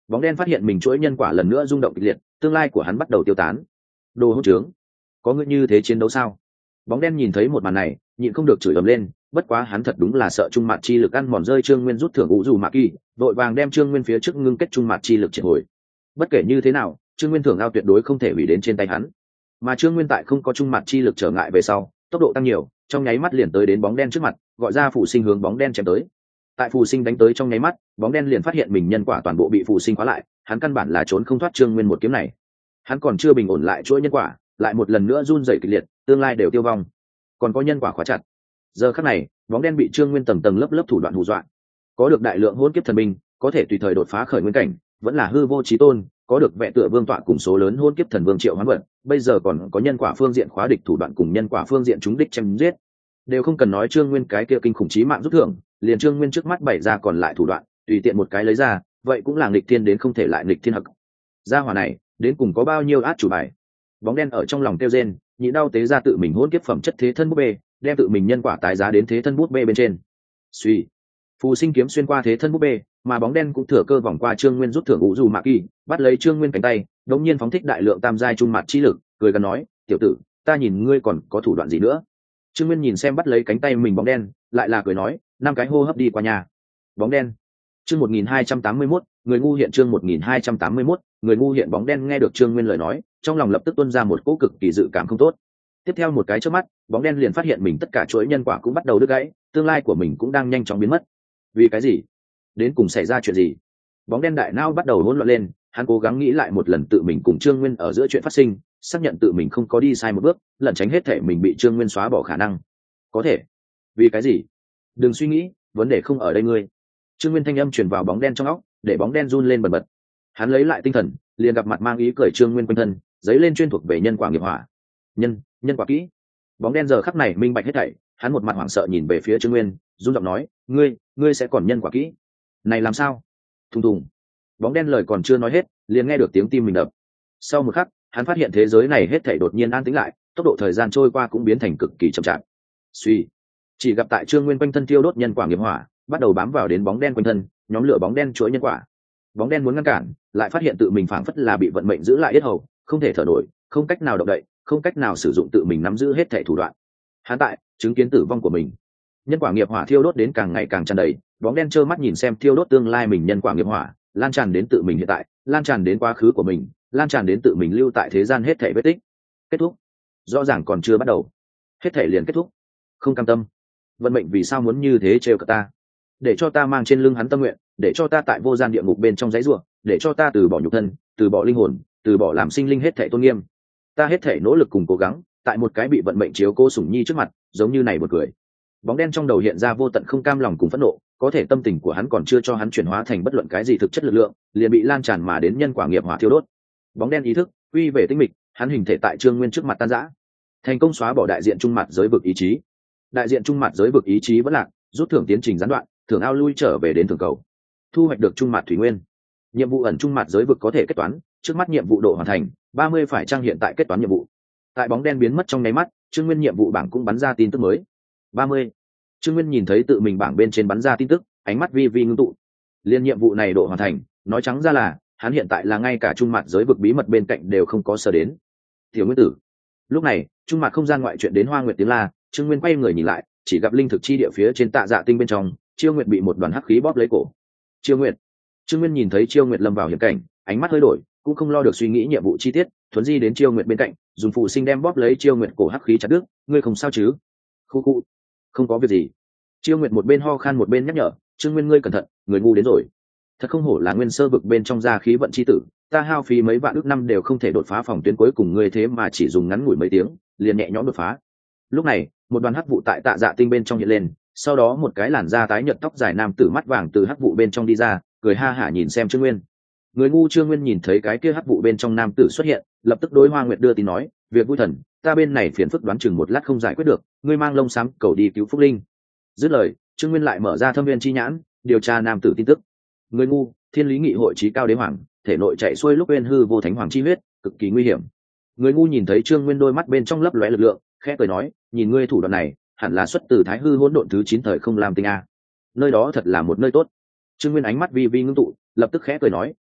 [SPEAKER 1] Bóng đen phát hiện mình chuỗi nhân quả lần nữa rung động kịch liệt, tương lai của hắn bắt đầu tiêu tán. Đồ hỗn trướng, có ngươi như thế chiến đấu sao? Bóng đen nhìn thấy một màn này, nhịn không được chửi ầm lên, bất quá hắn thật đúng là sợ trung mạt chi lực ăn mòn rơi Trương Nguyên rút thưởng ủ dù mạ kỳ, đội vàng đem Trương Nguyên phía trước ngưng kết trung mạt chi lực triệt hồi. Bất kể như thế nào, Trương Nguyên thưởng ao tuyệt đối không thể hủy đến trên tay hắn. Mà Trương Nguyên tại không có trung mạt chi lực trở ngại về sau, tốc độ tăng nhiều, trong nháy mắt liền tới đến bóng đen trước mặt, gọi ra phù sinh hướng bóng đen chém tới. Tại phù sinh đánh tới trong nháy mắt, bóng đen liền phát hiện mình nhân quả toàn bộ bị phù sinh khóa lại, hắn căn bản là trốn không thoát Trương Nguyên một kiếm này. Hắn còn chưa bình ổn lại chuỗi nhân quả, lại một lần nữa run rẩy kịch liệt, tương lai đều tiêu vong. Còn có nhân quả khóa chặt. Giờ khắc này, bóng đen bị Trương Nguyên tầng tầng lớp lớp thủ đoạn hù dọa. Có được đại lượng hỗn kiếp thần binh, có thể tùy thời đột phá khởi nguyên cảnh, vẫn là hư vô chí tôn, có được vẹn tựa vương tọa cùng số lớn hỗn kiếp thần vương triệu hoán vận, bây giờ còn có nhân quả phương diện khóa địch thủ đoạn cùng nhân quả phương diện trúng đích chém giết. Đều không cần nói Trương Nguyên cái kia kinh khủng chí mạng rút thưởng, liền Trương Nguyên trước mắt bày ra còn lại thủ đoạn, tùy tiện một cái lấy ra, vậy cũng là nghịch thiên đến không thể lại nghịch thiên hậc. Gia hỏa này, đến cùng có bao nhiêu át chủ bài? Bóng đen ở trong lòng tiêu rên, nhịn đau tế ra tự mình hỗn kiếp phẩm chất thế thân bút bê, đem tự mình nhân quả tái giá đến thế thân bút bê bên trên. Suy, phù sinh kiếm xuyên qua thế thân bút bê, mà bóng đen cũng thừa cơ vòng qua Trương Nguyên rút thưởng ủ dù mạ kỳ, bắt lấy Trương Nguyên cánh tay, đống nhiên phóng thích đại lượng tam giai trung mạt chi lực, cười gần nói, tiểu tử, ta nhìn ngươi còn có thủ đoạn gì nữa? Trương Nguyên nhìn xem bắt lấy cánh tay mình bóng đen, lại là cười nói, năm cái hô hấp đi qua nhà. Bóng đen. Chương một nghìn hai trăm tám mươi mốt, người ngu hiện chương một nghìn hai trăm tám mươi mốt, người ngu hiện bóng đen nghe được Trương Nguyên lời nói, trong lòng lập tức tuôn ra một cỗ cực kỳ dự cảm không tốt. Tiếp theo một cái chớp mắt, bóng đen liền phát hiện mình tất cả chuỗi nhân quả cũng bắt đầu đứt gãy, tương lai của mình cũng đang nhanh chóng biến mất. Vì cái gì? Đến cùng xảy ra chuyện gì? Bóng đen đại não bắt đầu hỗn loạn lên, hắn cố gắng nghĩ lại một lần tự mình cùng Trương Nguyên ở giữa chuyện phát sinh, xác nhận tự mình không có đi sai một bước, lẩn tránh hết thể mình bị Trương Nguyên xóa bỏ khả năng. Có thể. Vì cái gì? Đừng suy nghĩ, vấn đề không ở đây ngươi. Trương Nguyên thanh âm truyền vào bóng đen trong óc, để bóng đen run lên bần bật. Hắn lấy lại tinh thần, liền gặp mặt mang ý cười Trương Nguyên quanh thân, giấy lên chuyên thuộc về nhân quả nghiệp hỏa. Nhân, nhân quả kỹ. Bóng đen giờ khắc này minh bạch hết thảy, hắn một mặt hoảng sợ nhìn về phía Trương Nguyên, run giọng nói, "Ngươi, ngươi sẽ còn nhân quả kỹ? Này làm sao?" Thùng thùng. Bóng đen lời còn chưa nói hết, liền nghe được tiếng tim mình đập. Sau một khắc, hắn phát hiện thế giới này hết thảy đột nhiên an tĩnh lại, tốc độ thời gian trôi qua cũng biến thành cực kỳ chậm chạp. Suy, chỉ gặp tại Trương Nguyên quanh thân tiêu đốt nhân quả nghiệp hỏa, bắt đầu bám vào đến bóng đen quanh thân, nhóm lửa bóng đen chuỗi nhân quả. Bóng đen muốn ngăn cản, lại phát hiện tự mình phảng phất là bị vận mệnh giữ lại yết hầu, không thể thở nổi, không cách nào động đậy, không cách nào sử dụng tự mình nắm giữ hết thảy thủ đoạn. Hắn tại chứng kiến tử vong của mình. Nhân quả nghiệp hỏa thiêu đốt đến càng ngày càng tràn đầy, bóng đen trơ mắt nhìn xem thiêu đốt tương lai mình nhân quả nghiệp hỏa, lan tràn đến tự mình hiện tại, lan tràn đến quá khứ của mình, lan tràn đến tự mình lưu tại thế gian hết thảy vết tích. Kết thúc. Rõ ràng còn chưa bắt đầu, hết thảy liền kết thúc. Không cam tâm. Vận mệnh vì sao muốn như thế trêu cả ta? Để cho ta mang trên lưng hắn tâm nguyện, để cho ta tại vô gian địa ngục bên trong giấy rủa, để cho ta từ bỏ nhục thân, từ bỏ linh hồn, từ bỏ làm sinh linh hết thảy tôn nghiêm. Ta hết thảy nỗ lực cùng cố gắng, tại một cái bị vận mệnh chiếu cố sủng nhi trước mặt, giống như này một cười. Bóng đen trong đầu hiện ra vô tận không cam lòng cùng phẫn nộ, có thể tâm tình của hắn còn chưa cho hắn chuyển hóa thành bất luận cái gì thực chất lực lượng, liền bị lan tràn mà đến nhân quả nghiệp hỏa thiêu đốt. Bóng đen ý thức quy về tinh mịch, hắn hình thể tại Trương Nguyên trước mặt tan rã, thành công xóa bỏ đại diện trung mặt giới vực ý chí. Đại diện trung mặt giới vực ý chí vẫn lạc, rút thưởng tiến trình gián đoạn, thưởng ao lui trở về đến thường cầu. Thu hoạch được trung mặt thủy nguyên. Nhiệm vụ ẩn trung mặt giới vực có thể kết toán, trước mắt nhiệm vụ độ hoàn thành ba mươi phải trang hiện tại kết toán nhiệm vụ. Tại bóng đen biến mất trong nháy mắt, Trương Nguyên nhiệm vụ bảng cũng bắn ra tin tức mới. ba mươi. Trương Nguyên nhìn thấy tự mình bảng bên trên bắn ra tin tức, ánh mắt vi vi ngưng tụ. Liên nhiệm vụ này độ hoàn thành, nói trắng ra là, hắn hiện tại là ngay cả trung mặt giới vực bí mật bên cạnh đều không có sở đến. Tiểu Nguyên tử. Lúc này, trung mặt không gian ngoại chuyện đến Hoa Nguyệt tiếng la, Trương Nguyên quay người nhìn lại, chỉ gặp linh thực chi địa phía trên Tạ Dạ tinh bên trong, Chiêu Nguyệt bị một đoàn hắc khí bóp lấy cổ. Chiêu Nguyệt. Trương Nguyên nhìn thấy Chiêu Nguyệt lâm vào hiểm cảnh, ánh mắt hơi đổi, cũng không lo được suy nghĩ nhiệm vụ chi tiết, thuấn di đến Chiêu Nguyệt bên cạnh, dùng phụ sinh đem bóp lấy Chiêu Nguyệt cổ hắc khí chặt đứt, ngươi không sao chứ? Khu khu, không có việc gì. Chiêu Nguyệt một bên ho khan một bên nhắc nhở, Trương Nguyên ngươi cẩn thận, người ngu đến rồi. Thật không hổ là nguyên sơ vực bên trong gia khí vận chi tử, ta hao phí mấy vạn ước năm đều không thể đột phá phòng tuyến cuối cùng ngươi thế mà chỉ dùng ngắn ngủi mấy tiếng, liền nhẹ nhõm đột phá. Lúc này, một đoàn hắc vụ tại Tạ Dạ tinh bên trong hiện lên, sau đó một cái làn da tái nhợt tóc dài nam tử mắt vàng từ hắc vụ bên trong đi ra, cười ha hả nhìn xem Trương Nguyên. Người ngu Trương Nguyên nhìn thấy cái kia hắc vụ bên trong nam tử xuất hiện, lập tức đối Hoa Nguyệt đưa tin nói, việc vui thần, ta bên này phiền phức đoán chừng một lát không giải quyết được, ngươi mang lông xám cầu đi cứu Phúc Linh. Dứt lời, Trương Nguyên lại mở ra thâm viên chi nhãn, điều tra nam tử tin tức. Người ngu, thiên lý nghị hội trí cao đế hoàng, thể nội chạy xuôi lúc bên hư vô thánh hoàng chi huyết, cực kỳ nguy hiểm. Người ngu nhìn thấy Trương Nguyên đôi mắt bên trong lấp lóe lực lượng, khẽ cười nói, nhìn ngươi thủ đoạn này, hẳn là xuất từ Thái hư hỗn độn thứ chín thời không làm tinh a. Nơi đó thật là một nơi tốt. Trương Nguyên ánh mắt vi vi ngưng tụ, lập tức khẽ cười nói,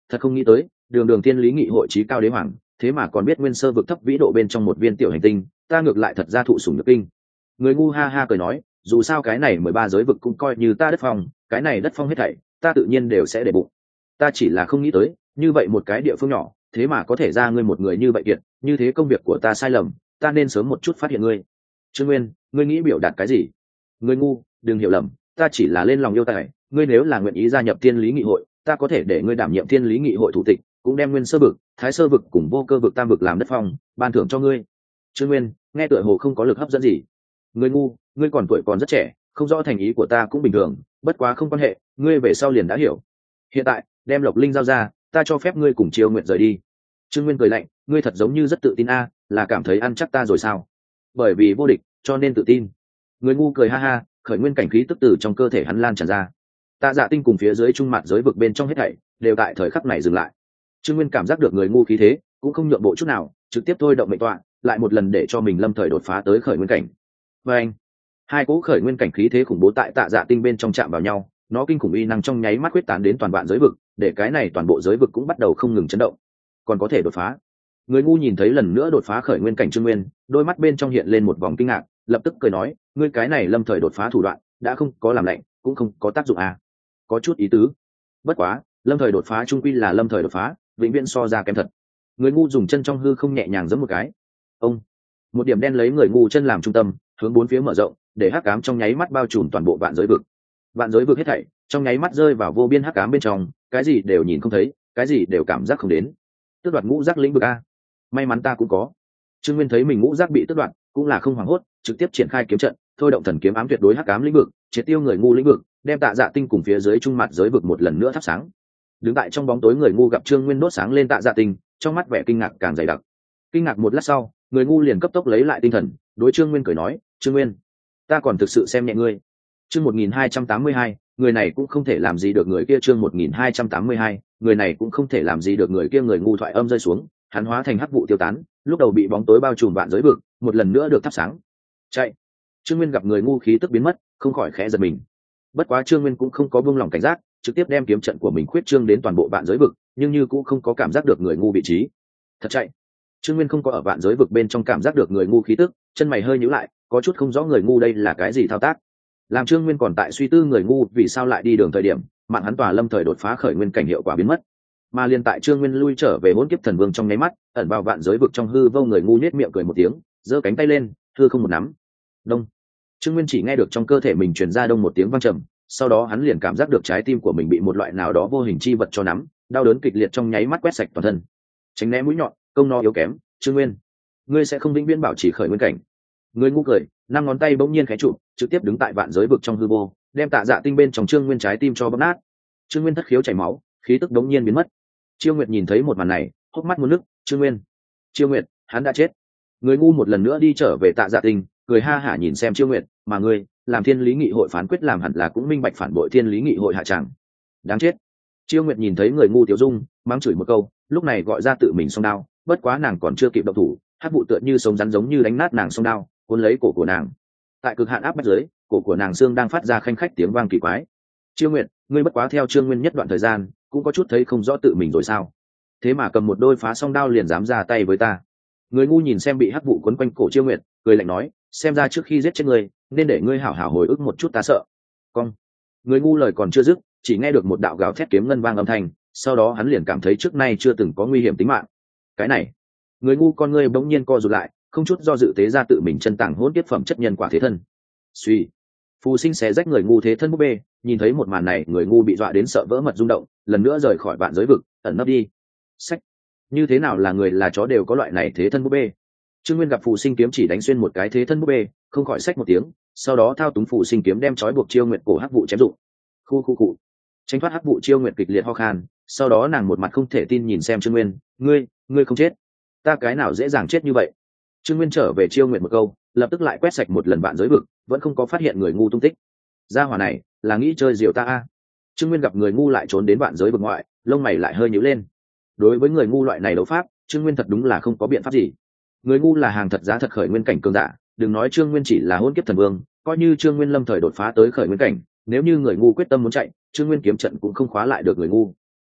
[SPEAKER 1] thật không nghĩ tới đường đường thiên lý nghị hội trí cao đế hoàng thế mà còn biết nguyên sơ vực thấp vĩ độ bên trong một viên tiểu hành tinh, ta ngược lại thật ra thụ sủng nhược kinh. Người ngu ha ha cười nói, dù sao cái này mười ba giới vực cũng coi như ta đất phong, cái này đất phong hết thảy ta tự nhiên đều sẽ để bụng. Ta chỉ là không nghĩ tới như vậy một cái địa phương nhỏ thế mà có thể ra ngươi một người như vậy kiệt, như thế công việc của ta sai lầm, ta nên sớm một chút phát hiện ngươi. Trương Nguyên, ngươi nghĩ biểu đạt cái gì? Ngươi ngu, đừng hiểu lầm, ta chỉ là lên lòng yêu tài, ngươi nếu là nguyện ý gia nhập thiên lý nghị hội, ta có thể để ngươi đảm nhiệm thiên lý nghị hội thủ tịch, cũng đem nguyên sơ vực, thái sơ vực cùng vô cơ vực tam vực làm đất phong, ban thưởng cho ngươi. Trương Nguyên nghe tựa hồ không có lực hấp dẫn gì. Ngươi ngu, ngươi còn tuổi còn rất trẻ, không rõ thành ý của ta cũng bình thường, bất quá không quan hệ, ngươi về sau liền đã hiểu. Hiện tại đem Lộc Linh giao ra, ta cho phép ngươi cùng Triều Nguyệt rời đi. Trương Nguyên cười lạnh, ngươi thật giống như rất tự tin a, là cảm thấy ăn chắc ta rồi sao? Bởi vì vô địch cho nên tự tin. Người ngu cười ha ha, khởi nguyên cảnh khí tức từ trong cơ thể hắn lan tràn ra. Tạ Dạ Tinh cùng phía dưới trung mặt giới vực bên trong hết thảy đều tại thời khắc này dừng lại. Trương Nguyên cảm giác được người ngu khí thế cũng không nhượng bộ chút nào, trực tiếp thôi động mệnh tọa, lại một lần để cho mình lâm thời đột phá tới khởi nguyên cảnh. Và anh, hai cỗ khởi nguyên cảnh khí thế khủng bố tại Tạ Dạ Tinh bên trong chạm vào nhau, nó kinh khủng uy năng trong nháy mắt quyết tán đến toàn vạn giới vực, để cái này toàn bộ giới vực cũng bắt đầu không ngừng chấn động. Còn có thể đột phá. Người ngu nhìn thấy lần nữa đột phá khởi nguyên cảnh Trương Nguyên, đôi mắt bên trong hiện lên một vòng kinh ngạc, lập tức cười nói, ngươi cái này lâm thời đột phá thủ đoạn đã không có làm lạnh, cũng không có tác dụng à? Có chút ý tứ. Bất quá, lâm thời đột phá trung quy là lâm thời đột phá, vĩnh viễn so ra kém thật. Người ngu dùng chân trong hư không nhẹ nhàng giẫm một cái. Ông, một điểm đen lấy người ngu chân làm trung tâm, hướng bốn phía mở rộng, để hắc ám trong nháy mắt bao trùm toàn bộ vạn giới vực. Vạn giới vực hết thảy trong nháy mắt rơi vào vô biên hắc ám bên trong, cái gì đều nhìn không thấy, cái gì đều cảm giác không đến. Tước đoạt ngũ giác lĩnh vực a, may mắn ta cũng có. Trương Nguyên thấy mình ngũ giác bị tước đoạt, cũng là không hoảng hốt, trực tiếp triển khai kiếm trận, thôi động thần kiếm ám tuyệt đối hắc ám lĩnh vực, triệt tiêu người ngu lĩnh vực, đem Tạ Dạ Tinh cùng phía dưới trung mặt giới vực một lần nữa thắp sáng. Đứng tại trong bóng tối người ngu gặp Trương Nguyên đốt sáng lên Tạ Dạ Tinh, trong mắt vẻ kinh ngạc càng dày đặc. Kinh ngạc một lát sau, người ngu liền cấp tốc lấy lại tinh thần, đối Trương Nguyên cười nói, "Trương Nguyên, ta còn thực sự xem nhẹ ngươi." Chương một nghìn hai trăm tám mươi hai, người này cũng không thể làm gì được người kia. Chương một nghìn hai trăm tám mươi hai, người này cũng không thể làm gì được người kia. Người ngu thoại âm rơi xuống, hắn hóa thành hắc vụ tiêu tán, lúc đầu bị bóng tối bao trùm vạn giới vực, một lần nữa được thắp sáng. Chạy. Trương Nguyên gặp người ngu khí tức biến mất, không khỏi khẽ giật mình. Bất quá Trương Nguyên cũng không có buông lỏng cảnh giác, trực tiếp đem kiếm trận của mình khuyết trương đến toàn bộ vạn giới vực, nhưng như cũng không có cảm giác được người ngu vị trí. Thật chạy. Trương Nguyên không có ở vạn giới vực bên trong cảm giác được người ngu khí tức, chân mày hơi nhíu lại, có chút không rõ người ngu đây là cái gì thao tác. Làm Trương Nguyên còn tại suy tư người ngu vì sao lại đi đường thời điểm, mạng hắn tòa lâm thời đột phá khởi nguyên cảnh hiệu quả biến mất. Mà liên tại Trương Nguyên lui trở về hỗn kiếp thần vương trong nháy mắt, ẩn vào vạn giới vực trong hư vô người ngu nhếch miệng cười một tiếng, giơ cánh tay lên, hư không một nắm. Đông. Trương Nguyên chỉ nghe được trong cơ thể mình truyền ra đông một tiếng vang trầm, sau đó hắn liền cảm giác được trái tim của mình bị một loại nào đó vô hình chi vật cho nắm, đau đớn kịch liệt trong nháy mắt quét sạch toàn thân. Tránh né mũi nhọn, công no yếu kém, Trương Nguyên, ngươi sẽ không vĩnh viễn bảo trì khởi nguyên cảnh. Người ngu cười, năm ngón tay bỗng nhiên khẽ trụ, trực tiếp đứng tại vạn giới vực trong hư vô, đem Tạ Dạ Tinh bên trong Trương Nguyên trái tim cho bóp nát. Trương Nguyên thất khiếu chảy máu, khí tức bỗng nhiên biến mất. Chiêu Nguyệt nhìn thấy một màn này, hốc mắt muốn nước, Trương Nguyên, Chiêu Nguyệt, hắn đã chết. Người ngu một lần nữa đi trở về Tạ Dạ Tinh, cười ha hả nhìn xem Chiêu Nguyệt, mà ngươi, làm Thiên Lý Nghị hội phán quyết làm hẳn là cũng minh bạch phản bội Thiên Lý Nghị hội hạ tràng. Đáng chết. Chiêu Nguyệt nhìn thấy người ngu tiểu dung, mắng chửi một câu, lúc này gọi ra tự mình song đao, bất quá nàng còn chưa kịp động thủ, hắc vụ tựa như sống rắn giống như đánh nát nàng song đao, cuốn lấy cổ của nàng. Tại cực hạn áp bách dưới, cổ của nàng xương đang phát ra khanh khách tiếng vang kỳ quái. Chiêu Nguyệt, ngươi bất quá theo Trương Nguyên nhất đoạn thời gian, cũng có chút thấy không rõ tự mình rồi sao? Thế mà cầm một đôi phá song đao liền dám ra tay với ta. Người ngu nhìn xem bị hắc vụ quấn quanh cổ Chiêu Nguyệt, cười lạnh nói, xem ra trước khi giết chết ngươi, nên để ngươi hảo hảo hồi ức một chút ta sợ. Cong. Người ngu lời còn chưa dứt, chỉ nghe được một đạo gào thét kiếm ngân vang âm thanh, sau đó hắn liền cảm thấy trước nay chưa từng có nguy hiểm tính mạng. Cái này, người ngu con ngươi bỗng nhiên co rụt lại, không chút do dự tế ra tự mình chân tàng hỗn tiếp phẩm chất nhân quả thế thân. Suy, phù sinh xé rách người ngu thế thân búp bê, nhìn thấy một màn này, người ngu bị dọa đến sợ vỡ mật rung động, lần nữa rời khỏi vạn giới vực, ẩn nấp đi. Sách, như thế nào là người là chó đều có loại này thế thân búp bê. Trương Nguyên gặp phù sinh kiếm chỉ đánh xuyên một cái thế thân búp bê, không khỏi xách một tiếng, sau đó thao túng phù sinh kiếm đem trói buộc Chiêu Nguyệt cổ hắc vụ chém dụng. Khu khu cụ, tránh thoát hắc vụ Chiêu Nguyệt kịch liệt ho khan, sau đó nàng một mặt không thể tin nhìn xem Trương Nguyên, ngươi, ngươi không chết? Ta cái nào dễ dàng chết như vậy? Trương Nguyên trở về Chiêu Nguyệt một câu, lập tức lại quét sạch một lần vạn giới vực, vẫn không có phát hiện người ngu tung tích. Gia hỏa này là nghĩ chơi diều ta a. Trương Nguyên gặp người ngu lại trốn đến vạn giới vực ngoại, lông mày lại hơi nhíu lên. Đối với người ngu loại này đấu pháp, Trương Nguyên thật đúng là không có biện pháp gì. Người ngu là hàng thật giá thật khởi nguyên cảnh cường giả, đừng nói Trương Nguyên chỉ là hôn kiếp thần vương, coi như Trương Nguyên lâm thời đột phá tới khởi nguyên cảnh, nếu như người ngu quyết tâm muốn chạy, Trương Nguyên kiếm trận cũng không khóa lại được người ngu.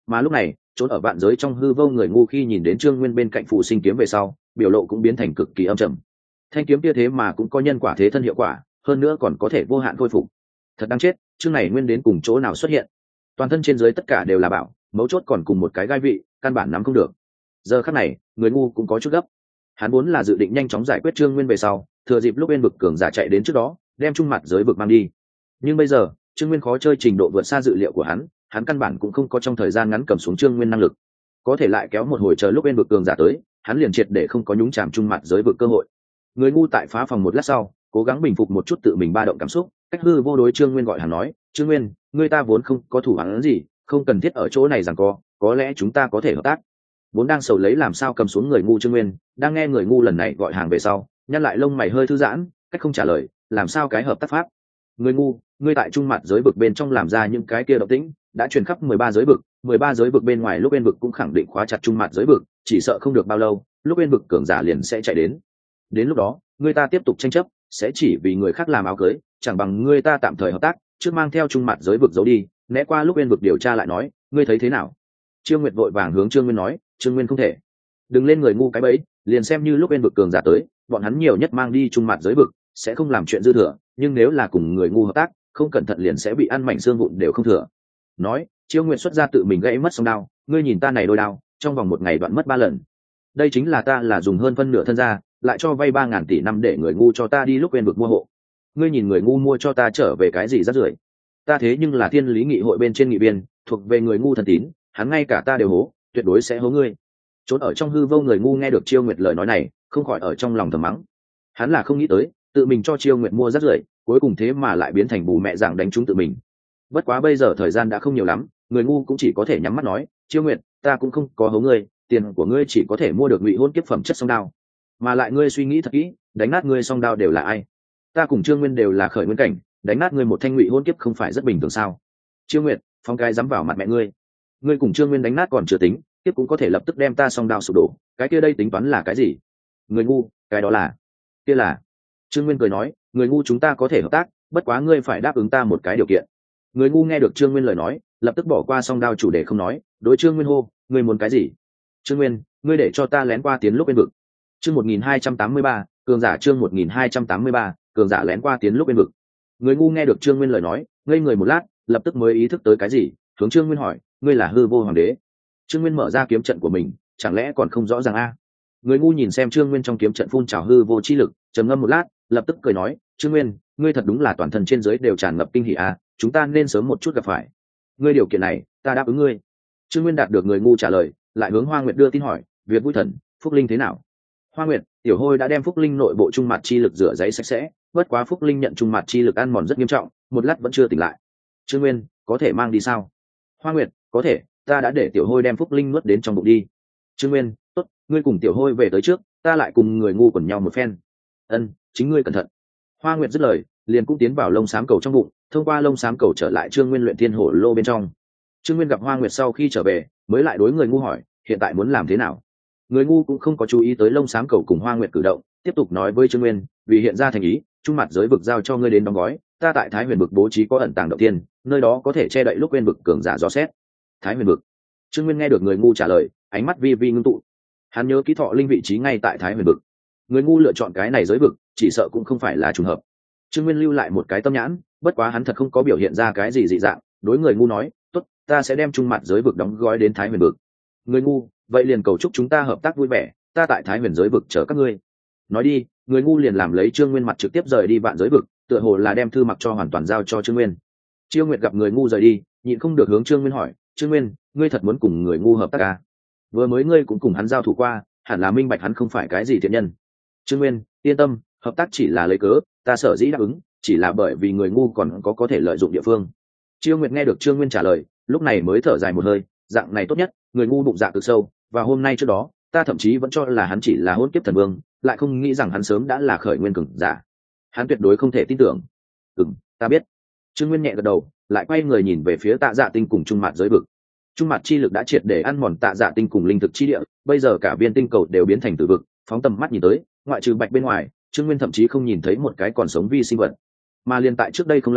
[SPEAKER 1] Mà lúc này trốn ở vạn giới trong hư vô người ngu khi nhìn đến trương nguyên bên cạnh phụ sinh kiếm về sau, biểu lộ cũng biến thành cực kỳ âm trầm. Thanh kiếm kia thế mà cũng có nhân quả thế thân hiệu quả, hơn nữa còn có thể vô hạn khôi phục. Thật đáng chết, chương này nguyên đến cùng chỗ nào xuất hiện? Toàn thân trên dưới tất cả đều là bảo, mấu chốt còn cùng một cái gai vị, căn bản nắm không được. Giờ khắc này người ngu cũng có chút gấp. Hắn vốn là dự định nhanh chóng giải quyết trương nguyên về sau, thừa dịp lúc bên vực cường giả chạy đến trước đó đem trung mặt giới vực mang đi. Nhưng bây giờ trương nguyên khó chơi trình độ vượt xa dự liệu của hắn, hắn căn bản cũng không có trong thời gian ngắn cầm xuống trương nguyên năng lực, có thể lại kéo một hồi chờ lúc bên vực cường giả tới, hắn liền triệt để không có nhúng chạm trung mặt giới vực cơ hội. Người ngu tại phá phòng một lát sau cố gắng bình phục một chút tự mình ba động cảm xúc, cách hư vô đối trương nguyên gọi hắn nói, trương nguyên, người ta vốn không có thủ hắn gì, không cần thiết ở chỗ này rằng co, có lẽ chúng ta có thể hợp tác. Vốn đang sầu lấy làm sao cầm xuống người ngu trương nguyên, đang nghe người ngu lần này gọi hàng về sau nhăn lại lông mày hơi thư giãn, cách không trả lời, làm sao cái hợp tác pháp? Người ngu, ngươi tại trung mặt giới vực bên trong làm ra những cái kia động tĩnh đã truyền khắp mười ba giới vực, mười ba giới vực bên ngoài lúc bên vực cũng khẳng định khóa chặt trung mặt giới vực, chỉ sợ không được bao lâu lúc bên vực cường giả liền sẽ chạy đến. Đến lúc đó người ta tiếp tục tranh chấp sẽ chỉ vì người khác làm áo cưới, chẳng bằng người ta tạm thời hợp tác, trước mang theo trung mặt giới vực giấu đi, né qua lúc bên vực điều tra lại nói, ngươi thấy thế nào? Trương Nguyệt vội vàng hướng Trương Nguyên nói, Trương Nguyên không thể, đừng lên người ngu cái bẫy, liền xem như lúc bên vực cường giả tới, bọn hắn nhiều nhất mang đi trung mặt giới vực, sẽ không làm chuyện dư thừa, nhưng nếu là cùng người ngu hợp tác, không cẩn thận liền sẽ bị ăn mảnh xương vụn đều không thừa. Nói, Chiêu Nguyệt xuất ra tự mình gãy mất song đao, ngươi nhìn ta này đôi đao, trong vòng một ngày đoạn mất ba lần. Đây chính là ta là dùng hơn phân nửa thân ra, lại cho vay ba ngàn tỷ năm để người ngu cho ta đi lúc bên vực mua hộ. Ngươi nhìn người ngu mua cho ta trở về cái gì rác rưởi? Ta thế nhưng là thiên lý nghị hội bên trên nghị viên, thuộc về người ngu thần tín, hắn ngay cả ta đều hố, tuyệt đối sẽ hố ngươi. Trốn ở trong hư vô người ngu nghe được Chiêu Nguyệt lời nói này, không khỏi ở trong lòng thầm mắng. Hắn là không nghĩ tới, tự mình cho Chiêu Nguyệt mua rác rưởi, cuối cùng thế mà lại biến thành bù mẹ giảng đánh trúng tự mình. Bất quá bây giờ thời gian đã không nhiều lắm, người ngu cũng chỉ có thể nhắm mắt nói, Chiêu Nguyệt, ta cũng không có hố ngươi, tiền của ngươi chỉ có thể mua được ngụy hôn kiếp phẩm chất song đao, mà lại ngươi suy nghĩ thật kỹ, đánh nát ngươi song đao đều là ai? Ta cùng Trương Nguyên đều là khởi nguyên cảnh, đánh nát ngươi một thanh ngụy hôn kiếp không phải rất bình thường sao? Chiêu Nguyệt, phong cái dám vào mặt mẹ ngươi, ngươi cùng Trương Nguyên đánh nát còn chưa tính, tiếp cũng có thể lập tức đem ta song đao sụp đổ, cái kia đây tính toán là cái gì? Người ngu, cái đó là, kia là. Trương Nguyên cười nói, người ngu chúng ta có thể hợp tác, bất quá ngươi phải đáp ứng ta một cái điều kiện. Người ngu nghe được Trương Nguyên lời nói, lập tức bỏ qua song đao chủ đề không nói, đối Trương Nguyên hô, ngươi muốn cái gì? Trương Nguyên, ngươi để cho ta lén qua tiến lúc bên vực. Chương một nghìn hai trăm tám mươi ba, cường giả chương một nghìn hai trăm tám mươi ba, cường giả lén qua tiến lúc bên vực. Người ngu nghe được Trương Nguyên lời nói, ngây người một lát, lập tức mới ý thức tới cái gì, hướng Trương Nguyên hỏi, ngươi là hư vô hoàng đế? Trương Nguyên mở ra kiếm trận của mình, chẳng lẽ còn không rõ ràng a? À? Người ngu nhìn xem Trương Nguyên trong kiếm trận phun trào hư vô chi lực, trầm ngâm một lát, lập tức cười nói, Trương Nguyên, ngươi thật đúng là toàn thân trên dưới đều tràn ngập kinh hỉ a, à, chúng ta nên sớm một chút gặp phải. Ngươi điều kiện này, ta đáp ứng ngươi. Trương Nguyên đạt được người ngu trả lời, lại hướng Hoa Nguyệt đưa tin hỏi, việc vui thần, Phúc Linh thế nào? Hoa Nguyệt, tiểu hôi đã đem Phúc Linh nội bộ trung mặt chi lực rửa giấy sạch sẽ, bất quá Phúc Linh nhận trung mặt chi lực ăn mòn rất nghiêm trọng, một lát vẫn chưa tỉnh lại. Trương Nguyên, có thể mang đi sao? Hoa Nguyệt, có thể, ta đã để tiểu hôi đem Phúc Linh nuốt đến trong bụng đi. Trương Nguyên, tốt, ngươi cùng tiểu hôi về tới trước, ta lại cùng người ngu quần nhau một phen. Ân, chính ngươi cẩn thận. Hoa Nguyệt dứt lời, liền cũng tiến vào lông xám cầu trong bụng, thông qua lông xám cầu trở lại Trương Nguyên luyện thiên hổ lô bên trong. Trương Nguyên gặp Hoa Nguyệt sau khi trở về, mới lại đối người ngu hỏi, hiện tại muốn làm thế nào? Người ngu cũng không có chú ý tới lông xám cầu cùng Hoa Nguyệt cử động, tiếp tục nói với Trương Nguyên, vì hiện ra thành ý, trung mặt giới vực giao cho ngươi đến đóng gói, ta tại Thái Huyền vực bố trí có ẩn tàng động thiên, nơi đó có thể che đậy lúc bên vực cường giả dò xét. Thái Huyền vực. Trương Nguyên nghe được người ngu trả lời, ánh mắt vi vi ngưng tụ. Hắn nhớ kỹ Thọ Linh vị trí ngay tại Thái Huyền vực. Người ngu lựa chọn cái này giới vực, chỉ sợ cũng không phải là trùng hợp. Trương Nguyên lưu lại một cái tâm nhãn, bất quá hắn thật không có biểu hiện ra cái gì dị dạng, đối người ngu nói, tốt, ta sẽ đem trung mặt giới vực đóng gói đến Thái Huyền vực. Người ngu, vậy liền cầu chúc chúng ta hợp tác vui vẻ, ta tại Thái Huyền giới vực chờ các ngươi. Nói đi, người ngu liền làm lấy Trương Nguyên mặt trực tiếp rời đi vạn giới vực, tựa hồ là đem thư mặc cho hoàn toàn giao cho Trương Nguyên. Chiêu Nguyệt gặp người ngu rời đi, nhịn không được hướng Trương Nguyên hỏi, Trương Nguyên, ngươi thật muốn cùng người ngu hợp tác à? Vừa mới ngươi cũng cùng hắn giao thủ qua, hẳn là minh bạch hắn không phải cái gì thiện nhân. Trương Nguyên, yên tâm, hợp tác chỉ là lấy cớ, ta sở dĩ đáp ứng, chỉ là bởi vì người ngu còn có có thể lợi dụng địa phương. Chiêu Nguyệt nghe được Trương Nguyên trả lời, lúc này mới thở dài một hơi, dạng này tốt nhất, người ngu bụng dạ cực sâu, và hôm nay trước đó, ta thậm chí vẫn cho là hắn chỉ là hôn kiếp thần vương, lại không nghĩ rằng hắn sớm đã là khởi nguyên cường giả. Hắn tuyệt đối không thể tin tưởng. Ừm, ta biết. Trương Nguyên nhẹ gật đầu, lại quay người nhìn về phía Tạ Dạ Tinh cùng trung mặt giới vực. Trung mặt chi lực đã triệt để ăn mòn Tạ Dạ Tinh cùng linh thực chi địa, bây giờ cả viên tinh cầu đều biến thành tử vực, phóng tầm mắt nhìn tới, ngoại trừ bạch bên ngoài, Trương Nguyên thậm chí không nhìn thấy một cái còn sống vi sinh vật. Mà liên tại trước đây không lâu,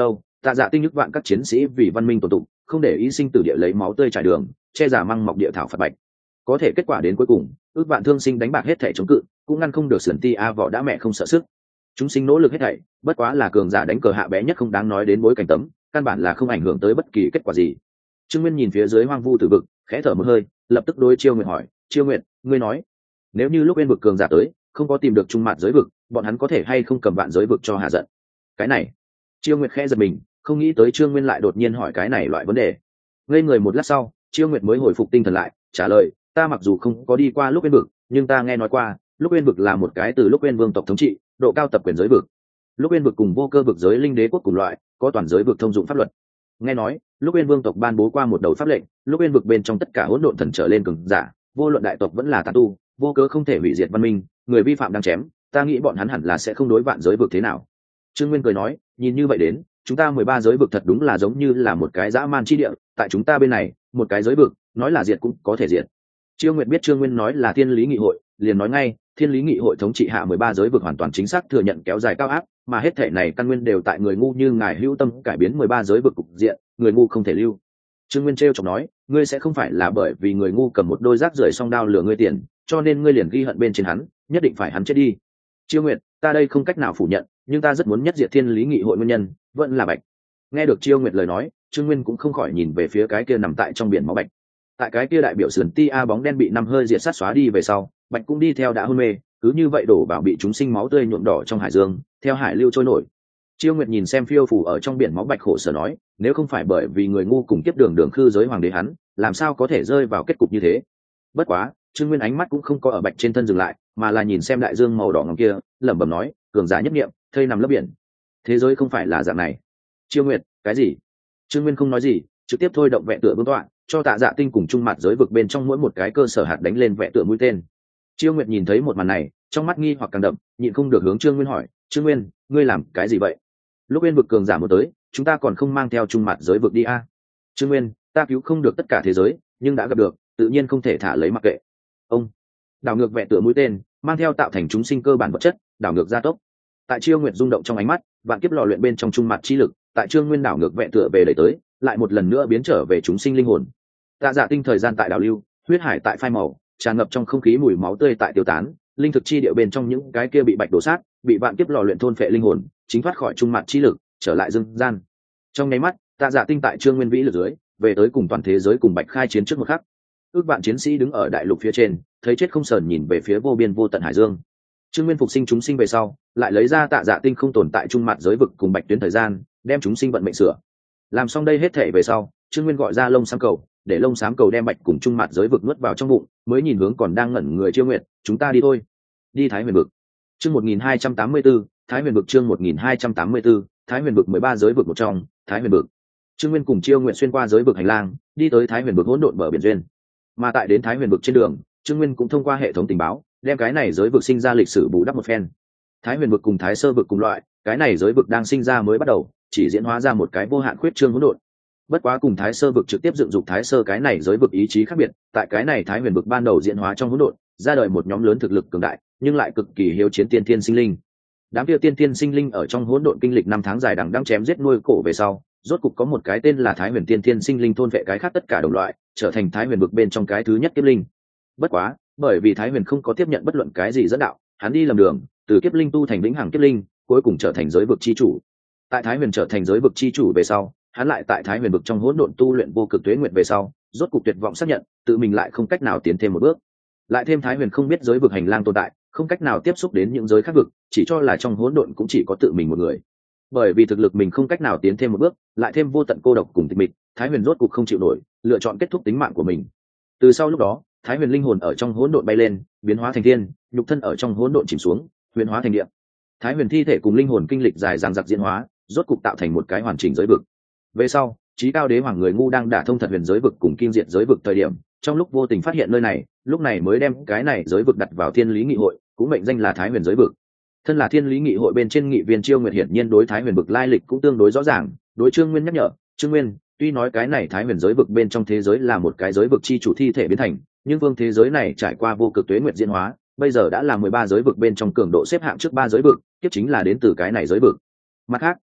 [SPEAKER 1] Tạ Dạ tinh nhức vạn các chiến sĩ vì văn minh tồn tụng, không để ý sinh tử địa lấy máu tươi trải đường, che giả măng mọc địa thảo phạt bạch. Có thể kết quả đến cuối cùng, ước vạn thương sinh đánh bạc hết thảy chống cự, cũng ngăn không được sườn ti a võ đã mẹ không sợ sức. Chúng sinh nỗ lực hết thảy, bất quá là cường giả đánh cờ hạ bé nhất không đáng nói đến bối cảnh tấm, căn bản là không ảnh hưởng tới bất kỳ kết quả gì. Trương Nguyên nhìn phía dưới hoang vu tử vực, khẽ thở một hơi, lập tức đối Chiêu Nguyệt hỏi, Chiêu Nguyệt, ngươi nói, nếu như lúc bên vực cường giả tới, không có tìm được trung mạt giới vực, bọn hắn có thể hay không cầm vạn giới vực cho hạ giận? Cái này, Chiêu Nguyệt khẽ giật mình, không nghĩ tới Trương Nguyên lại đột nhiên hỏi cái này loại vấn đề. Ngây người một lát sau, Chiêu Nguyệt mới hồi phục tinh thần lại, trả lời, ta mặc dù không có đi qua lúc bên vực, nhưng ta nghe nói qua, lúc bên vực là một cái từ lúc bên vương tộc thống trị, độ cao tập quyền giới vực. Lúc bên vực cùng vô cơ vực giới linh đế quốc cùng loại, có toàn giới vực thông dụng pháp luật. Nghe nói, lúc bên vương tộc ban bố qua một đầu pháp lệnh, lúc bên vực bên trong tất cả hỗn độn thần trở lên cường giả, vô luận đại tộc vẫn là tà tu, vô cớ không thể hủy diệt văn minh, người vi phạm đang chém, ta nghĩ bọn hắn hẳn là sẽ không đối vạn giới vực thế nào. Trương Nguyên cười nói, nhìn như vậy đến, chúng ta mười ba giới vực thật đúng là giống như là một cái dã man chi địa, tại chúng ta bên này, một cái giới vực, nói là diệt cũng có thể diệt. Chiêu Nguyệt biết Trương Nguyên nói là Thiên Lý Nghị hội, liền nói ngay, Thiên Lý Nghị hội thống trị hạ mười ba giới vực hoàn toàn chính xác thừa nhận kéo dài cao áp, mà hết thể này căn nguyên đều tại người ngu như ngài hữu tâm cải biến mười ba giới vực cục diện, người ngu không thể lưu. Trương Nguyên trêu chọc nói, ngươi sẽ không phải là bởi vì người ngu cầm một đôi rác rưởi song đao lừa ngươi tiền, cho nên ngươi liền ghi hận bên trên hắn, nhất định phải hắn chết đi. Chiêu Nguyệt, ta đây không cách nào phủ nhận, nhưng ta rất muốn nhất diệt Thiên Lý Nghị hội nguyên nhân, vẫn là Bạch. Nghe được Chiêu Nguyệt lời nói, Trương Nguyên cũng không khỏi nhìn về phía cái kia nằm tại trong biển máu Bạch. Tại cái kia đại biểu sườn ti a bóng đen bị năm hơi diệt sát xóa đi về sau, Bạch cũng đi theo đã hôn mê, cứ như vậy đổ vào bị chúng sinh máu tươi nhuộm đỏ trong hải dương, theo hải lưu trôi nổi. Chiêu Nguyệt nhìn xem phiêu phù ở trong biển máu Bạch khổ sở nói, nếu không phải bởi vì người ngu cùng kiếp đường đường khư giới hoàng đế hắn, làm sao có thể rơi vào kết cục như thế. Bất quá, Trương Nguyên ánh mắt cũng không có ở Bạch trên thân dừng lại, mà là nhìn xem đại dương màu đỏ ngòm kia, lẩm bẩm nói, cường giả nhất niệm, thây nằm lấp biển. Thế giới không phải là dạng này. Chiêu Nguyệt, cái gì? Trương Nguyên không nói gì, trực tiếp thôi động vẹn tựa vương tọa, cho Tạ Dạ tinh cùng trung mặt giới vực bên trong mỗi một cái cơ sở hạt đánh lên vẹn tựa mũi tên. Chiêu Nguyệt nhìn thấy một màn này, trong mắt nghi hoặc càng đậm, nhịn không được hướng Trương Nguyên hỏi, Trương Nguyên, ngươi làm cái gì vậy? Lúc bên vực cường giả một tới, chúng ta còn không mang theo trung mặt giới vực đi a? À? Trương Nguyên, ta cứu không được tất cả thế giới, nhưng đã gặp được, tự nhiên không thể thả lấy mặc kệ. Ông đảo ngược vẹn tựa mũi tên, mang theo tạo thành chúng sinh cơ bản vật chất, đảo ngược gia tốc. Tại Chiêu Nguyệt rung động trong ánh mắt, vạn kiếp lò luyện bên trong trung mặt chi lực, tại Trương Nguyên đảo ngược vẹn tựa về đẩy tới, lại một lần nữa biến trở về chúng sinh linh hồn. Tạ Dạ tinh thời gian tại đảo lưu, huyết hải tại phai màu, tràn ngập trong không khí mùi máu tươi tại tiêu tán, linh thực chi địa bên trong những cái kia bị bạch đổ sát, bị vạn kiếp lò luyện thôn phệ linh hồn, chính thoát khỏi trung mặt chi lực, trở lại dương gian. Trong nháy mắt, Tạ Dạ tinh tại Trương Nguyên vĩ lực dưới, về tới cùng toàn thế giới cùng bạch khai chiến trước một khắc. Ước vạn chiến sĩ đứng ở đại lục phía trên, thấy chết không sờn nhìn về phía vô biên vô tận hải dương. Trương Nguyên phục sinh chúng sinh về sau, lại lấy ra Tạ Dạ tinh không tồn tại trung mặt giới vực cùng bạch tuyến thời gian, đem chúng sinh vận mệnh sửa. Làm xong đây hết thể về sau, Trương Nguyên gọi ra lông xám cầu, để lông xám cầu đem bạch cùng trung mặt giới vực nuốt vào trong bụng, mới nhìn hướng còn đang ngẩn người Chiêu Nguyệt, chúng ta đi thôi. Đi Thái Huyền vực. Chương một nghìn hai trăm tám mươi tư, Thái Huyền vực chương một nghìn hai trăm tám mươi tư, Thái Huyền vực mười ba giới vực một trong, Thái Huyền vực. Trương Nguyên cùng Chiêu Nguyệt xuyên qua giới vực hành lang, đi tới Thái Huyền vực hỗn độn bờ biển duyên. Mà tại đến Thái Huyền vực trên đường, Trương Nguyên cũng thông qua hệ thống tình báo, đem cái này giới vực sinh ra lịch sử bù đắp một phen. Thái Huyền vực cùng Thái Sơ vực cùng loại, cái này giới vực đang sinh ra mới bắt đầu, chỉ diễn hóa ra một cái vô hạn khuyết trương hỗn độn. Bất quá cùng Thái Sơ vực trực tiếp dựng dục Thái Sơ cái này giới vực ý chí khác biệt, tại cái này Thái Huyền vực ban đầu diễn hóa trong hỗn độn, ra đời một nhóm lớn thực lực cường đại, nhưng lại cực kỳ hiếu chiến tiên thiên sinh linh. Đám kia tiên thiên sinh linh ở trong hỗn độn kinh lịch năm tháng dài đằng đẵng chém giết nuôi cổ về sau, rốt cục có một cái tên là Thái Huyền tiên thiên sinh linh thôn vệ cái khác tất cả đồng loại, trở thành Thái Huyền vực bên trong cái thứ nhất kiếp linh. Bất quá, bởi vì Thái Huyền không có tiếp nhận bất luận cái gì dẫn đạo, hắn đi lầm đường, từ kiếp linh tu thành vĩnh hằng kiếp linh, cuối cùng trở thành giới vực chi chủ. Tại Thái Huyền trở thành giới vực chi chủ về sau, hắn lại tại Thái Huyền vực trong hỗn độn tu luyện vô cực tuế nguyệt về sau, rốt cục tuyệt vọng xác nhận, tự mình lại không cách nào tiến thêm một bước. Lại thêm Thái Huyền không biết giới vực hành lang tồn tại, không cách nào tiếp xúc đến những giới khác vực, chỉ cho là trong hỗn độn cũng chỉ có tự mình một người. Bởi vì thực lực mình không cách nào tiến thêm một bước, lại thêm vô tận cô độc cùng tịch mịch, Thái Huyền rốt cục không chịu nổi, lựa chọn kết thúc tính mạng của mình. Từ sau lúc đó, Thái Huyền linh hồn ở trong hỗn độn bay lên, biến hóa thành thiên, nhục thân ở trong hỗn độn chìm xuống, huyền hóa thành địa. Thái Huyền thi thể cùng linh hồn kinh lịch dài dằng dặc diễn hóa, rốt cục tạo thành một cái hoàn chỉnh giới vực. Về sau, Chí Cao Đế Hoàng người ngu đang đả thông thật huyền giới vực cùng kim diệt giới vực thời điểm, trong lúc vô tình phát hiện nơi này, lúc này mới đem cái này giới vực đặt vào Thiên Lý Nghị hội, cũng mệnh danh là Thái Huyền giới vực. Thân là Thiên Lý Nghị hội bên trên nghị viên Chiêu Nguyệt hiển nhiên đối Thái Huyền vực lai lịch cũng tương đối rõ ràng, đối Trương Nguyên nhắc nhở, Trương Nguyên, tuy nói cái này Thái Huyền giới vực bên trong thế giới là một cái giới vực chi chủ thi thể biến thành, nhưng vương thế giới này trải qua vô cực tuế nguyệt diễn hóa, bây giờ đã là mười ba giới vực bên trong cường độ xếp hạng trước ba giới vực, tiếp chính là đến từ cái này giới vực. Mặt khác,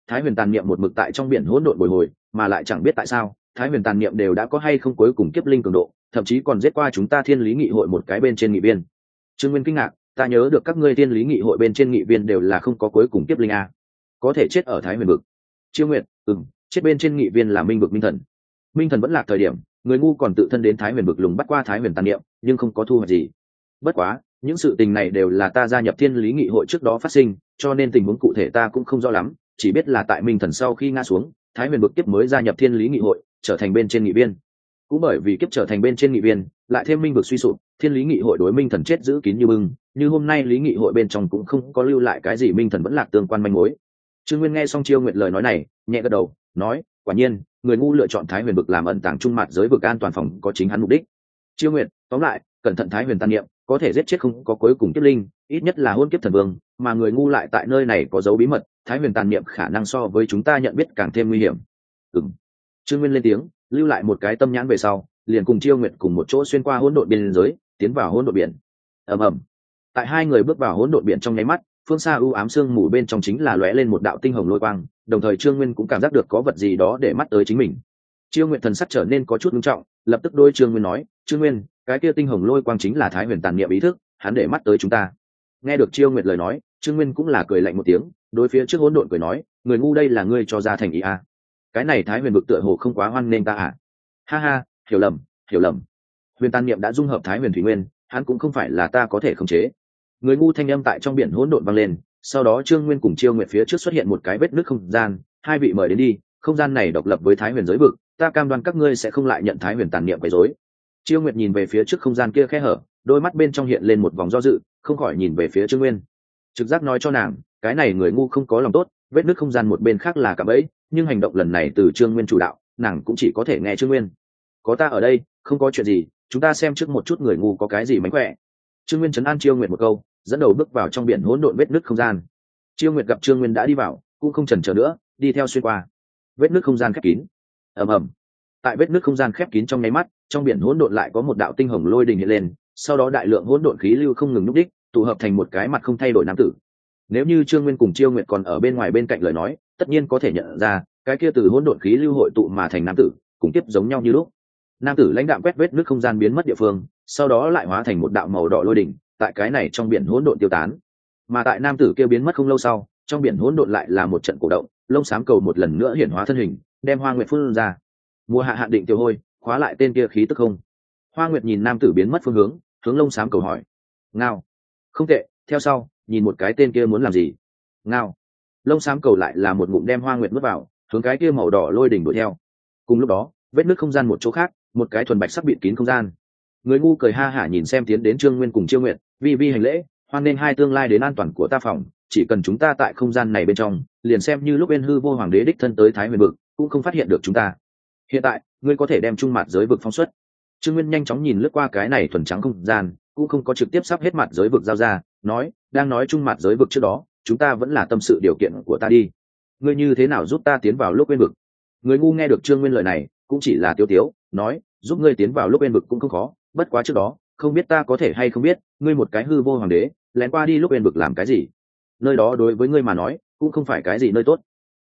[SPEAKER 1] thái huyền tàn niệm một mực tại trong biển hỗn độn bồi hồi, mà lại chẳng biết tại sao thái huyền tàn niệm đều đã có hay không cuối cùng kiếp linh cường độ, thậm chí còn giết qua chúng ta thiên lý nghị hội một cái bên trên nghị viên. Trương Nguyên kinh ngạc, ta nhớ được các ngươi thiên lý nghị hội bên trên nghị viên đều là không có cuối cùng kiếp linh a, có thể chết ở thái huyền vực. Chiêu Nguyệt, ừm, chết bên trên nghị viên là minh vực minh thần. Minh thần vẫn lạc thời điểm, người ngu còn tự thân đến thái huyền vực lùng bắt qua thái huyền tàn niệm, nhưng không có thu hoạch gì. Bất quá, những sự tình này đều là ta gia nhập thiên lý nghị hội trước đó phát sinh, cho nên tình huống cụ thể ta cũng không rõ lắm, chỉ biết là tại minh thần sau khi ngã xuống, thái huyền vực kiếp mới gia nhập thiên lý nghị hội, trở thành bên trên nghị viên. Cũng bởi vì kiếp trở thành bên trên nghị viên, lại thêm minh vực suy sụp, thiên lý nghị hội đối minh thần chết giữ kín như bưng, như hôm nay lý nghị hội bên trong cũng không có lưu lại cái gì minh thần vẫn lạc tương quan manh mối. Trương Nguyên nghe xong Chiêu Nguyệt lời nói này, nhẹ gật đầu, nói, quả nhiên, người ngu lựa chọn thái huyền vực làm ẩn tàng trung mặt giới vực an toàn phòng có chính hắn mục đích. Chiêu Nguyệt, tóm lại, cẩn thận thái huyền tàn niệm, có thể giết chết không có cuối cùng kiếp linh, ít nhất là hôn kiếp thần vương, mà người ngu lại tại nơi này có dấu bí mật, thái huyền tàn niệm khả năng so với chúng ta nhận biết càng thêm nguy hiểm. Ừm. Trương Nguyên lên tiếng, lưu lại một cái tâm nhãn về sau, liền cùng Chiêu Nguyệt cùng một chỗ xuyên qua hỗn độn biên giới, tiến vào hỗn độn biển. Ầm ầm. Tại hai người bước vào hỗn độn biển trong nháy mắt, phương xa u ám sương mù bên trong chính là lóe lên một đạo tinh hồng lôi quang, đồng thời Trương Nguyên cũng cảm giác được có vật gì đó để mắt tới chính mình. Chiêu Nguyệt thần sắc trở nên có chút nghiêm trọng, lập tức đôi Trương Nguyên nói, Trương Nguyên, cái kia tinh hồng lôi quang chính là thái huyền tàn niệm ý thức, hắn để mắt tới chúng ta. Nghe được Chiêu Nguyệt lời nói, Trương Nguyên cũng là cười lạnh một tiếng, đối phía trước hỗn độn cười nói, người ngu đây là ngươi cho ra thành ý a? Cái này thái huyền vực tựa hồ không quá hoan nên ta à? Ha ha, hiểu lầm, hiểu lầm. Huyền tàn niệm đã dung hợp thái huyền thủy nguyên, hắn cũng không phải là ta có thể khống chế. Người ngu thanh âm tại trong biển hỗn độn vang lên, sau đó Trương Nguyên cùng Chiêu Nguyệt phía trước xuất hiện một cái vết nứt không gian, hai vị mời đến đi, không gian này độc lập với thái huyền giới vực, ta cam đoan các ngươi sẽ không lại nhận thái huyền tàn niệm quấy rối. Chiêu Nguyệt nhìn về phía trước không gian kia khe hở, đôi mắt bên trong hiện lên một vòng do dự, không khỏi nhìn về phía Trương Nguyên. Trực giác nói cho nàng, cái này người ngu không có lòng tốt, vết nứt không gian một bên khác là cả bẫy, nhưng hành động lần này từ Trương Nguyên chủ đạo, nàng cũng chỉ có thể nghe Trương Nguyên. Có ta ở đây, không có chuyện gì, chúng ta xem trước một chút người ngu có cái gì mánh khỏe. Trương Nguyên trấn an Chiêu Nguyệt một câu, dẫn đầu bước vào trong biển hỗn độn vết nứt không gian. Chiêu Nguyệt gặp Trương Nguyên đã đi vào, cũng không chần chờ nữa, đi theo xuyên qua vết nứt không gian khép kín. Ầm ầm. Tại vết nứt không gian khép kín trong nháy mắt, trong biển hỗn độn lại có một đạo tinh hồng lôi đình hiện lên, sau đó đại lượng hỗn độn khí lưu không ngừng núp đích, tụ hợp thành một cái mặt không thay đổi nam tử. Nếu như Trương Nguyên cùng Chiêu Nguyệt còn ở bên ngoài bên cạnh lời nói, tất nhiên có thể nhận ra, cái kia từ hỗn độn khí lưu hội tụ mà thành nam tử, cùng tiếp giống nhau như lúc. Nam tử lãnh đạm quét vết nứt không gian biến mất địa phương, sau đó lại hóa thành một đạo màu đỏ lôi đỉnh, tại cái này trong biển hỗn độn tiêu tán. Mà tại nam tử kia biến mất không lâu sau, trong biển hỗn độn lại là một trận cổ động, lông xám cầu một lần nữa hiển hóa thân hình, đem Hoa Nguyệt phun ra. Mùa hạ hạn định tiêu hôi, khóa lại tên kia khí tức không. Hoa Nguyệt nhìn nam tử biến mất phương hướng, hướng lông xám cầu hỏi. Ngao. Không tệ, theo sau, nhìn một cái tên kia muốn làm gì. Ngao. Lông xám cầu lại là một ngụm đem Hoa Nguyệt nuốt vào, hướng cái kia màu đỏ lôi đỉnh đuổi theo. Cùng lúc đó, vết nứt không gian một chỗ khác, một cái thuần bạch sắc bịt kín không gian. Người ngu cười ha hả nhìn xem tiến đến Trương Nguyên cùng Chiêu Nguyệt, vi vi hành lễ, hoan nên hai tương lai đến an toàn của ta phòng, chỉ cần chúng ta tại không gian này bên trong, liền xem như lúc bên hư vô hoàng đế đích thân tới thái huyền vực, cũng không phát hiện được chúng ta. Hiện tại, ngươi có thể đem trung mặt giới vực phóng xuất. Trương Nguyên nhanh chóng nhìn lướt qua cái này thuần trắng không gian, cũng không có trực tiếp sắp hết mặt giới vực giao ra, nói, đang nói trung mặt giới vực trước đó, chúng ta vẫn là tâm sự điều kiện của ta đi. Ngươi như thế nào giúp ta tiến vào lúc bên vực? Người ngu nghe được Trương Nguyên lời này, cũng chỉ là tiêu tiếu, nói, giúp ngươi tiến vào lúc bên vực cũng không khó, bất quá trước đó, không biết ta có thể hay không biết, ngươi một cái hư vô hoàng đế, lén qua đi lúc bên vực làm cái gì? Nơi đó đối với ngươi mà nói, cũng không phải cái gì nơi tốt.